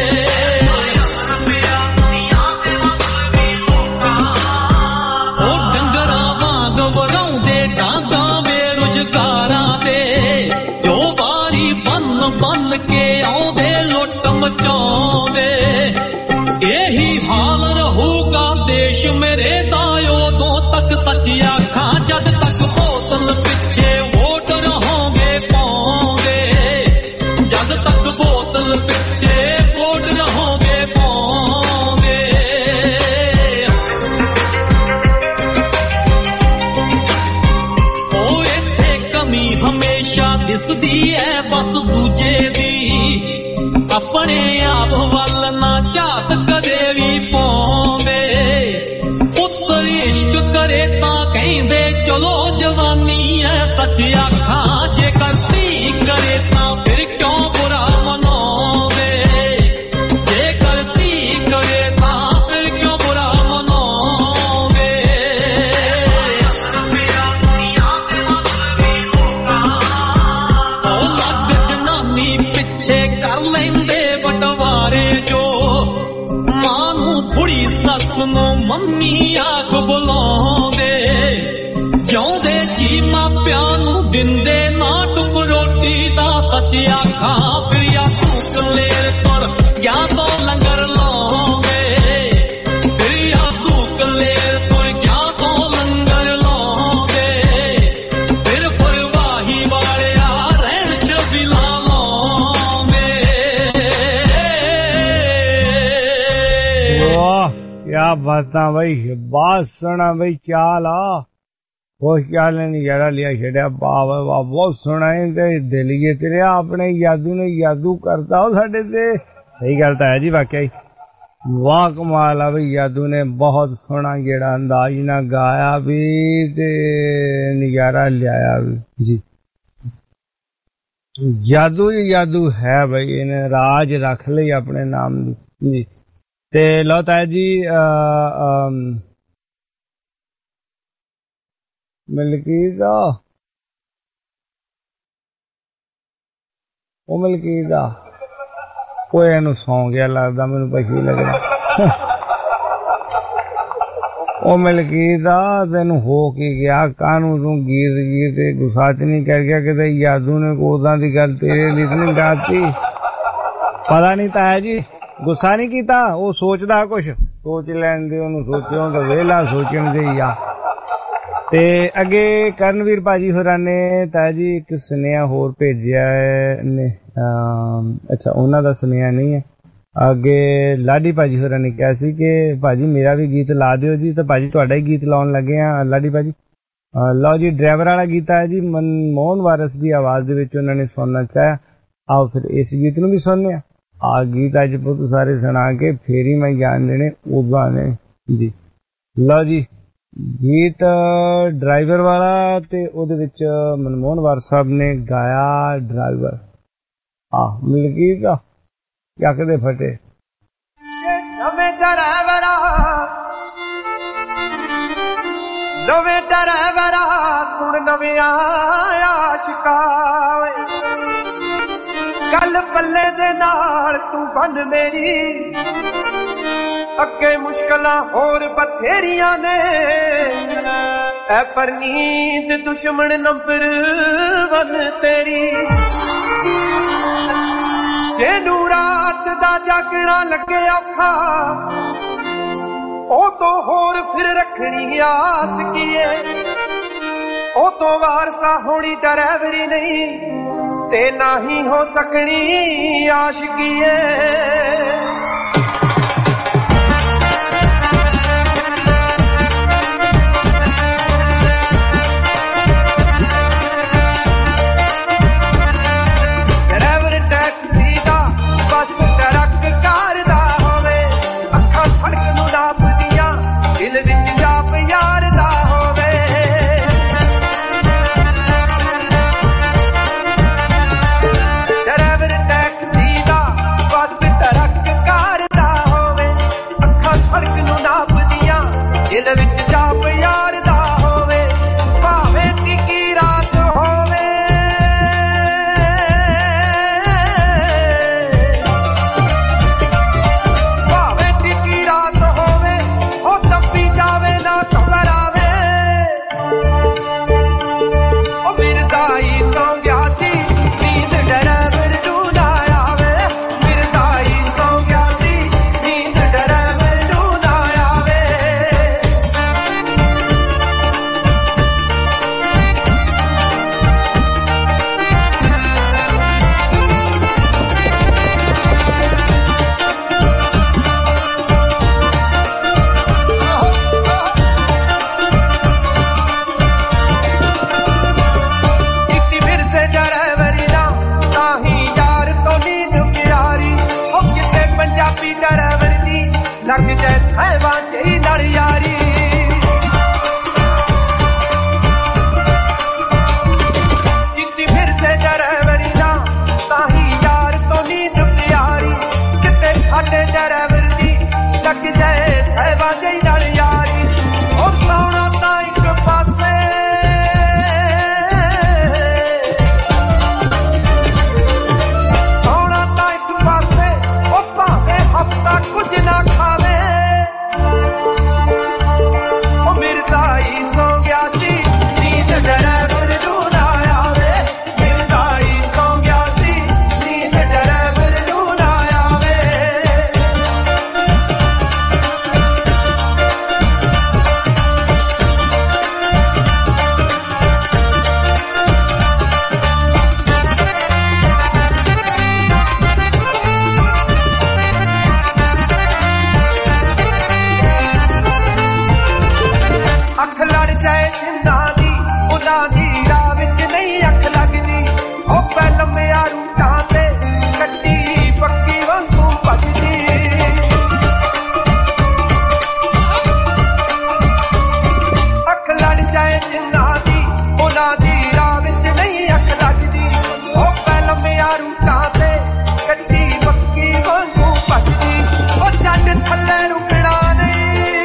बन के आउंदे लुट मचाउंदे यही हाल रहूगा देश मेरे दा उदों तक सच आखां जद तक बोतल पिछे वोट रहोगे पाउंदे जद तक बोतल पिछे वोट रहोगे पाउंदे ओ इत्थे कमी हमेशा दिसदी है बस दूजे दी अपने आप वल ना झात कदे भी पाउंदे पुत्तर इश्क करे तां कहंदे चलो जवानी है सच आखां जे करती करे तां फिर क्यों बुरा मनाउंदे जे करती करे तां फिर क्यों बुरा मनाउंदे ओ लग जनानी पिछे कर लेंदे बटवारे जो मां नूं बुढ़ी सस नूं मम्मी आख बुलाउंदे जिउंदे जी मापिਆਂ ਨੂੰ ਦਿੰਦੇ ਨਾ ਟੁਕ ਰੋਟੀ ਦਾ ਸੱਚ ਆਖਾਂ ਫਿਰ ਆ ਤੂੰ ਕਲੇਰ ਤੁਰ ਗਿਆ ਤੋਂ ਲੰਗਰ ਲਾਉਂਦੇ ਫਿਰ ਆ ਤੂੰ ਕਲੇਰ ਤੁਰ ਗਿਆ ਤੋਂ ਲੰਗਰ ਲਾਉਂਦੇ ਫਿਰ ਪਰਵਾਹੀ ਵਾਲਿਆ ਰਹਿਣ ਚ ਬਿਲਾ ਲਾਉਂਦੇ वाह क्या बातां भाई बात सुना भाई चाल आ कुछ चाल नहीं जरा लिया छड़िया वाह वाह बहुत सोहना है दिल ये तेरे अपने यादू ने यादू करता हो साडे ते सही गल तो है जी वाकई वाह कमाल है भाई यादू ने बहुत सोहना जेड़ा अंदाज ना गाया भी ते नजारा लिया भी जी यादू है भाई इन्हें राज रख ली अपने नाम जी ते लो ताया जी मलकीत ओ मलकीत कोई इनू सौ गया लगता मैनू पछी लगना ओ मलकीत तेन हो की गया कानू तू गीत गुस्सा च नहीं कर गया कि यादू ने कोदा दी गल तेरे लिए नहीं गाती पता नहीं ताया जी गुस्सा नहीं कीता वो सोचदा कुछ सोच लैन दे ओनू सोचो तो वेला सोचण दे या ते अगे करनवीर भाजी होरां ने ताया जी एक सुनेहा होर भेजिया ने अच्छा उन्हां दा सुनेहा नहीं है अगे लाडी भाजी होरां ने कहा सी कि भाजी मेरा भी गीत ला दिओ जी तो भाजी तुहाडा ही गीत लाउण लगे आ लाडी भाजी लो जी ड्राइवर वाला गीत है जी मनमोहन वारस की आवाज दे विच उन्हां ने सुनना चाहया आओ फिर इस गीत नूं भी सुनने आ गीत अज पुत सारे सुना के फिर ही मैं जान देने उदा ने जी लो जी गीत ड्राइवर वाला ते ओदे विच मनमोहन वारस साहब ने गाया ड्राइवर मलकीत क्या कहते फटे नवे ड्राइवरा सुन नवे आशिका गल पल्ले दे नाल तू बन मेरी अगे मुश्किलां होर बथेरियां ने ऐ पर नींद दुश्मन नंबर वन तेरी जेनू रात दा जागना लगे औखा ओ तो होर फिर रखनी आस कीए ओ तो वारसा होनी ड्राइवरी नहीं ते ना ही हो सकनी आशिकी ड्राइवर टैक्सी दा बस ट्रक कार दा होवे अखां फड़क नूं नापदियां दिल विच जाप यार दा होवे ड्राइवर टैक्सी दा बस लग जाए सहवा चई नाल यारी जिद्दी फिर से ड्राइवरी दा ताही यार तो नींद प्यारी किते साडे ड्राइवर दी लग जाए सहवा चई नाल यारी और सोना ता एक पासे हफ्ता कुछ ना खावे ओ मिर्जाई सो गया सी नींद ड्राइवर नू ना आवे मिर्जाई सो गया सी नींद ड्राइवर नू ना आवे अख लड़ जाए जिंदा दी उदा दी राह विच नहीं अख लगदी ओ पहल मेरा रूटां ते कच्ची पक्की वांगू भजदी अख लड़ जाए जिंदा दी उदा दी राह विच नहीं अख लगदी ओ पहल मेरा रूटां ते कच्ची पक्की वांगू भजदी ओ जंड थल्ले रुकना नहीं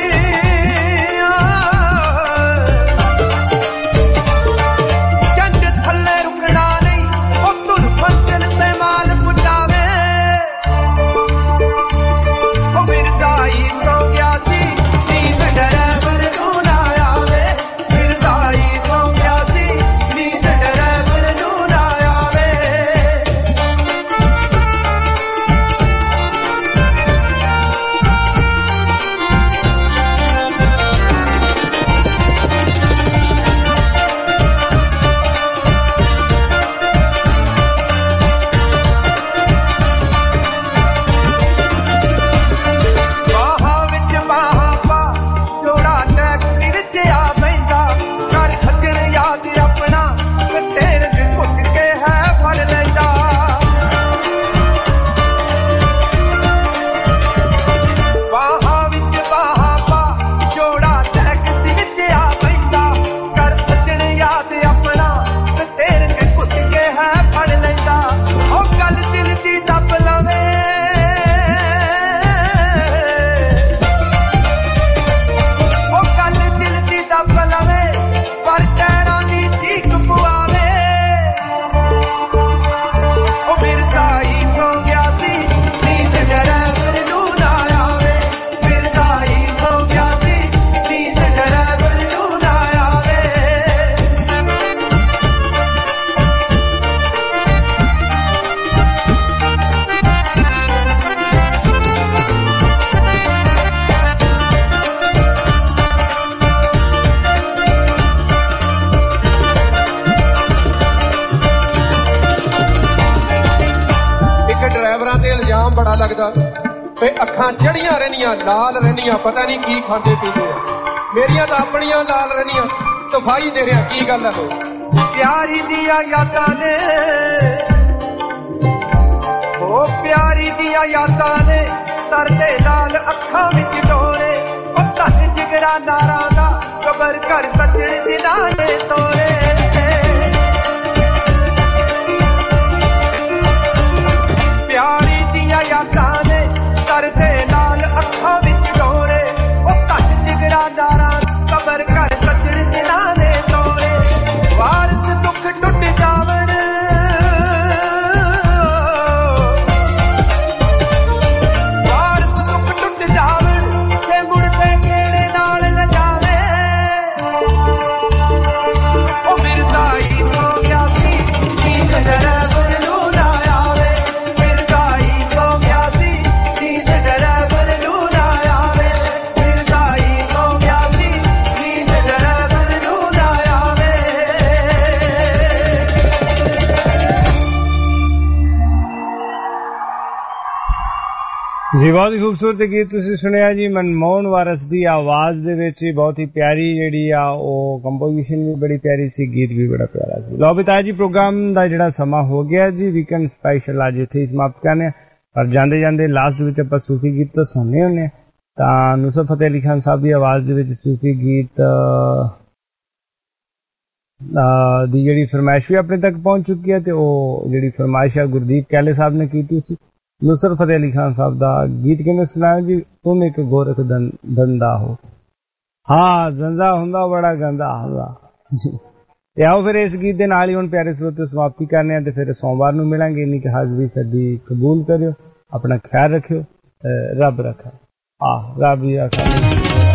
बड़ा लगदा ते अखां चढ़ियां रहनियां लाल रहनियां पता नहीं की खांदे पींदे मेरियां तां अपनियां लाल रहनियां सफाई दे रहा की गल है प्यारी दिया यादां ने ओ प्यारी दिया यादां ने तरदे लाल अखां विच डोरे ओ धन जिगरा नारां दा कबर कर सजण दिलां ने तोरे प्यारी दिया यादां ने तरदे लाल अखां विच डोरे ओ धन जिगरा नारां कबर कर सजण दिलां ने तोरे वारस दुख टुट जावन वारस दुख टुट जावन ते मुड़ते केड़े नाल न जावे ओ मिर्जाई सो गया सी नींद ड्राइवर नू ना आवे मिर्जाई सो गया सी नींद ड्राइवर नू ना आवे मिर्जाई सो गया सी नींद ड्राइवर नू ना आवे जी बहुत ही खूबसूरत गीत तुसीं सुनिया जी मनमोहन वारस दी आवाज दे विच बहुत ही प्यारी जिहड़ी आ ਉਹ ਕੰਪੋਜੀਸ਼ਨ भी बड़ी प्यारी सी गीत भी बड़ा प्यारा सी लो बिता जी प्रोग्राम ਦਾ ਜਿਹੜਾ ਸਮਾਂ ਹੋ ਗਿਆ ਜੀ ਵੀਕਐਂਡ ਸਪੈਸ਼ਲ ਅੱਜ ਇੱਥੇ ਹੀ ਸਮਾਪਤ ਕਰਨੇ ਪਰ ਜਾਂਦੇ ਜਾਂਦੇ ਲਾਸਟ ਵਿੱਚ ਆਪਾਂ ਸੂਫੀ ਗੀਤ ਤਾਂ ਸੁਣਨੇ ਹੁੰਨੇ ਤਾਂ ਨੁਸਰਤ ਫਤਿਹ ਅਲੀ ਖਾਨ ਸਾਹਿਬ ਦੀ ਆਵਾਜ਼ ਦੇ ਵਿੱਚ ਸੂਫੀ ਗੀਤ ਦੀ ਜਿਹੜੀ ਫਰਮਾਇਸ਼ ਵੀ ਆਪਣੇ ਤੱਕ ਪਹੁੰਚ ਚੁੱਕੀ ਹੈ, ਤੇ ਉਹ ਜਿਹੜੀ ਫਰਮਾਇਸ਼ ਹੈ ਗੁਰਦੀਪ ਕੈਲੇ ਸਾਹਿਬ ਨੇ ਕੀਤੀ ਸੀ। ਨੁਸਰਤ ਫਤਿਹ ਅਲੀ ਖਾਨ ਸਾਹਿਬ ਦਾ ਗੀਤ ਕਿਵੇਂ ਸੁਣਾਇਆ ਜੀ? ਤੁਮ ਇੱਕ ਗੋਰਖ ਧੰਦਾ ਹੋ। ਹਾਂ, ਧੰਦਾ ਹੁੰਦਾ ਬੜਾ ਗੰਦਾ ਹੁੰਦਾ ਜੀ। ਤੇ ਆਓ ਫਿਰ ਇਸ ਗੀਤ ਦੇ ਨਾਲ ਹੀ ਹੁਣ ਪਿਆਰੇ ਸਰੋਤੇ ਸਮਾਪਤੀ ਕਰਨੇ ਆ, ਤੇ ਫਿਰ ਸੋਮਵਾਰ ਨੂੰ ਮਿਲਾਂਗੇ। ਇੰਨੀ ਕਿ ਹਾਜ਼ਰੀ ਸਾਡੀ ਕਬੂਲ ਕਰਿਓ, ਆਪਣਾ ਖਿਆਲ ਰੱਖਿਓ, ਰੱਬ ਰੱਖਾ। ਰੱਬ ਹੀ ਰੱਖਾ।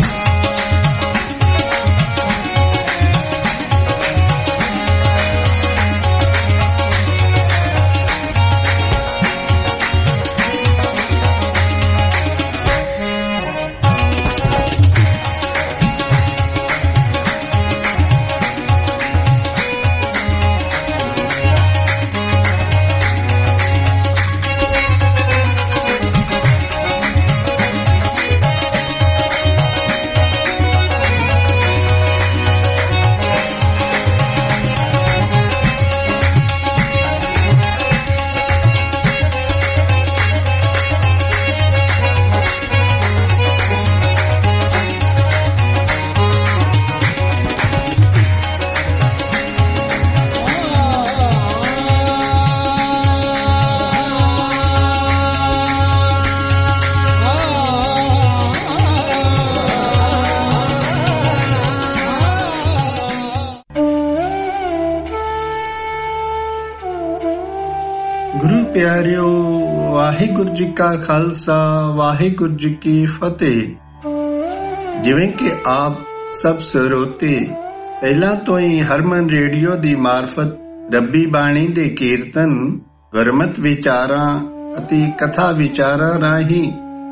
ਪਿਆਰਿਓ, ਵਾਹਿਗੁਰੂ ਜੀ ਕਾ ਖਾਲਸਾ, ਵਾਹਿਗੁਰੂ ਜੀ ਕੀ ਫਤਿਹ। ਜਿਵੇਂ ਕਿ ਆਪ ਸਭ ਸਰੋਤੇ ਪਹਿਲਾਂ ਤੋਂ ਹੀ ਹਰਮਨ ਰੇਡੀਓ ਦੀ ਮਾਰਫਤ ਰੱਬੀ ਬਾਣੀ ਦੇ ਕੀਰਤਨ, ਗੁਰਮਤ ਵਿਚਾਰਾਂ ਅਤੇ ਕਥਾ ਵਿਚਾਰਾਂ ਰਾਹੀਂ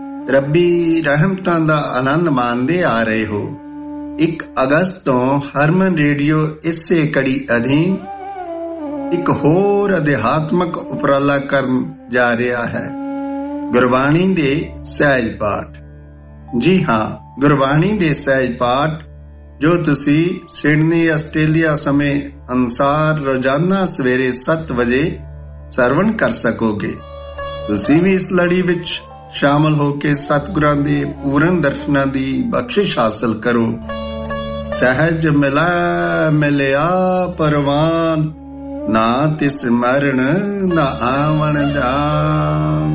ਰੱਬੀ ਰਹਿਮਤਾਂ ਦਾ ਆਨੰਦ ਮਾਣਦੇ ਆ ਰਹੇ ਹੋ। 1 ਅਗਸਤ ਤੋਂ ਹਰਮਨ ਰੇਡੀਓ ਇਸੇ ਕੜੀ ਅਧੀਨ ਇੱਕ ਹੋਰ ਅਧਿਆਤਮਕ ਉਪਰਾਲਾ ਕਰਨ ਜਾ ਰਿਹਾ ਹੈ, ਗੁਰਬਾਣੀ ਦੇ ਸਹਿਜ ਪਾਠ। ਜੀ ਹਾਂ, ਗੁਰਬਾਣੀ ਦੇ ਸਹਿਜ ਪਾਠ ਜੋ ਤੁਸੀਂ ਸਿਡਨੀ ਆਸਟ੍ਰੇਲੀਆ ਸਮੇਂ ਅਨੁਸਾਰ ਰੋਜ਼ਾਨਾ ਸਵੇਰੇ 7 ਵਜੇ ਸਰਵਣ ਕਰ ਸਕੋਗੇ। ਤੁਸੀਂ ਵੀ ਇਸ ਲੜੀ ਵਿੱਚ ਸ਼ਾਮਲ ਹੋ ਕੇ ਸਤਿਗੁਰਾਂ ਦੇ ਪੂਰਨ ਦਰਸ਼ਨਾਂ ਦੀ ਬਖਸ਼ਿਸ਼ ਹਾਸਲ ਕਰੋ। ਸਹਿਜ ਮਿਲਿਆ ਪਰਵਾਨ, ਨਾ ਤਿਸ ਮਰਨ ਨਾ ਆਵਣ ਜਾਨ।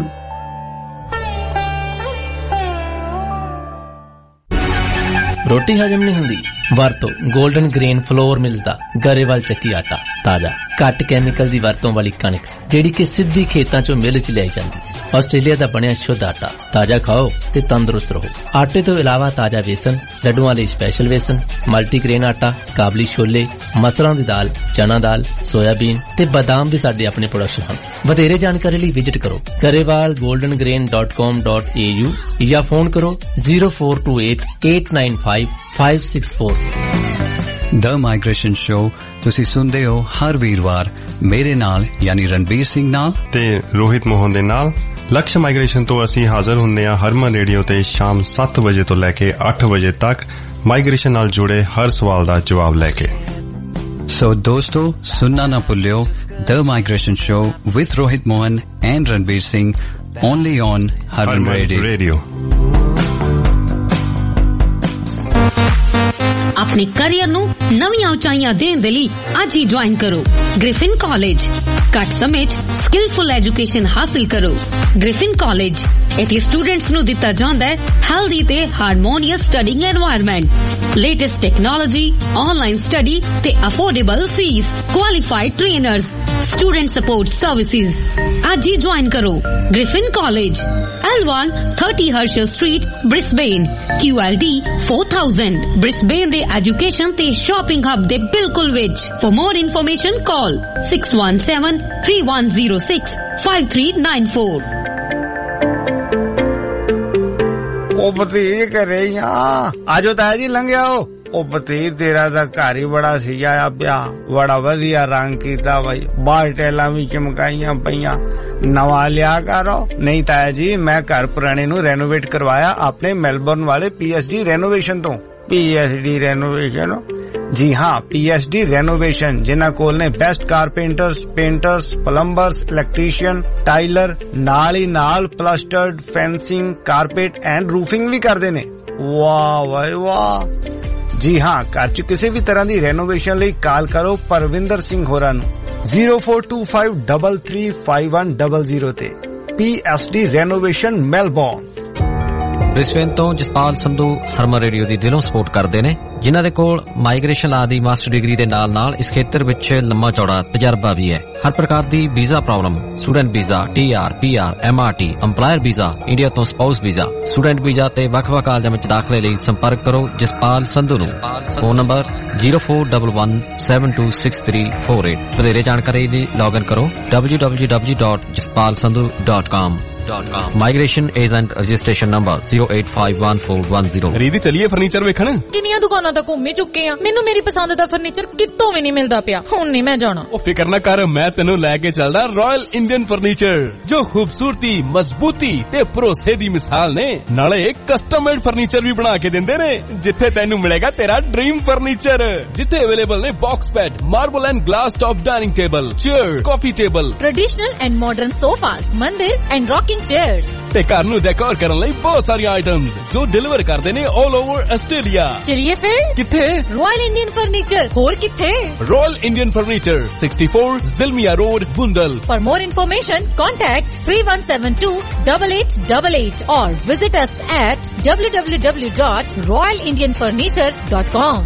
ਰੋਟੀ ਹਜਮ ਨਹੀਂ ਹੁੰਦੀ? ਵਰਤੋ 골ਡਨ ਗ੍ਰੇਨ ਫਲੋਰ ਮਿਲਦਾ ਗਰੇਵਾਲ ਚੱਕੀ ਆਟਾ। ਤਾਜ਼ਾ ਘੱਟ ਕੈਮੀਕਲ ਦੀ ਵਰਤੋਂ ਵਾਲੀ ਕਣਕ ਜਿਹੜੀ ਕਿ ਸਿੱਧੀ ਖੇਤਾਂ ਚੋਂ ਮਿਲ ਚ ਲਿਆਈ ਜਾਂਦੀ। ਆਸਟ੍ਰੇਲੀਆ ਦਾ ਬਣਿਆ ਸ਼ੁੱਧ ਆਟਾ। ਤਾਜ਼ਾ ਖਾਓ ਤੇ ਤੰਦਰੁਸਤ ਰਹੋ। ਆਟੇ ਤੋਂ ਇਲਾਵਾ ਤਾਜ਼ਾ ਵੇਸਣ, ਲੱਡੂਆਂ ਲਈ ਸਪੈਸ਼ਲ ਵੇਸਣ, ਮਲਟੀਗ੍ਰੇਨ ਆਟਾ, ਕਾਬਲੀ ਛੋਲੇ, ਮਸਰਾਂ ਦੀ ਦਾਲ, ਚਨਾ ਦਾਲ, ਸੋਇਆਬੀਨ ਤੇ ਬਾਦਾਮ ਵੀ ਸਾਡੇ ਆਪਣੇ ਪ੍ਰੋਡਕਸ਼ਨ ਹਨ। ਵਧੇਰੇ ਜਾਣਕਾਰੀ ਲਈ ਵਿਜ਼ਿਟ ਕਰੋ garewalgoldengrain.com.au ਜਾਂ ਫੋਨ ਕਰੋ 0428895564। ਦ ਮਾਈਗ੍ਰੇਸ਼ਨ ਸ਼ੋ ਤੁਸੀਂ ਸੁਣਦੇ ਹੋ ਹਰ ਵੀਰਵਾਰ ਮੇਰੇ ਨਾਲ ਯਾਨੀ ਰਣਬੀਰ ਸਿੰਘ ਨਾਲ ਤੇ ਰੋਹਿਤ ਮੋਹਨ ਦੇ ਨਾਲ। ਲਕਸ਼ ਮਾਈਗ੍ਰੇਸ਼ਨ ਤੋਂ ਅਸੀਂ ਹਾਜ਼ਰ ਹੁੰਦੇ ਹਾਂ ਹਰਮਨ ਰੇਡੀਓ ਤੇ ਸ਼ਾਮ 7 ਵਜੇ ਤੋਂ ਲੈ ਕੇ 8 ਵਜੇ ਤੱਕ ਮਾਈਗ੍ਰੇਸ਼ਨ ਨਾਲ ਜੁੜੇ ਹਰ ਸਵਾਲ ਦਾ ਜਵਾਬ ਲੈ ਕੇ। ਸੋ ਦੋਸਤੋ, ਸੁਣਨਾ ਨਾ ਭੁੱਲਿਓ the migration show with Rohit Mohan and Ranbir Singh only on Harman radio. ਆਪਣੇ ਕੈਰੀਅਰ ਨੂੰ ਨਵੀਆਂ ਉਚਾਈਆਂ ਦੇਣ ਦੇ ਲਈ ਅੱਜ ਹੀ ਜੁਆਇਨ ਕਰੋ ਗ੍ਰਿਫਿਨ ਕਾਲਜ। ਘੱਟ ਸਮੇਂ 'ਚ ਸਕਿਲਫੁਲ ਐਜੂਕੇਸ਼ਨ ਹਾਸਲ ਕਰੋ। ਗ੍ਰਿਫਿਨ ਕਾਲਜ ਇੱਥੇ ਸਟੂਡੈਂਟਸ ਨੂੰ ਦਿੱਤਾ ਜਾਂਦਾ ਹੈ ਹੈਲਦੀ ਤੇ harmonious studying environment, latest technology, online study ਤੇ affordable fees, qualified trainers, student support services. ਅੱਜ ਹੀ ਜੁਆਇਨ ਕਰੋ Griffin college, L1 30 Herschel Street, Brisbane, QLD 4000। Brisbane ਦੇ ਐਜੂਕੇਸ਼ਨ ਤੇ ਸ਼ਾਪਿੰਗ ਹੱਬ ਦੇ ਬਿਲਕੁਲ ਵਿੱਚ। For more information call 6173-106-5394। ਉਹ ਭਤੀਜ ਘਰੇ ਹੀ ਆ, ਆਜੋ ਤਾਇਆ ਜੀ ਲੰਘ ਆਓ। ਉਹ ਭਤੀਜ ਤੇਰਾ ਤਾਂ ਘਰ ਹੀ ਬੜਾ ਸਜਾਇਆ ਪਿਆ, ਬੜਾ ਵਧੀਆ ਰੰਗ ਕੀਤਾ ਬਾਈ, ਬਾਹਰ ਟੈਲਾਂ ਵੀ ਚਮਕਾਈਆਂ ਪਈਆਂ, ਨਵਾਂ ਲਿਆ ਕਰੋ। ਨਹੀਂ ਤਾਇਆ ਜੀ, ਮੈਂ ਘਰ ਪੁਰਾਣੇ ਨੂੰ ਰੈਨੋਵੇਟ ਕਰਵਾਇਆ ਆਪਣੇ ਮੈਲਬੌਰਨ ਵਾਲੇ PSD ਰੈਨੋਵੇਸ਼ਨ ਤੋਂ। PSD ਰੈਨੋਵੇਸ਼ਨ जी हाँ, PSD रेनोवेशन जिन्हां कोल ने best carpenters, painters, plumbers, electrician, tiler नाल ही नाल plastered, fencing, carpet and roofing भी करदे ने। वाह भाई वाह। जी हाँ, घर च किसी भी तरह की रेनोवेशन लई कॉल करो परविंदर सिंह होरां नूं 0425335100 ते। PSD renovation Melbourne. ब्रिस्बेन तो जसपाल संधू हरमन रेडियो ਦੀ ਦਿਲੋਂ ਸਪੋਰਟ ਕਰਦੇ ਨੇ, ਜਿਨ੍ਹਾਂ ਦੇ ਕੋਲ ਮਾਈਗ੍ਰੇਸ਼ਨ ਲਾ ਦੀ ਮਾਸਟਰ ਡਿਗਰੀ ਦੇ ਨਾਲ-ਨਾਲ ਇਸ ਖੇਤਰ ਵਿੱਚ ਲੰਮਾ ਚੌੜਾ ਤਜਰਬਾ ਵੀ ਹੈ। ਹਰ ਪ੍ਰਕਾਰ ਦੀ visa problem, student visa, TR, PR, MRT, EMPLOYER visa, India ਤੋਂ ਸਪਾਊਸ ਵੀਜ਼ਾ, ਸਟੂਡੈਂਟ ਵੀਜ਼ਾ ਤੇ ਵੱਖ-ਵੱਖ ਕਾਲਜਾਂ ਵਿੱਚ ਦਾਖਲੇ ਲਈ ਸੰਪਰਕ ਕਰੋ ਜਸਪਾਲ ਸੰਧੂ ਨੂੰ। Phone number 0411726348। ਵਧੇਰੇ ਜਾਣਕਾਰੀ ਲਈ ਲੌਗਇਨ ਕਰੋ www.jaspalsandhu.com। Migration agent registration number 0851410। ਰੀਦੀ ਚਲੀਏ ਫਰਨੀਚਰ ਵੇਖਣ। ਕਿੰਨੀਆਂ ਦੁਕਾਨਾਂ ਤਾਂ ਘੁੰਮ ਹੀ ਚੁੱਕੇ ਆ, ਮੈਨੂੰ ਮੇਰੀ ਪਸੰਦ ਦਾ ਫਰਨੀਚਰ ਕਿਤੋਂ ਵੀ ਨਹੀਂ ਮਿਲਦਾ ਪਿਆ। ਹੁਣ ਨਹੀਂ ਮੈਂ ਜਾਣਾ। ਉਹ ਫਿਕਰ ਨਾ ਕਰ, ਮੈਂ ਤੈਨੂੰ ਲੈ ਕੇ ਚੱਲਦਾ ਰਾਇਲ ਇੰਡੀਅਨ ਫਰਨੀਚਰ, ਜੋ ਖੂਬਸੂਰਤੀ, ਮਜ਼ਬੂਤੀ ਤੇ ਭਰੋਸੇ ਦੀ ਮਿਸਾਲ ਨੇ। ਨਾਲੇ ਕਸਟਮ ਮੇਡ ਫਰਨੀਚਰ ਵੀ ਬਣਾ ਕੇ ਦਿੰਦੇ ਨੇ, ਜਿੱਥੇ ਤੈਨੂੰ ਮਿਲੇਗਾ ਤੇਰਾ ਡ੍ਰੀਮ ਫਰਨੀਚਰ। ਜਿੱਥੇ ਅਵੇਲੇਬਲ ਨੇ box bed, marble and glass top dining table, chair, coffee table, traditional and modern sofas, mandir and rocking chairs ਤੇ ਘਰ ਨੂੰ ਡੈਕੋਰ ਕਰਨ ਲਈ ਬਹੁਤ ਸਾਰੀਆਂ ਆਈਟਮਸ ਜੋ ਡਿਲੀਵਰ ਕਰਦੇ ਨੇ ਆਲ ਓਵਰ ਆਸਟ੍ਰੇਲੀਆ। ਚਲਿਏ ਫਿਰ। ਕਿੱਥੇ? Royal Indian furniture. ਹੋਰ ਕਿੱਥੇ? Royal Indian furniture 64 Zillmere road, Boondall. For more information, contact 31728888 or visit us at www.royalindianfurniture.com.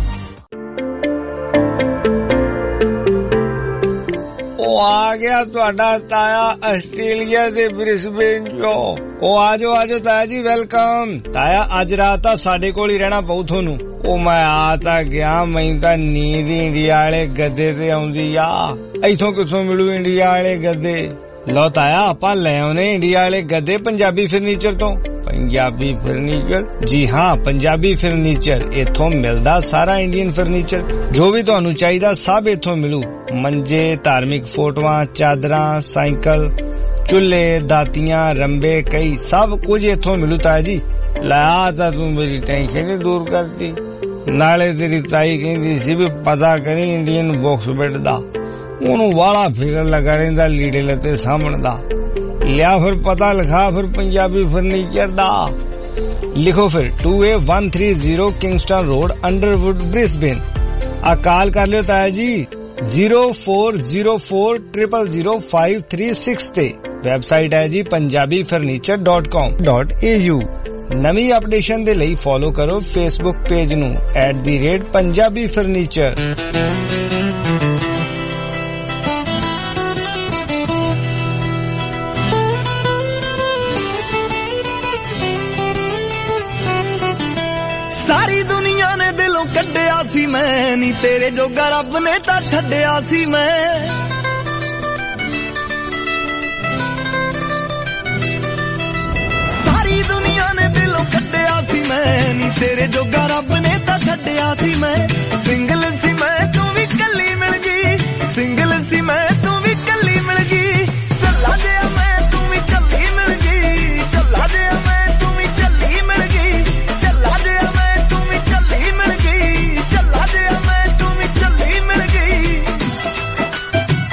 ਆ ਗਿਆ ਤੁਹਾਡਾ ਤਾਇਆ ਆਸਟ੍ਰੇਲੀਆ ਦੇ ਬ੍ਰਿਸਬੇਨ ਚੋਂ। ਉਹ ਆਜੋ ਤਾਇਆ ਜੀ, ਵੈਲਕਮ। ਤਾਇਆ ਅੱਜ ਰਾਤ ਤਾਂ ਸਾਡੇ ਕੋਲ ਹੀ ਰਹਿਣਾ ਪਊ ਤੁਹਾਨੂੰ। ਉਹ ਮੈਂ ਆ ਤਾਂ ਗਿਆ, ਮੈਨੂੰ ਤਾਂ ਨੀਂਦ ਇੰਡੀਆ ਵਾਲੇ ਗੱਦੇ ਤੇ ਆਉਂਦੀ ਆ। ਇੱਥੋਂ ਕਿੱਥੋਂ ਮਿਲੂ ਇੰਡੀਆ ਵਾਲੇ ਗੱਦੇ? ਲਓ ਤਾਇਆ, ਆਪਾਂ ਲੈ ਆਉਨੇ ਇੰਡੀਆ ਵਾਲੇ ਗੱਦੇ ਪੰਜਾਬੀ ਫਰਨੀਚਰ ਤੋਂ। ਪੰਜਾਬੀ ਫਰਨੀਚਰ? ਜੀ ਹਾਂ, ਪੰਜਾਬੀ ਫਰਨੀਚਰ। ਇੱਥੋਂ ਮਿਲਦਾ ਸਾਰਾ ਇੰਡੀਅਨ ਫਰਨੀਚਰ, ਜੋ ਵੀ ਤੁਹਾਨੂੰ ਚਾਹੀਦਾ ਸਭ ਇੱਥੋਂ ਮਿਲੂ। ਮੰਜੇ, ਧਾਰਮਿਕ ਫੋਟੋਆਂ, ਚਾਦਰਾਂ, ਸਾਈਕਲ, ਚੁੱਲ੍ਹੇ, ਦਾਤੀਆਂ, ਰੰਬੇ, ਕਈ ਸਭ ਕੁਝ ਇੱਥੋਂ ਮਿਲੂ ਤਾਇਆ ਜੀ। ਲੈ ਆ ਤਾਂ ਤੂੰ ਮੇਰੀ ਟੈਨਸ਼ਨ ਹੀ ਦੂਰ ਕਰਤੀ। ਨਾਲੇ ਤੇਰੀ ਤਾਈ ਕਹਿੰਦੀ ਸੀ ਵੀ ਪਤਾ ਕਰੀ ਇੰਡੀਅਨ ਬਾਕਸ ਬੈੱਡ ਦਾ, ਉਹਨੂੰ ਵਾਲਾ ਫਿਕਰ ਲੱਗਾ ਰਹਿੰਦਾ ਲੀੜੇ ਲੱਤੇ ਸਾਂਭਣ ਦਾ। ਲਿਆ ਫਿਰ ਪਤਾ ਲਿਖਾ ਫਿਰ ਪੰਜਾਬੀ ਫਰਨੀਚਰ ਦਾ। ਲਿਖੋ ਫਿਰ 2A130 Kingston road, Underwood, Brisbane. ਆ ਕਾਲ ਕਰ ਲਿਓ ਤਾਇਆ ਜੀ 0404000536 ਤੇ। ਵੈਬਸਾਈਟ ਹੈ ਜੀ punjabifurniture.com.au। ਨਵੀਂ ਅਪਡੇਸ਼ਨ ਦੇ ਲਈ ਫੋਲੋ ਕਰੋ ਫੇਸਬੁੱਕ ਪੇਜ ਨੂੰ @punjabifurniture। ਸਾਰੀ ਦੁਨੀਆ ਨੇ ਦਿਲੋਂ ਕੱਢਿਆ ਸੀ ਮੈਂ, ਨੀ ਤੇਰੇ ਜੋਗਾ ਰੱਬ ਨੇ ਤਾਂ ਛੱਡਿਆ ਸੀ ਮੈਂ। ਸਾਰੀ ਦੁਨੀਆ ਨੇ ਦਿਲੋਂ ਕੱਢਿਆ ਸੀ ਮੈਂ, ਨੀ ਤੇਰੇ ਜੋਗਾ ਰੱਬ ਨੇ ਤਾਂ ਛੱਡਿਆ ਸੀ ਮੈਂ।